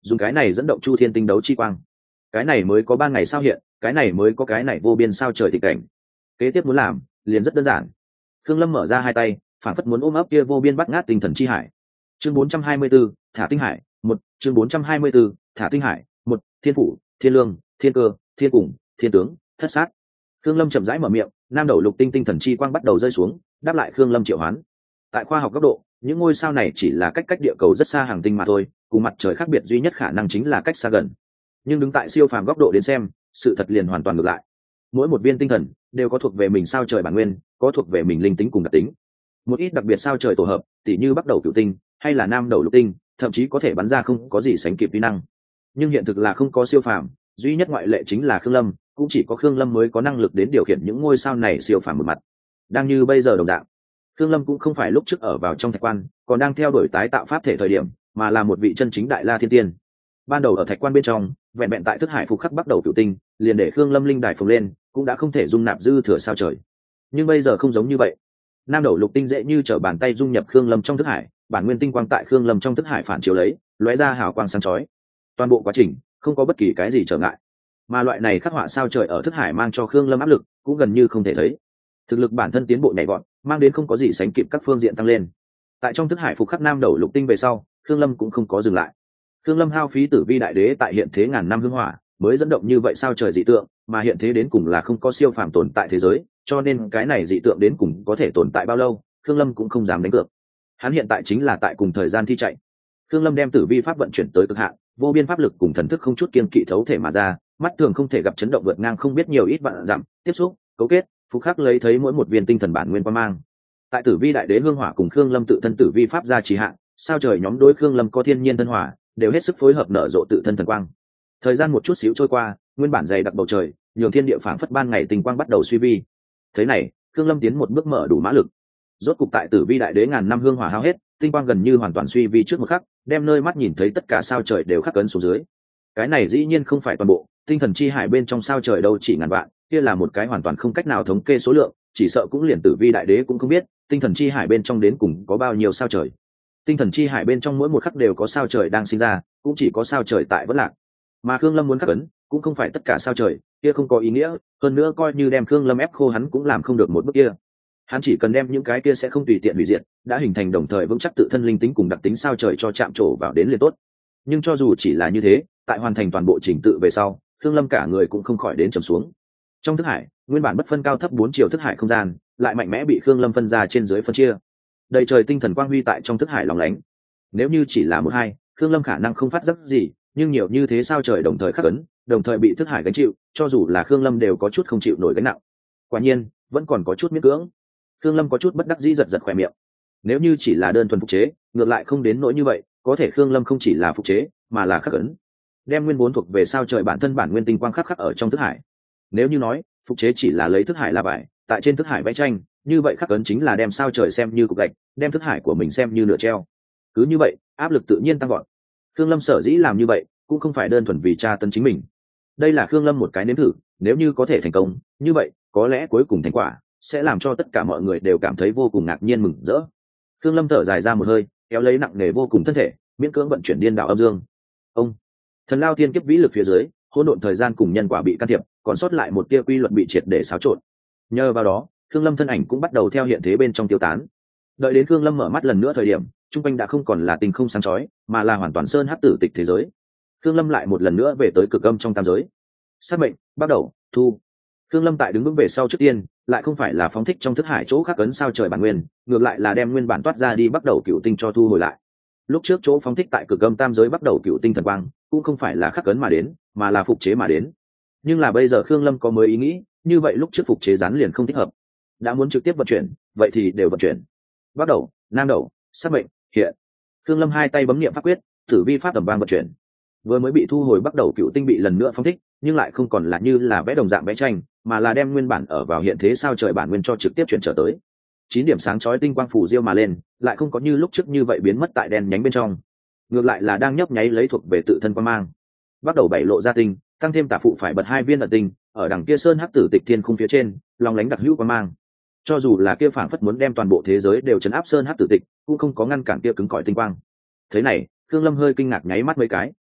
dùng cái này dẫn động chu thiên tinh đấu chi quang, cái này mới có ban ngày sao hiện, cái này mới có cái này vô biên sao trời thị cảnh. Kế tiếp muốn làm liền rất đơn giản. Khương Lâm mở ra hai tay, phản phất muốn ôm ấp kia vô biên bắt ngát tinh thần chi hải. Chương 424, thả tinh hải, một chương 424, thả tinh hải, một thiên phủ, thiên lương, thiên cơ, thiên cùng, thiên tướng, thất sát. Khương Lâm chậm rãi mở miệng, nam đầu lục tinh tinh thần chi quang bắt đầu rơi xuống, đáp lại Khương Lâm triệu hoán. Tại khoa học góc độ, những ngôi sao này chỉ là cách địa cầu rất xa hàng tinh mà thôi, cùng mặt trời khác biệt duy nhất khả năng chính là cách xa gần. Nhưng đứng tại siêu phàm góc độ đến xem, sự thật liền hoàn toàn ngược lại. Mỗi một viên tinh thần đều có thuộc về mình sao trời bản nguyên, có thuộc về mình linh tính cùng đặc tính. Một ít đặc biệt sao trời tổ hợp, tỉ như bắc đầu cửu tinh hay là nam đầu lục tinh, thậm chí có thể bắn ra không có gì sánh kịp vi năng. Nhưng hiện thực là không có siêu phàm, duy nhất ngoại lệ chính là Khương Lâm, cũng chỉ có Khương Lâm mới có năng lực đến điều khiển những ngôi sao này siêu phàm một mặt. Đang như bây giờ đồng dạng, Khương Lâm cũng không phải lúc trước ở vào trong thạch quan, còn đang theo đuổi tái tạo pháp thể thời điểm, mà là một vị chân chính đại la thiên tiên. Ban đầu ở thạch quan bên trong, vẹn vẹn tại thức hải phục khắc bắt đầu cửu tinh, liền để Khương Lâm linh đài phồng lên, cũng đã không thể dung nạp dư thừa sao trời. Nhưng bây giờ không giống như vậy, nam đầu lục tinh dễ như trở bàn tay dung nhập Khương Lâm trong thức hải, bản nguyên tinh quang tại Khương Lâm trong thức hải phản chiếu lấy, lóe ra hào quang sáng chói. Toàn bộ quá trình không có bất kỳ cái gì trở ngại, mà loại này khắc họa sao trời ở thức hải mang cho Khương Lâm áp lực cũng gần như không thể thấy. Thực lực bản thân tiến bộ nhảy vọt, mang đến không có gì sánh kịp các phương diện tăng lên. Tại trong thức hải phục khắc nam đầu lục tinh về sau, Khương Lâm cũng không có dừng lại. Khương Lâm hao phí tử vi đại đế tại hiện thế ngàn năm hương hỏa, mới dẫn động như vậy sao trời dị tượng, mà hiện thế đến cùng là không có siêu phàm tồn tại thế giới, cho nên cái này dị tượng đến cùng có thể tồn tại bao lâu, Khương Lâm cũng không dám đánh cược. Hắn hiện tại chính là tại cùng thời gian thi chạy. Khương Lâm đem tử vi pháp vận chuyển tới cực hạn, vô biên pháp lực cùng thần thức không chút kiên kỵ thấu thể mà ra, mắt thường không thể gặp chấn động vượt ngang không biết nhiều ít vạn dặm, tiếp xúc, cấu kết, phục khắc lấy thấy mỗi một viên tinh thần bản nguyên qua mang. Tại tử vi đại đế hương hỏa cùng Khương Lâm tự thân tử vi pháp gia trì hạn, sao trời nhóm đối Khương Lâm có thiên nhiên thân hỏa, đều hết sức phối hợp nở rộ tự thân thần quang. Thời gian một chút xíu trôi qua, nguyên bản dày đặc bầu trời, nhường thiên địa phảng phất ban ngày tình quang bắt đầu suy vi. Thế này, Khương Lâm tiến một bước mở đủ mã lực. Rốt cục tại tử vi đại đế ngàn năm hương hỏa hao hết, tinh quang gần như hoàn toàn suy vi trước một khắc, đem nơi mắt nhìn thấy tất cả sao trời đều khắc cấn xuống dưới. Cái này dĩ nhiên không phải toàn bộ, tinh thần chi hải bên trong sao trời đâu chỉ ngàn vạn, kia là một cái hoàn toàn không cách nào thống kê số lượng, chỉ sợ cũng liền tử vi đại đế cũng không biết, tinh thần chi hải bên trong đến cùng có bao nhiêu sao trời. Tinh thần chi hải bên trong mỗi một khắc đều có sao trời đang sinh ra, cũng chỉ có sao trời tại vẫn lạc. Mà Khương Lâm muốn khắc ấn, cũng không phải tất cả sao trời, kia không có ý nghĩa, hơn nữa coi như đem Khương Lâm ép khô hắn cũng làm không được một bước kia. Hắn chỉ cần đem những cái kia sẽ không tùy tiện hủy diệt, đã hình thành đồng thời vững chắc tự thân linh tính cùng đặc tính sao trời cho chạm trổ vào đến liền tốt. Nhưng cho dù chỉ là như thế, tại hoàn thành toàn bộ trình tự về sau, Khương Lâm cả người cũng không khỏi đến trầm xuống. Trong thức hải, nguyên bản bất phân cao thấp 4 chiều thức hải không gian, lại mạnh mẽ bị Khương Lâm phân ra trên dưới phân chia. Đầy trời tinh thần quang huy tại trong thức hải lóng lánh. Nếu như chỉ là một hai, Khương Lâm khả năng không phát giác gì, nhưng nhiều như thế sao trời đồng thời khắc ấn, đồng thời bị thức hải gánh chịu, cho dù là Khương Lâm đều có chút không chịu nổi gánh nặng. Quả nhiên, vẫn còn có chút miễn cưỡng. Khương Lâm có chút bất đắc dĩ giật giật khóe miệng. Nếu như chỉ là đơn thuần phục chế, ngược lại không đến nỗi như vậy, có thể Khương Lâm không chỉ là phục chế, mà là khắc ấn. Đem nguyên vốn thuộc về sao trời bản thân bản nguyên tinh quang khắc ở trong thức hải. Nếu như nói, phục chế chỉ là lấy thức hải là bài, tại trên thức hải vẽ tranh, như vậy khắc ấn chính là đem sao trời xem như cục gạch, đem thức hải của mình xem như nửa treo. Cứ như vậy, áp lực tự nhiên tăng vọt. Khương Lâm sở dĩ làm như vậy, cũng không phải đơn thuần vì tra tấn chính mình. Đây là Khương Lâm một cái nếm thử, nếu như có thể thành công, như vậy, có lẽ cuối cùng thành quả sẽ làm cho tất cả mọi người đều cảm thấy vô cùng ngạc nhiên mừng rỡ. Khương Lâm thở dài ra một hơi, kéo lấy nặng nề vô cùng thân thể, miễn cưỡng vận chuyển điên đạo âm dương. Ông, thần lao tiên kiếp vĩ lực phía dưới, hỗn độn thời gian cùng nhân quả bị can thiệp, còn sót lại một tia quy luật bị triệt để xáo trộn. Nhờ vào đó, Khương Lâm thân ảnh cũng bắt đầu theo hiện thế bên trong tiêu tán. Đợi đến Khương Lâm mở mắt lần nữa thời điểm, trung quanh đã không còn là tinh không sáng chói, mà là hoàn toàn sơn hắc tử tịch thế giới. Khương Lâm lại một lần nữa về tới cực âm trong tam giới. Sát mệnh, bắt đầu, thu. Khương Lâm tại đứng vững về sau trước tiên, lại không phải là phóng thích trong thức hải chỗ khắc ấn sao trời bản nguyên, ngược lại là đem nguyên bản toát ra đi bắt đầu cựu tinh cho thu hồi lại. Lúc trước chỗ phóng thích tại cực âm tam giới bắt đầu cựu tinh thần quang, cũng không phải là khắc ấn mà đến, mà là phục chế mà đến. Nhưng là bây giờ Khương Lâm có mới ý nghĩ, như vậy lúc trước phục chế rán liền không thích hợp. Đã muốn trực tiếp vận chuyển, vậy thì đều vận chuyển. Bắt đầu, nam đầu, sát mệnh, hiện. Khương Lâm hai tay bấm niệm pháp quyết, tử vi pháp tầm vang vận chuyển. Vừa mới bị thu hồi bắt đầu cựu tinh bị lần nữa phóng thích, nhưng lại không còn là như là vẽ đồng dạng vẽ tranh, mà là đem nguyên bản ở vào hiện thế sao trời bản nguyên cho trực tiếp chuyển trở tới. 9 điểm sáng chói tinh quang phủ diêu mà lên, lại không có như lúc trước như vậy biến mất tại đen nhánh bên trong, ngược lại là đang nhấp nháy lấy thuộc về tự thân quang mang. Bắt đầu bảy lộ ra tinh, tăng thêm tả phụ phải bật 2 viên ẩn tinh, ở đằng kia sơn hắc tử tịch thiên khung phía trên, lòng lánh đặc hữu quang mang. Cho dù là kia phảng phất muốn đem toàn bộ thế giới đều chấn áp sơn hắc tử tịch, cũng không có ngăn cản kia cứng cỏi tinh quang. Thế này, Khương Lâm hơi kinh ngạc nháy mắt mấy cái.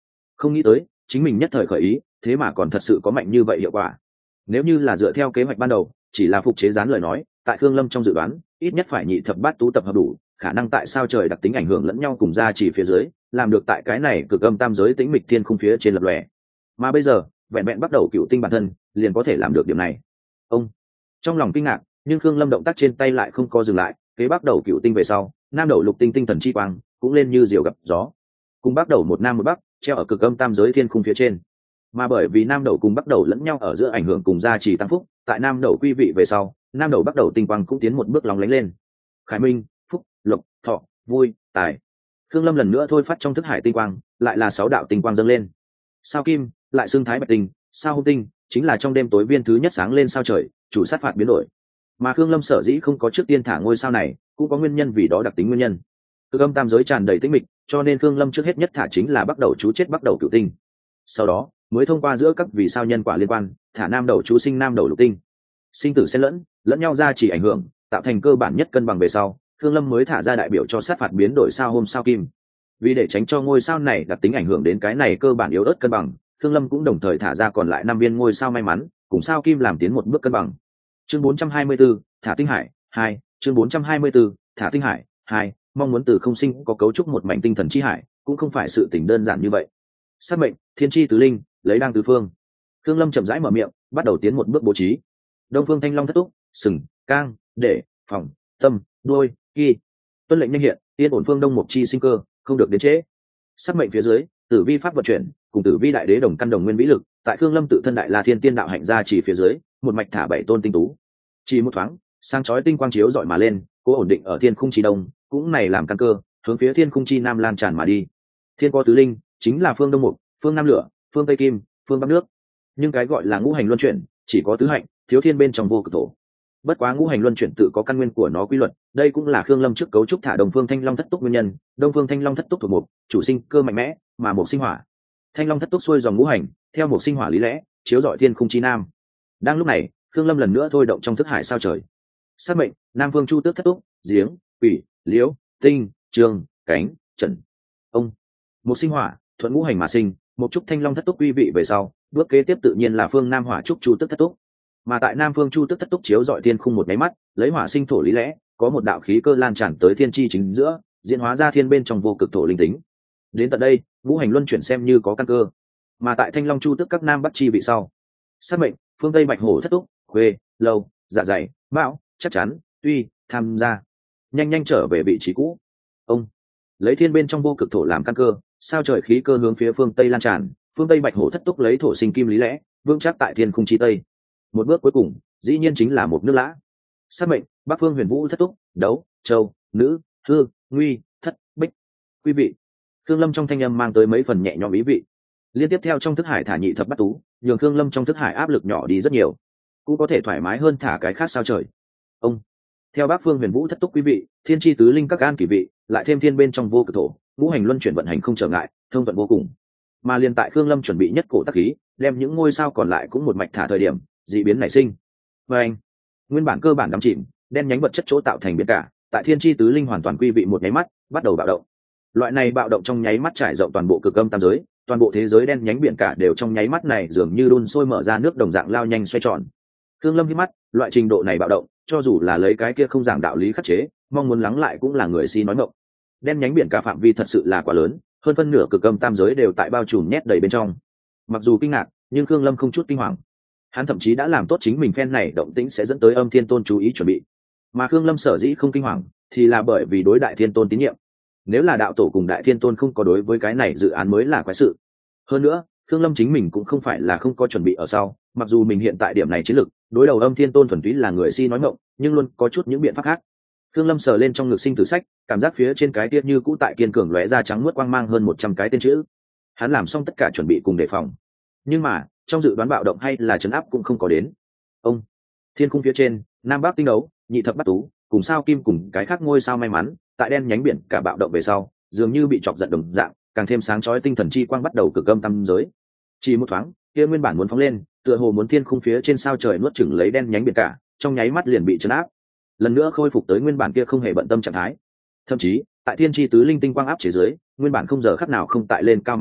Không nghĩ tới chính mình nhất thời khởi ý thế mà còn thật sự có mạnh như vậy hiệu quả. Nếu như là dựa theo kế hoạch ban đầu chỉ là phục chế gián lời nói, tại Khương Lâm trong dự đoán ít nhất phải nhị thập bát tú tập hợp đủ khả năng tại sao trời đặc tính ảnh hưởng lẫn nhau cùng ra chỉ phía dưới làm được tại cái này cực âm tam giới tĩnh mịch thiên khung phía trên lập lòe. Mà bây giờ vẹn vẹn bắt đầu cựu tinh bản thân liền có thể làm được điểm này. Ông trong lòng kinh ngạc, nhưng Khương Lâm động tác trên tay lại không có dừng lại, kế bắt đầu cựu tinh về sau nam đầu lục tinh tinh thần chi quang cũng lên như diều gặp gió, cùng bắt đầu một nam một bắc treo ở cực âm tam giới thiên khung phía trên. Mà bởi vì nam đầu cùng bắt đầu lẫn nhau ở giữa ảnh hưởng cùng gia trì tăng phúc, tại nam đầu quy vị về sau nam đầu bắt đầu tinh quang cũng tiến một bước lóng lánh lên. Khải minh, phúc, lộc, thọ, vui, tài. Khương Lâm lần nữa thôi phát trong thức hải tinh quang, lại là 6 đạo tinh quang dâng lên. Sao kim lại xương thái bạch tinh, sao hung tinh chính là trong đêm tối viên thứ nhất sáng lên sao trời chủ sát phạt biến đổi. Mà Khương Lâm sở dĩ không có trước tiên thả ngôi sao này cũng có nguyên nhân, vì đó đặc tính nguyên nhân. Cực âm tam giới tràn đầy tĩnh mịch, cho nên Khương Lâm trước hết nhất thả chính là bắt đầu chú chết bắt đầu cửu tinh, sau đó mới thông qua giữa các vì sao nhân quả liên quan thả nam đầu chú sinh nam đầu lục tinh. Sinh tử xen lẫn nhau ra chỉ ảnh hưởng tạo thành cơ bản nhất cân bằng về sau, Khương Lâm mới thả ra đại biểu cho sát phạt biến đổi sao hôm sao kim. Vì để tránh cho ngôi sao này đặc tính ảnh hưởng đến cái này cơ bản yếu ớt cân bằng, Khương Lâm cũng đồng thời thả ra còn lại 5 viên ngôi sao may mắn cùng sao kim làm tiến một bước cân bằng. Chương 424, thả tinh hải 2, chương 424, thả tinh hải 2, mong muốn từ không sinh có cấu trúc một mảnh tinh thần chi hải cũng không phải sự tình đơn giản như vậy. Sát mệnh thiên chi tứ linh lấy đang tứ phương. Khương Lâm chậm rãi mở miệng bắt đầu tiến một bước bố trí. Đông phương thanh long thất túc sừng cang để phòng tâm đuôi kỳ. Tuân lệnh nhanh hiện yên ổn phương đông mục chi sinh cơ không được đến trễ. Sát mệnh phía dưới tử vi pháp vận chuyển cùng tử vi đại đế đồng căn đồng nguyên vĩ lực tại Khương Lâm tự thân đại la thiên tiên đạo hạnh ra chỉ phía dưới một mạch thả 7 tôn tinh tú. Chỉ một thoáng sáng chói tinh quang chiếu dọi mà lên, cố ổn định ở thiên khung chi đông cũng này làm căn cơ hướng phía thiên khung chi nam lan tràn mà đi. Thiên có tứ linh chính là phương đông mục, phương nam lửa, phương tây kim, phương bắc nước. Nhưng cái gọi là ngũ hành luân chuyển chỉ có tứ hạnh, thiếu thiên bên trong vô cực thổ. Bất quá ngũ hành luân chuyển tự có căn nguyên của nó quy luật, đây cũng là Khương Lâm trước cấu trúc thả Đông Phương Thanh Long thất túc nguyên nhân. Đông Phương Thanh Long thất túc thuộc mục, chủ sinh cơ mạnh mẽ, mà mục sinh hỏa. Thanh Long thất túc xuôi dòng ngũ hành, theo mục sinh hỏa lý lẽ, chiếu rọi thiên khung chi nam. Đang lúc này, Khương Lâm lần nữa thôi động trong thức hải sao trời. Sát mệnh, Nam Phương Chu Tước thất túc, giếng, quỷ, liễu, tinh, trường, cánh, trần. Ông, mục sinh hỏa, thuận ngũ hành mà sinh, một trúc Thanh Long thất túc quy vị về sau, bước kế tiếp tự nhiên là phương Nam Hỏa trúc Chu Tước thất túc. Mà tại Nam Phương Chu Tước thất túc chiếu dọi thiên khung một máy mắt, lấy hỏa sinh thổ lý lẽ, có một đạo khí cơ lan tràn tới thiên chi chính giữa, diễn hóa ra thiên bên trong vô cực thổ linh tính. Đến tận đây, ngũ hành luân chuyển xem như có căn cơ. Mà tại Thanh Long Chu Tước các nam bắc chi vị sau, sát mệnh, phương Tây Bạch Hổ thất túc, khuê, lâu, dạ dày, mão, chắc chắn, tuy, tham gia, nhanh trở về vị trí cũ. Ông lấy thiên bên trong vô cực thổ làm căn cơ, sao trời khí cơ hướng phía phương Tây lan tràn, phương Tây Bạch Hổ thất túc lấy thổ sinh kim lý lẽ, vững chắc tại thiên khung chi tây. Một bước cuối cùng dĩ nhiên chính là một nước lã. Sát mệnh, Bắc Phương Huyền Vũ thất túc, đấu, châu, nữ, hư, nguy, thất, bích. Quý vị, Khương Lâm trong thanh âm mang tới mấy phần nhẹ nhõm ý vị. Liên tiếp theo trong thức hải thả nhị thập bát tú, nhường Khương Lâm trong thức hải áp lực nhỏ đi rất nhiều, cũng có thể thoải mái hơn thả cái khác sao trời. Ông theo Bắc Phương Huyền Vũ thất túc quý vị, thiên chi tứ linh các an kỳ vị, lại thêm thiên bên trong vô cực thổ, ngũ hành luân chuyển vận hành không trở ngại, thông thuận vô cùng. Mà liên tại Khương Lâm chuẩn bị nhất cổ tác khí, đem những ngôi sao còn lại cũng một mạch thả thời điểm, dị biến nảy sinh. Và anh nguyên bản cơ bản đắm chìm đen nhánh vật chất chỗ tạo thành biến cả, tại thiên chi tứ linh hoàn toàn quy vị một nháy mắt bắt đầu bạo động. Loại này bạo động trong nháy mắt trải rộng toàn bộ cực âm tam giới, toàn bộ thế giới đen nhánh biển cả đều trong nháy mắt này dường như đun sôi mở ra nước đồng dạng lao nhanh xoay tròn. Khương Lâm hít mắt, loại trình độ này bạo động, cho dù là lấy cái kia không giảng đạo lý khắc chế, mong muốn lắng lại cũng là người si nói ngọng. Đen nhánh biển cả phạm vi thật sự là quá lớn, hơn phân nửa cực âm tam giới đều tại bao trùm nhét đầy bên trong. Mặc dù kinh ngạc, nhưng Khương Lâm không chút kinh hoàng. Hắn thậm chí đã làm tốt chính mình phen này động tĩnh sẽ dẫn tới Âm Thiên Tôn chú ý chuẩn bị. Mà Khương Lâm sở dĩ không kinh hoàng, thì là bởi vì đối Đại Thiên Tôn tín nhiệm. Nếu là đạo tổ cùng Đại Thiên Tôn không có đối với cái này dự án mới là quái sự. Hơn nữa, Khương Lâm chính mình cũng không phải là không có chuẩn bị ở sau, mặc dù mình hiện tại điểm này chiến lực, đối đầu Âm Thiên Tôn thuần túy là người si nói ngọng, nhưng luôn có chút những biện pháp khác. Khương Lâm sờ lên trong ngực sinh tử sách, cảm giác phía trên cái tiết như cũ tại kiên cường lóe ra trắng muốt quang mang hơn 100 cái tên chữ. Hắn làm xong tất cả chuẩn bị cùng đề phòng. Nhưng mà, trong dự đoán bạo động hay là trấn áp cũng không có đến. Ông thiên khung phía trên, nam bắc tinh đấu, nhị thập bát tú, cùng sao kim cùng cái khác ngôi sao may mắn, tại đen nhánh biển cả bạo động về sau, dường như bị chọc giận đồng dạng, càng thêm sáng chói tinh thần chi quang bắt đầu cực âm tam giới. Chỉ một thoáng, kia nguyên bản muốn phóng lên, tựa hồ muốn thiên khung phía trên sao trời nuốt chửng lấy đen nhánh biển cả, trong nháy mắt liền bị trấn áp. Lần nữa khôi phục tới nguyên bản kia không hề bận tâm trạng thái. Thậm chí, tại thiên chi tứ linh tinh quang áp chế dưới, nguyên bản không giờ khắc nào không tại lên cao mặt biển,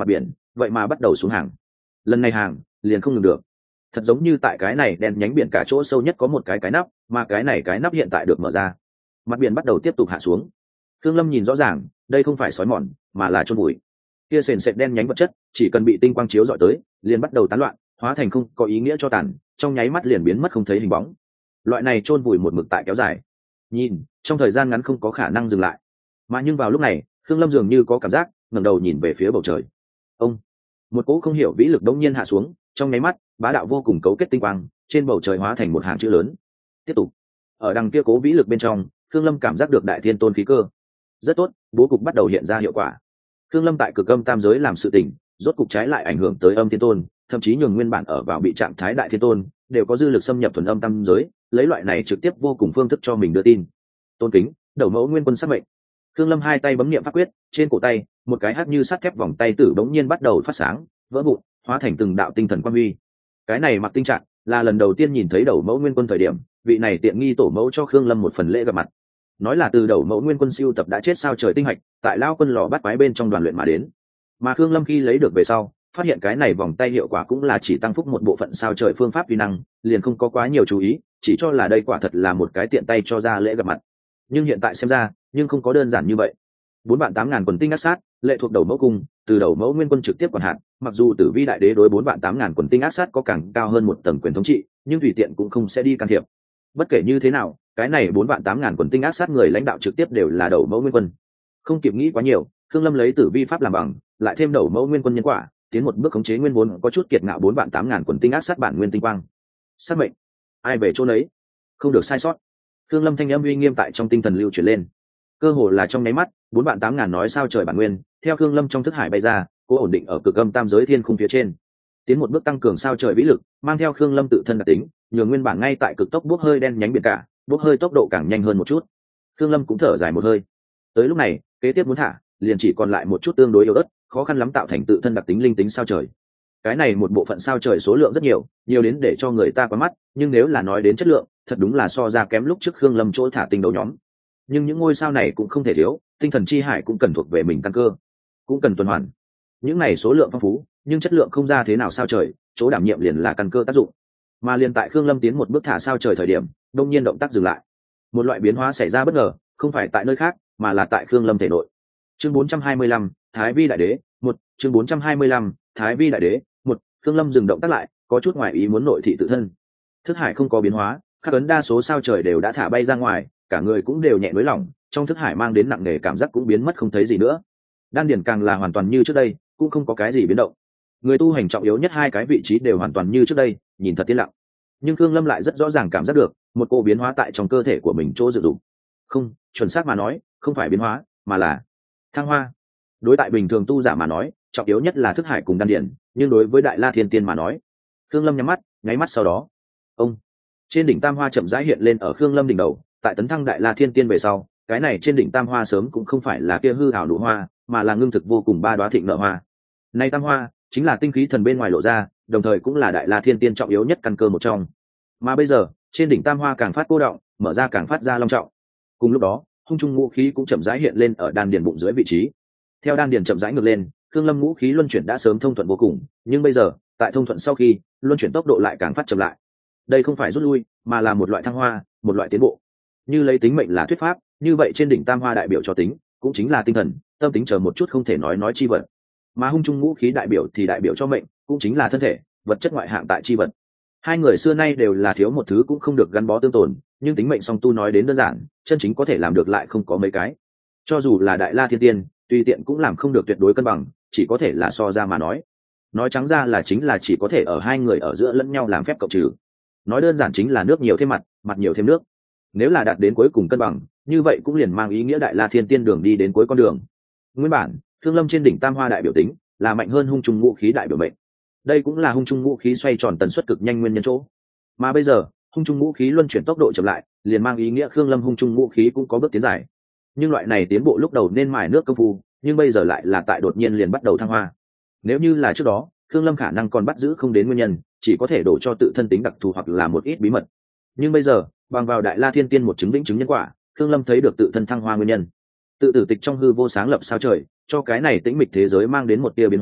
vậy mà bắt đầu xuống hàng. Lần này hàng liền không ngừng được, thật giống như tại cái này đen nhánh biển cả chỗ sâu nhất có một cái nắp, mà cái này cái nắp hiện tại được mở ra, mặt biển bắt đầu tiếp tục hạ xuống. Thương Lâm nhìn rõ ràng, đây không phải sói mòn mà là chôn bụi. Kia sền sệt đen nhánh vật chất chỉ cần bị tinh quang chiếu dọi tới liền bắt đầu tán loạn, hóa thành không có ý nghĩa cho tàn, trong nháy mắt liền biến mất không thấy hình bóng. Loại này chôn vùi một mực tại kéo dài, nhìn trong thời gian ngắn không có khả năng dừng lại. Mà nhưng vào lúc này Thương Lâm dường như có cảm giác, ngẩng đầu nhìn về phía bầu trời. Ông, một cỗ không hiểu vĩ lực đống nhiên hạ xuống, trong nháy mắt bá đạo vô cùng cấu kết tinh quang trên bầu trời hóa thành một hàng chữ lớn. Tiếp tục. Ở đằng kia cố vĩ lực bên trong, Thương Lâm cảm giác được đại thiên tôn khí cơ. Rất tốt, bố cục bắt đầu hiện ra hiệu quả. Thương Lâm tại cực âm tam giới làm sự tình, rốt cục trái lại ảnh hưởng tới âm thiên tôn, thậm chí nhường nguyên bản ở vào bị trạng thái đại thiên tôn đều có dư lực xâm nhập thuần âm tam giới, lấy loại này trực tiếp vô cùng phương thức cho mình đưa tin. Tôn kính, đầu mẫu nguyên quân sắc mệnh. Thương Lâm hai tay bấm niệm pháp quyết, trên cổ tay một cái hắc như sắt thép vòng tay tử bỗng nhiên bắt đầu phát sáng, vỡ vụn, hóa thành từng đạo tinh thần quang huy. Cái này mặc tinh trạng là lần đầu tiên nhìn thấy đầu mẫu nguyên quân thời điểm, vị này tiện nghi tổ mẫu cho Thương Lâm một phần lễ gặp mặt. Nói là từ đầu mẫu nguyên quân siêu tập đã chết sao trời tinh hạch, tại lao quân lò bắt quái bên trong đoàn luyện mà đến. Mà Thương Lâm khi lấy được về sau, phát hiện cái này vòng tay hiệu quả cũng là chỉ tăng phúc một bộ phận sao trời phương pháp vi năng, liền không có quá nhiều chú ý, chỉ cho là đây quả thật là một cái tiện tay cho ra lễ gặp mặt. Nhưng hiện tại xem ra, nhưng không có đơn giản như vậy. 4.800.000 quần tinh ác sát, lệ thuộc đầu mẫu cung, từ đầu mẫu nguyên quân trực tiếp quản hạt, mặc dù Tử Vi đại đế đối 4.800.000 quần tinh ác sát có càng cao hơn một tầng quyền thống trị, nhưng tùy tiện cũng không sẽ đi can thiệp. Bất kể như thế nào, cái này 4.800.000 quần tinh ác sát người lãnh đạo trực tiếp đều là đầu mẫu nguyên quân. Không kịp nghĩ quá nhiều, Thương Lâm lấy Tử Vi pháp làm bằng, lại thêm đầu mẫu nguyên quân nhân quả, tiến một bước khống chế nguyên vốn có chút kiệt ngạo 4.800.000 quần tinh ác sát bản nguyên tinh quang. Sát mệnh, ai về chỗ nấy, không được sai sót. Thương Lâm thanh âm uy nghiêm tại trong tinh thần lưu truyền lên. Cơ hồ là trong nháy mắt, 4.800.000 nói sao trời bản nguyên, theo Thương Lâm trong thức hải bay ra, cố ổn định ở cực âm tam giới thiên khung phía trên. Tiến một bước tăng cường sao trời vĩ lực, mang theo Thương Lâm tự thân đặc tính, nhường nguyên bản ngay tại cực tốc bốc hơi đen nhánh biển cả, bốc hơi tốc độ càng nhanh hơn một chút. Thương Lâm cũng thở dài một hơi. Tới lúc này, kế tiếp muốn thả, liền chỉ còn lại một chút tương đối yếu ớt, khó khăn lắm tạo thành tự thân đặc tính linh tính sao trời. Cái này một bộ phận sao trời số lượng rất nhiều, nhiều đến để cho người ta quá mắt, nhưng nếu là nói đến chất lượng, thật đúng là so ra kém lúc trước Khương Lâm chỗ thả tinh đấu nhóm. Nhưng những ngôi sao này cũng không thể thiếu, tinh thần chi hải cũng cần thuộc về mình căn cơ, cũng cần tuần hoàn. Những này số lượng phong phú, nhưng chất lượng không ra thế nào sao trời, chỗ đảm nhiệm liền là căn cơ tác dụng. Mà liền tại Khương Lâm tiến một bước thả sao trời thời điểm, đông nhiên động tác dừng lại. Một loại biến hóa xảy ra bất ngờ, không phải tại nơi khác, mà là tại Khương Lâm thể nội. Chương 425, Thái Vi đại đế, 1, chương 425, Thái Vi đại đế, 1, Khương Lâm dừng động tác lại, có chút ngoài ý muốn nội thị tự thân. Thức hải không có biến hóa, các ấn đa số sao trời đều đã thả bay ra ngoài, cả người cũng đều nhẹ nới lỏng, trong thức hải mang đến nặng nề cảm giác cũng biến mất không thấy gì nữa. Đan điển càng là hoàn toàn như trước đây, cũng không có cái gì biến động. Người tu hành trọng yếu nhất hai cái vị trí đều hoàn toàn như trước đây, nhìn thật yên lặng. Nhưng Khương Lâm lại rất rõ ràng cảm giác được một cô biến hóa tại trong cơ thể của mình chỗ dự dụng. Không, chuẩn xác mà nói, không phải biến hóa, mà là thăng hoa. Đối tại bình thường tu giả mà nói, trọng yếu nhất là thức hải cùng đan điển, nhưng đối với Đại La Thiên Tiên mà nói, Khương Lâm nhắm mắt, nháy mắt sau đó, ông, trên đỉnh tam hoa chậm rãi hiện lên ở Khương Lâm đỉnh đầu. Tại tấn thăng Đại La Thiên Tiên về sau, cái này trên đỉnh tam hoa sớm cũng không phải là kia hư ảo nụ hoa, mà là ngưng thực vô cùng ba đóa thịnh nở hoa. Này tam hoa chính là tinh khí thần bên ngoài lộ ra, đồng thời cũng là Đại La Thiên Tiên trọng yếu nhất căn cơ một trong. Mà bây giờ, trên đỉnh tam hoa càng phát cô động, mở ra càng phát ra long trọng. Cùng lúc đó, hung trung ngũ khí cũng chậm rãi hiện lên ở đan điền bụng dưới vị trí. Theo đan điền chậm rãi ngược lên, Khương Lâm ngũ khí luân chuyển đã sớm thông thuận vô cùng, nhưng bây giờ, tại thông thuận sau khi, luân chuyển tốc độ lại càng phát chậm lại. Đây không phải rút lui, mà là một loại thăng hoa, một loại tiến bộ. Như lấy tính mệnh là thuyết pháp, như vậy trên đỉnh tam hoa đại biểu cho tính, cũng chính là tinh thần, tâm tính chờ một chút không thể nói chi vật. Mà hung trung ngũ khí đại biểu thì đại biểu cho mệnh, cũng chính là thân thể, vật chất ngoại hạng tại chi vật. Hai người xưa nay đều là thiếu một thứ cũng không được gắn bó tương tồn, nhưng tính mệnh song tu nói đến đơn giản, chân chính có thể làm được lại không có mấy cái. Cho dù là Đại La Thiên Tiên, tùy tiện cũng làm không được tuyệt đối cân bằng, chỉ có thể là so ra mà nói. Nói trắng ra là chính là chỉ có thể ở hai người ở giữa lẫn nhau làm phép cộng trừ. Nói đơn giản chính là nước nhiều thêm mặt, mặt nhiều thêm nước. Nếu là đạt đến cuối cùng cân bằng, như vậy cũng liền mang ý nghĩa Đại La Thiên Tiên đường đi đến cuối con đường. Nguyên bản, Thương Lâm trên đỉnh tam hoa đại biểu tính, là mạnh hơn hung trung ngũ khí đại biểu mệnh. Đây cũng là hung trung ngũ khí xoay tròn tần suất cực nhanh nguyên nhân chỗ. Mà bây giờ, hung trung ngũ khí luân chuyển tốc độ chậm lại, liền mang ý nghĩa Khương Lâm hung trung ngũ khí cũng có bước tiến dài. Nhưng loại này tiến bộ lúc đầu nên mài nước công phu, nhưng bây giờ lại là tại đột nhiên liền bắt đầu thăng hoa. Nếu như là trước đó, Khương Lâm khả năng còn bắt giữ không đến nguyên nhân, chỉ có thể đổ cho tự thân tính đặc thù hoặc là một ít bí mật. Nhưng bây giờ, bằng vào Đại La Thiên Tiên một chứng lĩnh chứng nhân quả, Khương Lâm thấy được tự thân thăng hoa nguyên nhân. Tự tử tịch trong hư vô sáng lập sao trời, cho cái này tĩnh mịch thế giới mang đến một tia biến hóa,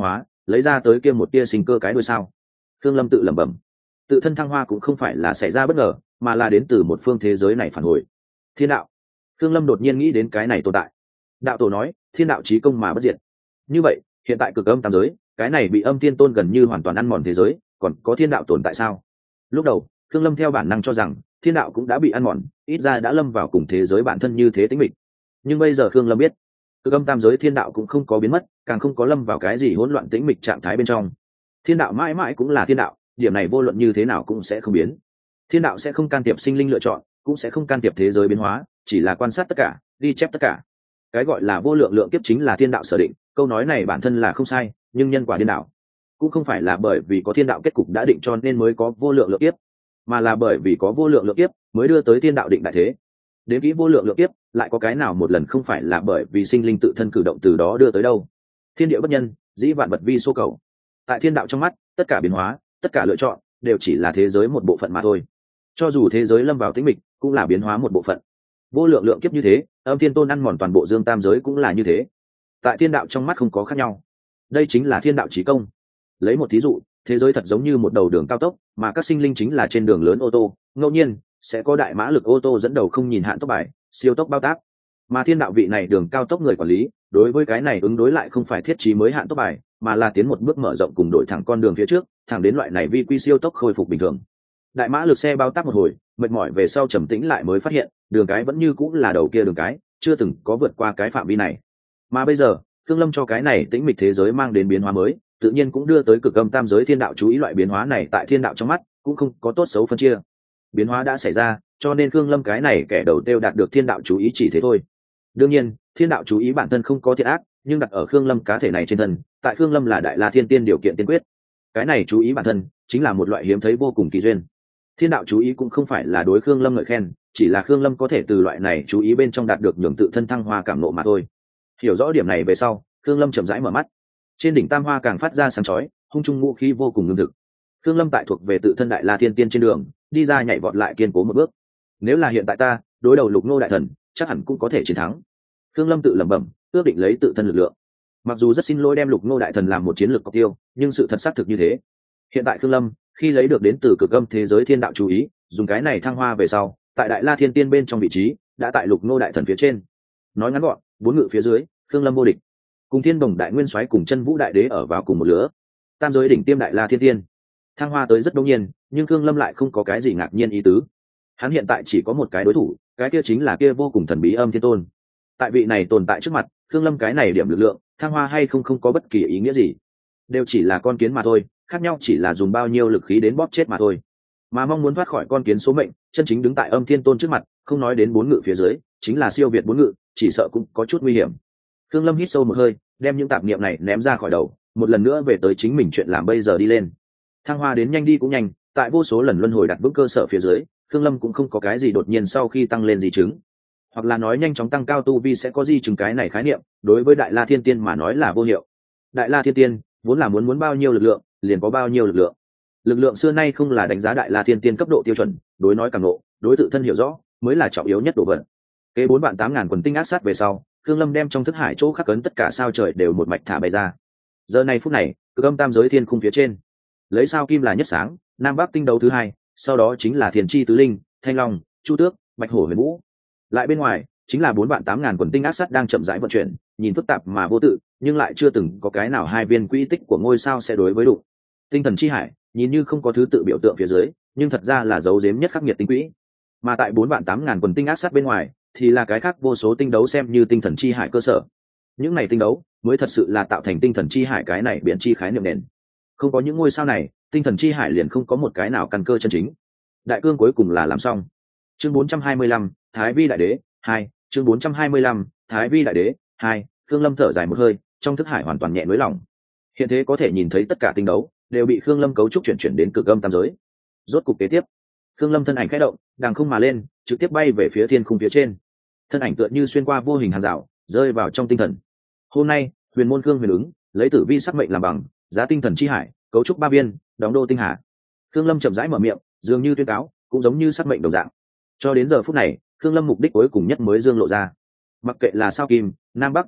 lấy ra tới kia một tia sinh cơ cái đuôi sao. Khương Lâm tự lẩm bẩm, tự thân thăng hoa cũng không phải là xảy ra bất ngờ, mà là đến từ một phương thế giới này phản hồi. Thiên đạo. Khương Lâm đột nhiên nghĩ đến cái này tồn tại. Đạo tổ nói thiên đạo chí công mà bất diệt. Như vậy hiện tại cực âm tam giới, cái này bị âm thiên tôn gần như hoàn toàn ăn mòn thế giới, còn có thiên đạo tồn tại sao? Lúc đầu Khương Lâm theo bản năng cho rằng thiên đạo cũng đã bị ăn mòn, ít ra đã lâm vào cùng thế giới bản thân như thế tính mịch. Nhưng bây giờ Khương Lâm biết cực âm tam giới thiên đạo cũng không có biến mất, càng không có lâm vào cái gì hỗn loạn tĩnh mịch trạng thái bên trong. Thiên đạo mãi mãi cũng là thiên đạo, điểm này vô luận như thế nào cũng sẽ không biến. Thiên đạo sẽ không can thiệp sinh linh lựa chọn, cũng sẽ không can thiệp thế giới biến hóa, chỉ là quan sát tất cả, ghi chép tất cả. Cái gọi là vô lượng lượng kiếp chính là thiên đạo sở định, câu nói này bản thân là không sai, nhưng nhân quả điên đảo cũng không phải là bởi vì có thiên đạo kết cục đã định cho nên mới có vô lượng lượng kiếp, mà là bởi vì có vô lượng lượng kiếp mới đưa tới thiên đạo định đại thế. Đến kỹ vô lượng lượng kiếp lại có cái nào một lần không phải là bởi vì sinh linh tự thân cử động từ đó đưa tới đâu. Thiên địa bất nhân, dĩ vạn vật vi số cầu. Tại thiên đạo trong mắt, tất cả biến hóa, tất cả lựa chọn đều chỉ là thế giới một bộ phận mà thôi. Cho dù thế giới lâm vào tĩnh mịch cũng là biến hóa một bộ phận. Vô lượng lượng kiếp như thế, âm thiên tôn ăn mòn toàn bộ dương tam giới cũng là như thế. Tại thiên đạo trong mắt không có khác nhau. Đây chính là thiên đạo chí công. Lấy một thí dụ, thế giới thật giống như một đầu đường cao tốc, mà các sinh linh chính là trên đường lớn ô tô, ngẫu nhiên sẽ có đại mã lực ô tô dẫn đầu không nhìn hạn tốc bài, siêu tốc bao tác. Mà thiên đạo vị này đường cao tốc người quản lý, đối với cái này ứng đối lại không phải thiết trí mới hạn tốc bài, mà là tiến một bước mở rộng cùng đổi thẳng con đường phía trước, thẳng đến loại này vi quy siêu tốc khôi phục bình thường. Đại mã lực xe bao tác một hồi, mệt mỏi về sau trầm tĩnh lại mới phát hiện, đường cái vẫn như cũng là đầu kia đường cái, chưa từng có vượt qua cái phạm vi này. Mà bây giờ, Thương Lâm cho cái này tĩnh mịch thế giới mang đến biến hóa mới, tự nhiên cũng đưa tới cực âm tam giới thiên đạo chú ý loại biến hóa này tại thiên đạo trong mắt, cũng không có tốt xấu phân chia. Biến hóa đã xảy ra, cho nên Thương Lâm cái này kẻ đầu tiêu đạt được thiên đạo chú ý chỉ thế thôi. Đương nhiên, thiên đạo chú ý bản thân không có thiện ác, nhưng đặt ở Khương Lâm cá thể này trên thân, tại Khương Lâm là đại la thiên tiên điều kiện tiên quyết. Cái này chú ý bản thân chính là một loại hiếm thấy vô cùng kỳ duyên. Thiên đạo chú ý cũng không phải là đối Khương Lâm ngợi khen, chỉ là Khương Lâm có thể từ loại này chú ý bên trong đạt được nhường tự thân thăng hoa cảm nộ mà thôi. Hiểu rõ điểm này về sau, Khương Lâm chậm rãi mở mắt. Trên đỉnh tam hoa càng phát ra sáng chói, hung trung ngũ khí vô cùng ngưng thực. Khương Lâm tại thuộc về tự thân đại la thiên tiên trên đường, đi ra nhảy vọt lại kiên cố một bước. Nếu là hiện tại ta đối đầu Lục Nô đại thần, chắc hẳn cũng có thể chiến thắng. Khương Lâm tự lẩm bẩm, ước định lấy tự thân lực lượng. Mặc dù rất xin lỗi đem Lục Nô đại thần làm một chiến lược cọc tiêu, nhưng sự thật xác thực như thế. Hiện tại Khương Lâm khi lấy được đến từ cực âm thế giới thiên đạo chú ý, dùng cái này thăng hoa về sau, tại đại la thiên tiên bên trong vị trí đã tại Lục Nô đại thần phía trên. Nói ngắn gọn, bốn ngự phía dưới, Khương Lâm vô địch. Cùng Thiên Đồng đại nguyên soái cùng Chân Vũ đại đế ở vào cùng một lứa. Tam giới đỉnh tiêm đại la thiên tiên. Thăng hoa tới rất đột nhiên, nhưng Khương Lâm lại không có cái gì ngạc nhiên ý tứ. Hắn hiện tại chỉ có một cái đối thủ, cái kia chính là kia vô cùng thần bí Âm Thiên Tôn. Tại vị này tồn tại trước mặt, Khương Lâm cái này điểm lực lượng, thăng hoa hay không có bất kỳ ý nghĩa gì. Đều chỉ là con kiến mà thôi, khác nhau chỉ là dùng bao nhiêu lực khí đến bóp chết mà thôi. Mà mong muốn thoát khỏi con kiến số mệnh, chân chính đứng tại Âm Thiên Tôn trước mặt, không nói đến bốn ngự phía dưới, chính là siêu việt bốn ngự, chỉ sợ cũng có chút nguy hiểm. Khương Lâm hít sâu một hơi, đem những tạp niệm này ném ra khỏi đầu, một lần nữa về tới chính mình chuyện làm bây giờ đi lên. Thăng hoa đến nhanh đi cũng nhanh, tại vô số lần luân hồi đặt vững cơ sở phía dưới, Khương Lâm cũng không có cái gì đột nhiên sau khi tăng lên di chứng, hoặc là nói nhanh chóng tăng cao tu vi sẽ có di chứng, cái này khái niệm đối với đại la thiên tiên mà nói là vô hiệu. Đại la thiên tiên vốn là muốn bao nhiêu lực lượng liền có bao nhiêu lực lượng. Lực lượng xưa nay không là đánh giá đại la thiên tiên cấp độ tiêu chuẩn, đối nói càng nộ, đối tự thân hiểu rõ mới là trọng yếu nhất đồ vật. Kế 4.800.000 quần tinh ác sát về sau, Khương Lâm đem trong thức hải chỗ khắc cấn tất cả sao trời đều một mạch thả bay ra. Giờ này phút này, cực âm tam giới thiên khung phía trên, lấy sao kim là nhất sáng, nam bắc tinh đấu thứ hai, sau đó chính là Thiền Chi tứ linh, Thanh Long, Chu Tước, Bạch Hổ, Huyền Vũ. Lại bên ngoài chính là 4.800.000 quần tinh ác sát đang chậm rãi vận chuyển, nhìn phức tạp mà vô tự, nhưng lại chưa từng có cái nào hai viên quỹ tích của ngôi sao sẽ đối với đủ. Tinh thần chi hải nhìn như không có thứ tự biểu tượng phía dưới, nhưng thật ra là dấu giếm nhất khắc nghiệt tinh quỹ. Mà tại 4.800.000 quần tinh ác sát bên ngoài thì là cái khác vô số tinh đấu xem như tinh thần chi hải cơ sở. Những này tinh đấu mới thật sự là tạo thành tinh thần chi hải cái này biển chi khái niệm nền. Không có những ngôi sao này, tinh thần chi hải liền không có một cái nào căn cơ chân chính. Đại cương cuối cùng là làm xong. Chương 425, Thái Vi đại đế 2, chương 425, Thái Vi đại đế 2. Khương Lâm thở dài một hơi, trong thức hải hoàn toàn nhẹ nới lỏng. Hiện thế có thể nhìn thấy tất cả tinh đấu đều bị Khương Lâm cấu trúc chuyển đến cực âm tam giới. Rốt cục kế tiếp, Khương Lâm thân ảnh khẽ động, đằng không mà lên, trực tiếp bay về phía thiên khung phía trên. Thân ảnh tựa như xuyên qua vô hình hàng rào, rơi vào trong tinh thần. Hôm nay, huyền môn Khương Huyền ứng lấy tử vi sắc mệnh làm bằng, giá tinh thần chi hải, cấu trúc ba viên, đóng đô tinh hà. Khương Lâm chậm rãi mở miệng, dường như tuyên cáo, cũng giống như sắc mệnh đồng dạng. Cho đến giờ phút này, Khương Lâm mục đích cuối cùng nhất mới dương lộ ra. Mặc kệ là sao kim, nam bắc tinh đấu,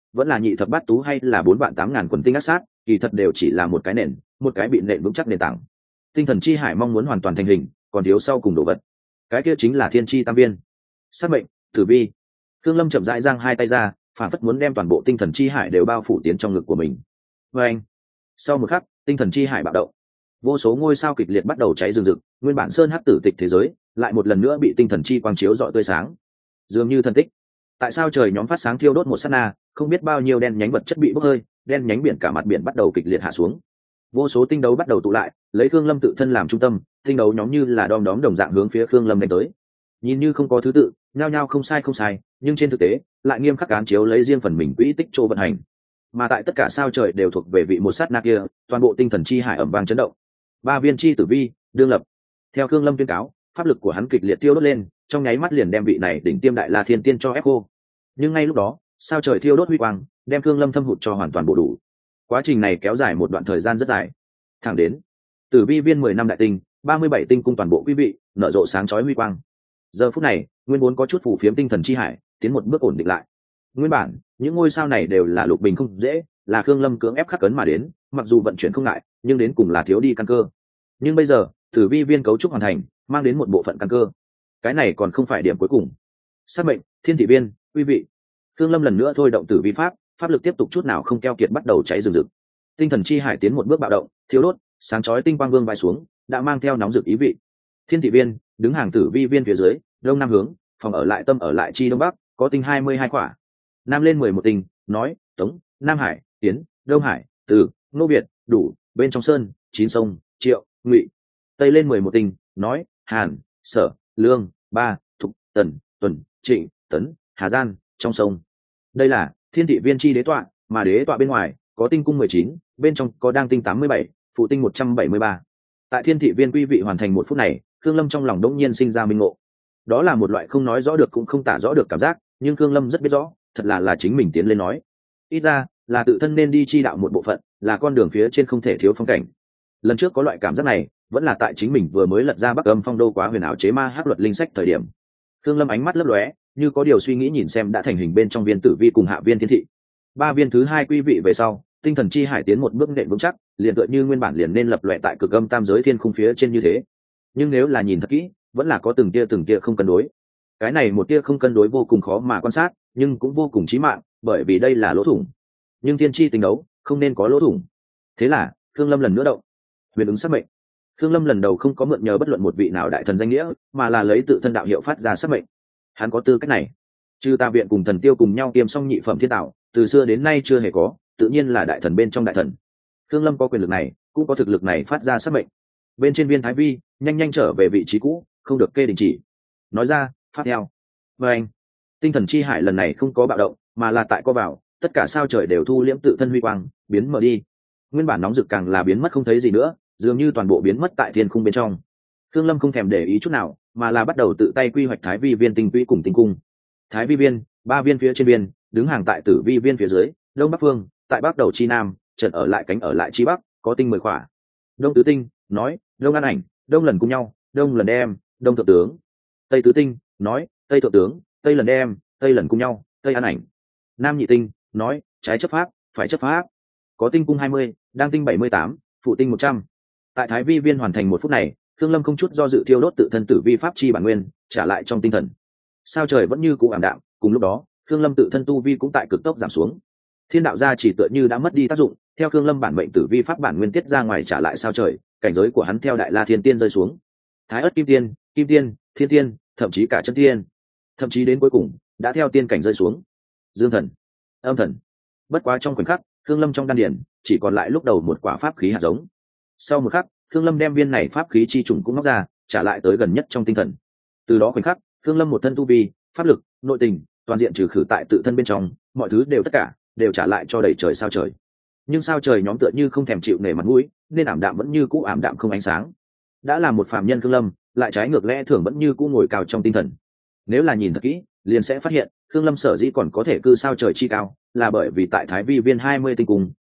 vẫn là nhị thập bát tú hay là 4 vạn 8 ngàn quần tinh ác sát, kỳ thật đều chỉ là một cái nền, một cái bị nện vững chắc nền tảng. Tinh thần chi hải mong muốn hoàn toàn thành hình, còn thiếu sau cùng đồ vật, cái kia chính là thiên chi tam viên. Sát mệnh, tử vi. Thương Lâm chậm rãi giang hai tay ra, phản phất muốn đem toàn bộ tinh thần chi hải đều bao phủ tiến trong ngực của mình. Và anh, sau một khắc, tinh thần chi hải bạo động, vô số ngôi sao kịch liệt bắt đầu cháy rừng rực, nguyên bản sơn hắc tử tịch thế giới lại một lần nữa bị tinh thần chi quang chiếu rọi tươi sáng, dường như thần tích. Tại sao trời nhóm phát sáng thiêu đốt một sát na, không biết bao nhiêu đen nhánh vật chất bị bốc hơi, đen nhánh biển cả mặt biển bắt đầu kịch liệt hạ xuống. Vô số tinh đấu bắt đầu tụ lại, lấy Khương Lâm tự thân làm trung tâm, tinh đấu nhóm như là đom đóm đồng dạng hướng phía Khương Lâm đánh tới. Nhìn như không có thứ tự, nhao nhao không sai, nhưng trên thực tế lại nghiêm khắc án chiếu lấy riêng phần mình quỹ tích chỗ vận hành. Mà tại tất cả sao trời đều thuộc về vị một sát na kia, toàn bộ tinh thần chi hải ầm vang chấn động. 3 viên chi tử vi đương lập. Theo Khương Lâm tuyên cáo, pháp lực của hắn kịch liệt tiêu đốt lên, trong nháy mắt liền đem vị này đỉnh tiêm đại la thiên tiên cho ép cô. Nhưng ngay lúc đó, sao trời thiêu đốt huy quang, đem Khương Lâm thâm hụt cho hoàn toàn bổ đủ. Quá trình này kéo dài một đoạn thời gian rất dài, thẳng đến tử vi viên 10 năm đại tinh, 37 tinh cung toàn bộ quý vị nở rộ sáng chói huy quang. Giờ phút này, nguyên vốn có chút phủ phiếm tinh thần chi hải tiến một bước ổn định lại. Nguyên bản những ngôi sao này đều là lục bình không dễ, là Khương Lâm cưỡng ép khắc cấn mà đến, mặc dù vận chuyển không ngại, nhưng đến cùng là thiếu đi căn cơ. Nhưng bây giờ tử vi viên cấu trúc hoàn thành, mang đến một bộ phận căn cơ. Cái này còn không phải điểm cuối cùng. Sát mệnh, thiên thị viên, quý vị. Khương Lâm lần nữa thôi động tử vi pháp, pháp lực tiếp tục chút nào không keo kiệt bắt đầu cháy rừng rực. Tinh thần chi hải tiến một bước bạo động, thiếu đốt, sáng chói tinh quang vương vai xuống, đã mang theo nóng rực ý vị. Thiên thị viên đứng hàng tử vi viên phía dưới, đông nam hướng, phòng ở lại tâm ở lại chi đông bắc, có tinh 22 quả. Nam lên 11 tinh, nói, Tống, Nam Hải, Tiến, Đông Hải, Từ, Nô Việt, Đủ, bên trong sơn, 9 sông, Triệu, Ngụy. Tây lên 11 tinh, nói, Hàn, Sở, Lương, Ba, Thục, Tần, Tuần, Trịnh, Tấn, Hà Giang, trong sông. Đây là thiên thị viên chi đế tọa, mà đế tọa bên ngoài có tinh cung 19, bên trong có đang tinh 87, phụ tinh 173. Tại thiên thị viên quý vị hoàn thành 1 phút này, Khương Lâm trong lòng đống nhiên sinh ra minh ngộ. Đó là một loại không nói rõ được cũng không tả rõ được cảm giác, nhưng Khương Lâm rất biết rõ, thật là chính mình tiến lên nói. Ít ra là tự thân nên đi chi đạo một bộ phận, là con đường phía trên không thể thiếu phong cảnh. Lần trước có loại cảm giác này, vẫn là tại chính mình vừa mới lật ra Bắc Âm Phong Đô Quá Huyền Ảo Chế Ma Hắc Luật Linh sách thời điểm. Khương Lâm ánh mắt lấp lóe, như có điều suy nghĩ nhìn xem đã thành hình bên trong viên tử vi cùng hạ viên thiên thị. 3 viên thứ 2 quý vị về sau, tinh thần chi hải tiến một bước nện vững chắc, liền tựa như nguyên bản liền nên lập lòe tại cực âm tam giới thiên khung phía trên như thế. Nhưng nếu là nhìn thật kỹ, vẫn là có từng tia không cân đối. Cái này một tia không cân đối vô cùng khó mà quan sát, nhưng cũng vô cùng chí mạng, bởi vì đây là lỗ thủng. Nhưng thiên chi tình đấu không nên có lỗ thủng. Thế là Khương Lâm lần nữa động. Huyền ứng sát mệnh. Khương Lâm lần đầu không có mượn nhờ bất luận một vị nào đại thần danh nghĩa, mà là lấy tự thân đạo hiệu phát ra sát mệnh. Hắn có tư cách này, chư ta viện cùng thần tiêu cùng nhau tiêm xong nhị phẩm thiên tạo, từ xưa đến nay chưa hề có, tự nhiên là đại thần bên trong đại thần. Khương Lâm có quyền lực này, cũng có thực lực này phát ra sát mệnh. Bên trên viên thái vi nhanh trở về vị trí cũ, không được kê đình chỉ. Nói ra phát theo. Và anh, tinh thần chi hải lần này không có bạo động, mà là tại co vào, tất cả sao trời đều thu liễm tự thân huy quang, biến mở đi. Nguyên bản nóng rực càng là biến mất không thấy gì nữa, dường như toàn bộ biến mất tại thiên khung bên trong. Khương Lâm không thèm để ý chút nào, mà là bắt đầu tự tay quy hoạch thái vi viên tinh quỹ cùng tinh cung. Thái vi viên 3 viên phía trên viên, đứng hàng tại tử vi viên phía dưới, đông bắc phương, tại bắc đầu chi nam, trận ở lại cánh ở lại chi bắc, có tinh 10 khỏa. Đông tứ tinh, nói, đông an ảnh, đông lần cùng nhau, đông lần đem, đông thượng tướng. Tây tứ tinh, nói, tây thượng tướng, tây lần đem, tây lần cùng nhau, tây an ảnh. Nam nhị tinh, nói, trái chấp pháp, phải chấp pháp. Có tinh cung 20, đang tinh 78, phụ tinh 100. Tại thái vi viên hoàn thành 1 phút này, Khương Lâm không chút do dự thiêu đốt tự thân tử vi pháp chi bản nguyên, trả lại trong tinh thần. Sao trời vẫn như cũ ảm đạm, cùng lúc đó, Khương Lâm tự thân tu vi cũng tại cực tốc giảm xuống. Thiên đạo gia chỉ tựa như đã mất đi tác dụng, theo Khương Lâm bản mệnh tử vi pháp bản nguyên tiết ra ngoài trả lại sao trời, cảnh giới của hắn theo đại la thiên tiên rơi xuống. Thái ất kim tiên, thiên tiên, thậm chí cả chân tiên, thậm chí đến cuối cùng đã theo tiên cảnh rơi xuống. Dương thần, âm thần. Bất quá trong khoảnh khắc, Khương Lâm trong đan điển chỉ còn lại lúc đầu một quả pháp khí hạt giống. Sau một khắc, Khương Lâm đem viên này pháp khí chi trùng cũng móc ra, trả lại tới gần nhất trong tinh thần. Từ đó khoảnh khắc, Khương Lâm một thân tu vi, pháp lực, nội tình, toàn diện trừ khử tại tự thân bên trong, mọi thứ đều tất cả đều trả lại cho đầy trời sao trời. Nhưng sao trời nhóm tựa như không thèm chịu nể mặt mũi, nên ảm đạm vẫn như cũ ảm đạm không ánh sáng. Đã là một phàm nhân Khương Lâm, lại trái ngược lẽ thường vẫn như cũ ngồi cao trong tinh thần. Nếu là nhìn thật kỹ, liền sẽ phát hiện, Khương Lâm sở dĩ còn có thể cư sao trời chi cao, là bởi vì tại Thái Vi viên 20 tinh cung,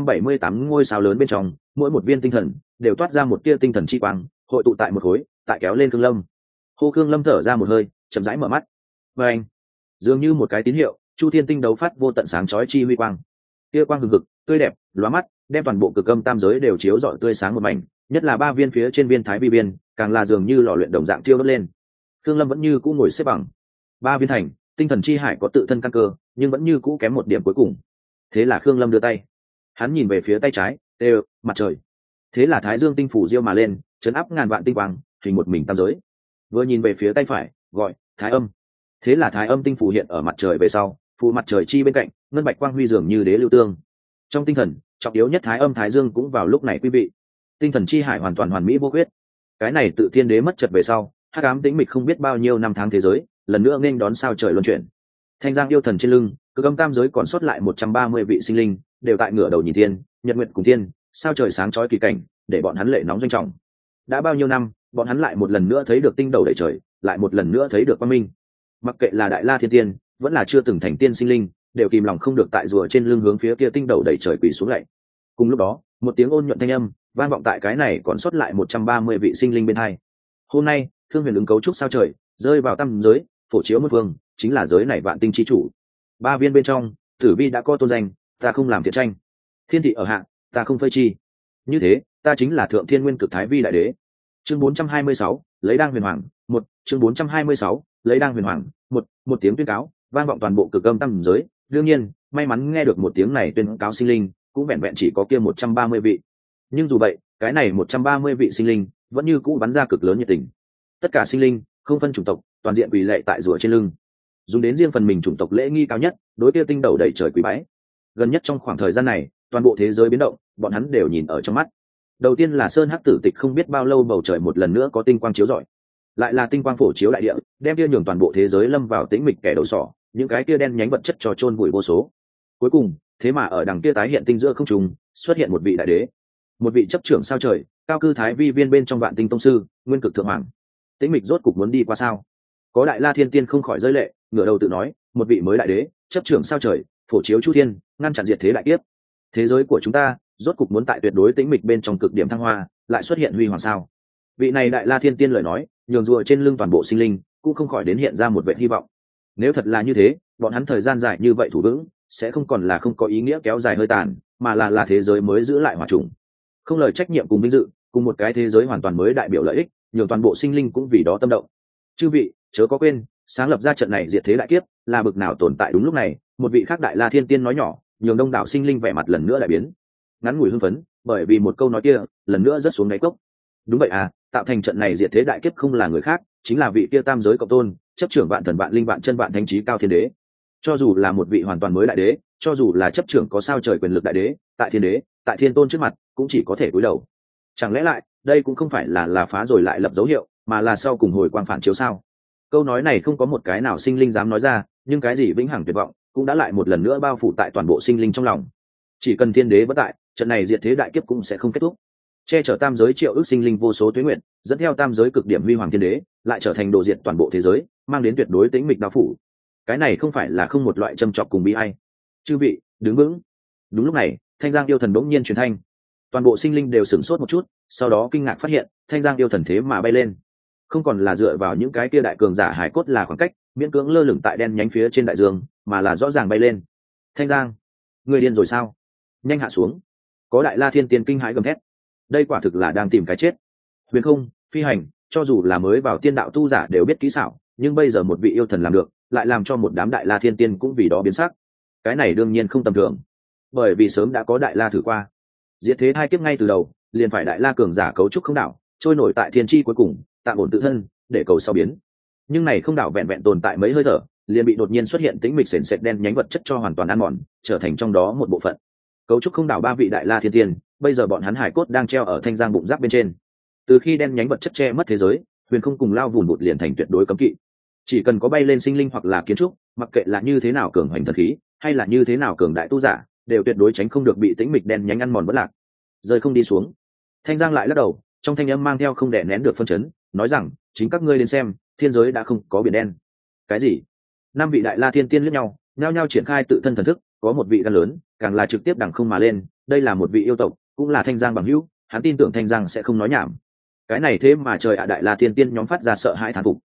178 ngôi sao lớn bên trong, mỗi một viên tinh thần đều toát ra một tia tinh thần chi quang, hội tụ tại một khối, tại kéo lên Khương Lâm. Hô Khương Lâm thở ra một hơi, chậm rãi mở mắt. Và anh, dường như một cái tín hiệu, chu thiên tinh đấu phát vô tận sáng chói chi huy quang, kia quang hừng hực tươi đẹp lóa mắt, đem toàn bộ cực âm tam giới đều chiếu rọi tươi sáng một mảnh, nhất là ba viên phía trên viên thái vi viên càng là dường như lò luyện đồng dạng thiêu đốt lên. Khương Lâm vẫn như cũ ngồi xếp bằng, ba viên thành tinh thần chi hải có tự thân căn cơ, nhưng vẫn như cũ kém một điểm cuối cùng. Thế là Khương Lâm đưa tay, hắn nhìn về phía tay trái, đều mặt trời. Thế là thái dương tinh phủ diêu mà lên, chấn áp ngàn vạn tinh quang, hình một mình tam giới. Vừa nhìn về phía tay phải, gọi thái âm. Thế là thái âm tinh phủ hiện ở mặt trời về sau, phủ mặt trời chi bên cạnh, ngân bạch quang huy dường như đế lưu tương. Trong tinh thần, trọng yếu nhất thái âm thái dương cũng vào lúc này quý vị. Tinh thần chi hải hoàn toàn hoàn mỹ vô khuyết. Cái này tự thiên đế mất chợt về sau, hắc ám tĩnh mịch không biết bao nhiêu năm tháng thế giới, lần nữa nghênh đón sao trời luân chuyển. Thanh giang yêu thần trên lưng, cực âm tam giới còn sót lại 130 vị sinh linh, đều tại ngửa đầu nhìn thiên, nhật nguyệt cùng thiên, sao trời sáng chói kỳ cảnh, để bọn hắn lệ nóng doanh trọng. Đã bao nhiêu năm, bọn hắn lại một lần nữa thấy được tinh đầu đầy trời, lại một lần nữa thấy được quang minh. Mặc kệ là đại la thiên tiên, vẫn là chưa từng thành tiên sinh linh, đều kìm lòng không được tại rùa trên lưng hướng phía kia tinh đầu đầy trời quỳ xuống lạy. Cùng lúc đó, một tiếng ôn nhuận thanh âm vang vọng tại cái này còn sót lại 130 vị sinh linh bên hai. Hôm nay, Thương Huyền ứng cấu trúc sao trời, rơi vào tam giới, phổ chiếu một phương, chính là giới này vạn tinh chi chủ. Ba viên bên trong, Tử Vi đã có tôn danh, ta không làm thiện tranh. Thiên thị ở hạ, ta không phơi chi. Như thế, ta chính là Thượng Thiên Nguyên Cực Thái Vi đại đế. Chương 426, lấy đang huyền hoàng, một chương 426, lấy đang huyền hoàng, một tiếng tuyên cáo vang vọng toàn bộ cực âm tam giới. Đương nhiên, may mắn nghe được một tiếng này tuyên cáo sinh linh, cũng vẹn vẹn chỉ có kia 130 vị. Nhưng dù vậy, cái này 130 vị sinh linh vẫn như cũ bắn ra cực lớn nhiệt tình. Tất cả sinh linh, không phân chủng tộc, toàn diện quỳ lạy tại rùa trên lưng, dùng đến riêng phần mình chủng tộc lễ nghi cao nhất, đối kia tinh đầu đầy trời quý bái. Gần nhất trong khoảng thời gian này, toàn bộ thế giới biến động, bọn hắn đều nhìn ở trong mắt. Đầu tiên là sơn hắc tử tịch không biết bao lâu bầu trời một lần nữa có tinh quang chiếu rọi, lại là tinh quang phổ chiếu đại địa, đem kia nhường toàn bộ thế giới lâm vào tĩnh mịch kẻ đầu sỏ, những cái kia đen nhánh vật chất cho chôn vùi vô số. Cuối cùng, thế mà ở đằng kia tái hiện tinh giữa không trung, xuất hiện một vị đại đế, một vị chấp trưởng sao trời, cao cư thái vi viên bên trong vạn tinh tông sư, nguyên cực thượng hoàng. Tĩnh mịch rốt cục muốn đi qua sao? Có đại la thiên tiên không khỏi rơi lệ, ngửa đầu tự nói, một vị mới đại đế, chấp trưởng sao trời, phổ chiếu chu thiên, ngăn chặn diệt thế đại kiếp. Thế giới của chúng ta rốt cục muốn tại tuyệt đối tĩnh mịch bên trong cực điểm thăng hoa, lại xuất hiện huy hoàng sao? Vị này đại la thiên tiên lời nói, nhường rùa trên lưng toàn bộ sinh linh cũng không khỏi đến hiện ra một vẻ hy vọng. Nếu thật là như thế, bọn hắn thời gian dài như vậy thủ vững, sẽ không còn là không có ý nghĩa kéo dài hơi tàn, mà là thế giới mới giữ lại hòa trùng. Không lời trách nhiệm cùng vinh dự, cùng một cái thế giới hoàn toàn mới đại biểu lợi ích, nhường toàn bộ sinh linh cũng vì đó tâm động. Chư vị, chớ có quên, sáng lập ra trận này diệt thế đại kiếp, là bực nào tồn tại đúng lúc này, một vị khác đại la thiên tiên nói nhỏ, nhường đông đảo sinh linh vẻ mặt lần nữa lại biến. Ngắn ngủi hưng phấn, bởi vì một câu nói kia, lần nữa rớt xuống đáy cốc. Đúng vậy à, tạo thành trận này diệt thế đại kiếp không là người khác, chính là vị kia tam giới cộng tôn, chấp trưởng vạn thần vạn linh vạn chân vạn thánh trí cao thiên đế. Cho dù là một vị hoàn toàn mới đại đế, cho dù là chấp trưởng có sao trời quyền lực đại đế, tại thiên đế, tại thiên tôn trước mặt, cũng chỉ có thể cúi đầu. Chẳng lẽ lại, đây cũng không phải là phá rồi lại lập dấu hiệu, mà là sau cùng hồi quang phản chiếu sao? Câu nói này không có một cái nào sinh linh dám nói ra, nhưng cái gì vĩnh hằng tuyệt vọng, cũng đã lại một lần nữa bao phủ tại toàn bộ sinh linh trong lòng. Chỉ cần thiên đế vẫn tại, trận này diệt thế đại kiếp cũng sẽ không kết thúc. Che chở tam giới triệu ước sinh linh vô số tuế nguyện, dẫn theo tam giới cực điểm huy hoàng thiên đế, lại trở thành đồ diệt toàn bộ thế giới, mang đến tuyệt đối tĩnh mịch bao phủ. Cái này không phải là không một loại châm chọc cùng bi ai. Chư vị, đứng vững. Đúng lúc này, thanh giang yêu thần bỗng nhiên truyền thanh. Toàn bộ sinh linh đều sửng sốt một chút, sau đó kinh ngạc phát hiện, thanh giang yêu thần thế mà bay lên. Không còn là dựa vào những cái kia đại cường giả hải cốt là khoảng cách, miễn cưỡng lơ lửng tại đen nhánh phía trên đại dương, mà là rõ ràng bay lên. Thanh giang, người điên rồi sao? Nhanh hạ xuống. Có đại la thiên tiên kinh hãi gầm thét. Đây quả thực là đang tìm cái chết. Huyền không, phi hành, cho dù là mới vào tiên đạo tu giả đều biết kỹ xảo, nhưng bây giờ một vị yêu thần làm được, lại làm cho một đám đại la thiên tiên cũng vì đó biến sắc. Cái này đương nhiên không tầm thường, bởi vì sớm đã có đại la thử qua. Diệt thế hai kiếp ngay từ đầu, liền phải đại la cường giả cấu trúc không đảo, trôi nổi tại thiên chi cuối cùng, tạm ổn tự thân, để cầu sau biến. Nhưng này không đảo vẹn vẹn tồn tại mấy hơi thở, liền bị đột nhiên xuất hiện tĩnh mịch sền sệt đen nhánh vật chất cho hoàn toàn ăn mòn, trở thành trong đó một bộ phận. Cấu trúc không đảo ba vị đại la thiên tiên, bây giờ bọn hắn hải cốt đang treo ở thanh giang bụng giáp bên trên. Từ khi đen nhánh vật chất che mất thế giới, huyền không cùng lao vùn vụt liền thành tuyệt đối cấm kỵ. Chỉ cần có bay lên sinh linh hoặc là kiến trúc, mặc kệ là như thế nào cường hoành thần khí, hay là như thế nào cường đại tu giả, đều tuyệt đối tránh không được bị tĩnh mịch đen nhánh ăn mòn bất lạc. Rơi không đi xuống. Thanh giang lại lắc đầu, trong thanh âm mang theo không đè nén được phân chấn, nói rằng, chính các ngươi đến xem, thiên giới đã không có biển đen. Cái gì? Năm vị đại la thiên tiên liếc nhau, nhao nhao triển khai tự thân thần thức, có một vị gan lớn, càng là trực tiếp đằng không mà lên, đây là một vị yêu tộc, cũng là thanh giang bằng hữu, hắn tin tưởng thanh giang sẽ không nói nhảm. Cái này thế mà trời ạ, đại la thiên tiên nhóm phát ra sợ hãi thán phục.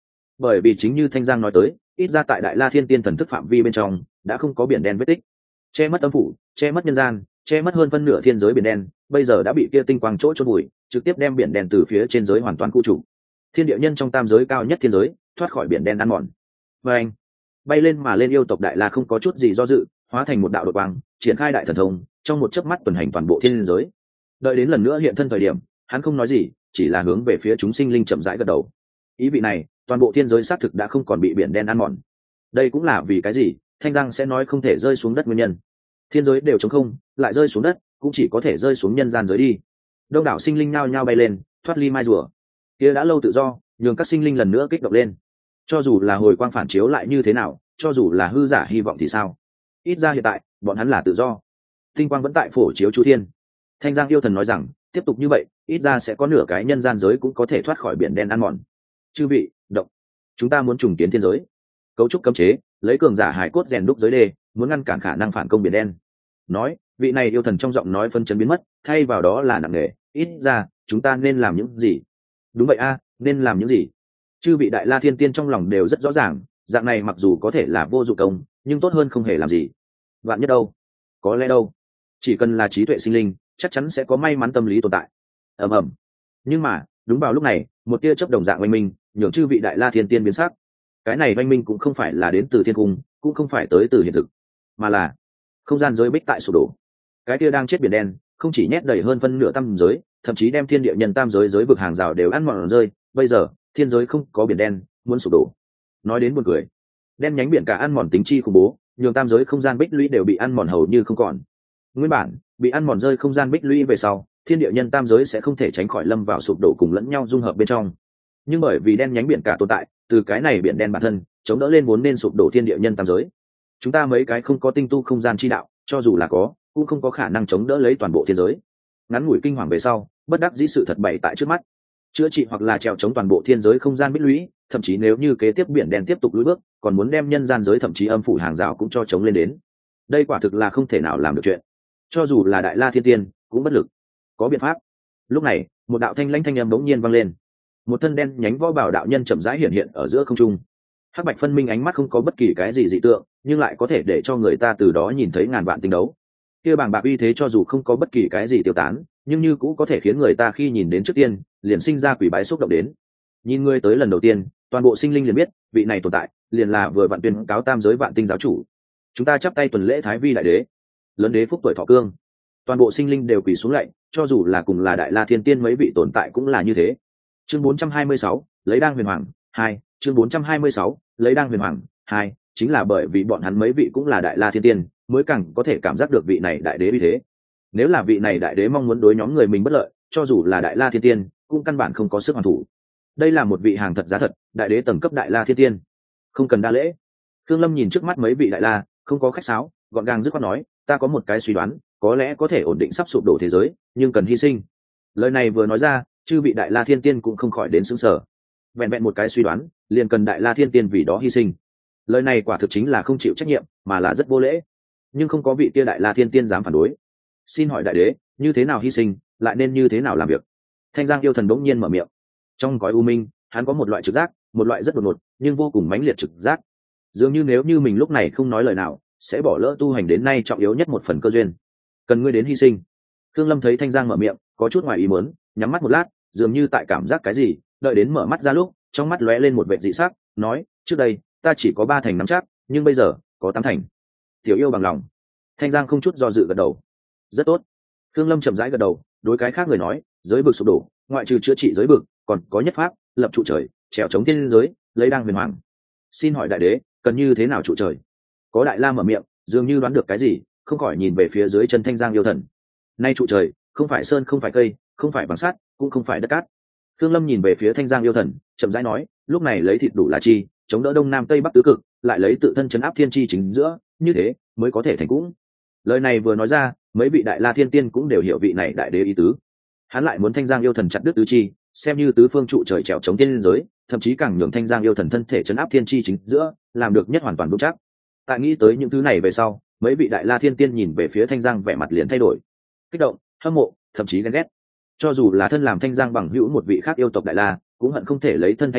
bởi vì chính như Thanh Giang nói tới, ít ra tại Đại La Thiên Tiên thần thức phạm vi bên trong đã không có biển đen vết tích, che mất âm phủ, che mất nhân gian, che mất hơn phân nửa thiên giới biển đen, bây giờ đã bị kia tinh quang chỗ chôn bụi, trực tiếp đem biển đen từ phía trên giới hoàn toàn khu trục. Thiên địa nhân trong tam giới cao nhất thiên giới, thoát khỏi biển đen ăn mòn. Và anh bay lên mà lên, yêu tộc Đại La không có chút gì do dự, hóa thành một đạo đột quang, triển khai đại thần thông, trong một chớp mắt tuần hành toàn bộ thiên giới. Đợi đến lần nữa hiện thân thời điểm, hắn không nói gì, chỉ là hướng về phía chúng sinh linh chậm rãi gật đầu. Ý vị này, toàn bộ thiên giới xác thực đã không còn bị biển đen ăn mòn. Đây cũng là vì cái gì Thanh Giang sẽ nói không thể rơi xuống đất nguyên nhân. Thiên giới đều trống không, lại rơi xuống đất cũng chỉ có thể rơi xuống nhân gian giới đi. Đông đảo sinh linh nhao nhao bay lên, thoát ly mai rùa. Kia đã lâu tự do, nhường các sinh linh lần nữa kích động lên. Cho dù là hồi quang phản chiếu lại như thế nào, cho dù là hư giả hy vọng thì sao, ít ra hiện tại bọn hắn là tự do. Tinh quang vẫn tại phổ chiếu chu thiên. Thanh Giang yêu thần nói rằng, tiếp tục như vậy, ít ra sẽ có nửa cái nhân gian giới cũng có thể thoát khỏi biển đen ăn mòn. Chư vị, động. Chúng ta muốn trùng kiến thiên giới. Cấu trúc cấm chế, lấy cường giả hải cốt rèn đúc giới đê, muốn ngăn cản khả năng phản công biển đen. Nói, vị này yêu thần trong giọng nói phân chấn biến mất, thay vào đó là nặng nề, ít ra chúng ta nên làm những gì? Đúng vậy a, nên làm những gì? Chư vị Đại La Thiên Tiên trong lòng đều rất rõ ràng, dạng này mặc dù có thể là vô dụng công, nhưng tốt hơn không hề làm gì. Vạn nhất đâu? Có lẽ đâu? Chỉ cần là trí tuệ sinh linh, chắc chắn sẽ có may mắn tâm lý tồn tại. Ầm ầm. Nhưng mà, đúng vào lúc này, một tia chớp đồng dạng oanh minh, nhường chư vị Đại La Thiên Tiên biến sắc. Cái này oanh minh cũng không phải là đến từ thiên cung, cũng không phải tới từ hiện thực, mà là không gian giới bích tại sụp đổ. Cái kia đang chết biển đen, không chỉ nhét đầy hơn phân nửa tam giới, thậm chí đem thiên địa nhân tam giới giới vực hàng rào đều ăn mòn rơi. Bây giờ, thiên giới không có biển đen, muốn sụp đổ. Nói đến buồn cười, đem nhánh biển cả ăn mòn tính chi khủng bố, nhường tam giới không gian bích lũy đều bị ăn mòn hầu như không còn. Nguyên bản bị ăn mòn rơi không gian bích lũy về sau, thiên địa nhân tam giới sẽ không thể tránh khỏi lâm vào sụp đổ cùng lẫn nhau dung hợp bên trong. Nhưng bởi vì đen nhánh biển cả tồn tại, từ cái này biển đen bản thân chống đỡ lên vốn nên sụp đổ thiên địa nhân tam giới. Chúng ta mấy cái không có tinh tu không gian chi đạo, cho dù là có, cũng không có khả năng chống đỡ lấy toàn bộ thiên giới. Ngắn ngủi kinh hoàng về sau, bất đắc dĩ sự thật bày tại trước mắt. Chữa trị hoặc là trèo chống toàn bộ thiên giới không gian bích lũy, thậm chí nếu như kế tiếp biển đen tiếp tục lùi bước, còn muốn đem nhân gian giới thậm chí âm phủ hàng rào cũng cho chống lên đến. Đây quả thực là không thể nào làm được chuyện. Cho dù là Đại La Thiên Tiên cũng bất lực. Có biện pháp. Lúc này, một đạo thanh lãnh thanh âm bỗng nhiên vang lên. Một thân đen nhánh võ bảo đạo nhân chậm rãi hiện hiện ở giữa không trung. Hắc bạch phân minh ánh mắt không có bất kỳ cái gì dị tượng, nhưng lại có thể để cho người ta từ đó nhìn thấy ngàn vạn tinh đấu. Kia bàng bạc uy thế cho dù không có bất kỳ cái gì tiêu tán, nhưng như cũng có thể khiến người ta khi nhìn đến trước tiên liền sinh ra quỷ bái xúc động đến. Nhìn người tới lần đầu tiên, toàn bộ sinh linh liền biết vị này tồn tại liền là vừa vạn tuyên cáo tam giới vạn tinh giáo chủ. Chúng ta chắp tay tuần lễ Thái Vi đại đế, lớn đế phúc tuổi thọ cương. Toàn bộ sinh linh đều quỳ xuống lạy, cho dù là cùng là Đại La Thiên Tiên mấy vị tồn tại cũng là như thế. Chương 426, lấy đang huyền hoàng 2, chương 426, lấy đang huyền hoàng 2, chính là bởi vì bọn hắn mấy vị cũng là Đại La Thiên Tiên, mới càng có thể cảm giác được vị này đại đế uy thế. Nếu là vị này đại đế mong muốn đối nhóm người mình bất lợi, cho dù là Đại La Thiên Tiên cũng căn bản không có sức hoàn thủ. Đây là một vị hàng thật giá thật, đại đế tầng cấp Đại La Thiên Tiên, không cần đa lễ. Thương Lâm nhìn trước mắt mấy vị đại la, không có khách sáo, gọn gàng dứt khoát nói, ta có một cái suy đoán, có lẽ có thể ổn định sắp sụp đổ thế giới, nhưng cần hy sinh. Lời này vừa nói ra, chư vị Đại La Thiên Tiên cũng không khỏi đến sững sờ. Vẹn vẹn một cái suy đoán, liền cần Đại La Thiên Tiên vì đó hy sinh. Lời này quả thực chính là không chịu trách nhiệm, mà là rất vô lễ. Nhưng không có vị kia Đại La Thiên Tiên dám phản đối. Xin hỏi đại đế, như thế nào hy sinh, lại nên như thế nào làm việc? Thanh Giang yêu thần bỗng nhiên mở miệng. Trong cõi u minh, hắn có một loại trực giác, một loại rất đột ngột, nhưng vô cùng mãnh liệt trực giác. Dường như nếu như mình lúc này không nói lời nào, sẽ bỏ lỡ tu hành đến nay trọng yếu nhất một phần cơ duyên. Cần ngươi đến hy sinh. Thương Lâm thấy Thanh Giang mở miệng, có chút ngoài ý muốn, nhắm mắt một lát, dường như tại cảm giác cái gì, đợi đến mở mắt ra lúc, trong mắt lóe lên một vẻ dị sắc, nói, trước đây ta chỉ có 3 thành nắm chắc, nhưng bây giờ có 8 thành. Tiểu yêu bằng lòng. Thanh Giang không chút do dự gật đầu. Rất tốt. Thương Lâm chậm rãi gật đầu, đối cái khác người nói, giới vực sụp đổ, ngoại trừ chữa trị giới vực, còn có nhất pháp, lập trụ trời, trèo chống thiên giới, lấy đang huyền hoàng. Xin hỏi đại đế, cần như thế nào trụ trời? Có đại la mở miệng, dường như đoán được cái gì, không khỏi nhìn về phía dưới chân Thanh Giang yêu thần. Nay trụ trời, không phải sơn, không phải cây, không phải bằng sắt, cũng không phải đất cát. Thương Lâm nhìn về phía Thanh Giang yêu thần, chậm rãi nói, lúc này lấy thịt đủ là chi, chống đỡ đông nam tây bắc tứ cực, lại lấy tự thân chấn áp thiên chi chính giữa, như thế mới có thể thành cũng. Lời này vừa nói ra, mấy vị Đại La Thiên Tiên cũng đều hiểu vị này đại đế ý tứ. Hắn lại muốn Thanh Giang yêu thần chặt đứt tứ chi, xem như tứ phương trụ trời trèo chống thiên giới, thậm chí càng nhường Thanh Giang yêu thần thân thể chấn áp thiên chi chính giữa, làm được nhất hoàn toàn vững chắc. Tại nghĩ tới những thứ này về sau, mấy vị Đại La Thiên Tiên nhìn về phía Thanh Giang vẻ mặt liền thay đổi, kích động, hâm mộ, thậm chí ghen ghét. Cho dù là thân làm Thanh Giang bằng hữu một vị khác yêu tộc Đại La, cũng hận không thể lấy thân thay thế,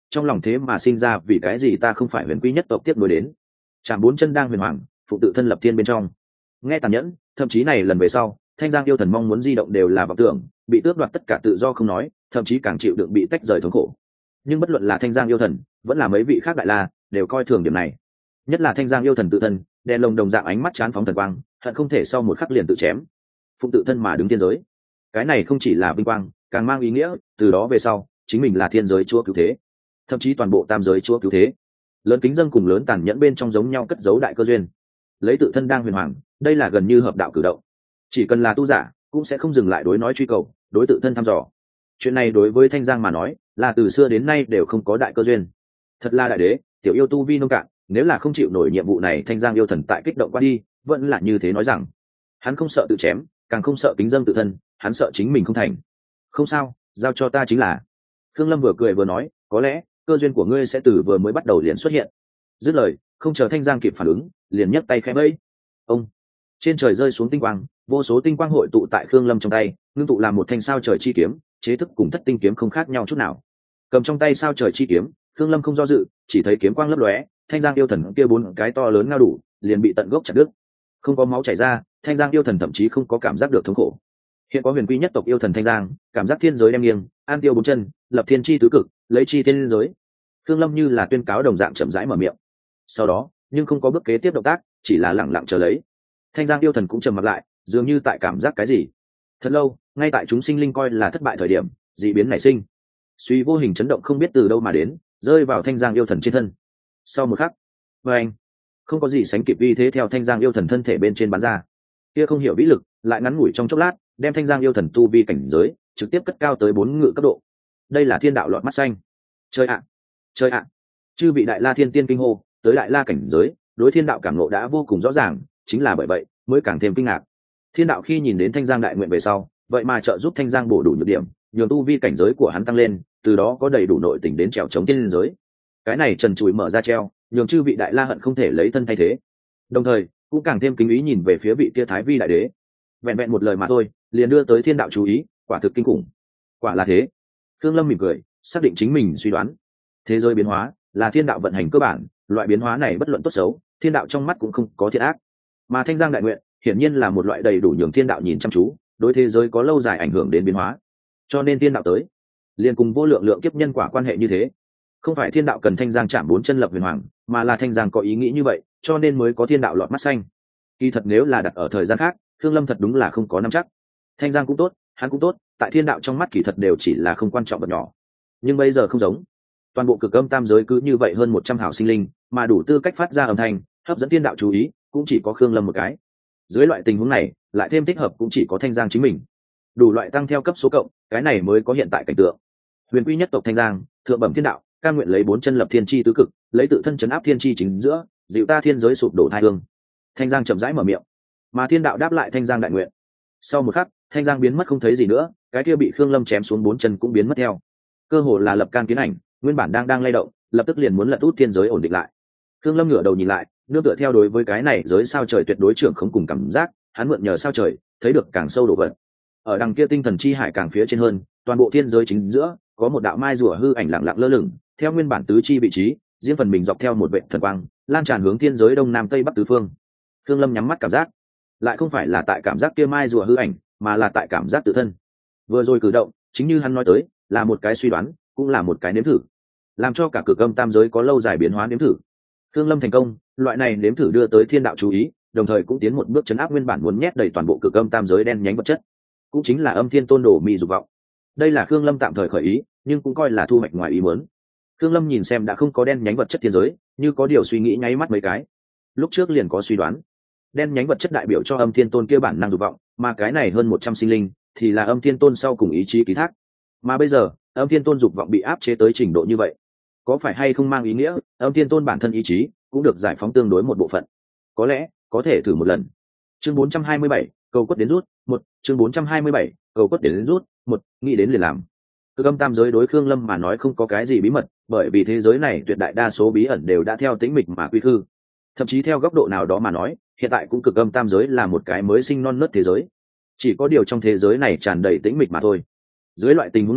trong lòng thế mà sinh ra vì cái gì ta không phải huyền quy nhất tộc tiếp nối đến. Chạm bốn chân đang huyền hoàng, phụ tự thân lập thiên bên trong. Nghe tàn nhẫn, thậm chí này lần về sau, Thanh Giang yêu thần mong muốn di động đều là vọng tưởng, bị tước đoạt tất cả tự do không nói, thậm chí càng chịu đựng bị tách rời thống khổ. Nhưng bất luận là Thanh Giang yêu thần, vẫn là mấy vị khác đại la, đều coi thường điểm này. Nhất là Thanh Giang yêu thần tự thân, đèn lồng đồng dạng ánh mắt chán phóng thần quang, hận không thể sau một khắc liền tự chém. Phụng tự thân mà đứng thiên giới. Cái này không chỉ là vinh quang, càng mang ý nghĩa, từ đó về sau, chính mình là thiên giới chúa cứu thế, thậm chí toàn bộ tam giới chúa cứu thế. Lớn kính dân cùng lớn tàn nhẫn bên trong giống nhau cất giấu đại cơ duyên. Lấy tự thân đang huyền hoàng, đây là gần như hợp đạo cử động. Chỉ cần là tu giả, cũng sẽ không dừng lại đối nói truy cầu, đối tự thân thăm dò. Chuyện này đối với Thanh Giang mà nói, là từ xưa đến nay đều không có đại cơ duyên. Thật là đại đế, tiểu yêu tu vi nông cạn, nếu là không chịu nổi nhiệm vụ này, Thanh Giang yêu thần tại kích động qua đi, vẫn là như thế nói rằng, hắn không sợ tự chém, càng không sợ kính dâng tự thân, hắn sợ chính mình không thành. Không sao, giao cho ta chính là. Khương Lâm vừa cười vừa nói, có lẽ cơ duyên của ngươi sẽ từ vừa mới bắt đầu liền xuất hiện. Dứt lời, không chờ Thanh Giang kịp phản ứng, liền nhấc tay khẽ vẫy. Ông, trên trời rơi xuống tinh quang, vô số tinh quang hội tụ tại Khương Lâm trong tay, ngưng tụ làm một thanh sao trời chi kiếm, chế thức cùng thất tinh kiếm không khác nhau chút nào. Cầm trong tay sao trời chi kiếm, Khương Lâm không do dự, chỉ thấy kiếm quang lấp lóe, Thanh Giang yêu thần kia bốn cái to lớn ngao đủ, liền bị tận gốc chặt đứt. Không có máu chảy ra, Thanh Giang yêu thần thậm chí không có cảm giác được thống khổ. Hiện có huyền quy nhất tộc yêu thần Thanh Giang, cảm giác thiên giới đem nghiêng, an tiêu bốn chân, lập thiên chi tứ cực, lấy chi thiên giới. Khương Lâm như là tuyên cáo đồng dạng chậm rãi mở miệng. Sau đó, nhưng không có bước kế tiếp động tác, chỉ là lặng lặng chờ lấy. Thanh Giang yêu thần cũng trầm mặt lại, dường như tại cảm giác cái gì. Thật lâu, ngay tại chúng sinh linh coi là thất bại thời điểm, dị biến nảy sinh. Suy vô hình chấn động không biết từ đâu mà đến, rơi vào Thanh Giang yêu thần trên thân. Sau một khắc, anh không có gì sánh kịp uy thế theo Thanh Giang yêu thần thân thể bên trên bắn ra. Kia không hiểu vĩ lực, lại ngắn ngủi trong chốc lát, đem Thanh Giang yêu thần tu vi cảnh giới trực tiếp cất cao tới 4 ngự cấp độ. Đây là thiên đạo lọt mắt xanh. Chơi ạ, chơi ạ. Chư vị đại la thiên tiên kinh hô, tới đại la cảnh giới, đối thiên đạo cảm ngộ đã vô cùng rõ ràng, chính là bởi vậy mới càng thêm kinh ngạc. Thiên đạo khi nhìn đến Thanh Giang đại nguyện về sau, vậy mà trợ giúp Thanh Giang bổ đủ nhược điểm, nhường tu vi cảnh giới của hắn tăng lên, từ đó có đầy đủ nội tình đến trèo chống tiên giới. Cái này trần trụi mở ra treo, nhường chư vị đại la hận không thể lấy thân thay thế. Đồng thời, cũng càng thêm kính ý nhìn về phía vị kia Thái Vi đại đế. Vẹn vẹn một lời mà thôi, liền đưa tới thiên đạo chú ý, quả thực kinh khủng. Quả là thế. Khương Lâm mỉm cười, xác định chính mình suy đoán. Thế giới biến hóa là thiên đạo vận hành cơ bản, loại biến hóa này bất luận tốt xấu, thiên đạo trong mắt cũng không có thiện ác. Mà Thanh Giang đại nguyện, hiển nhiên là một loại đầy đủ nhường thiên đạo nhìn chăm chú, đối thế giới có lâu dài ảnh hưởng đến biến hóa. Cho nên thiên đạo tới, liền cùng vô lượng lượng kiếp nhân quả quan hệ như thế. Không phải thiên đạo cần Thanh Giang chạm 4 chân lập huyền hoàng, mà là Thanh Giang có ý nghĩ như vậy, cho nên mới có thiên đạo lọt mắt xanh. Kỳ thật nếu là đặt ở thời gian khác, Thương Lâm thật đúng là không có nắm chắc. Thanh Giang cũng tốt, hắn cũng tốt, tại thiên đạo trong mắt kỳ thật đều chỉ là không quan trọng vật nhỏ. Nhưng bây giờ không giống. Toàn bộ cực âm tam giới cứ như vậy hơn 100 hảo sinh linh, mà đủ tư cách phát ra âm thanh, hấp dẫn thiên đạo chú ý, cũng chỉ có Khương Lâm một cái. Dưới loại tình huống này, lại thêm thích hợp cũng chỉ có Thanh Giang chính mình. Đủ loại tăng theo cấp số cộng, cái này mới có hiện tại cảnh tượng. Huyền quy nhất tộc Thanh Giang, thượng bẩm thiên đạo, cam nguyện lấy 4 chân lập thiên chi tứ cực, lấy tự thân trấn áp thiên chi chính giữa, dịu ta thiên giới sụp đổ thai hương. Thanh Giang chậm rãi mở miệng, mà thiên đạo đáp lại Thanh Giang đại nguyện. Sau một khắc, Thanh Giang biến mất không thấy gì nữa, cái kia bị Khương Lâm chém xuống 4 chân cũng biến mất theo. Cơ hồ là lập can kiến ảnh, nguyên bản đang lay động, lập tức liền muốn lật út thiên giới ổn định lại. Khương Lâm ngửa đầu nhìn lại, nương tựa theo đối với cái này giới sao trời tuyệt đối trưởng không cùng cảm giác, hắn mượn nhờ sao trời, thấy được càng sâu độ vật. Ở đằng kia tinh thần chi hải càng phía trên hơn, toàn bộ thiên giới chính giữa, có một đạo mai rùa hư ảnh lặng lặng lơ lửng, theo nguyên bản tứ chi vị trí, riêng phần mình dọc theo một vệt thần quang, lan tràn hướng thiên giới đông nam tây bắc tứ phương. Khương Lâm nhắm mắt cảm giác, lại không phải là tại cảm giác kia mai rùa hư ảnh, mà là tại cảm giác tự thân. Vừa rồi cử động, chính như hắn nói tới, là một cái suy đoán, cũng là một cái nếm thử, làm cho cả cực âm tam giới có lâu dài biến hóa nếm thử. Khương Lâm thành công, loại này nếm thử đưa tới thiên đạo chú ý, đồng thời cũng tiến một bước chấn áp nguyên bản muốn nhét đầy toàn bộ cực âm tam giới đen nhánh vật chất, cũng chính là âm thiên tôn đổ mị dục vọng. Đây là Khương Lâm tạm thời khởi ý, nhưng cũng coi là thu hoạch ngoài ý muốn. Khương Lâm nhìn xem đã không có đen nhánh vật chất thiên giới, như có điều suy nghĩ nháy mắt mấy cái. Lúc trước liền có suy đoán, đen nhánh vật chất đại biểu cho âm thiên tôn kia bản năng dục vọng, mà cái này hơn 100 sinh linh thì là âm thiên tôn sau cùng ý chí ký thác. Mà bây giờ, âm thiên tôn dục vọng bị áp chế tới trình độ như vậy, có phải hay không mang ý nghĩa âm thiên tôn bản thân ý chí cũng được giải phóng tương đối một bộ phận? Có lẽ có thể thử một lần. Chương 427, cầu quất đến rút một. Chương 427, cầu quất đến rút một. Nghĩ đến liền làm. Cực âm tam giới đối Khương Lâm mà nói không có cái gì bí mật, bởi vì thế giới này tuyệt đại đa số bí ẩn đều đã theo tĩnh mịch mà quy hư. Thậm chí theo góc độ nào đó mà nói, hiện tại cũng cực âm tam giới là một cái mới sinh non nớt thế giới. Chỉ có điều trong thế giới này tràn đầy tĩnh mịch mà thôi. Dưới loại tình huống này,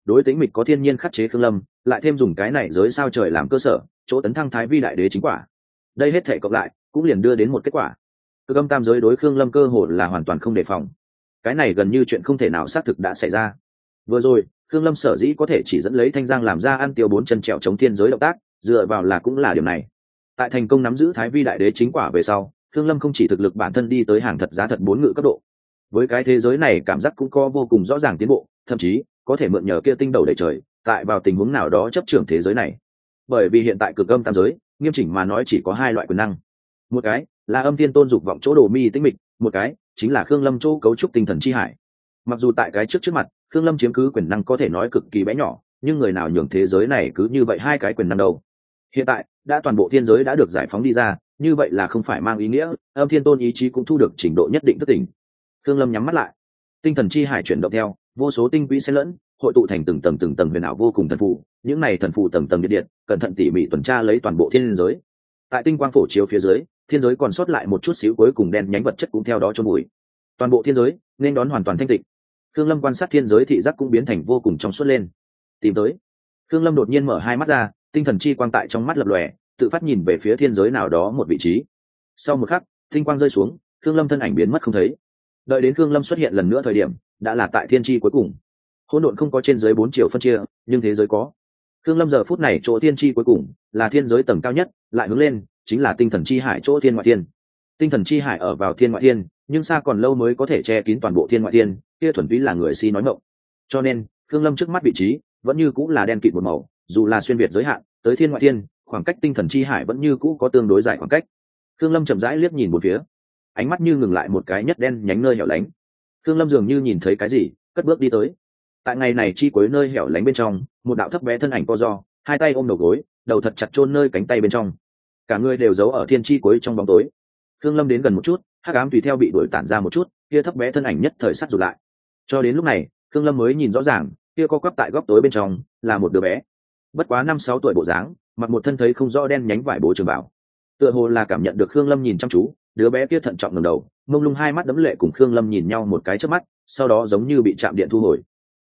đối tĩnh mịch có thiên nhiên khắc chế Khương Lâm, lại thêm dùng cái này giới sao trời làm cơ sở, chỗ tấn thăng thái vi đại đế chính quả. Đây hết thể cộng lại, cũng liền đưa đến một kết quả. Cực âm tam giới đối Khương Lâm cơ hồ là hoàn toàn không đề phòng. Cái này gần như chuyện không thể nào xác thực đã xảy ra. Vừa rồi, Khương Lâm sở dĩ có thể chỉ dẫn lấy Thanh Giang làm ra ăn tiêu bốn chân trèo chống thiên giới động tác, dựa vào là cũng là điểm này. Tại thành công nắm giữ thái vi đại đế chính quả về sau, Khương Lâm không chỉ thực lực bản thân đi tới hàng thật giá thật 4 ngự cấp độ. Với cái thế giới này cảm giác cũng có vô cùng rõ ràng tiến bộ, thậm chí có thể mượn nhờ kia tinh đầu đẩy trời, tại vào tình huống nào đó chấp trưởng thế giới này. Bởi vì hiện tại cực âm tam giới, nghiêm chỉnh mà nói chỉ có 2 loại quyền năng. Một cái là âm thiên tôn dục vọng chỗ đồ mi tĩnh mịch, một cái chính là Khương Lâm chỗ cấu trúc tinh thần chi hải. Mặc dù tại cái trước mặt, Khương Lâm chiếm cứ quyền năng có thể nói cực kỳ bé nhỏ, nhưng người nào nhường thế giới này cứ như vậy 2 cái quyền năng đâu. Hiện tại đã toàn bộ thiên giới đã được giải phóng đi ra, như vậy là không phải mang ý nghĩa âm thiên tôn ý chí cũng thu được trình độ nhất định thức tỉnh. Khương Lâm nhắm mắt lại, tinh thần chi hải chuyển động theo vô số tinh quỹ xen lẫn, hội tụ thành từng tầng huyền ảo vô cùng thần phù. Những này thần phù tầng tầng điện điện, cẩn thận tỉ mỉ tuần tra lấy toàn bộ thiên giới. Tại tinh quang phổ chiếu phía dưới, thiên giới còn sót lại một chút xíu cuối cùng đen nhánh vật chất cũng theo đó chôn bụi. Toàn bộ thiên giới nên đón hoàn toàn thanh tịnh. Khương Lâm quan sát thiên giới thị giác cũng biến thành vô cùng trong suốt lên. Tìm tới. Khương Lâm đột nhiên mở 2 mắt ra, tinh thần chi quang tại trong mắt lập lòe, tự phát nhìn về phía thiên giới nào đó một vị trí. Sau một khắc, tinh quang rơi xuống, Khương Lâm thân ảnh biến mất không thấy. Đợi đến Khương Lâm xuất hiện lần nữa thời điểm, đã là tại thiên chi cuối cùng. Hỗn độn không có trên dưới 4 chiều phân chia, nhưng thế giới có. Khương Lâm giờ phút này chỗ thiên chi cuối cùng là thiên giới tầng cao nhất, lại hướng lên chính là tinh thần chi hải chỗ thiên ngoại thiên. Tinh thần chi hải ở vào thiên ngoại thiên, nhưng xa còn lâu mới có thể che kín toàn bộ thiên ngoại thiên, kia thuần túy là người si nói mộng. Cho nên, Khương Lâm trước mắt vị trí vẫn như cũng là đen kịt một màu, dù là xuyên việt giới hạn, tới thiên ngoại thiên, khoảng cách tinh thần chi hải vẫn như cũ có tương đối dài khoảng cách. Khương Lâm chậm rãi liếc nhìn một phía, ánh mắt như ngừng lại một cái nhất đen nhánh nơi hẻo lánh. Khương Lâm dường như nhìn thấy cái gì, cất bước đi tới. Tại ngày này chi cuối nơi hẻo lánh bên trong, một đạo thấp bé thân ảnh co ro, 2 tay ôm đầu gối, đầu thật chặt chôn nơi cánh tay bên trong. Cả người đều giấu ở thiên chi cuối trong bóng tối. Khương Lâm đến gần một chút, hắc ám tùy theo bị đuổi tản ra một chút, kia thấp bé thân ảnh nhất thời sát rụt lại. Cho đến lúc này, Khương Lâm mới nhìn rõ ràng, kia co quắp tại góc tối bên trong là một đứa bé, bất quá 5-6 tuổi bộ dáng, mặc một thân thấy không rõ đen nhánh vải bố trường bảo. Tựa hồ là cảm nhận được Khương Lâm nhìn chăm chú, đứa bé kia thận trọng ngẩng đầu, mông lung 2 mắt đẫm lệ cùng Khương Lâm nhìn nhau một cái chớp mắt, sau đó giống như bị chạm điện thu hồi.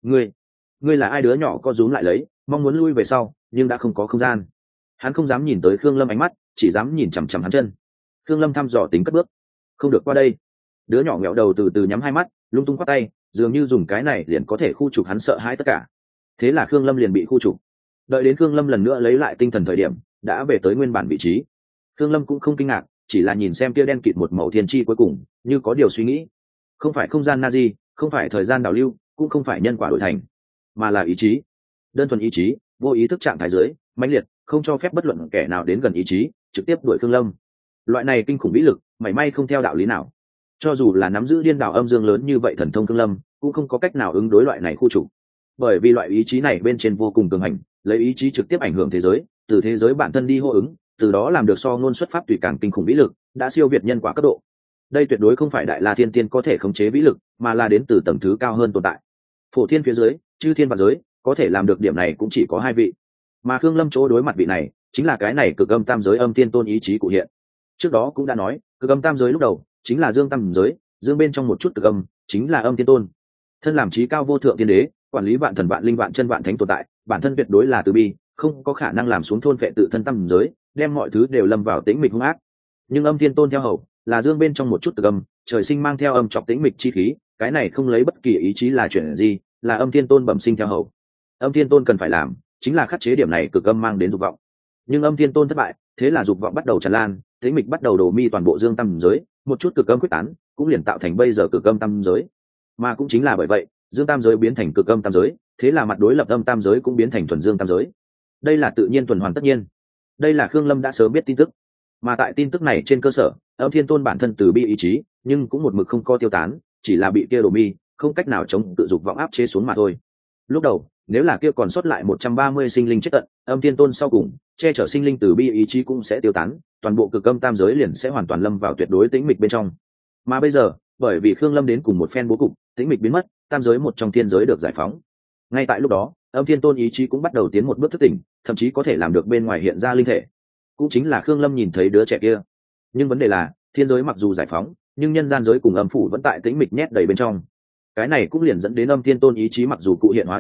Ngươi là ai? Đứa nhỏ co rúm lại lấy, mong muốn lui về sau, nhưng đã không có không gian. Hắn không dám nhìn tới Khương Lâm ánh mắt, chỉ dám nhìn chằm chằm hắn chân. Khương Lâm thăm dò tính cất bước, không được qua đây. Đứa nhỏ ngẹo đầu từ từ nhắm 2 mắt, lung tung quát tay, dường như dùng cái này liền có thể khu trục hắn sợ hãi tất cả. Thế là Khương Lâm liền bị khu trục. Đợi đến Khương Lâm lần nữa lấy lại tinh thần thời điểm, đã về tới nguyên bản vị trí. Khương Lâm cũng không kinh ngạc, chỉ là nhìn xem kia đen kịt một màu thiên chi cuối cùng, như có điều suy nghĩ. Không phải không gian Nazi, không phải thời gian đảo lưu, cũng không phải nhân quả đổi thành, mà là ý chí. Đơn thuần ý chí, vô ý thức trạng thái dưới, mãnh liệt, không cho phép bất luận kẻ nào đến gần ý chí, trực tiếp đuổi Khương Lâm. Loại này kinh khủng vĩ lực, mảy may không theo đạo lý nào. Cho dù là nắm giữ điên đảo âm dương lớn như vậy thần thông Khương Lâm, cũng không có cách nào ứng đối loại này khu trục. Bởi vì loại ý chí này bên trên vô cùng cường hành, lấy ý chí trực tiếp ảnh hưởng thế giới, từ thế giới bản thân đi hô ứng, từ đó làm được so ngôn xuất pháp tùy càng kinh khủng vĩ lực, đã siêu việt nhân quả cấp độ. Đây tuyệt đối không phải đại la thiên tiên có thể khống chế vĩ lực, mà là đến từ tầng thứ cao hơn tồn tại. Phổ thiên phía dưới, chư thiên và giới, có thể làm được điểm này cũng chỉ có 2 vị. Mà Khương Lâm chỗ đối mặt vị này, chính là cái này cực âm tam giới âm tiên tôn ý chí cụ hiện. Trước đó cũng đã nói, cực âm tam giới lúc đầu chính là dương tam giới, dương bên trong một chút cực âm, chính là âm tiên tôn. Thân làm chí cao vô thượng tiên đế, quản lý vạn thần vạn linh vạn chân vạn thánh tồn tại, bản thân tuyệt đối là từ bi, không có khả năng làm xuống thôn phệ tự thân tam giới, đem mọi thứ đều lâm vào tĩnh mịch hung ác. Nhưng âm tiên tôn theo hầu, là dương bên trong một chút cực âm, trời sinh mang theo âm trọc tĩnh mịch chi khí, cái này không lấy bất kỳ ý chí là chuyện gì, là âm tiên tôn bẩm sinh theo hầu. Âm tiên tôn cần phải làm, chính là khắc chế điểm này cực âm mang đến dục vọng. Nhưng âm tiên tôn thất bại, thế là dục vọng bắt đầu tràn lan, tĩnh mịch bắt đầu đổ mi toàn bộ dương tam giới, một chút cực âm quyết tán, cũng liền tạo thành bây giờ cực âm tam giới. Mà cũng chính là bởi vậy, dương tam giới biến thành cực âm tam giới, thế là mặt đối lập âm tam giới cũng biến thành thuần dương tam giới. Đây là tự nhiên tuần hoàn tất nhiên. Đây là Khương Lâm đã sớm biết tin tức. Mà tại tin tức này trên cơ sở, âm thiên tôn bản thân từ bi ý chí, nhưng cũng một mực không co tiêu tán, chỉ là bị kia đổ mi, không cách nào chống tự dục vọng áp chế xuống mà thôi. Lúc đầu, nếu là kia còn sót lại 130 sinh linh chết tận, âm thiên tôn sau cùng, che chở sinh linh từ bi ý chí cũng sẽ tiêu tán, toàn bộ cực âm tam giới liền sẽ hoàn toàn lâm vào tuyệt đối tĩnh mịch bên trong. Mà bây giờ, bởi vì Khương Lâm đến cùng một phen bố cục, tĩnh mịch biến mất, tam giới một trong thiên giới được giải phóng. Ngay tại lúc đó, âm thiên tôn ý chí cũng bắt đầu tiến một bước thức tỉnh, thậm chí có thể làm được bên ngoài hiện ra linh thể. Cũng chính là Khương Lâm nhìn thấy đứa trẻ kia. Nhưng vấn đề là, thiên giới mặc dù giải phóng, nhưng nhân gian giới cùng âm phủ vẫn tại tĩnh mịch nhét đầy bên trong. Cái này cũng liền dẫn đến âm thiên tôn ý chí mặc dù cụ hiện hóa đi ra,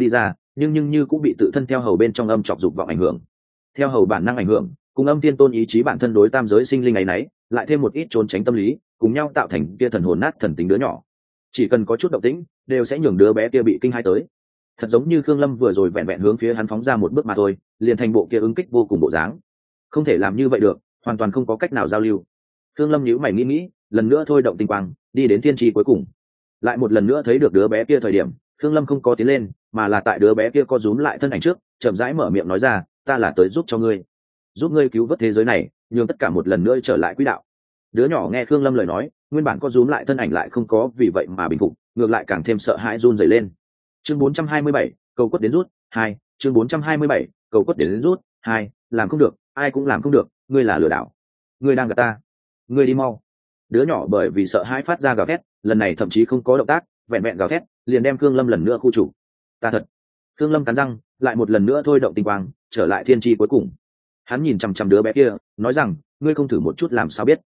nhưng như cũng bị tự thân theo hầu bên trong âm chọc dục vọng ảnh hưởng. Theo hầu bản năng ảnh hưởng, cùng âm thiên tôn ý chí bản thân đối tam giới sinh linh ấy nấy, lại thêm một ít trốn tránh tâm lý, cùng nhau tạo thành kia thần hồn nát thần tính đứa nhỏ. Chỉ cần có chút động tĩnh, đều sẽ nhường đứa bé kia bị kinh hãi tới. Thật giống như Khương Lâm vừa rồi vẹn vẹn hướng phía hắn phóng ra một bước mà thôi, liền thành bộ kia ứng kích vô cùng bộ dáng. Không thể làm như vậy được, hoàn toàn không có cách nào giao lưu. Khương Lâm nhíu mày nghĩ, lần nữa thôi động tinh quang, đi đến thiên tri cuối cùng. Lại một lần nữa thấy được đứa bé kia thời điểm, Khương Lâm không có tiến lên, mà là tại đứa bé kia co rúm lại thân ảnh trước, chậm rãi mở miệng nói ra, ta là tới giúp cho ngươi, giúp ngươi cứu vớt thế giới này, nhường tất cả một lần nữa trở lại quỹ đạo. Đứa nhỏ nghe Khương Lâm lời nói, nguyên bản co rúm lại thân ảnh lại không có vì vậy mà bình phục, ngược lại càng thêm sợ hãi run rẩy lên. Chương 427, cầu quất đến rút 2, chương 427, cầu quất đến rút 2, làm không được, ai cũng làm không được, ngươi là lừa đảo, ngươi đang gạt ta, ngươi đi mau. Đứa nhỏ bởi vì sợ hãi phát ra gào thét, lần này thậm chí không có động tác, vẹn vẹn gào thét, liền đem Khương Lâm lần nữa khu chủ. Ta thật. Khương Lâm cắn răng, lại một lần nữa thôi động tinh quang, trở lại thiên tri cuối cùng. Hắn nhìn chằm chằm đứa bé kia, nói rằng, ngươi không thử một chút làm sao biết?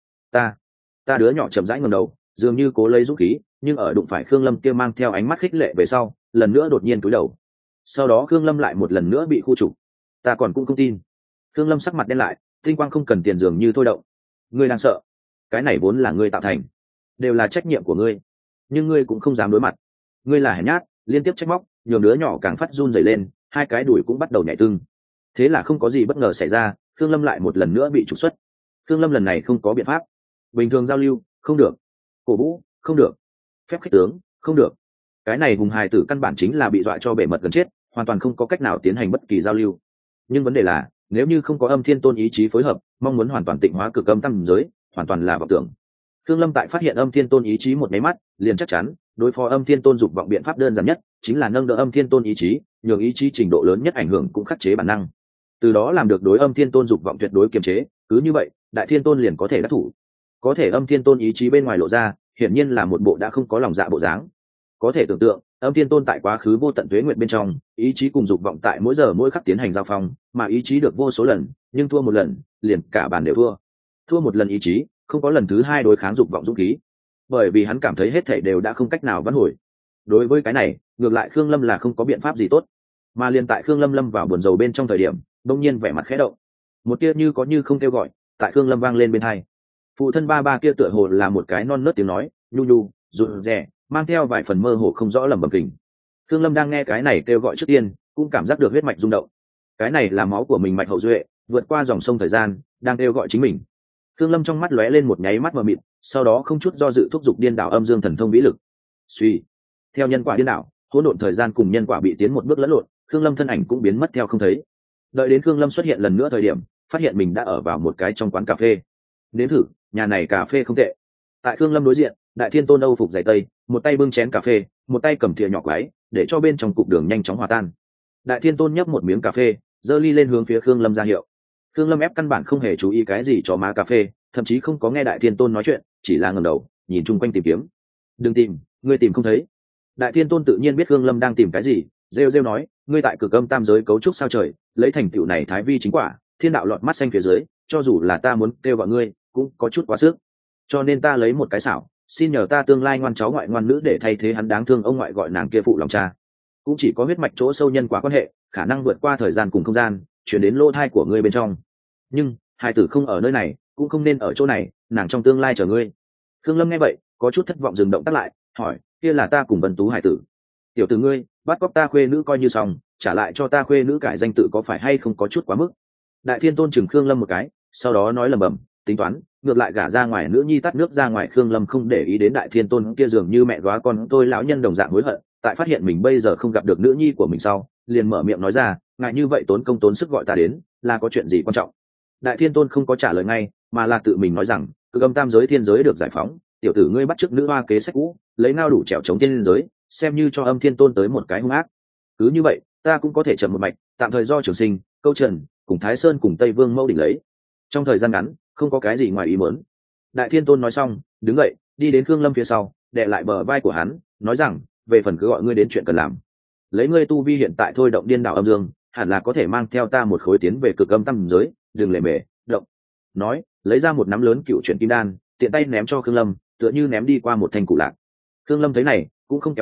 Ta đứa nhỏ chậm rãi ngẩng đầu, dường như cố lấy dũng khí, nhưng ở đụng phải Khương Lâm kia mang theo ánh mắt khích lệ về sau, lần nữa đột nhiên cúi đầu. Sau đó Khương Lâm lại một lần nữa bị khu trục. Ta còn cũng không tin. Khương Lâm sắc mặt đen lại, tinh quang không cần tiền dường như thôi động. Ngươi đang sợ? Cái này vốn là ngươi tạo thành, đều là trách nhiệm của ngươi, nhưng ngươi cũng không dám đối mặt. Ngươi là hèn nhát, liên tiếp trách móc, nhường đứa nhỏ càng phát run rẩy lên, hai cái đùi cũng bắt đầu nhảy tưng. Thế là không có gì bất ngờ xảy ra, Khương Lâm lại một lần nữa bị trục xuất. Khương Lâm lần này không có biện pháp. Bình thường giao lưu, không được. Cổ vũ, không được. Phép khích tướng, không được. Cái này hùng hài tử căn bản chính là bị dọa cho bể mật gần chết, hoàn toàn không có cách nào tiến hành bất kỳ giao lưu. Nhưng vấn đề là, nếu như không có âm thiên tôn ý chí phối hợp, mong muốn hoàn toàn tịnh hóa cực âm tam giới, hoàn toàn là vọng tưởng. Khương Lâm tại phát hiện âm thiên tôn ý chí một máy mắt, liền chắc chắn, đối phó âm thiên tôn dục vọng biện pháp đơn giản nhất, chính là nâng đỡ âm thiên tôn ý chí, nhường ý chí trình độ lớn nhất ảnh hưởng cũng khắc chế bản năng. Từ đó làm được đối âm thiên tôn dục vọng tuyệt đối kiềm chế, cứ như vậy, đại thiên tôn liền có thể đắc thủ. Có thể âm thiên tôn ý chí bên ngoài lộ ra, hiển nhiên là một bộ đã không có lòng dạ bộ dáng. Có thể tưởng tượng, âm thiên tôn tại quá khứ vô tận tuế nguyện bên trong, ý chí cùng dục vọng tại mỗi giờ mỗi khắc tiến hành giao phong, mà ý chí được vô số lần, nhưng thua một lần, liền cả bàn đều thua. Thua một lần ý chí, không có lần thứ hai đối kháng dục vọng dũng khí, bởi vì hắn cảm thấy hết thảy đều đã không cách nào vãn hồi. Đối với cái này, ngược lại Khương Lâm là không có biện pháp gì tốt, mà liền tại Khương Lâm lâm vào buồn rầu bên trong thời điểm, đột nhiên vẻ mặt khẽ động, một tia như có như không kêu gọi tại Khương Lâm vang lên bên tai. Phụ thân ba kia tựa hồ là một cái non nớt tiếng nói, nhu nhu, rụt rè, mang theo vài phần mơ hồ không rõ lẩm bẩm kình. Khương Lâm đang nghe cái này kêu gọi trước tiên, cũng cảm giác được huyết mạch rung động. Cái này là máu của mình mạch hậu duệ, vượt qua dòng sông thời gian, đang kêu gọi chính mình. Khương Lâm trong mắt lóe lên một nháy mắt mờ mịt, sau đó không chút do dự thúc giục điên đảo âm dương thần thông vĩ lực. Suy, theo nhân quả điên đảo, hỗn độn thời gian cùng nhân quả bị tiến một bước lẫn lộn, Khương Lâm thân ảnh cũng biến mất theo không thấy. Đợi đến Khương Lâm xuất hiện lần nữa thời điểm, phát hiện mình đã ở vào một cái trong quán cà phê. Nếm thử, nhà này cà phê không tệ. Tại Khương Lâm đối diện, Đại Thiên Tôn Âu phục giày tây, một tay bưng chén cà phê, một tay cầm thìa nhỏ quái, để cho bên trong cục đường nhanh chóng hòa tan. Đại Thiên Tôn nhấp một miếng cà phê, giơ ly lên hướng phía Khương Lâm ra hiệu. Khương Lâm ép căn bản không hề chú ý cái gì cho má cà phê, thậm chí không có nghe Đại Thiên Tôn nói chuyện, chỉ là ngẩng đầu nhìn chung quanh tìm kiếm. Đừng tìm, ngươi tìm không thấy. Đại Thiên Tôn tự nhiên biết Khương Lâm đang tìm cái gì, rêu rêu nói, ngươi tại cực âm tam giới cấu trúc sao trời, lấy thành tựu này thái vi chính quả, thiên đạo lọt mắt xanh phía dưới, cho dù là ta muốn kêu gọi ngươi, cũng có chút quá sức. Cho nên ta lấy một cái xảo, xin nhờ ta tương lai ngoan cháu ngoại ngoan nữ để thay thế hắn đáng thương ông ngoại gọi nàng kia phụ lòng cha. Cũng chỉ có huyết mạch chỗ sâu nhân quả quan hệ, khả năng vượt qua thời gian cùng không gian, chuyển đến lỗ thai của ngươi bên trong. Nhưng hai tử không ở nơi này, cũng không nên ở chỗ này, nàng trong tương lai chờ ngươi. Khương Lâm nghe vậy, có chút thất vọng dừng động tác lại, hỏi, kia là ta cùng Vân Tú hải tử. Tiểu tử ngươi, bắt cóc ta khuê nữ coi như xong, trả lại cho ta khuê nữ cải danh tự có phải hay không có chút quá mức. Đại Thiên Tôn chừng Khương Lâm một cái, sau đó nói lẩm bẩm, tính toán, ngược lại gả ra ngoài nữ nhi tắt nước ra ngoài. Khương Lâm không để ý đến Đại Thiên Tôn kia dường như mẹ đoá con tôi lão nhân đồng dạng hối hận, tại phát hiện mình bây giờ không gặp được nữ nhi của mình sau, liền mở miệng nói ra, ngại như vậy tốn công tốn sức gọi ta đến, là có chuyện gì quan trọng. Đại Thiên Tôn không có trả lời ngay, mà là tự mình nói rằng, cực âm tam giới thiên giới được giải phóng, tiểu tử ngươi bắt chước nữ hoa kế sách cũ, lấy ngao đủ trèo chống thiên giới, xem như cho âm thiên tôn tới một cái hung ác. Cứ như vậy, ta cũng có thể chậm một mạch, tạm thời do Trường Sinh, Câu Trần, cùng Thái Sơn cùng Tây Vương mẫu đỉnh lấy. Trong thời gian ngắn, không có cái gì ngoài ý muốn. Đại Thiên Tôn nói xong, đứng dậy, đi đến Khương Lâm phía sau, đè lại bờ vai của hắn, nói rằng, về phần cứ gọi ngươi đến chuyện cần làm. Lấy ngươi tu vi hiện tại thôi động điên đảo âm dương, hẳn là có thể mang theo ta một khối tiến về cực âm tam giới, đừng lề mề, động. Nói, lấy ra một nắm lớn cựu chuyển kim đan, tiện tay ném cho Khương Lâm, tựa như ném đi qua một thanh cụ lạc. Khương Lâm thấy này, cũng không kéo dài,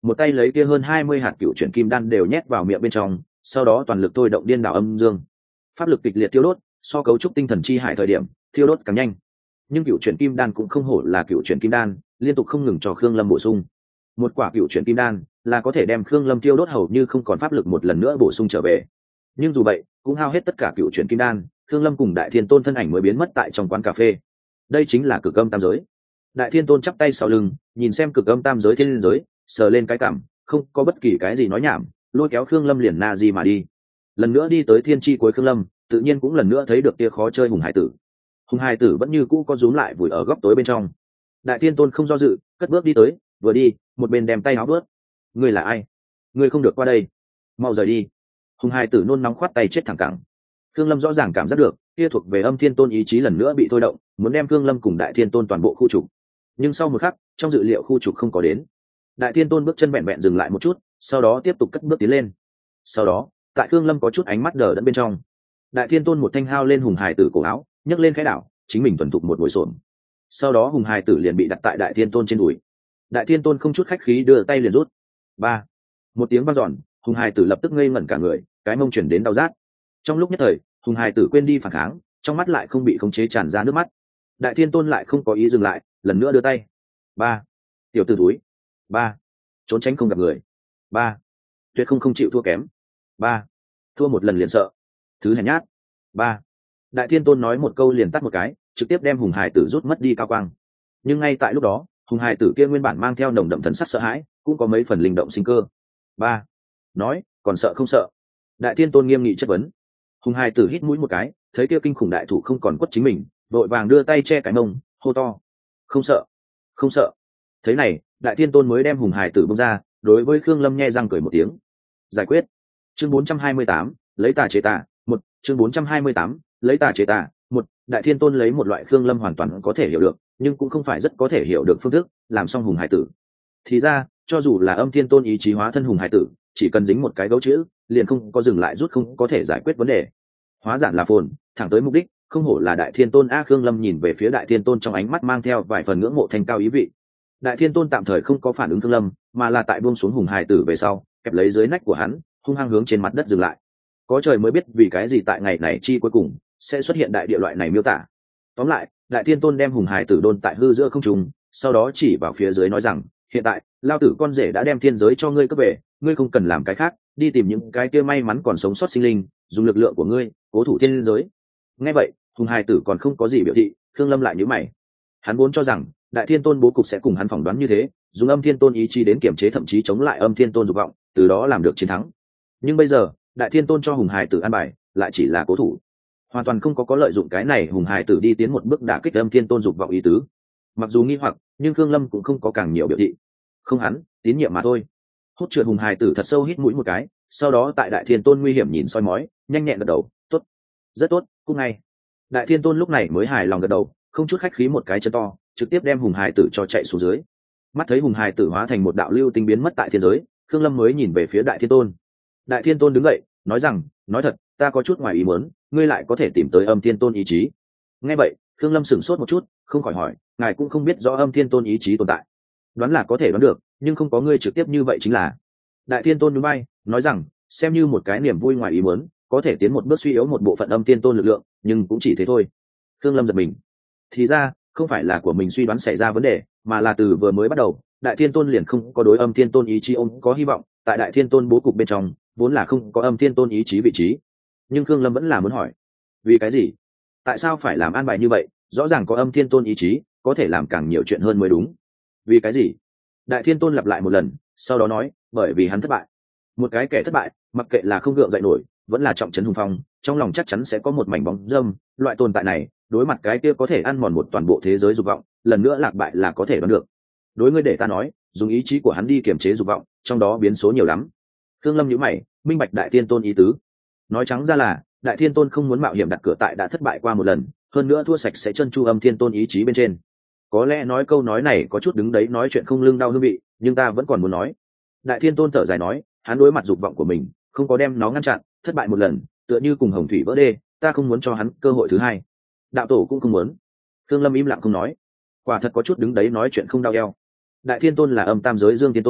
một tay lấy kia hơn 20 hạt cựu chuyển kim đan đều nhét vào miệng bên trong, sau đó toàn lực thôi động điên đảo âm dương, pháp lực kịch liệt tiêu đốt, so cấu trúc tinh thần chi hải thời điểm thiêu đốt càng nhanh. Nhưng cựu chuyển kim đan cũng không hổ là cựu chuyển kim đan, liên tục không ngừng cho Khương Lâm bổ sung. Một quả cựu chuyển kim đan là có thể đem Khương Lâm tiêu đốt hầu như không còn pháp lực một lần nữa bổ sung trở về. Nhưng dù vậy cũng hao hết tất cả cựu chuyển kim đan, Khương Lâm cùng Đại Thiên Tôn thân ảnh mới biến mất tại trong quán cà phê. Đây chính là cực âm tam giới. Đại Thiên Tôn chắp tay sau lưng nhìn xem cực âm tam giới thiên giới, sờ lên cái cảm, không có bất kỳ cái gì nói nhảm, lôi kéo Khương Lâm liền na di mà đi. Lần nữa đi tới thiên tri cuối Khương Lâm, tự nhiên cũng lần nữa thấy được kia khó chơi hùng hải tử. Hùng hải tử vẫn như cũ có rúm lại vùi ở góc tối bên trong. Đại Thiên Tôn không do dự, cất bước đi tới, vừa đi một bên đem tay áo vớt. Ngươi là ai? Ngươi không được qua đây, mau rời đi. Hùng hải tử nôn nóng khoát tay chết thẳng cẳng. Khương Lâm rõ ràng cảm giác được kia thuộc về Âm Thiên Tôn ý chí lần nữa bị thôi động, muốn đem Khương Lâm cùng Đại Thiên Tôn toàn bộ khu trục. Nhưng sau một khắc, trong dự liệu khu trục không có đến. Đại Thiên Tôn bước chân vẹn vẹn dừng lại một chút, sau đó tiếp tục cất bước tiến lên. Sau đó, tại Khương Lâm có chút ánh mắt đờ đẫn bên trong, Đại Thiên Tôn một thanh hao lên hùng hải tử cổ áo, nhấc lên khẽ đảo, chính mình thuần thục một ngồi xổm. Sau đó hùng hải tử liền bị đặt tại Đại Thiên Tôn trên đùi. Đại Thiên Tôn không chút khách khí đưa tay liền rút. Ba, một tiếng vang dọn, hùng hải tử lập tức ngây ngẩn cả người, cái mông chuyển đến đau rát. Trong lúc nhất thời, hùng hải tử quên đi phản kháng, trong mắt lại không bị khống chế tràn ra nước mắt. Đại Thiên Tôn lại không có ý dừng lại, lần nữa đưa tay. Ba, tiểu tử túi. Ba, trốn tránh không gặp người. Ba, tuyệt không chịu thua kém. Ba, thua một lần liền sợ. Thứ hèn nhát. Ba, Đại Thiên Tôn nói một câu liền tắt một cái, trực tiếp đem hùng hải tử rút mất đi cao quang. Nhưng ngay tại lúc đó, hùng hải tử kia nguyên bản mang theo nồng đậm thần sắc sợ hãi, cũng có mấy phần linh động sinh cơ. Ba, nói còn sợ không sợ? Đại Thiên Tôn nghiêm nghị chất vấn. Hùng hải tử hít mũi một cái, thấy kia kinh khủng đại thủ không còn quất chính mình, vội vàng đưa tay che cái mông, hô to. Không sợ, không sợ. Thế này, Đại Thiên Tôn mới đem hùng hải tử bông ra, đối với Khương Lâm nhe răng cười một tiếng. Giải quyết. Chương 428, lấy tà chế tà. Một, chương 428, lấy tà chế tà. Một, Đại Thiên Tôn lấy một loại Khương Lâm hoàn toàn có thể hiểu được, nhưng cũng không phải rất có thể hiểu được phương thức, làm xong hùng hải tử. Thì ra, cho dù là Âm Thiên Tôn ý chí hóa thân hùng hải tử, chỉ cần dính một cái gấu chữ, liền không có dừng lại rút không có thể giải quyết vấn đề. Hóa giản là phồn, thẳng tới mục đích, không hổ là Đại Thiên Tôn a. Khương Lâm nhìn về phía Đại Thiên Tôn trong ánh mắt mang theo vài phần ngưỡng mộ thanh cao ý vị. Đại Thiên Tôn tạm thời không có phản ứng Khương Lâm, mà là tại buông xuống hùng hải tử về sau, kẹp lấy dưới nách của hắn, hung hăng hướng trên mặt đất dừng lại. Có trời mới biết vì cái gì tại ngày này chi cuối cùng sẽ xuất hiện đại địa loại này miêu tả. Tóm lại, Đại Thiên Tôn đem hùng hải tử đôn tại hư giữa không trung, sau đó chỉ vào phía dưới nói rằng, hiện tại lao tử con rể đã đem thiên giới cho ngươi cướp về, ngươi không cần làm cái khác, đi tìm những cái kia may mắn còn sống sót sinh linh, dùng lực lượng của ngươi cố thủ thiên giới. Nghe vậy, hùng hải tử còn không có gì biểu thị, Khương Lâm lại nhíu mày. Hắn vốn cho rằng Đại Thiên Tôn bố cục sẽ cùng hắn phỏng đoán như thế, dùng Âm Thiên Tôn ý chí đến kiểm chế thậm chí chống lại Âm Thiên Tôn dục vọng, từ đó làm được chiến thắng. Nhưng bây giờ, Đại Thiên Tôn cho hùng hải tử an bài, lại chỉ là cố thủ, hoàn toàn không có lợi dụng cái này hùng hải tử đi tiến một bước đả kích Âm Thiên Tôn dục vọng ý tứ. Mặc dù nghi hoặc, nhưng Khương Lâm cũng không có càng nhiều biểu thị. Không hắn, tín nhiệm mà thôi. Hốt trượt hùng hải tử thật sâu hít mũi một cái, sau đó tại Đại Thiên Tôn nguy hiểm nhìn soi mói, nhanh nhẹn gật đầu, tốt, rất tốt, cũng ngay. Đại Thiên Tôn lúc này mới hài lòng gật đầu, không chút khách khí một cái chân to, trực tiếp đem hùng hải tử cho chạy xuống dưới. Mắt thấy hùng hải tử hóa thành một đạo lưu tinh biến mất tại thiên giới, Khương Lâm mới nhìn về phía Đại Thiên Tôn. Đại Thiên Tôn đứng dậy, nói rằng, nói thật, ta có chút ngoài ý muốn, ngươi lại có thể tìm tới Âm Thiên Tôn ý chí. Nghe vậy, Khương Lâm sửng sốt một chút, không khỏi hỏi, ngài cũng không biết rõ Âm Thiên Tôn ý chí tồn tại? Đoán là có thể đoán được, nhưng không có ngươi trực tiếp như vậy chính là. Đại Thiên Tôn nhún vai, nói rằng, xem như một cái niềm vui ngoài ý muốn, có thể tiến một bước suy yếu một bộ phận Âm Thiên Tôn lực lượng, nhưng cũng chỉ thế thôi. Khương Lâm giật mình. Thì ra, không phải là của mình suy đoán xảy ra vấn đề, mà là từ vừa mới bắt đầu, Đại Thiên Tôn liền không có đối Âm Thiên Tôn ý chí ôm có hy vọng, tại Đại Thiên Tôn bố cục bên trong, vốn là không có Âm Thiên Tôn ý chí vị trí. Nhưng Khương Lâm vẫn là muốn hỏi, vì cái gì? Tại sao phải làm an bài như vậy? Rõ ràng có Âm Thiên Tôn ý chí, có thể làm càng nhiều chuyện hơn mới đúng. Vì cái gì? Đại Thiên Tôn lặp lại một lần, sau đó nói, bởi vì hắn thất bại. Một cái kẻ thất bại, mặc kệ là không gượng dậy nổi, vẫn là trọng trấn hùng phong, trong lòng chắc chắn sẽ có một mảnh bóng dâm. Loại tồn tại này, đối mặt cái kia có thể ăn mòn một toàn bộ thế giới dục vọng, lần nữa lạc bại là có thể đoán được. Đối ngươi để ta nói, dùng ý chí của hắn đi kiềm chế dục vọng, trong đó biến số nhiều lắm. Khương Lâm nhíu mày, minh bạch Đại Thiên Tôn ý tứ. Nói trắng ra là, Đại Thiên Tôn không muốn mạo hiểm đặt cửa tại đã thất bại qua một lần, hơn nữa thua sạch sẽ chân chu Âm Thiên Tôn ý chí bên trên. Có lẽ nói câu nói này có chút đứng đấy nói chuyện không lưng đau hương vị, nhưng ta vẫn còn muốn nói. Đại Thiên Tôn thở dài nói, hắn đối mặt dục vọng của mình, không có đem nó ngăn chặn, thất bại một lần, tựa như cùng hồng thủy vỡ đê, ta không muốn cho hắn cơ hội thứ hai. Đạo tổ cũng không muốn. Khương Lâm im lặng không nói. Quả thật có chút đứng đấy nói chuyện không đau eo. Đại Thiên Tôn là Âm Tam giới Dương Thiên Tôn,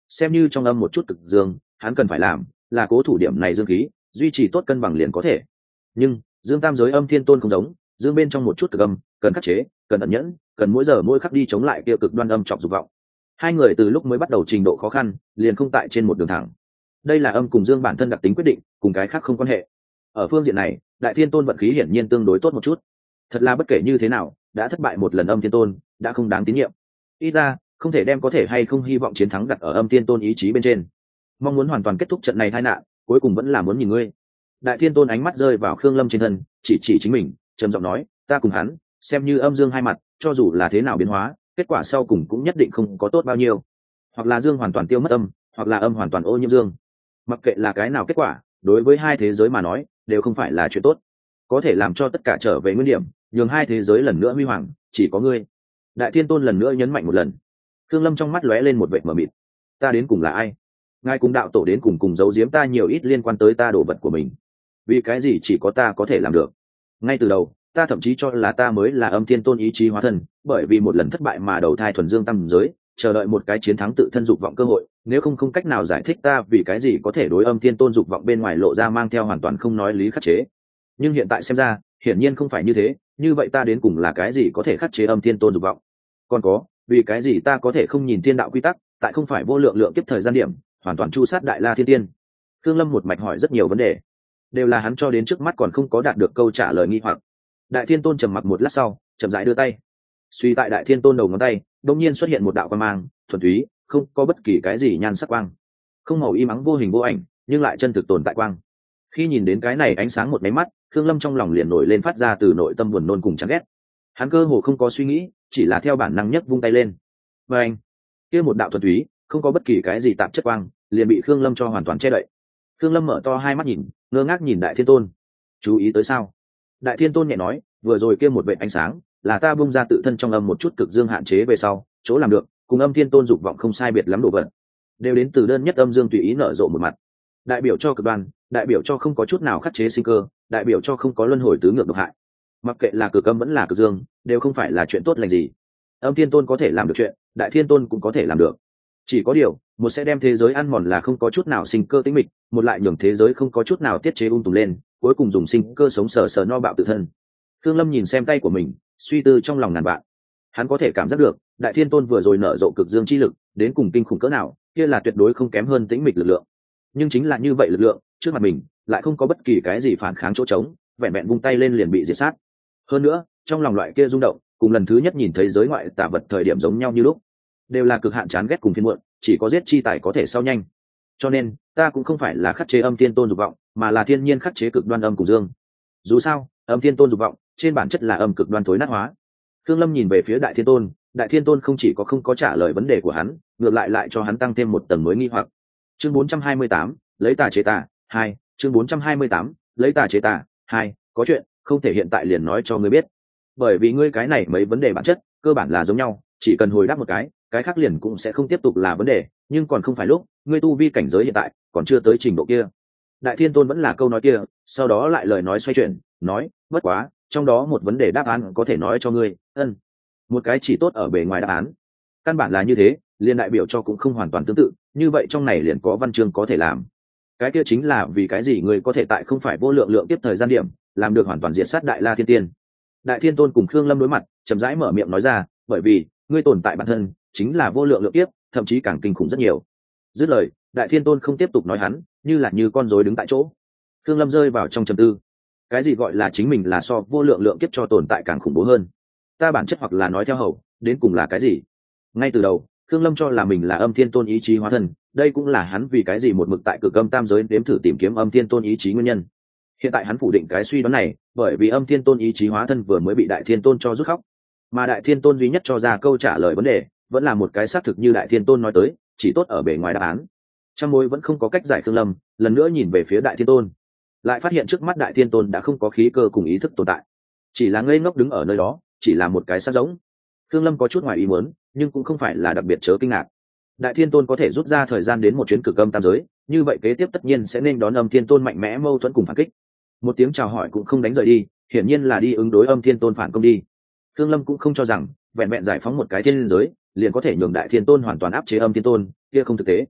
xem như trong âm một chút cực dương, hắn cần phải làm là cố thủ điểm này dương khí, duy trì tốt cân bằng liền có thể. Nhưng dương tam giới âm thiên tôn không giống, dương bên trong một chút cực âm, cần khắc chế, cần ẩn nhẫn, cần mỗi giờ mỗi khắc đi chống lại kia cực đoan âm trọng dục vọng. Hai người từ lúc mới bắt đầu trình độ khó khăn, liền không tại trên một đường thẳng. Đây là âm cùng dương bản thân đặc tính quyết định, cùng cái khác không quan hệ. Ở phương diện này, đại thiên tôn vận khí hiển nhiên tương đối tốt một chút. Thật là bất kể như thế nào, đã thất bại một lần âm thiên tôn, đã không đáng tín nhiệm. Ít ra, không thể đem có thể hay không hy vọng chiến thắng đặt ở âm thiên tôn ý chí bên trên. Mong muốn hoàn toàn kết thúc trận này tai nạn, cuối cùng vẫn là muốn nhìn ngươi. Đại thiên tôn ánh mắt rơi vào Khương Lâm trên thân, chỉ chính mình, trầm giọng nói, ta cùng hắn, xem như âm dương hai mặt, cho dù là thế nào biến hóa, kết quả sau cùng cũng nhất định không có tốt bao nhiêu. Hoặc là dương hoàn toàn tiêu mất âm, hoặc là âm hoàn toàn ô nhiễm dương. Mặc kệ là cái nào kết quả, đối với hai thế giới mà nói, đều không phải là chuyện tốt. Có thể làm cho tất cả trở về nguyên điểm, nhường hai thế giới lần nữa huy hoàng, chỉ có ngươi. Đại thiên tôn lần nữa nhấn mạnh một lần. Khương Lâm trong mắt lóe lên một vệt mờ mịt. Ta đến cùng là ai? Ngài cùng đạo tổ đến cùng giấu giếm ta nhiều ít liên quan tới ta đồ vật của mình. Vì cái gì chỉ có ta có thể làm được? Ngay từ đầu, ta thậm chí cho là ta mới là âm thiên tôn ý chí hóa thân, bởi vì một lần thất bại mà đầu thai thuần dương tam giới, chờ đợi một cái chiến thắng tự thân dục vọng cơ hội, nếu không cách nào giải thích ta vì cái gì có thể đối âm thiên tôn dục vọng bên ngoài lộ ra mang theo hoàn toàn không nói lý khắc chế. Nhưng hiện tại xem ra, hiển nhiên không phải như thế, như vậy ta đến cùng là cái gì có thể khắc chế âm thiên tôn dục vọng? Còn có, vì cái gì ta có thể không nhìn thiên đạo quy tắc, tại không phải vô lượng lượng kiếp thời gian điểm, hoàn toàn chu sát đại la thiên tiên? Khương Lâm một mạch hỏi rất nhiều vấn đề, đều là hắn cho đến trước mắt còn không có đạt được câu trả lời nghi hoặc. Đại thiên tôn trầm mặc một lát sau, chậm rãi đưa tay. Suy tại đại thiên tôn đầu ngón tay, đột nhiên xuất hiện một đạo quang mang, thuần túy, không có bất kỳ cái gì nhan sắc quang, không màu im ắng vô hình vô ảnh, nhưng lại chân thực tồn tại quang. Khi nhìn đến cái này ánh sáng một máy mắt, Khương Lâm trong lòng liền nổi lên phát ra từ nội tâm buồn nôn cùng chán ghét. Hắn cơ hồ không có suy nghĩ, chỉ là theo bản năng nhất vung tay lên. Và anh, kia một đạo thuần túy, không có bất kỳ cái gì tạp chất quang, liền bị Khương Lâm cho hoàn toàn che đậy. Khương Lâm mở to hai mắt nhìn, ngơ ngác nhìn đại thiên tôn. Chú ý tới sao? Đại thiên tôn nhẹ nói, vừa rồi kia một vệt ánh sáng, là ta bung ra tự thân trong âm một chút cực dương hạn chế về sau, chỗ làm được, cùng âm thiên tôn dục vọng không sai biệt lắm độ vận, đều đến từ đơn nhất âm dương tùy ý nở rộ một mặt, đại biểu cho cực đoan, đại biểu cho không có chút nào khắc chế sinh cơ, đại biểu cho không có luân hồi tứ ngược độc hại. Mặc kệ là cực âm vẫn là cực dương, đều không phải là chuyện tốt lành gì. Âm thiên tôn có thể làm được chuyện, đại thiên tôn cũng có thể làm được. Chỉ có điều, một sẽ đem thế giới ăn mòn là không có chút nào sinh cơ tĩnh mịch, một lại nhường thế giới không có chút nào tiết chế tùm lên, cuối cùng dùng sinh cơ sống sờ no bạo tự thân. Khương Lâm nhìn xem tay của mình, suy tư trong lòng ngàn vạn. Hắn có thể cảm giác được, đại thiên tôn vừa rồi nở rộ cực dương chi lực, đến cùng kinh khủng cỡ nào, kia là tuyệt đối không kém hơn tĩnh mịch lực lượng. Nhưng chính là như vậy lực lượng, trước mặt mình, lại không có bất kỳ cái gì phản kháng chỗ trống, vẹn vẹn vung tay lên liền bị diệt sát. Hơn nữa, trong lòng loại kia rung động, cùng lần thứ nhất nhìn thấy giới ngoại tà vật thời điểm giống nhau như lúc, đều là cực hạn chán ghét cùng phiền muộn, chỉ có giết chi tài có thể sao nhanh. Cho nên, ta cũng không phải là khắc chế âm thiên tôn dục vọng, mà là thiên nhiên khắc chế cực đoan âm cùng dương. Dù sao, âm thiên tôn dục vọng, trên bản chất là âm cực đoan tối nát hóa. Khương Lâm nhìn về phía đại thiên tôn không chỉ có không có trả lời vấn đề của hắn, ngược lại cho hắn tăng thêm một tầng mới nghi hoặc. Chương 428, lấy tà chế tà 2, chương 428, lấy tà chế tà 2, có chuyện không thể hiện tại liền nói cho ngươi biết, bởi vì ngươi cái này mấy vấn đề bản chất cơ bản là giống nhau, chỉ cần hồi đáp một cái khác liền cũng sẽ không tiếp tục là vấn đề, nhưng còn không phải lúc ngươi tu vi cảnh giới hiện tại còn chưa tới trình độ kia. Đại thiên tôn vẫn là câu nói kia, sau đó lại lời nói xoay chuyển, nói, bất quá trong đó một vấn đề đáp án có thể nói cho ngươi. Một cái chỉ tốt ở bề ngoài đáp án, căn bản là như thế, liền đại biểu cho cũng không hoàn toàn tương tự, như vậy trong này liền có văn chương có thể làm. Cái kia chính là vì cái gì ngươi có thể tại không phải vô lượng lượng tiếp thời gian điểm làm được hoàn toàn diệt sát đại la thiên tiên. Đại thiên tôn cùng Khương Lâm đối mặt, chậm rãi mở miệng nói ra, bởi vì ngươi tồn tại bản thân chính là vô lượng lượng tiếp, thậm chí càng kinh khủng rất nhiều. Dứt lời, đại thiên tôn không tiếp tục nói hắn, như là như con rối đứng tại chỗ. Khương Lâm rơi vào trong trầm tư. Cái gì gọi là chính mình là so vô lượng lượng kiếp cho tồn tại càng khủng bố hơn? Ta bản chất hoặc là nói theo hầu, đến cùng là cái gì? Ngay từ đầu, Khương Lâm cho là mình là âm thiên tôn ý chí hóa thân, đây cũng là hắn vì cái gì một mực tại cực âm tam giới đếm thử tìm kiếm âm thiên tôn ý chí nguyên nhân. Hiện tại hắn phủ định cái suy đoán này, bởi vì âm thiên tôn ý chí hóa thân vừa mới bị đại thiên tôn cho rút khóc, mà đại thiên tôn duy nhất cho ra câu trả lời vấn đề, vẫn là một cái xác thực như đại thiên tôn nói tới, chỉ tốt ở bề ngoài đáp án. Trong mối vẫn không có cách giải. Khương Lâm lần nữa nhìn về phía đại thiên tôn, lại phát hiện trước mắt đại thiên tôn đã không có khí cơ cùng ý thức tồn tại, chỉ là ngây ngốc đứng ở nơi đó, chỉ là một cái xác giống. Khương Lâm có chút ngoài ý muốn, nhưng cũng không phải là đặc biệt chớ kinh ngạc. Đại thiên tôn có thể rút ra thời gian đến một chuyến cực âm tam giới, như vậy kế tiếp tất nhiên sẽ nên đón âm thiên tôn mạnh mẽ mâu thuẫn cùng phản kích. Một tiếng chào hỏi cũng không đánh rời đi, hiển nhiên là đi ứng đối âm thiên tôn phản công đi. Khương Lâm cũng không cho rằng vẹn vẹn giải phóng một cái thiên giới liền có thể nhường đại thiên tôn hoàn toàn áp chế âm thiên tôn, kia không thực tế.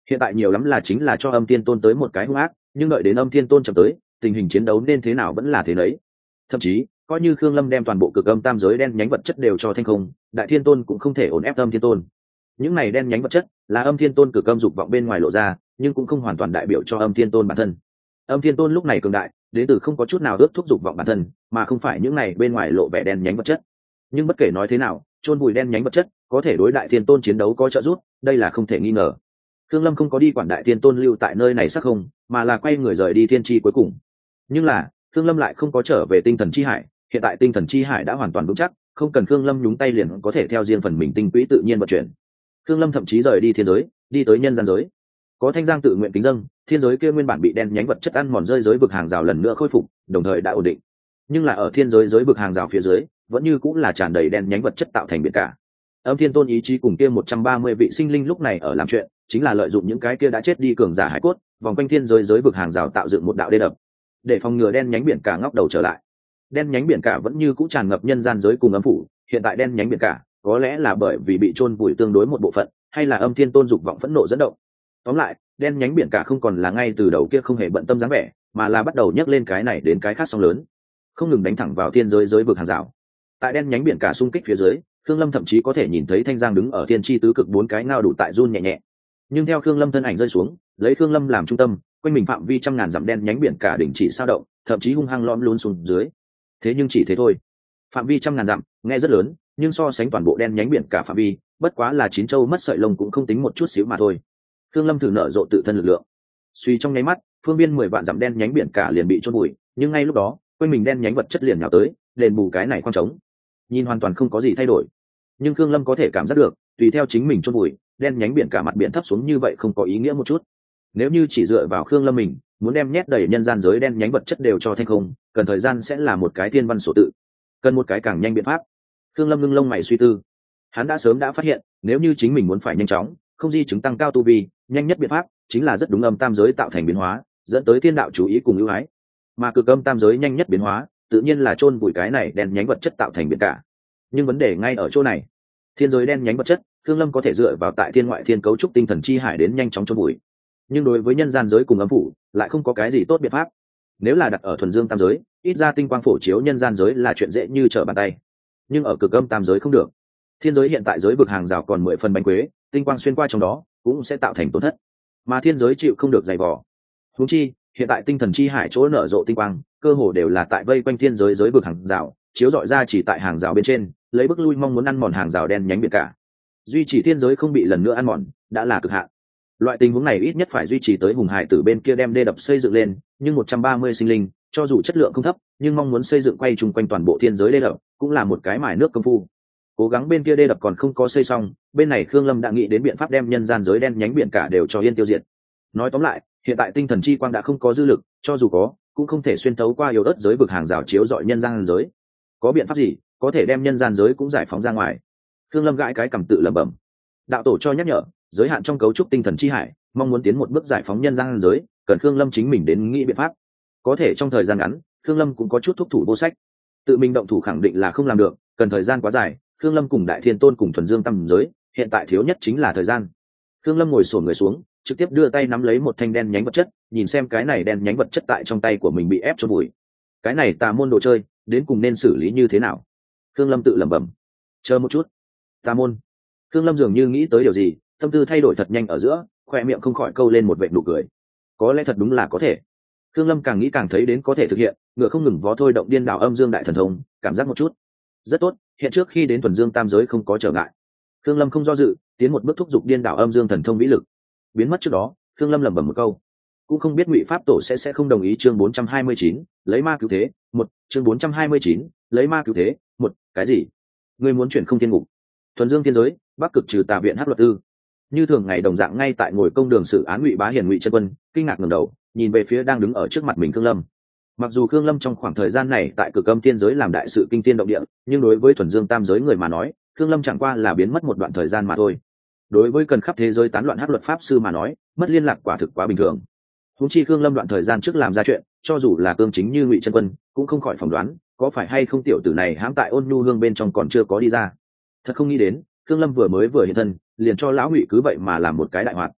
hiện tại nhiều lắm là chính là cho Âm Thiên Tôn tới một cái hung ác, nhưng đợi đến Âm Thiên Tôn chậm tới, tình hình chiến đấu nên thế nào vẫn là thế đấy. Thậm chí coi như Khương Lâm đem toàn bộ cực âm tam giới đen nhánh vật chất đều cho thanh không, Đại Thiên Tôn cũng không thể ổn ép Âm Thiên Tôn. Những này đen nhánh vật chất là Âm Thiên Tôn cực âm dục vọng bên ngoài lộ ra, nhưng cũng không hoàn toàn đại biểu cho Âm Thiên Tôn bản thân. Âm Thiên Tôn lúc này cường đại đến từ không có chút nào ước thúc dục vọng bản thân, mà không phải những này bên ngoài lộ vẻ đen nhánh vật chất. Nhưng bất kể nói thế nào, chôn vùi đen nhánh vật chất có thể đối Đại Thiên Tôn chiến đấu có trợ giúp, đây là không thể nghi ngờ. Khương Lâm không có đi quản Đại Thiên Tôn lưu tại nơi này sắc không, mà là quay người rời đi thiên tri cuối cùng. Nhưng là Khương Lâm lại không có trở về tinh thần chi hải, hiện tại tinh thần chi hải đã hoàn toàn vững chắc, không cần Khương Lâm nhúng tay liền có thể theo riêng phần mình tinh quỹ tự nhiên vận chuyển. Khương Lâm thậm chí rời đi thiên giới, đi tới nhân gian giới. Có Thanh Giang tự nguyện kính dâng, thiên giới kia nguyên bản bị đen nhánh vật chất ăn mòn rơi giới vực hàng rào lần nữa khôi phục, đồng thời đã ổn định. Nhưng là ở thiên giới giới vực hàng rào phía dưới, vẫn như cũng là tràn đầy đen nhánh vật chất tạo thành biển cả. Âm Thiên Tôn ý chí cùng kia 130 vị sinh linh lúc này ở làm chuyện, chính là lợi dụng những cái kia đã chết đi cường giả hải cốt, vòng quanh thiên giới giới vực hàng rào tạo dựng một đạo đê đập, để phòng ngừa đen nhánh biển cả ngóc đầu trở lại. Đen nhánh biển cả vẫn như cũ tràn ngập nhân gian giới cùng âm phủ, hiện tại đen nhánh biển cả có lẽ là bởi vì bị chôn vùi tương đối một bộ phận, hay là Âm Thiên Tôn dục vọng phẫn nộ dẫn động. Tóm lại, đen nhánh biển cả không còn là ngay từ đầu kia không hề bận tâm dáng vẻ, mà là bắt đầu nhấc lên cái này đến cái khác sóng lớn, không ngừng đánh thẳng vào thiên giới giới vực hàng rào. Tại đen nhánh biển cả xung kích phía dưới, Khương Lâm thậm chí có thể nhìn thấy Thanh Giang đứng ở thiên chi tứ cực 4 cái ngao đủ tại run nhẹ nhẹ. Nhưng theo Khương Lâm thân ảnh rơi xuống, lấy Khương Lâm làm trung tâm, quanh mình phạm vi trăm ngàn dặm đen nhánh biển cả đình chỉ sao động, thậm chí hung hăng lõm lún xuống dưới. Thế nhưng chỉ thế thôi. Phạm vi trăm ngàn dặm, nghe rất lớn, nhưng so sánh toàn bộ đen nhánh biển cả phạm vi, bất quá là chín châu mất sợi lông cũng không tính một chút xíu mà thôi. Khương Lâm thử nở rộ tự thân lực lượng. Suy trong nháy mắt, phương biên 10 vạn dặm đen nhánh biển cả liền bị chôn bụi, nhưng ngay lúc đó, quanh mình đen nhánh vật chất liền nhào tới, đền bù cái này khoang trống. Nhìn hoàn toàn không có gì thay đổi. Nhưng Khương Lâm có thể cảm giác được, tùy theo chính mình chôn bụi, đen nhánh biển cả mặt biển thấp xuống như vậy không có ý nghĩa một chút. Nếu như chỉ dựa vào Khương Lâm mình, muốn đem nhét đầy nhân gian giới đen nhánh vật chất đều cho thanh không, cần thời gian sẽ là một cái thiên văn sổ tự. Cần một cái càng nhanh biện pháp. Khương Lâm ngưng lông mày suy tư. Hắn đã sớm đã phát hiện, nếu như chính mình muốn phải nhanh chóng, không di chứng tăng cao tu vi, nhanh nhất biện pháp chính là rất đúng âm tam giới tạo thành biến hóa, dẫn tới thiên đạo chú ý cùng ưu ái. Mà cực âm tam giới nhanh nhất biến hóa, tự nhiên là chôn vùi cái này đen nhánh vật chất tạo thành biển cả. Nhưng vấn đề ngay ở chỗ này, thiên giới đen nhánh vật chất, Khương Lâm có thể dựa vào tại thiên ngoại thiên cấu trúc tinh thần chi hải đến nhanh chóng chôn vùi. Nhưng đối với nhân gian giới cùng âm phủ, lại không có cái gì tốt biện pháp. Nếu là đặt ở thuần dương tam giới, ít ra tinh quang phổ chiếu nhân gian giới là chuyện dễ như trở bàn tay. Nhưng ở cực âm tam giới không được. Thiên giới hiện tại giới vực hàng rào còn 10 phần bánh quế, tinh quang xuyên qua trong đó cũng sẽ tạo thành tổn thất. Mà thiên giới chịu không được dày vò. Huống chi, hiện tại tinh thần chi hải chỗ nở rộ tinh quang, cơ hồ đều là tại vây quanh thiên giới giới vực hàng rào, chiếu rọi ra chỉ tại hàng rào bên trên, lấy bức lui mong muốn ăn mòn hàng rào đen nhánh biển cả. Duy trì thiên giới không bị lần nữa ăn mòn, đã là cực hạn. Loại tình huống này ít nhất phải duy trì tới hùng hải tử bên kia đem đê đập xây dựng lên, nhưng 130 sinh linh, cho dù chất lượng không thấp, nhưng mong muốn xây dựng quay chung quanh toàn bộ thiên giới đê đập, cũng là một cái mài nước công phu. Cố gắng bên kia đê đập còn không có xây xong, bên này Khương Lâm đã nghĩ đến biện pháp đem nhân gian giới đen nhánh biển cả đều cho yên tiêu diệt. Nói tóm lại, hiện tại tinh thần chi quang đã không có dư lực, cho dù có, cũng không thể xuyên thấu qua yếu ớt giới vực hàng rào chiếu dọi nhân gian giới. Có biện pháp gì có thể đem nhân gian giới cũng giải phóng ra ngoài? Khương Lâm gãi cái cằm tự lẩm bẩm. Đạo tổ cho nhắc nhở, giới hạn trong cấu trúc tinh thần chi hải, mong muốn tiến một bước giải phóng nhân gian giới, cần Khương Lâm chính mình đến nghĩ biện pháp. Có thể trong thời gian ngắn, Khương Lâm cũng có chút thúc thủ vô sách. Tự mình động thủ khẳng định là không làm được, cần thời gian quá dài. Khương Lâm cùng Đại Thiên Tôn cùng thuần dương tam giới, hiện tại thiếu nhất chính là thời gian. Khương Lâm ngồi xổm người xuống, trực tiếp đưa tay nắm lấy một thanh đen nhánh vật chất, nhìn xem cái này đen nhánh vật chất tại trong tay của mình bị ép cho bụi. Cái này tà môn đồ chơi, đến cùng nên xử lý như thế nào? Khương Lâm tự lẩm bẩm. Chờ một chút. Tà môn. Khương Lâm dường như nghĩ tới điều gì, tâm tư thay đổi thật nhanh ở giữa, khoe miệng không khỏi câu lên một vệt nụ cười. Có lẽ thật đúng là có thể. Khương Lâm càng nghĩ càng thấy đến có thể thực hiện, ngựa không ngừng vó thôi động điên đảo âm dương đại thần thông, cảm giác một chút. Rất tốt, hiện trước khi đến thuần dương tam giới không có trở ngại. Khương Lâm không do dự, tiến một bước thúc giục điên đảo âm dương thần thông vĩ lực. Biến mất trước đó, Khương Lâm lẩm bẩm một câu, cũng không biết Ngụy Pháp Tổ sẽ không đồng ý. Chương 429, lấy ma cứu thế, một. Chương 429, lấy ma cứu thế, một. Cái gì? Ngươi muốn chuyển không thiên ngục? Thuần dương thiên giới, Bắc Cực trừ tà viện hắc luật ư? Như thường ngày đồng dạng ngay tại ngồi công đường xử án Ngụy Bá Hiền Ngụy Chân Quân, kinh ngạc ngẩng đầu, nhìn về phía đang đứng ở trước mặt mình Khương Lâm. Mặc dù Khương Lâm trong khoảng thời gian này tại Cực Âm Thiên giới làm đại sự kinh thiên động địa, nhưng đối với thuần dương tam giới người mà nói, Khương Lâm chẳng qua là biến mất một đoạn thời gian mà thôi. Đối với cần khắp thế giới tán loạn hắc luật pháp sư mà nói, mất liên lạc quả thực quá bình thường. Huống chi Khương Lâm đoạn thời gian trước làm ra chuyện, cho dù là cương chính như Ngụy Chân Quân, cũng không khỏi phỏng đoán, có phải hay không tiểu tử này hãm tại Ôn Nhu Hương bên trong còn chưa có đi ra. Thật không nghĩ đến, Khương Lâm vừa hiện thân, liền cho lão Ngụy cứ vậy mà làm một cái đại hoạt.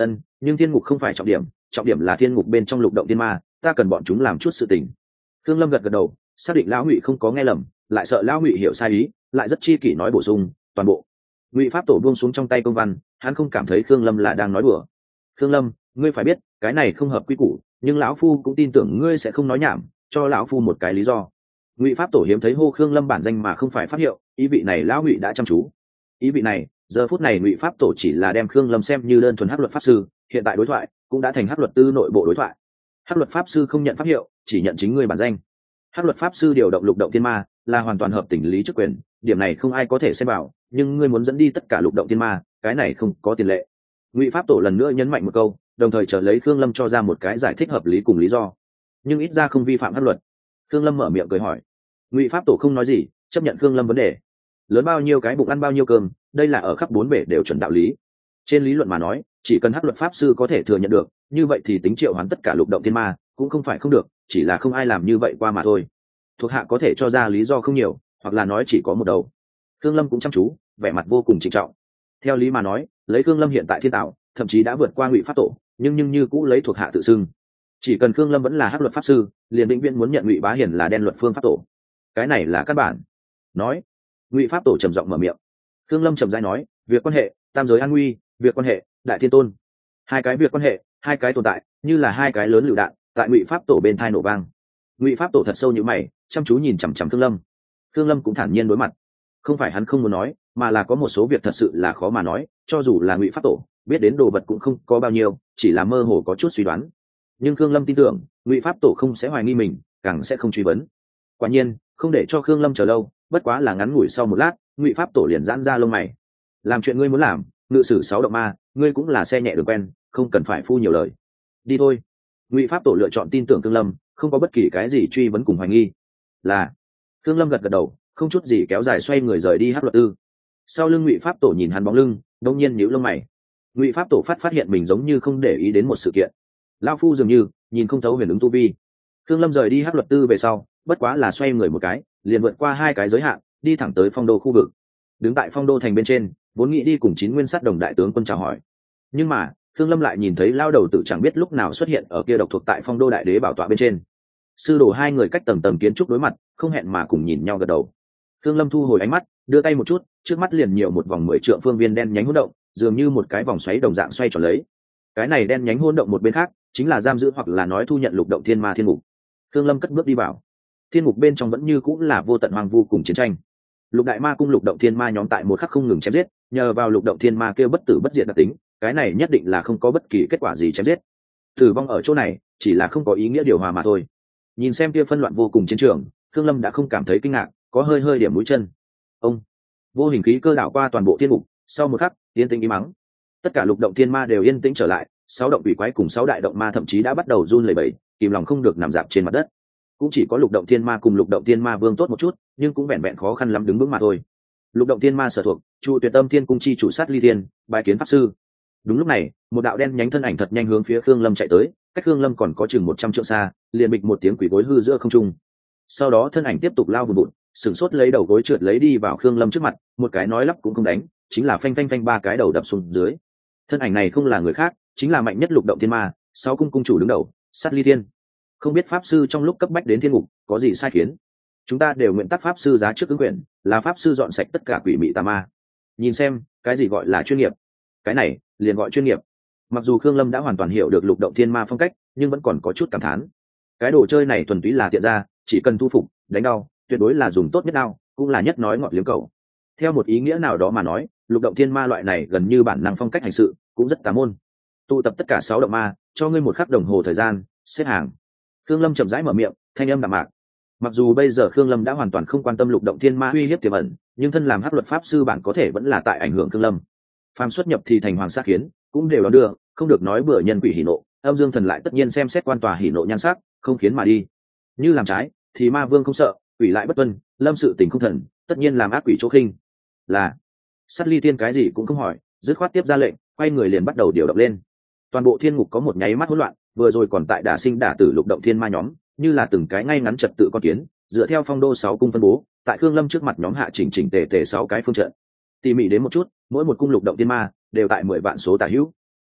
Nhưng thiên ngục không phải trọng điểm, trọng điểm là thiên ngục bên trong lục động thiên ma, ta cần bọn chúng làm chút sự tình. Thương Lâm gật gật đầu, xác định lão Ngụy không có nghe lầm, lại sợ lão Ngụy hiểu sai ý, lại rất chi kỷ nói bổ sung, toàn bộ. Ngụy pháp tổ buông xuống trong tay công văn, hắn không cảm thấy Thương Lâm là đang nói đùa. Thương Lâm, ngươi phải biết, cái này không hợp quy củ, nhưng lão phu cũng tin tưởng ngươi sẽ không nói nhảm, cho lão phu một cái lý do. Ngụy pháp tổ hiếm thấy hô Khương Lâm bản danh mà không phải pháp hiệu, ý vị này lão Ngụy đã chăm chú. Ý vị này, giờ phút này Ngụy pháp tổ chỉ là đem Khương Lâm xem như đơn thuần hắc luật pháp sư, hiện tại đối thoại cũng đã thành hắc luật tư nội bộ đối thoại. Hắc luật pháp sư không nhận pháp hiệu, chỉ nhận chính ngươi bản danh. Hắc luật pháp sư điều động lục động thiên ma là hoàn toàn hợp tình lý chức quyền, điểm này không ai có thể xem vào, nhưng ngươi muốn dẫn đi tất cả lục động thiên ma, cái này không có tiền lệ. Ngụy pháp tổ lần nữa nhấn mạnh một câu, đồng thời chờ lấy Khương Lâm cho ra một cái giải thích hợp lý cùng lý do, nhưng ít ra không vi phạm pháp luật. Khương Lâm mở miệng cười hỏi. Ngụy pháp tổ không nói gì, chấp nhận Khương Lâm vấn đề. Lớn bao nhiêu cái bụng ăn bao nhiêu cơm, đây là ở khắp bốn bể đều chuẩn đạo lý. Trên lý luận mà nói, chỉ cần hắc luật pháp sư có thể thừa nhận được, như vậy thì tính triệu hoán tất cả lục động thiên ma cũng không phải không được, chỉ là không ai làm như vậy qua mà thôi. Thuộc hạ có thể cho ra lý do không nhiều, hoặc là nói chỉ có một đầu. Khương Lâm cũng chăm chú, vẻ mặt vô cùng trịnh trọng. Theo lý mà nói, lấy Khương Lâm hiện tại thiên tạo, thậm chí đã vượt qua Ngụy pháp tổ, nhưng như cũ lấy thuộc hạ tự xưng. Chỉ cần Khương Lâm vẫn là hắc luật pháp sư, liền định viễn muốn nhận Ngụy Bá Hiển là đen luật phương pháp tổ. Cái này là căn bản. Nói, Ngụy pháp tổ trầm giọng mở miệng. Khương Lâm trầm rãi nói, việc quan hệ tam giới an nguy, việc quan hệ đại thiên tôn. Hai cái việc quan hệ, hai cái tồn tại, như là hai cái lớn lựu đạn, tại Ngụy pháp tổ bên thai nổ vang. Ngụy pháp tổ thật sâu như mày, chăm chú nhìn chằm chằm Khương Lâm. Khương Lâm cũng thản nhiên đối mặt. Không phải hắn không muốn nói, mà là có một số việc thật sự là khó mà nói, cho dù là Ngụy pháp tổ, biết đến đồ vật cũng không có bao nhiêu, chỉ là mơ hồ có chút suy đoán. Nhưng Khương Lâm tin tưởng, Ngụy pháp tổ không sẽ hoài nghi mình, càng sẽ không truy vấn. Quả nhiên, không để cho Khương Lâm chờ lâu, bất quá là ngắn ngủi sau một lát, Ngụy pháp tổ liền giãn ra lông mày. Làm chuyện ngươi muốn làm, ngự sử 6 động ma, ngươi cũng là xe nhẹ đường quen, không cần phải phu nhiều lời. Đi thôi. Ngụy pháp tổ lựa chọn tin tưởng Khương Lâm, không có bất kỳ cái gì truy vấn cùng hoài nghi. Là. Khương Lâm gật gật đầu, không chút gì kéo dài xoay người rời đi hắc luật tư. Sau lưng Ngụy pháp tổ nhìn hắn bóng lưng, đột nhiên nhíu lông mày. Ngụy pháp tổ phát hiện mình giống như không để ý đến một sự kiện. Lão phu dường như nhìn không thấu huyền ứng tu vi. Khương Lâm rời đi hắc luật tư về sau, bất quá là xoay người một cái, liền vượt qua hai cái giới hạn, đi thẳng tới phong đô khu vực. Đứng tại phong đô thành bên trên, vốn nghĩ đi cùng 9 nguyên sát đồng đại tướng quân chào hỏi, nhưng mà Khương Lâm lại nhìn thấy lao đầu tử chẳng biết lúc nào xuất hiện ở kia độc thuộc tại phong đô đại đế bảo tọa bên trên. Sư đồ hai người cách tầng tầng kiến trúc đối mặt, không hẹn mà cùng nhìn nhau gật đầu. Khương Lâm thu hồi ánh mắt, đưa tay một chút, trước mắt liền nhiều một vòng 10 trượng phương viên đen nhánh hỗn động, dường như một cái vòng xoáy đồng dạng xoay tròn lấy. Cái này đen nhánh hỗn động một bên khác, chính là giam giữ hoặc là nói thu nhận lục động thiên ma thiên ngục. Khương Lâm cất bước đi vào. Thiên ngục bên trong vẫn như cũng là vô tận hoang vu cùng chiến tranh. Lục đại ma cung lục động thiên ma nhóm tại một khắc không ngừng chém giết, nhờ vào lục động thiên ma kêu bất tử bất diệt đặc tính, cái này nhất định là không có bất kỳ kết quả gì chém giết. Tử vong ở chỗ này chỉ là không có ý nghĩa điều hòa mà thôi. Nhìn xem kia phân loạn vô cùng chiến trường, Khương Lâm đã không cảm thấy kinh ngạc, có hơi hơi điểm mũi chân. Ông vô hình khí cơ đảo qua toàn bộ thiên ngục, sau một khắc, yên tĩnh im mắng. Tất cả lục động thiên ma đều yên tĩnh trở lại, 6 động quỷ quái cùng 6 đại động ma thậm chí đã bắt đầu run lẩy bẩy, kìm lòng không được nằm dạp trên mặt đất. Cũng chỉ có lục động thiên ma cùng lục động thiên ma vương tốt một chút, nhưng cũng vẹn vẹn khó khăn lắm đứng vững mà thôi. Lục động thiên ma sở thuộc Chu Tuyệt Âm Thiên cung chi chủ sát ly thiên, bài kiến pháp sư. Đúng lúc này, một đạo đen nhánh thân ảnh thật nhanh hướng phía Khương Lâm chạy tới, cách Khương Lâm còn có chừng 100 trượng xa, liền bịch một tiếng quỷ gối hư giữa không trung. Sau đó thân ảnh tiếp tục lao vụt vụt, sừng sốt lấy đầu gối trượt lấy đi vào Khương Lâm trước mặt, một cái nói lắp cũng không đánh, chính là phanh phanh phanh 3 cái đầu đập xuống dưới. Thân ảnh này không là người khác, chính là mạnh nhất lục động thiên ma, 6 cung cung chủ đứng đầu, sát ly thiên. Không biết pháp sư trong lúc cấp bách đến thiên ngục có gì sai khiến, chúng ta đều nguyện tác pháp sư giá trước ứng quyền, là pháp sư dọn sạch tất cả quỷ mị tà ma. Nhìn xem cái gì gọi là chuyên nghiệp, cái này liền gọi chuyên nghiệp. Mặc dù Khương Lâm đã hoàn toàn hiểu được lục động thiên ma phong cách, nhưng vẫn còn có chút cảm thán. Cái đồ chơi này thuần túy là tiện ra, chỉ cần thu phục đánh đau, tuyệt đối là dùng tốt nhất đau, cũng là nhất nói ngọt liếm cầu. Theo một ý nghĩa nào đó mà nói, lục động thiên ma loại này gần như bản năng phong cách hành sự cũng rất tà môn. Tụ tập tất cả 6 động ma, cho ngươi một khắc đồng hồ thời gian xếp hàng. Khương Lâm chậm rãi mở miệng, thanh âm đạm mạc. Mặc dù bây giờ Khương Lâm đã hoàn toàn không quan tâm lục động thiên ma uy hiếp tiềm ẩn, nhưng thân làm hắc luật pháp sư bản có thể vẫn là tại ảnh hưởng Khương Lâm. Phàm xuất nhập thì thành hoàng sát khiến, cũng đều đón đưa, không được nói bừa nhân quỷ hỉ nộ, âm dương thần lại tất nhiên xem xét quan tòa hỉ nộ nhan sắc, không khiến mà đi. Như làm trái, thì ma vương không sợ, quỷ lại bất tuân, lâm sự tình không thần, tất nhiên làm ác quỷ chỗ khinh. Là sát ly tiên cái gì cũng không hỏi, dứt khoát tiếp ra lệnh, quay người liền bắt đầu điều động lên. Toàn bộ thiên ngục có một nháy mắt hỗn loạn, vừa rồi còn tại đả sinh đả tử lục động thiên ma nhóm, như là từng cái ngay ngắn trật tự con kiến, dựa theo phong đô 6 cung phân bố, tại Khương Lâm trước mặt nhóm hạ chỉnh chỉnh tề tề 6 cái phương trận. Tỉ mỉ đến một chút, mỗi một cung lục động thiên ma đều tại 10 vạn số tả hữu.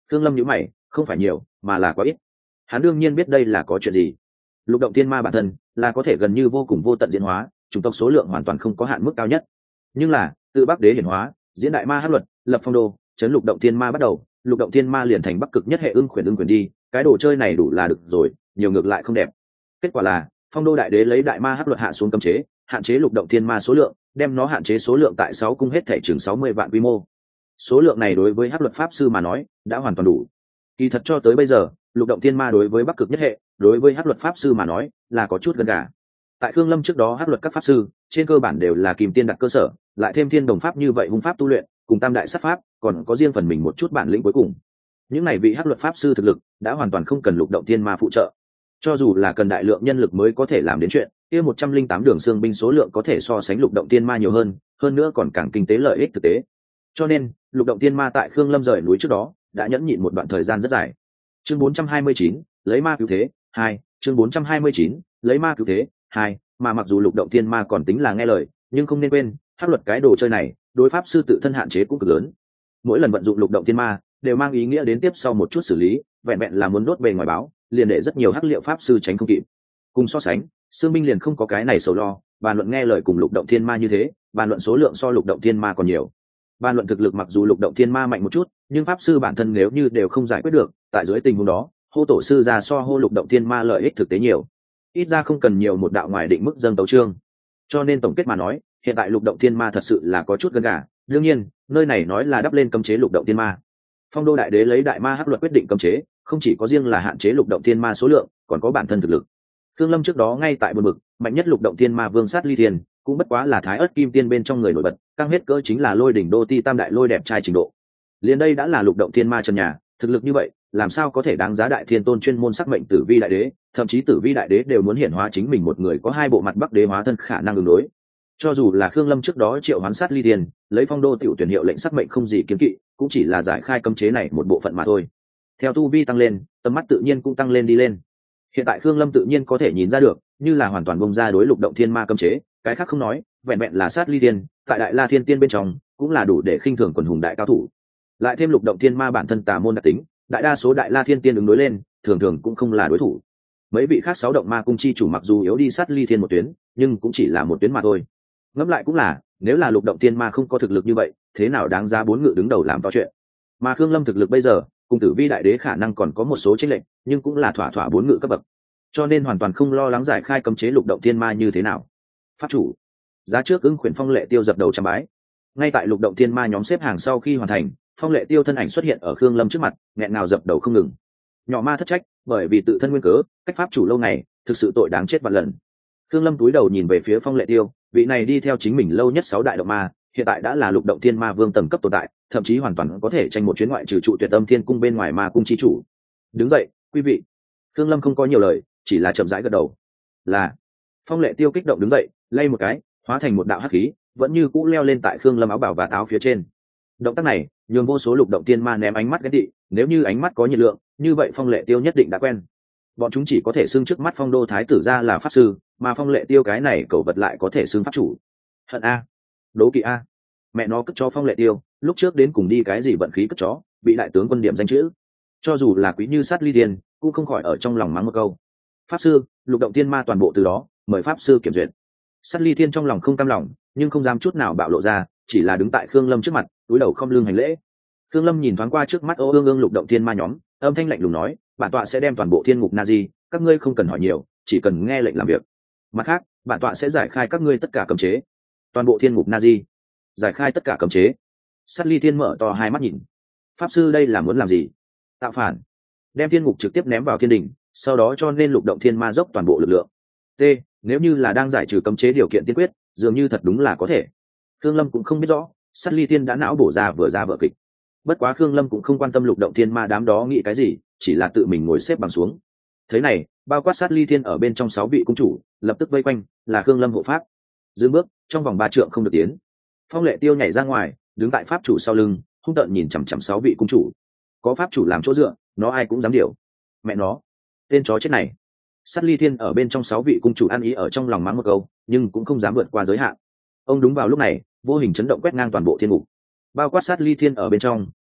Khương Lâm nhíu mày, không phải nhiều mà là quá ít. Hắn đương nhiên biết đây là có chuyện gì. Lục động thiên ma bản thân là có thể gần như vô cùng vô tận diễn hóa, chủng tộc số lượng hoàn toàn không có hạn mức cao nhất. Nhưng là tự Bắc Đế hiển hóa, diễn đại ma hắc luật, lập phong đô, chấn lục động thiên ma bắt đầu, lục động thiên ma liền thành Bắc cực nhất hệ ưng khuyển đi, cái đồ chơi này đủ là được rồi, nhiều ngược lại không đẹp. Kết quả là phong đô đại đế lấy đại ma hắc luật hạ xuống cấm chế, hạn chế lục động thiên ma số lượng, đem nó hạn chế số lượng tại 6 cung hết thể chừng 60 vạn quy mô. Số lượng này đối với hắc luật pháp sư mà nói đã hoàn toàn đủ. Kỳ thật cho tới bây giờ, lục động thiên ma đối với Bắc cực nhất hệ, đối với hắc luật pháp sư mà nói là có chút gần gà. Tại Khương Lâm trước đó hắc luật các pháp sư trên cơ bản đều là kìm tiên đặt cơ sở, lại thêm thiên đồng pháp như vậy hung pháp tu luyện, cùng tam đại sát pháp, còn có riêng phần mình một chút bản lĩnh cuối cùng. Những này vị hắc luật pháp sư thực lực đã hoàn toàn không cần lục động thiên ma phụ trợ. Cho dù là cần đại lượng nhân lực mới có thể làm đến chuyện, kia 108 đường xương binh số lượng có thể so sánh lục động thiên ma nhiều hơn nữa còn càng kinh tế lợi ích thực tế. Cho nên, lục động thiên ma tại Khương Lâm rời núi trước đó, đã nhẫn nhịn một đoạn thời gian rất dài. Chương 429, lấy ma cứu thế 2, chương 429, lấy ma cứu thế 2, mà mặc dù lục động thiên ma còn tính là nghe lời, nhưng không nên quên, pháp luật cái đồ chơi này, đối pháp sư tự thân hạn chế cũng cực lớn. Mỗi lần vận dụng lục động thiên ma, đều mang ý nghĩa đến tiếp sau một chút xử lý, vẹn vẹn là muốn đốt bề ngoài báo, liền để rất nhiều hắc liệu pháp sư tránh không kịp. Cùng so sánh, xương binh liền không có cái này sầu lo, bàn luận nghe lời cùng lục động thiên ma như thế, bàn luận số lượng so lục động thiên ma còn nhiều. Bàn luận thực lực mặc dù lục động thiên ma mạnh một chút, nhưng pháp sư bản thân nếu như đều không giải quyết được, tại dưới tình huống đó, hô tổ sư ra so hô lục động thiên ma lợi ích thực tế nhiều. Ít ra không cần nhiều một đạo ngoài định mức dâng tấu chương. Cho nên tổng kết mà nói, hiện tại lục động thiên ma thật sự là có chút gần gà. Đương nhiên, nơi này nói là đắp lên cấm chế lục động thiên ma. Phong đô đại đế lấy đại ma hắc luật quyết định cấm chế, không chỉ có riêng là hạn chế lục động thiên ma số lượng, còn có bản thân thực lực. Khương Lâm trước đó ngay tại buồn bực, mạnh nhất lục động thiên ma vương sát ly thiên, cũng bất quá là thái ớt kim tiên bên trong người nổi bật, căng hết cỡ chính là lôi đỉnh đô ti tam đại lôi đẹp trai trình độ. Liền đây đã là lục động thiên ma trần nhà, thực lực như vậy, làm sao có thể đáng giá đại thiên tôn chuyên môn sắc mệnh tử vi đại đế, thậm chí tử vi đại đế đều muốn hiển hóa chính mình một người có hai bộ mặt Bắc đế hóa thân khả năng ứng đối. Cho dù là Khương Lâm trước đó triệu hoán sát ly thiên, lấy phong đô tiểu tuyển hiệu lệnh sắc mệnh không gì kiếm kỵ, cũng chỉ là giải khai cấm chế này một bộ phận mà thôi. Theo tu vi tăng lên, tầm mắt tự nhiên cũng tăng lên đi lên. Hiện tại Khương Lâm tự nhiên có thể nhìn ra được, như là hoàn toàn bông ra đối lục động thiên ma cấm chế, cái khác không nói, vẹn vẹn là sát ly thiên, tại đại la thiên tiên bên trong, cũng là đủ để khinh thường quần hùng đại cao thủ. Lại thêm lục động thiên ma bản thân tà môn đặc tính, đại đa số đại la thiên tiên ứng đối lên, thường thường cũng không là đối thủ. Mấy vị khác 6 động ma cung chi chủ mặc dù yếu đi sát ly thiên một tuyến, nhưng cũng chỉ là một tuyến mà thôi. Ngẫm lại cũng là, nếu là lục động thiên ma không có thực lực như vậy, thế nào đáng giá 4 ngự đứng đầu làm to chuyện. Mà Khương Lâm thực lực bây giờ, cùng tử vi đại đế khả năng còn có một số chênh lệch, nhưng cũng là thỏa thỏa 4 ngự cấp bậc. Cho nên hoàn toàn không lo lắng giải khai cấm chế lục động thiên ma như thế nào. Pháp chủ, giá trước ứng khuyển Phong Lệ Tiêu dập đầu trăm bái. Ngay tại lục động thiên ma nhóm xếp hàng sau khi hoàn thành, Phong Lệ Tiêu thân ảnh xuất hiện ở Khương Lâm trước mặt, nghẹn ngào dập đầu không ngừng. Nhỏ ma thất trách, bởi vì tự thân nguyên cớ, cách pháp chủ lâu ngày, thực sự tội đáng chết vạn lần. Khương Lâm cúi đầu nhìn về phía Phong Lệ Tiêu, vị này đi theo chính mình lâu nhất 6 đại động ma, hiện tại đã là lục động thiên ma vương tầng cấp tồn tại, thậm chí hoàn toàn có thể tranh một chuyến ngoại trừ trụ tuyệt âm thiên cung bên ngoài ma cung chi chủ. Đứng dậy, quý vị. Khương Lâm không có nhiều lời, chỉ là chậm rãi gật đầu. Là. Phong Lệ Tiêu kích động đứng dậy, lay một cái, hóa thành một đạo hắc khí, vẫn như cũ leo lên tại Khương Lâm áo bảo và áo phía trên. Động tác này, nhường vô số lục động thiên ma ném ánh mắt ghen tị, nếu như ánh mắt có nhiệt lượng, như vậy Phong Lệ Tiêu nhất định đã quen. Bọn chúng chỉ có thể xưng trước mắt Phong đô thái tử ra là pháp sư, mà Phong Lệ Tiêu cái này cẩu vật lại có thể xưng pháp chủ. Hận a, đố kỵ a, mẹ nó cất cho Phong Lệ Tiêu, lúc trước đến cùng đi cái gì vận khí cất chó, bị đại tướng quân điểm danh chữ. Cho dù là quý như sát ly điền, cũng không khỏi ở trong lòng mắng một câu. Pháp sư, lục động thiên ma toàn bộ từ đó, mời pháp sư kiểm duyệt. Sát ly thiên trong lòng không cam lòng, nhưng không dám chút nào bạo lộ ra, chỉ là đứng tại Khương Lâm trước mặt, cúi đầu không lưng hành lễ. Khương Lâm nhìn thoáng qua trước mắt ô ương ương lục động thiên ma nhóm, âm thanh lạnh lùng nói, bản tọa sẽ đem toàn bộ thiên ngục Nazi, các ngươi không cần hỏi nhiều, chỉ cần nghe lệnh làm việc. Mặt khác, bản tọa sẽ giải khai các ngươi tất cả cấm chế. Toàn bộ thiên ngục Nazi, giải khai tất cả cấm chế. Sát ly thiên mở to hai mắt nhìn. Pháp sư đây là muốn làm gì? Tạo phản. Đem thiên ngục trực tiếp ném vào thiên đình, sau đó cho nên lục động thiên ma dốc toàn bộ lực lượng. T, nếu như là đang giải trừ cấm chế điều kiện tiên quyết, dường như thật đúng là có thể. Khương Lâm cũng không biết rõ, sát ly thiên đã não bổ ra vừa ra vở kịch. Bất quá Khương Lâm cũng không quan tâm lục động thiên ma đám đó nghĩ cái gì, chỉ là tự mình ngồi xếp bằng xuống. Thế này, bao quát sát ly thiên ở bên trong 6 vị cung chủ, lập tức vây quanh, là Khương Lâm hộ pháp. Dừng bước, trong vòng 3 trượng không được tiến. Phong Lệ Tiêu nhảy ra ngoài, đứng tại pháp chủ sau lưng, hung tợn nhìn chằm chằm 6 vị cung chủ. Có pháp chủ làm chỗ dựa, nó ai cũng dám điều. Mẹ nó, tên chó chết này. Sát ly thiên ở bên trong 6 vị cung chủ ăn ý ở trong lòng mắng một câu, nhưng cũng không dám vượt qua giới hạn. Ông đúng vào lúc này, vô hình chấn động quét ngang toàn bộ thiên ngục. Bao quát sát ly thiên ở bên trong,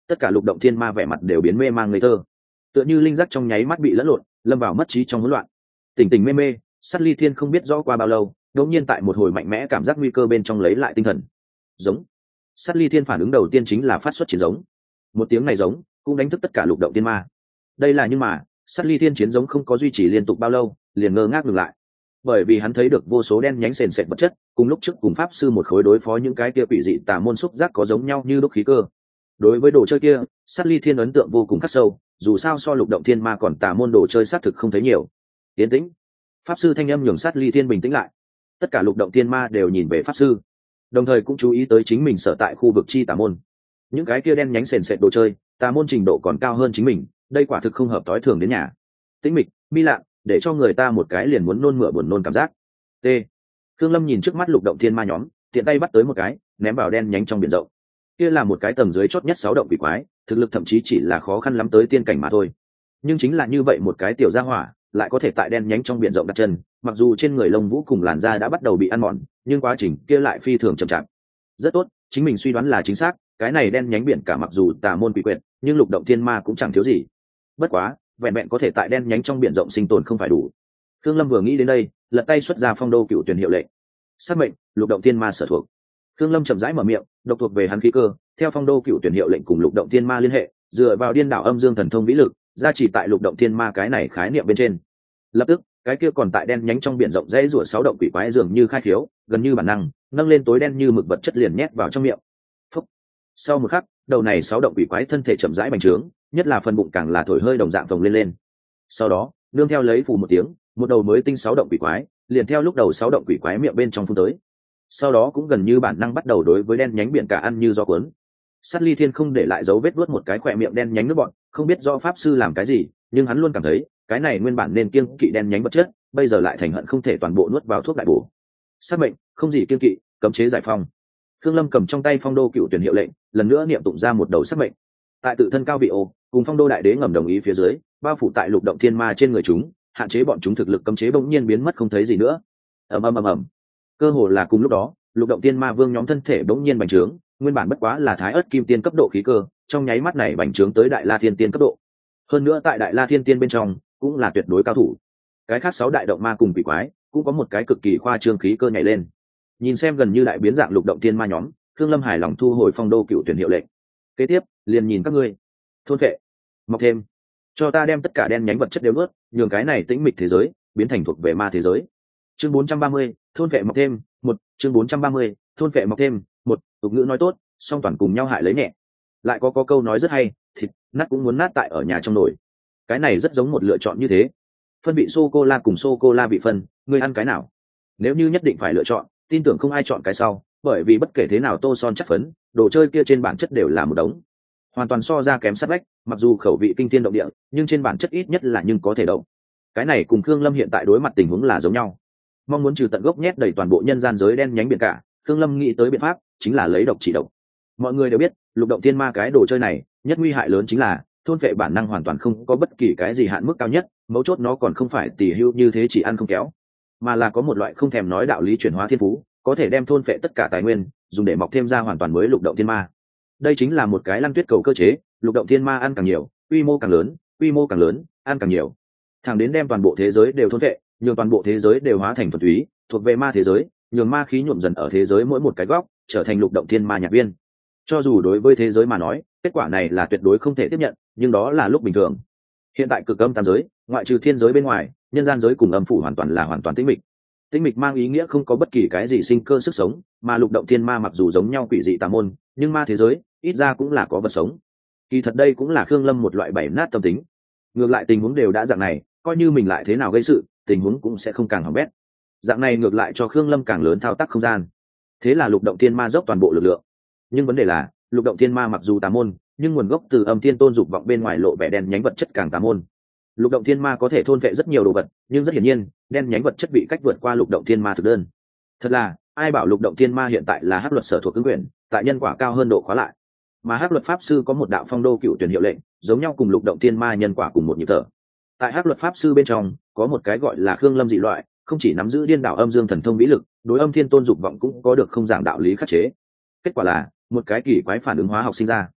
tất cả lục động thiên ma vẻ mặt đều biến mê mang ngây thơ, tựa như linh giác trong nháy mắt bị lẫn lộn, lâm vào mất trí trong hỗn loạn. Tỉnh tỉnh mê mê, Sát Ly Thiên không biết rõ qua bao lâu, đột nhiên tại một hồi mạnh mẽ cảm giác nguy cơ bên trong lấy lại tinh thần. Giống. Sát Ly Thiên phản ứng đầu tiên chính là phát xuất chiến giống. Một tiếng này giống cũng đánh thức tất cả lục động thiên ma. Đây là nhưng mà Sát Ly Thiên chiến giống không có duy trì liên tục bao lâu, liền ngơ ngác ngừng lại, bởi vì hắn thấy được vô số đen nhánh sền sệt vật chất, cùng lúc trước cùng pháp sư một khối đối phó những cái kia quỷ dị tà môn xúc giác có giống nhau như đúc khí cơ. Đối với đồ chơi kia, Sát Ly Thiên ấn tượng vô cùng khắc sâu, dù sao so lục động thiên ma còn tà môn đồ chơi xác thực không thấy nhiều. Tiến tĩnh. Pháp sư thanh âm nhường Sát Ly Thiên bình tĩnh lại. Tất cả lục động thiên ma đều nhìn về pháp sư, đồng thời cũng chú ý tới chính mình sở tại khu vực chi tà môn. Những cái kia đen nhánh sền sệt đồ chơi, tà môn trình độ còn cao hơn chính mình, đây quả thực không hợp tối thường đến nhà. Tĩnh mịch, mi lặng, để cho người ta một cái liền muốn nôn mửa buồn nôn cảm giác. T. Thương Lâm nhìn trước mắt lục động thiên ma nhóm, tiện tay bắt tới một cái, ném vào đen nhánh trong biển rộng. Kia là một cái tầng dưới chót nhất 6 động quỷ quái, thực lực thậm chí chỉ là khó khăn lắm tới tiên cảnh mà thôi. Nhưng chính là như vậy một cái tiểu gia hỏa, lại có thể tại đen nhánh trong biển rộng đặt chân, mặc dù trên người lông vũ cùng làn da đã bắt đầu bị ăn mòn, nhưng quá trình kia lại phi thường chậm chạp. Rất tốt, chính mình suy đoán là chính xác, cái này đen nhánh biển cả mặc dù tà môn quỷ quyệt, nhưng lục động thiên ma cũng chẳng thiếu gì. Bất quá, vẹn vẹn có thể tại đen nhánh trong biển rộng sinh tồn không phải đủ. Thương Lâm vừa nghĩ đến đây, lật tay xuất ra phong đô cựu tuyển hiệu lệnh. Sát mệnh, lục động thiên ma sở thuộc. Thương Lâm chậm rãi mở miệng, độc thuộc về hắn khí cơ, theo phong đô cựu tuyển hiệu lệnh cùng lục động thiên ma liên hệ, dựa vào điên đảo âm dương thần thông vĩ lực, gia trì tại lục động thiên ma cái này khái niệm bên trên. Lập tức, cái kia còn tại đen nhánh trong biển rộng dãy rủa 6 động quỷ quái dường như khai khiếu, gần như bản năng, nâng lên tối đen như mực vật chất liền nhét vào trong miệng. Phúc. Sau một khắc, đầu này 6 động quỷ quái thân thể chậm rãi bành trướng, nhất là phần bụng càng là thổi hơi đồng dạng phồng lên lên. Sau đó, nương theo lấy phù một tiếng, một đầu mới tinh 6 động quỷ quái, liền theo lúc đầu 6 động quỷ quái miệng bên trong phun tới. Sau đó cũng gần như bản năng bắt đầu đối với đen nhánh biển cả ăn như gió cuốn. Sát Ly Thiên không để lại dấu vết vuốt một cái khỏe miệng đen nhánh nước bọn, không biết do pháp sư làm cái gì, nhưng hắn luôn cảm thấy, cái này nguyên bản nên kiêng kỵ đen nhánh vật chất, bây giờ lại thành hận không thể toàn bộ nuốt vào thuốc đại bổ. Sát mệnh, không gì kiêng kỵ, cấm chế giải phong. Khương Lâm cầm trong tay phong đô cựu tuyển hiệu lệnh, lần nữa niệm tụng ra một đầu sát mệnh. Tại tự thân cao vị ô, cùng phong đô đại đế ngầm đồng ý phía dưới, bao phủ tại lục động thiên ma trên người chúng, hạn chế bọn chúng thực lực cấm chế bỗng nhiên biến mất không thấy gì nữa. Ầm. Cơ hồ là cùng lúc đó, lục động tiên ma vương nhóm thân thể bỗng nhiên bành trướng, nguyên bản bất quá là thái ớt kim tiên cấp độ khí cơ, trong nháy mắt này bành trướng tới đại la thiên tiên cấp độ. Hơn nữa tại đại la thiên tiên bên trong cũng là tuyệt đối cao thủ. Cái khác 6 đại động ma cùng quỷ quái cũng có một cái cực kỳ khoa trương khí cơ nhảy lên. Nhìn xem gần như đại biến dạng lục động tiên ma nhóm, Thương Lâm hài lòng thu hồi phong đô cựu tuyển hiệu lệnh. Kế tiếp, liền nhìn các ngươi. Thôn vệ, mọc thêm, cho ta đem tất cả đen nhánh vật chất đều nuốt, nhường cái này tĩnh mịch thế giới biến thành thuộc về ma thế giới. Chương 430, thôn vệ mọc thêm, chương 430, thôn vệ mọc thêm, tục ngữ nói tốt, song toàn cùng nhau hại lấy nhẹ. Lại có câu nói rất hay, thịt nát cũng muốn nát tại ở nhà trong nồi. Cái này rất giống một lựa chọn như thế. Phân vị sô cô la cùng sô cô la bị phân, ngươi ăn cái nào? Nếu như nhất định phải lựa chọn, tin tưởng không ai chọn cái sau, bởi vì bất kể thế nào tô son chắc phấn, đồ chơi kia trên bản chất đều là một đống, hoàn toàn so ra kém sát vách. Mặc dù khẩu vị kinh thiên động địa, nhưng trên bản chất ít nhất là nhưng có thể động. Cái này cùng Khương Lâm hiện tại đối mặt tình huống là giống nhau. Mong muốn trừ tận gốc nhét đầy toàn bộ nhân gian giới đen nhánh biển cả, Khương Lâm nghĩ tới biện pháp chính là lấy độc chỉ độc. Mọi người đều biết, lục động thiên ma cái đồ chơi này, nhất nguy hại lớn chính là thôn vệ bản năng hoàn toàn không có bất kỳ cái gì hạn mức cao nhất, mấu chốt nó còn không phải tỉ hưu như thế chỉ ăn không kéo, mà là có một loại không thèm nói đạo lý chuyển hóa thiên phú, có thể đem thôn vệ tất cả tài nguyên, dùng để mọc thêm ra hoàn toàn mới lục động thiên ma. Đây chính là một cái lăn tuyết cầu cơ chế, lục động thiên ma ăn càng nhiều, quy mô càng lớn, ăn càng nhiều, thẳng đến đem toàn bộ thế giới đều thôn vệ, nhường toàn bộ thế giới đều hóa thành thuần túy, thuộc về ma thế giới, nhường ma khí nhuộm dần ở thế giới mỗi một cái góc, trở thành lục động thiên ma nhạc viên. Cho dù đối với thế giới mà nói, kết quả này là tuyệt đối không thể tiếp nhận, nhưng đó là lúc bình thường. Hiện tại cực âm tam giới, ngoại trừ thiên giới bên ngoài, nhân gian giới cùng âm phủ hoàn toàn tĩnh mịch. Tĩnh mịch mang ý nghĩa không có bất kỳ cái gì sinh cơ sức sống, mà lục động thiên ma mặc dù giống nhau quỷ dị tà môn, nhưng ma thế giới ít ra cũng là có vật sống. Kỳ thật đây cũng là Khương Lâm một loại bảy nát tâm tính. Ngược lại tình huống đều đã dạng này, coi như mình lại thế nào gây sự, tình huống cũng sẽ không càng hỏng bét. Dạng này ngược lại cho Khương Lâm càng lớn thao tác không gian. Thế là lục động thiên ma dốc toàn bộ lực lượng. Nhưng vấn đề là, lục động thiên ma mặc dù tà môn, nhưng nguồn gốc từ âm thiên tôn dục vọng bên ngoài lộ vẻ đen nhánh vật chất càng tà môn. Lục động thiên ma có thể thôn vệ rất nhiều đồ vật, nhưng rất hiển nhiên, đen nhánh vật chất bị cách vượt qua lục động thiên ma thực đơn. Thật là, ai bảo lục động thiên ma hiện tại là hắc luật sở thuộc ứng quyền, tại nhân quả cao hơn độ khóa lại. Mà hắc luật pháp sư có một đạo phong đô cựu tuyển hiệu lệnh, giống nhau cùng lục động thiên ma nhân quả cùng một nhịp thở. Tại hắc luật pháp sư bên trong, có một cái gọi là Khương Lâm dị loại, không chỉ nắm giữ điên đảo âm dương thần thông vĩ lực, đối âm thiên tôn dục vọng cũng có được không giảng đạo lý khắc chế. Kết quả là một cái kỳ quái phản ứng hóa học sinh ra.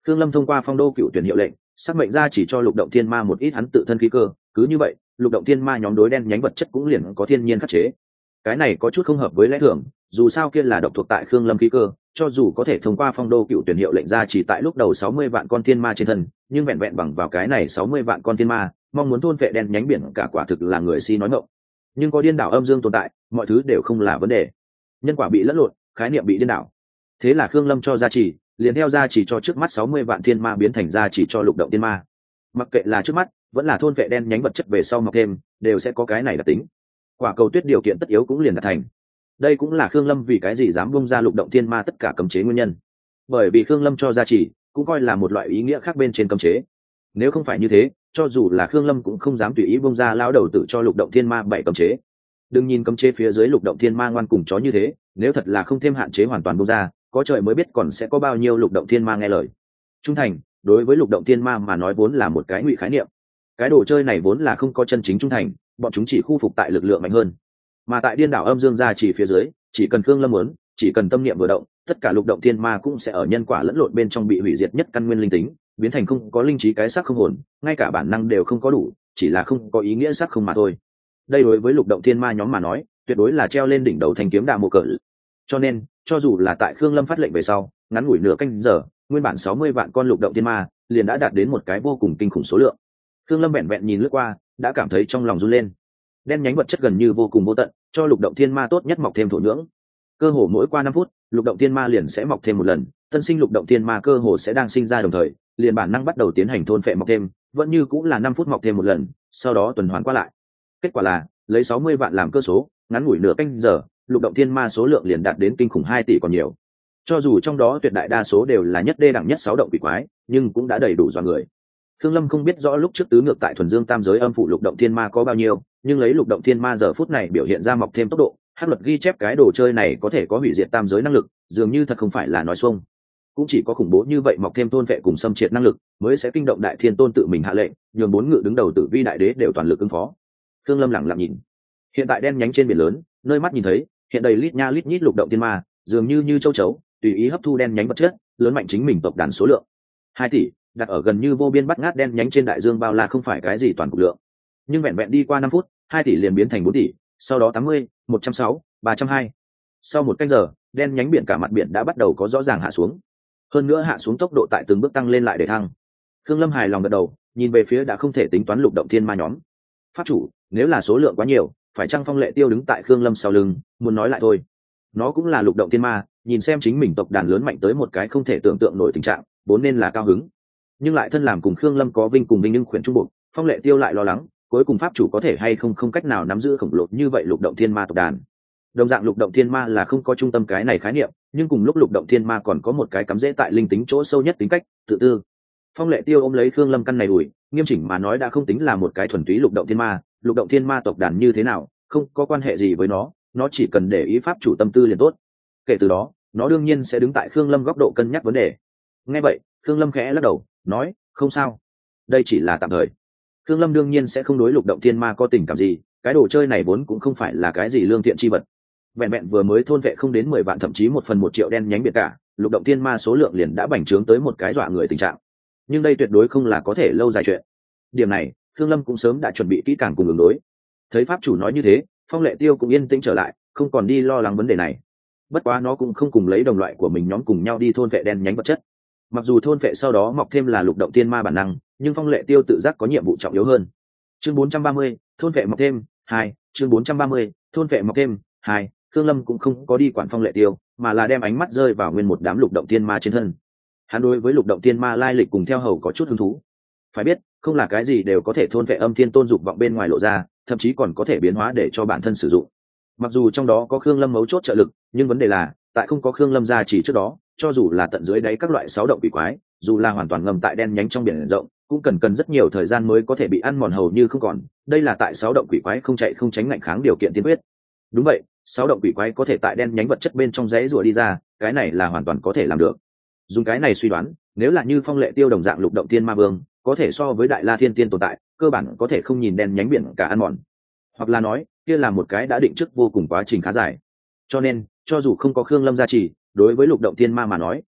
Khương Lâm thông qua phong đô cựu tuyển hiệu lệnh, sắc mệnh ra chỉ cho lục động thiên ma một ít hắn tự thân khí cơ, cứ như vậy lục động thiên ma nhóm đối đen nhánh vật chất cũng liền có thiên nhiên khắc chế. Cái này có chút không hợp với lẽ thường, dù sao kia là độc thuộc tại Khương Lâm khí cơ, cho dù có thể thông qua phong đô cựu tuyển hiệu lệnh ra chỉ tại lúc đầu 60 vạn con thiên ma trên thân, nhưng vẹn vẹn bằng vào cái này 60 vạn con thiên ma, mong muốn thôn vệ đen nhánh biển cả quả thực là người si nói ngọng. Nhưng có điên đảo âm dương tồn tại, mọi thứ đều không là vấn đề. Nhân quả bị lẫn lộn, khái niệm bị điên đảo. Thế là Khương Lâm cho gia trì, liền theo gia trì cho trước mắt 60 vạn thiên ma biến thành gia trì cho lục động thiên ma. Mặc kệ là trước mắt, vẫn là thôn vệ đen nhánh vật chất về sau mọc thêm, đều sẽ có cái này đặc tính. Quả cầu tuyết điều kiện tất yếu cũng liền đạt thành. Đây cũng là Khương Lâm vì cái gì dám bung ra lục động thiên ma tất cả cấm chế nguyên nhân. Bởi vì Khương Lâm cho gia trì, cũng coi là một loại ý nghĩa khác bên trên cấm chế. Nếu không phải như thế, cho dù là Khương Lâm cũng không dám tùy ý bung ra lão đầu tử cho lục động thiên ma 7 cấm chế. Đừng nhìn cấm chế phía dưới lục động thiên ma ngoan cùng chó như thế, nếu thật là không thêm hạn chế hoàn toàn bung ra, có trời mới biết còn sẽ có bao nhiêu lục động thiên ma nghe lời. Trung thành, đối với lục động thiên ma mà nói vốn là một cái ngụy khái niệm. Cái đồ chơi này vốn là không có chân chính trung thành, bọn chúng chỉ khu phục tại lực lượng mạnh hơn. Mà tại điên đảo âm dương gia chỉ phía dưới, chỉ cần Khương Lâm muốn, chỉ cần tâm niệm vừa động, tất cả lục động thiên ma cũng sẽ ở nhân quả lẫn lộn bên trong bị hủy diệt nhất căn nguyên linh tính, biến thành không có linh trí cái xác không hồn, ngay cả bản năng đều không có đủ, chỉ là không có ý nghĩa xác không mà thôi. Đây đối với lục động thiên ma nhóm mà nói, tuyệt đối là treo lên đỉnh đầu thanh kiếm đà mộ cỡ. Cho nên, cho dù là tại Khương Lâm phát lệnh về sau, ngắn ngủi nửa canh giờ, nguyên bản 60 vạn con lục động thiên ma liền đã đạt đến một cái vô cùng kinh khủng số lượng. Khương Lâm vẹn vẹn nhìn lướt qua, đã cảm thấy trong lòng run lên. Đen nhánh vật chất gần như vô cùng vô tận, cho lục động thiên ma tốt nhất mọc thêm thổ nhưỡng. Cơ hồ mỗi qua 5 phút, lục động thiên ma liền sẽ mọc thêm một lần, tân sinh lục động thiên ma cơ hồ sẽ đang sinh ra đồng thời, liền bản năng bắt đầu tiến hành thôn phệ mọc thêm, vẫn như cũng là 5 phút mọc thêm một lần, sau đó tuần hoàn qua lại. Kết quả là, lấy 60 vạn làm cơ số, ngắn ngủi nửa canh giờ, lục động thiên ma số lượng liền đạt đến kinh khủng 2 tỷ còn nhiều. Cho dù trong đó tuyệt đại đa số đều là nhất đê đẳng nhất 6 động quỷ quái, nhưng cũng đã đầy đủ dọa người. Khương Lâm không biết rõ lúc trước tứ ngược tại thuần dương tam giới âm phụ lục động thiên ma có bao nhiêu, nhưng lấy lục động thiên ma giờ phút này biểu hiện ra mọc thêm tốc độ, hắc luật ghi chép cái đồ chơi này có thể có hủy diệt tam giới năng lực, dường như thật không phải là nói xuông. Cũng chỉ có khủng bố như vậy mọc thêm tôn vệ cùng xâm triệt năng lực, mới sẽ kinh động đại thiên tôn tự mình hạ lệnh, nhường 4 ngự đứng đầu tử vi đại đế đều toàn lực ứng phó. Khương Lâm lặng lặng nhìn. Hiện tại đen nhánh trên biển lớn, nơi mắt nhìn thấy, hiện đầy lít nha lít nhít lục động thiên ma, dường như châu chấu, tùy ý hấp thu đen nhánh vật chất, lớn mạnh chính mình tộc đàn số lượng. 2 tỷ, đặt ở gần như vô biên bắt ngát đen nhánh trên đại dương bao la không phải cái gì toàn cục lượng. Nhưng vẹn vẹn đi qua 5 phút, 2 tỷ liền biến thành 4 tỷ, sau đó 80, 160, 320. Sau một canh giờ, đen nhánh biển cả mặt biển đã bắt đầu có rõ ràng hạ xuống. Hơn nữa hạ xuống tốc độ tại từng bước tăng lên lại để thăng. Khương Lâm hài lòng gật đầu, nhìn về phía đã không thể tính toán lục động thiên ma nhóm. Pháp chủ, nếu là số lượng quá nhiều, phải chăng Phong Lệ Tiêu đứng tại Khương Lâm sau lưng, muốn nói lại thôi. Nó cũng là lục động thiên ma, nhìn xem chính mình tộc đàn lớn mạnh tới một cái không thể tưởng tượng nổi tình trạng, vốn nên là cao hứng. Nhưng lại thân làm cùng Khương Lâm có vinh cùng vinh nhưng khuyển trung bộ, Phong Lệ Tiêu lại lo lắng, cuối cùng pháp chủ có thể hay không cách nào nắm giữ khổng lồ như vậy lục động thiên ma tộc đàn. Đồng dạng lục động thiên ma là không có trung tâm cái này khái niệm, nhưng cùng lúc lục động thiên ma còn có một cái cắm rễ tại linh tính chỗ sâu nhất tính cách tự tư. Phong Lệ Tiêu ôm lấy Khương Lâm căn này đùi, nghiêm chỉnh mà nói đã không tính là một cái thuần túy lục động thiên ma, lục động thiên ma tộc đàn như thế nào không có quan hệ gì với nó chỉ cần để ý pháp chủ tâm tư liền tốt. Kể từ đó nó đương nhiên sẽ đứng tại Khương Lâm góc độ cân nhắc vấn đề. Nghe vậy Khương Lâm khẽ lắc đầu nói không sao, đây chỉ là tạm thời. Khương Lâm đương nhiên sẽ không đối lục động thiên ma có tình cảm gì, cái đồ chơi này vốn cũng không phải là cái gì lương thiện chi vật. Vẹn vẹn vừa mới thôn vệ không đến 10 vạn thậm chí 1/1 triệu đen nhánh biệt cả, lục động thiên ma số lượng liền đã bành trướng tới một cái dọa người tình trạng. Nhưng đây tuyệt đối không là có thể lâu dài chuyện. Điểm này Khương Lâm cũng sớm đã chuẩn bị kỹ càng cùng ứng đối. Thấy pháp chủ nói như thế, Phong Lệ Tiêu cũng yên tĩnh trở lại, không còn đi lo lắng vấn đề này. Bất quá nó cũng không cùng lấy đồng loại của mình nhóm cùng nhau đi thôn vệ đen nhánh vật chất. Mặc dù thôn vệ sau đó mọc thêm là lục động thiên ma bản năng, nhưng Phong Lệ Tiêu tự giác có nhiệm vụ trọng yếu hơn. Chương 430, thôn vệ mọc thêm 2, chương 430, thôn vệ mọc thêm 2. Khương Lâm cũng không có đi quản Phong Lệ Tiêu, mà là đem ánh mắt rơi vào nguyên một đám lục động thiên ma trên thân. Hắn đối với lục động thiên ma lai lịch cùng theo hầu có chút hứng thú. Phải biết, không là cái gì đều có thể thôn vệ âm thiên tôn dục vọng bên ngoài lộ ra, thậm chí còn có thể biến hóa để cho bản thân sử dụng. Mặc dù trong đó có Khương Lâm mấu chốt trợ lực, nhưng vấn đề là, tại không có Khương Lâm gia chỉ trước đó, cho dù là tận dưới đáy các loại 6 động quỷ quái, dù là hoàn toàn ngầm tại đen nhánh trong biển rộng, cũng cần rất nhiều thời gian mới có thể bị ăn mòn hầu như không còn. Đây là tại 6 động quỷ quái không chạy không tránh ngạnh kháng điều kiện tiên quyết. Đúng vậy, 6 động quỷ quái có thể tại đen nhánh vật chất bên trong rẽ rùa đi ra, cái này là hoàn toàn có thể làm được. Dùng cái này suy đoán, nếu là như Phong Lệ Tiêu đồng dạng lục động thiên ma vương, có thể so với Đại La Thiên Tiên tồn tại, cơ bản có thể không nhìn đen nhánh biển cả ăn mòn. Hoặc là nói, kia là một cái đã định trước vô cùng quá trình khá dài. Cho nên, cho dù không có Khương Lâm gia trì, đối với lục động thiên ma mà nói,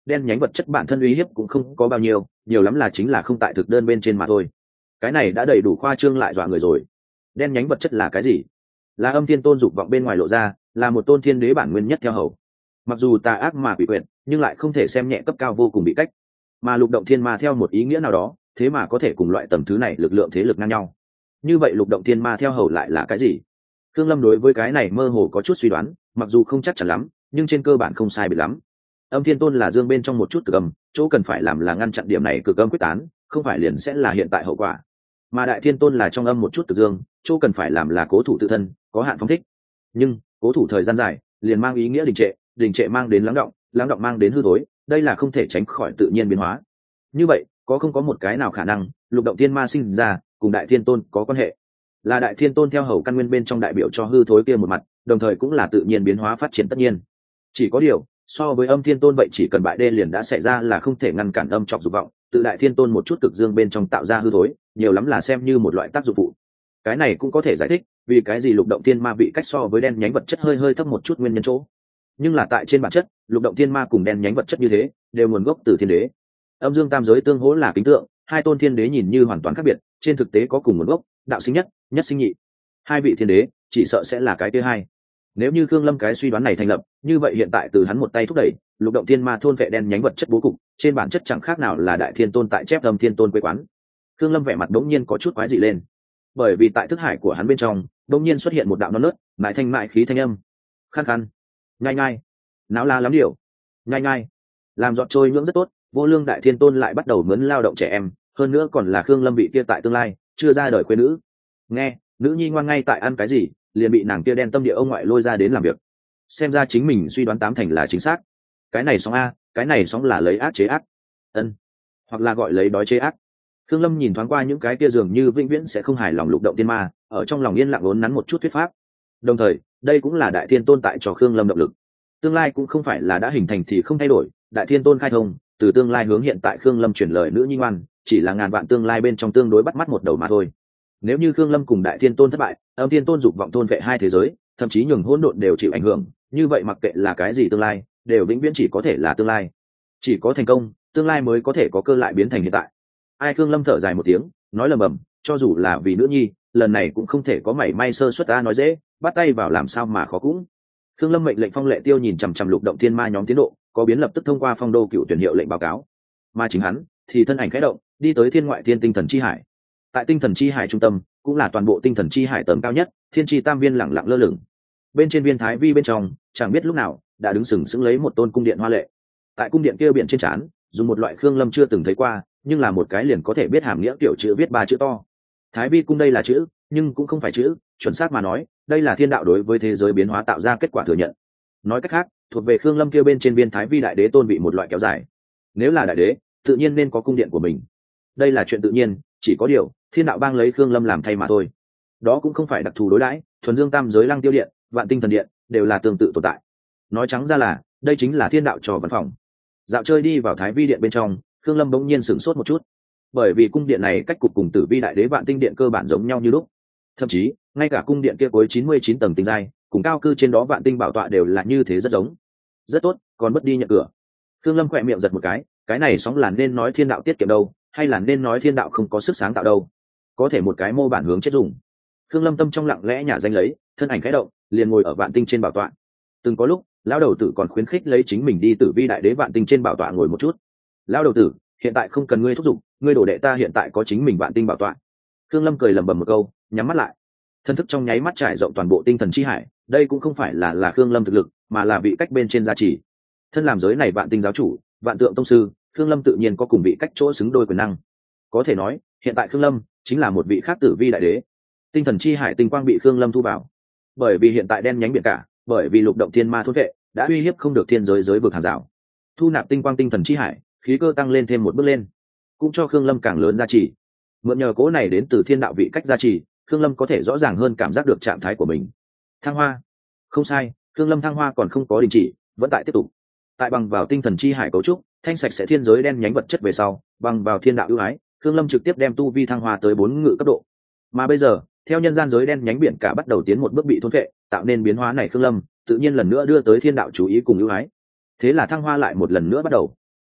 đen nhánh vật chất bản thân uy hiếp cũng không có bao nhiêu, nhiều lắm là chính là không tại thực đơn bên trên mà thôi. Cái này đã đầy đủ khoa trương lại dọa người rồi. Đen nhánh vật chất là cái gì? Là Âm Thiên Tôn dục vọng bên ngoài lộ ra, là một tôn thiên đế bản nguyên nhất theo hầu. Mặc dù tà ác mà quỷ quyệt, nhưng lại không thể xem nhẹ cấp cao vô cùng bị cách. Mà lục động thiên ma theo một ý nghĩa nào đó, thế mà có thể cùng loại tầm thứ này lực lượng thế lực ngang nhau. Như vậy lục động thiên ma theo hầu lại là cái gì? Thương Lâm đối với cái này mơ hồ có chút suy đoán, mặc dù không chắc chắn lắm, nhưng trên cơ bản không sai biệt lắm. Âm Thiên Tôn là dương bên trong một chút cực âm, chỗ cần phải làm là ngăn chặn điểm này cực âm quyết tán, không phải liền sẽ là hiện tại hậu quả. Mà Đại Thiên Tôn là trong âm một chút cực dương, chỗ cần phải làm là cố thủ tự thân, có hạn phóng thích. Nhưng cố thủ thời gian dài, liền mang ý nghĩa đình trệ mang đến lắng động mang đến hư thối, đây là không thể tránh khỏi tự nhiên biến hóa. Như vậy, có không có một cái nào khả năng, lục động thiên ma sinh ra cùng Đại Thiên Tôn có quan hệ? Là Đại Thiên Tôn theo hầu căn nguyên bên trong đại biểu cho hư thối kia một mặt, đồng thời cũng là tự nhiên biến hóa phát triển tất nhiên. Chỉ có điều, so với Âm Thiên Tôn vậy chỉ cần bại đê liền đã xảy ra là không thể ngăn cản âm trọc dục vọng, tự Đại Thiên Tôn một chút cực dương bên trong tạo ra hư thối, nhiều lắm là xem như một loại tác dụng phụ. Cái này cũng có thể giải thích vì cái gì lục động thiên ma bị cách so với đen nhánh vật chất hơi thấp một chút nguyên nhân chỗ. Nhưng là tại trên bản chất, lục động thiên ma cùng đen nhánh vật chất như thế đều nguồn gốc từ thiên đế. Âm dương tam giới tương hỗ là kính tượng, hai tôn thiên đế nhìn như hoàn toàn khác biệt, trên thực tế có cùng nguồn gốc, đạo sinh nhất, nhất sinh nhị. Hai vị thiên đế chỉ sợ sẽ là cái thứ hai. Nếu như Khương Lâm cái suy đoán này thành lập, như vậy hiện tại từ hắn một tay thúc đẩy lục động thiên ma thôn vệ đen nhánh vật chất bố cục, trên bản chất chẳng khác nào là Đại Thiên Tôn tại chép Âm Thiên Tôn quê quán. Khương Lâm vẻ mặt đống nhiên có chút quái dị lên, bởi vì tại thức hải của hắn bên trong đống nhiên xuất hiện một đạo non nớt mại thanh mại khí thanh âm, khăn khăn, nhai nhai, não la lắm điều, nhai nhai, làm dọn trôi nhưỡng rất tốt. Vô Lương Đại Thiên Tôn lại bắt đầu mướn lao động trẻ em, hơn nữa còn là Khương Lâm vị kia tại tương lai chưa ra đời quê nữ. Nghe nữ nhi ngoan ngay tại ăn cái gì, liền bị nàng kia đen tâm địa ông ngoại lôi ra đến làm việc. Xem ra chính mình suy đoán tám thành là chính xác. Cái này sóng a, cái này sóng là lấy ác chế ác, hoặc là gọi lấy đói chế ác. Khương Lâm nhìn thoáng qua những cái kia dường như vĩnh viễn sẽ không hài lòng lục động tiên ma, ở trong lòng yên lặng uốn nắn một chút thuyết pháp. Đồng thời, đây cũng là Đại Thiên Tôn tại cho Khương Lâm động lực. Tương lai cũng không phải là đã hình thành thì không thay đổi, Đại Thiên Tôn khai thông, từ tương lai hướng hiện tại Khương Lâm truyền lời nữ nhi ngoan, chỉ là ngàn vạn tương lai bên trong tương đối bắt mắt một đầu mà thôi. Nếu như Khương Lâm cùng Đại Thiên Tôn thất bại, Âm Thiên Tôn dục vọng thôn vệ hai thế giới, thậm chí nhường hỗn độn đều chịu ảnh hưởng, như vậy mặc kệ là cái gì tương lai, đều vĩnh viễn chỉ có thể là tương lai. Chỉ có thành công, tương lai mới có thể có cơ lại biến thành hiện tại. Ai Khương Lâm thở dài một tiếng, nói lầm bầm, cho dù là vì nữ nhi, lần này cũng không thể có mảy may sơ suất, ta nói dễ, bắt tay vào làm sao mà khó cũng. Khương Lâm mệnh lệnh Phong Lệ Tiêu nhìn chằm chằm lục động thiên ma nhóm tiến độ, có biến lập tức thông qua Phong Đô cựu tuyển hiệu lệnh báo cáo. Mà chính hắn thì thân ảnh khẽ động, đi tới thiên ngoại thiên tinh thần chi hải. Tại tinh thần chi hải trung tâm, cũng là toàn bộ tinh thần chi hải tầng cao nhất, thiên chi tam viên lẳng lặng lơ lửng. Bên trên viên thái vi bên trong, chẳng biết lúc nào đã đứng sừng sững lấy một tôn cung điện hoa lệ. Tại cung điện kia biển trên trán, dùng một loại Khương Lâm chưa từng thấy qua, nhưng là một cái liền có thể biết hàm nghĩa kiểu chữ viết ba chữ to. Thái vi cung đây là chữ, nhưng cũng không phải chữ, chuẩn xác mà nói, đây là thiên đạo đối với thế giới biến hóa tạo ra kết quả thừa nhận. Nói cách khác, thuộc về Khương Lâm kia bên trên viên thái vi đại đế tôn bị một loại kéo dài. Nếu là đại đế, tự nhiên nên có cung điện của mình. Đây là chuyện tự nhiên, chỉ có điều, thiên đạo bang lấy Khương Lâm làm thay mà thôi. Đó cũng không phải đặc thù đối đãi, thuần dương tam giới lăng tiêu điện, vạn tinh thần điện đều là tương tự tồn tại. Nói trắng ra là, đây chính là thiên đạo cho văn phòng. Dạo chơi đi vào thái vi điện bên trong, Khương Lâm bỗng nhiên sửng sốt một chút, bởi vì cung điện này cách cục cùng Tử Vi đại đế vạn tinh điện cơ bản giống nhau như lúc, thậm chí ngay cả cung điện kia cuối 99 tầng tinh giai cùng cao cư trên đó vạn tinh bảo tọa đều là như thế, rất giống. Rất tốt, còn mất đi nhận cửa. Khương Lâm khỏe miệng giật một cái này sóng là nên nói thiên đạo tiết kiệm đâu, hay là nên nói thiên đạo không có sức sáng tạo đâu? Có thể một cái mô bản hướng chết dùng. Khương Lâm tâm trong lặng lẽ nhả danh lấy, thân ảnh khẽ động, liền ngồi ở vạn tinh trên bảo tọa. Từng có lúc, lão đầu tử còn khuyến khích lấy chính mình đi Tử Vi đại đế vạn tinh trên bảo tọa ngồi một chút. Lão đầu tử, hiện tại không cần ngươi thúc giục, ngươi đổ đệ ta hiện tại có chính mình vạn tinh bảo tọa. Khương Lâm cười lẩm bẩm một câu, nhắm mắt lại. Thân thức trong nháy mắt trải rộng toàn bộ tinh thần chi hải, đây cũng không phải là Khương Lâm thực lực, mà là vị cách bên trên gia trì. Thân làm giới này vạn tinh giáo chủ, vạn tượng tông sư, Khương Lâm tự nhiên có cùng vị cách chỗ xứng đôi quyền năng. Có thể nói, hiện tại Khương Lâm chính là một vị khác Tử Vi đại đế. Tinh thần chi hải tinh quang bị Khương Lâm thu vào. Bởi vì hiện tại đen nhánh biển cả, bởi vì lục động thiên ma thôn vệ, đã uy hiếp không được thiên giới giới vực hàng rào. Thu nạp tinh quang tinh thần chi hải, khí cơ tăng lên thêm một bước lên, cũng cho Khương Lâm càng lớn gia trì. Mượn nhờ cố này đến từ thiên đạo vị cách gia trì, Khương Lâm có thể rõ ràng hơn cảm giác được trạng thái của mình. Thăng hoa, không sai, Khương Lâm thăng hoa còn không có đình chỉ, vẫn tại tiếp tục. Tại bằng vào tinh thần chi hải cấu trúc, thanh sạch sẽ thiên giới đen nhánh vật chất về sau, bằng vào thiên đạo ưu ái, Khương Lâm trực tiếp đem tu vi thăng hoa tới 4 ngự cấp độ. Mà bây giờ, theo nhân gian giới đen nhánh biển cả bắt đầu tiến một bước bị thôn phệ, tạo nên biến hóa này Khương Lâm tự nhiên lần nữa đưa tới thiên đạo chú ý cùng ưu ái. Thế là thăng hoa lại một lần nữa bắt đầu.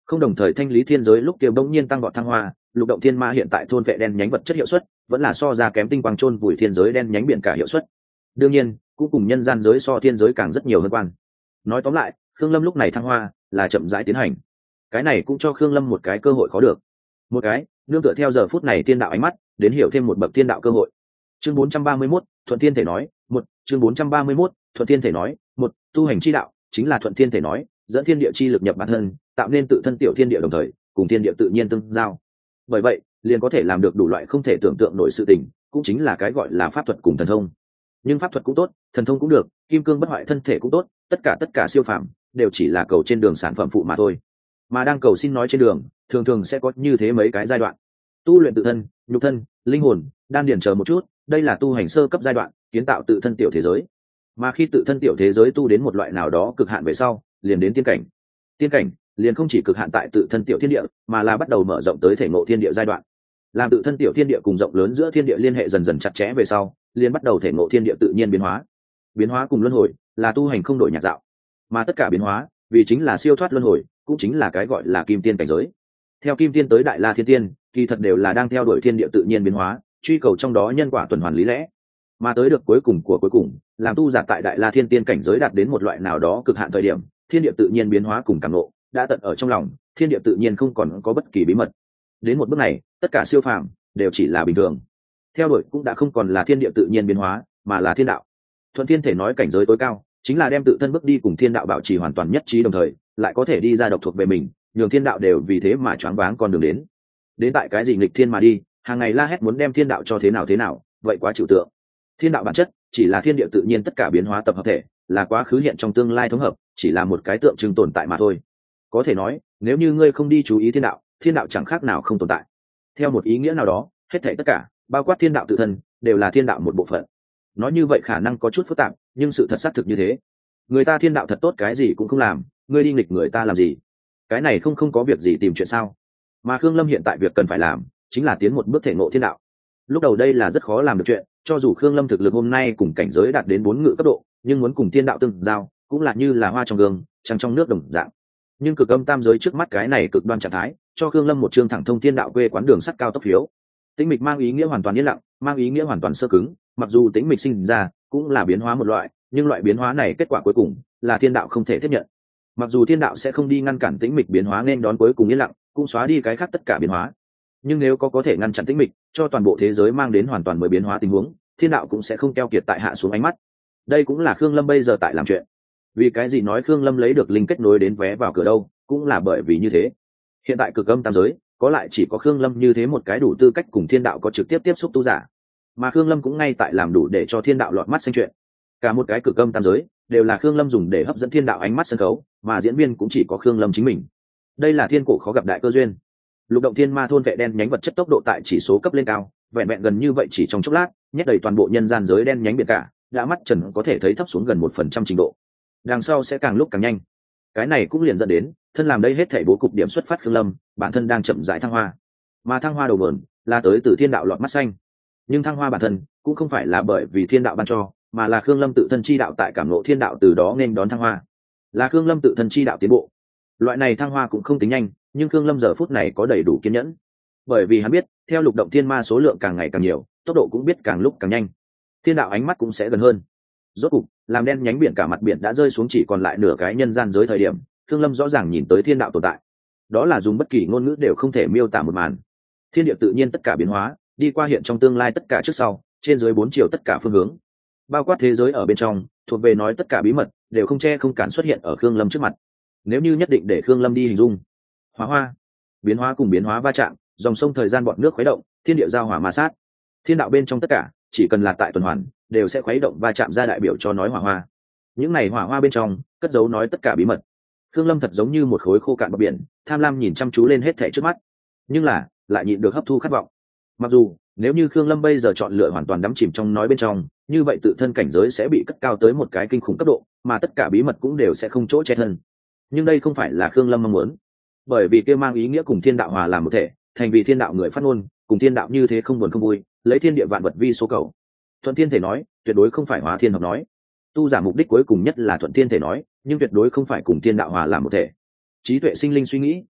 không đồng thời thanh lý thiên giới lúc kia bỗng nhiên tăng vọt thăng hoa, lục động thiên ma hiện tại thôn vệ đen nhánh vật chất hiệu suất vẫn là so ra kém tinh quang chôn vùi thiên giới đen nhánh biển cả hiệu suất. Đương nhiên cũng cùng nhân gian giới so thiên giới càng rất nhiều hơn quan. Nói tóm lại, Khương Lâm lúc này thăng hoa là chậm rãi tiến hành. Cái này cũng cho Khương Lâm một cái cơ hội khó được. Một cái, nương tựa theo giờ phút này thiên đạo ánh mắt, đến hiểu thêm một bậc thiên đạo cơ hội. Chương 431, Thuận Thiên thể nói, một chương 431, Thuận Thiên thể nói, một tu hành chi đạo chính là thuận thiên thể nói, dẫn thiên địa chi lực nhập bản thân, tạo nên tự thân tiểu thiên địa đồng thời cùng thiên địa tự nhiên tương giao. Bởi vậy, liền có thể làm được đủ loại không thể tưởng tượng nổi sự tình, cũng chính là cái gọi là pháp thuật cùng thần thông. Nhưng pháp thuật cũng tốt, thần thông cũng được, kim cương bất hoại thân thể cũng tốt, tất cả siêu phàm đều chỉ là cầu trên đường sản phẩm phụ mà thôi. Mà đang cầu xin nói trên đường, thường thường sẽ có như thế mấy cái giai đoạn: tu luyện tự thân, nhục thân, linh hồn, đan điền chờ một chút, đây là tu hành sơ cấp giai đoạn, kiến tạo tự thân tiểu thế giới. Mà khi tự thân tiểu thế giới tu đến một loại nào đó cực hạn về sau, liền đến tiên cảnh. Tiên cảnh liền không chỉ cực hạn tại tự thân tiểu thiên địa, mà là bắt đầu mở rộng tới thể ngộ thiên địa giai đoạn. Làm tự thân tiểu thiên địa cùng rộng lớn giữa thiên địa liên hệ dần dần chặt chẽ về sau, liền bắt đầu thể ngộ thiên địa tự nhiên biến hóa. Biến hóa cùng luân hồi là tu hành không đổi nhạc dạo, mà tất cả biến hóa vì chính là siêu thoát luân hồi, cũng chính là cái gọi là kim tiên cảnh giới. Theo kim tiên tới đại la thiên tiên, kỳ thật đều là đang theo đuổi thiên địa tự nhiên biến hóa, truy cầu trong đó nhân quả tuần hoàn lý lẽ. Mà tới được cuối cùng của cuối cùng, làm tu giả tại đại la thiên tiên cảnh giới đạt đến một loại nào đó cực hạn thời điểm, thiên địa tự nhiên biến hóa cùng cảm ngộ đã tận ở trong lòng, thiên địa tự nhiên không còn có bất kỳ bí mật. Đến một bước này, tất cả siêu phàm đều chỉ là bình thường. Theo đuổi cũng đã không còn là thiên địa tự nhiên biến hóa, mà là thiên đạo. Thuận thiên thể nói cảnh giới tối cao, chính là đem tự thân bước đi cùng thiên đạo bảo trì hoàn toàn nhất trí, đồng thời lại có thể đi ra độc thuộc về mình, nhường thiên đạo đều vì thế mà choáng váng con đường đến. Đến tại cái gì nghịch thiên mà đi, hàng ngày la hét muốn đem thiên đạo cho thế nào, vậy quá trừu tượng. Thiên đạo bản chất chỉ là thiên địa tự nhiên tất cả biến hóa tập hợp thể, là quá khứ hiện trong tương lai thống hợp, chỉ là một cái tượng trưng tồn tại mà thôi. Có thể nói, nếu như ngươi không đi chú ý thiên đạo chẳng khác nào không tồn tại. Theo một ý nghĩa nào đó, hết thảy tất cả, bao quát thiên đạo tự thân, đều là thiên đạo một bộ phận. Nói như vậy khả năng có chút phức tạp, nhưng sự thật xác thực như thế. Người ta thiên đạo thật tốt cái gì cũng không làm, ngươi đi nghịch người ta làm gì? Cái này không có việc gì tìm chuyện sao? Mà Khương Lâm hiện tại việc cần phải làm chính là tiến một bước thể ngộ thiên đạo. Lúc đầu đây là rất khó làm được chuyện, cho dù Khương Lâm thực lực hôm nay cùng cảnh giới đạt đến 4 ngự cấp độ, nhưng muốn cùng thiên đạo tương giao, cũng là như là hoa trong gương, trăng trong nước đồng dạng. Nhưng cực âm tam giới trước mắt cái này cực đoan trạng thái, cho Khương Lâm một chương thẳng thông thiên đạo quê quán đường sắt cao tốc phiếu. Tĩnh mịch mang ý nghĩa hoàn toàn yên lặng, mang ý nghĩa hoàn toàn sơ cứng, mặc dù tĩnh mịch sinh ra cũng là biến hóa một loại, nhưng loại biến hóa này kết quả cuối cùng là thiên đạo không thể tiếp nhận. Mặc dù thiên đạo sẽ không đi ngăn cản tĩnh mịch biến hóa nên đón cuối cùng yên lặng, cũng xóa đi cái khác tất cả biến hóa, nhưng nếu có thể ngăn chặn tĩnh mịch, cho toàn bộ thế giới mang đến hoàn toàn mới biến hóa tình huống, thiên đạo cũng sẽ không keo kiệt tại hạ xuống ánh mắt. Đây cũng là Khương Lâm bây giờ tại làm chuyện. Vì cái gì nói Khương Lâm lấy được linh kết nối đến vé vào cửa đâu, cũng là bởi vì như thế. Hiện tại cực âm tam giới có lại chỉ có Khương Lâm như thế một cái đủ tư cách cùng thiên đạo có trực tiếp tiếp xúc tu giả, mà Khương Lâm cũng ngay tại làm đủ để cho thiên đạo lọt mắt xanh chuyện. Cả một cái cực âm tam giới đều là Khương Lâm dùng để hấp dẫn thiên đạo ánh mắt sân khấu, mà diễn viên cũng chỉ có Khương Lâm chính mình. Đây là thiên cổ khó gặp đại cơ duyên. Lục động thiên ma thôn vệ đen nhánh vật chất tốc độ tại chỉ số cấp lên cao, vẹn vẹn gần như vậy chỉ trong chốc lát, nhét đầy toàn bộ nhân gian giới đen nhánh biển cả, đã mắt trần có thể thấy thấp xuống gần 1% trình độ. Đằng sau sẽ càng lúc càng nhanh. Cái này cũng liền dẫn đến, thân làm đây hết thảy bố cục điểm xuất phát Khương Lâm, bản thân đang chậm rãi thăng hoa. Mà thăng hoa đầu nguồn là tới từ thiên đạo lọt mắt xanh. Nhưng thăng hoa bản thân cũng không phải là bởi vì thiên đạo ban cho, mà là Khương Lâm tự thân chi đạo tại cảm ngộ thiên đạo từ đó nên đón thăng hoa. Là Khương Lâm tự thân chi đạo tiến bộ. Loại này thăng hoa cũng không tính nhanh, nhưng Khương Lâm giờ phút này có đầy đủ kiên nhẫn, bởi vì hắn biết theo lục động thiên ma số lượng càng ngày càng nhiều, tốc độ cũng biết càng lúc càng nhanh, thiên đạo ánh mắt cũng sẽ gần hơn. Rốt cục làm đen nhánh biển cả mặt biển đã rơi xuống chỉ còn lại nửa cái nhân gian giới thời điểm, Khương Lâm rõ ràng nhìn tới thiên đạo tồn tại. Đó là dùng bất kỳ ngôn ngữ đều không thể miêu tả một màn. Thiên địa tự nhiên tất cả biến hóa, đi qua hiện trong tương lai tất cả trước sau, trên dưới 4 chiều tất cả phương hướng, bao quát thế giới ở bên trong, thuộc về nói tất cả bí mật đều không che không cản xuất hiện ở Khương Lâm trước mặt. Nếu như nhất định để Khương Lâm đi hình dung, hóa hoa, biến hóa cùng biến hóa va chạm, dòng sông thời gian bọn nước khuấy động, thiên địa giao hỏa ma sát, thiên đạo bên trong tất cả chỉ cần là tại tuần hoàn đều sẽ khuấy động va chạm ra đại biểu cho nói hỏa hoa. Những này hỏa hoa bên trong cất giấu nói tất cả bí mật. Khương Lâm thật giống như một khối khô cạn bờ biển, tham lam nhìn chăm chú lên hết thảy trước mắt, nhưng là lại nhịn được hấp thu khát vọng. Mặc dù nếu như Khương Lâm bây giờ chọn lựa hoàn toàn đắm chìm trong nói bên trong, như vậy tự thân cảnh giới sẽ bị cất cao tới một cái kinh khủng cấp độ, mà tất cả bí mật cũng đều sẽ không chỗ che thân. Nhưng đây không phải là Khương Lâm mong muốn, bởi vì kia mang ý nghĩa cùng thiên đạo hòa làm một thể, thành vì thiên đạo người phát ngôn, cùng thiên đạo như thế không buồn không vui, lấy thiên địa vạn vật vi số cầu. Thuận thiên thể nói, tuyệt đối không phải hóa thiên hợp nói. Tu giả mục đích cuối cùng nhất là thuận thiên thể nói, nhưng tuyệt đối không phải cùng thiên đạo hòa làm một thể. Trí tuệ sinh linh suy nghĩ,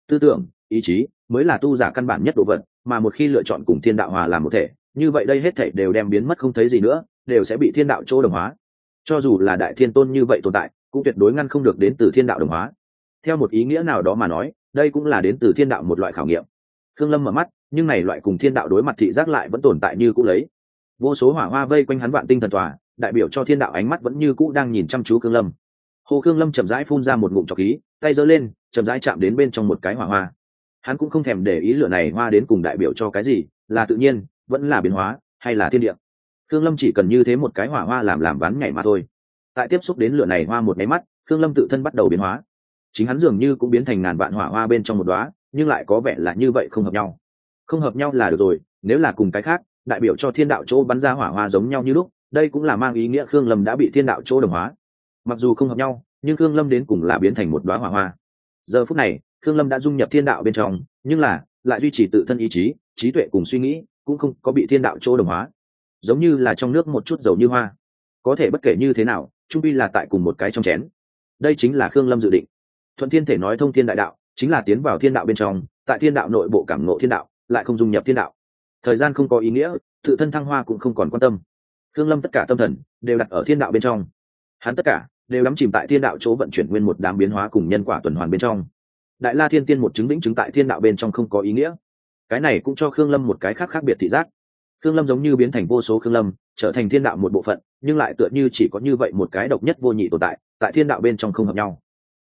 tư tưởng ý chí mới là tu giả căn bản nhất đồ vật, mà một khi lựa chọn cùng thiên đạo hòa làm một thể, như vậy đây hết thể đều đem biến mất không thấy gì nữa, đều sẽ bị thiên đạo chỗ đồng hóa. Cho dù là đại thiên tôn như vậy tồn tại, cũng tuyệt đối ngăn không được đến từ thiên đạo đồng hóa. Theo một ý nghĩa nào đó mà nói, đây cũng là đến từ thiên đạo một loại khảo nghiệm. Khương Lâm mở mắt, nhưng này loại cùng thiên đạo đối mặt thị giác lại vẫn tồn tại như cũ lấy. Vô số hỏa hoa vây quanh hắn vạn tinh thần tòa, đại biểu cho thiên đạo ánh mắt vẫn như cũ đang nhìn chăm chú Khương Lâm. Hồ Khương Lâm chậm rãi phun ra một ngụm trọc khí, tay giơ lên, chậm rãi chạm đến bên trong một cái hỏa hoa. Hắn cũng không thèm để ý lửa này hoa đến cùng đại biểu cho cái gì, là tự nhiên, vẫn là biến hóa, hay là thiên địa. Khương Lâm chỉ cần như thế một cái hỏa hoa làm ván nhảy mà thôi. Tại tiếp xúc đến lửa này hoa một cái mắt, Khương Lâm tự thân bắt đầu biến hóa. Chính hắn dường như cũng biến thành ngàn vạn hỏa hoa bên trong một đóa, nhưng lại có vẻ là như vậy không hợp nhau. Không hợp nhau là được rồi, nếu là cùng cái khác, đại biểu cho thiên đạo chỗ bắn ra hỏa hoa giống nhau như lúc, đây cũng là mang ý nghĩa Khương Lâm đã bị thiên đạo chỗ đồng hóa. Mặc dù không hợp nhau, nhưng Khương Lâm đến cùng là biến thành một đóa hỏa hoa. Giờ phút này, Khương Lâm đã dung nhập thiên đạo bên trong, nhưng là lại duy trì tự thân ý chí, trí tuệ cùng suy nghĩ, cũng không có bị thiên đạo chỗ đồng hóa. Giống như là trong nước một chút dầu như hoa, có thể bất kể như thế nào, chung quy là tại cùng một cái trong chén. Đây chính là Khương Lâm dự định. Thuận thiên thể nói thông thiên đại đạo, chính là tiến vào thiên đạo bên trong, tại thiên đạo nội bộ cảm ngộ thiên đạo, lại không dung nhập thiên đạo. Thời gian không có ý nghĩa, tự thân thăng hoa cũng không còn quan tâm. Khương Lâm tất cả tâm thần đều đặt ở thiên đạo bên trong. Hắn tất cả đều đắm chìm tại thiên đạo chỗ vận chuyển nguyên một đám biến hóa cùng nhân quả tuần hoàn bên trong. Đại La Thiên Tiên một chứng vĩnh chứng tại thiên đạo bên trong không có ý nghĩa. Cái này cũng cho Khương Lâm một cái khác biệt thị giác. Khương Lâm giống như biến thành vô số Khương Lâm, trở thành thiên đạo một bộ phận, nhưng lại tựa như chỉ có như vậy một cái độc nhất vô nhị tồn tại, tại thiên đạo bên trong không hợp nhau.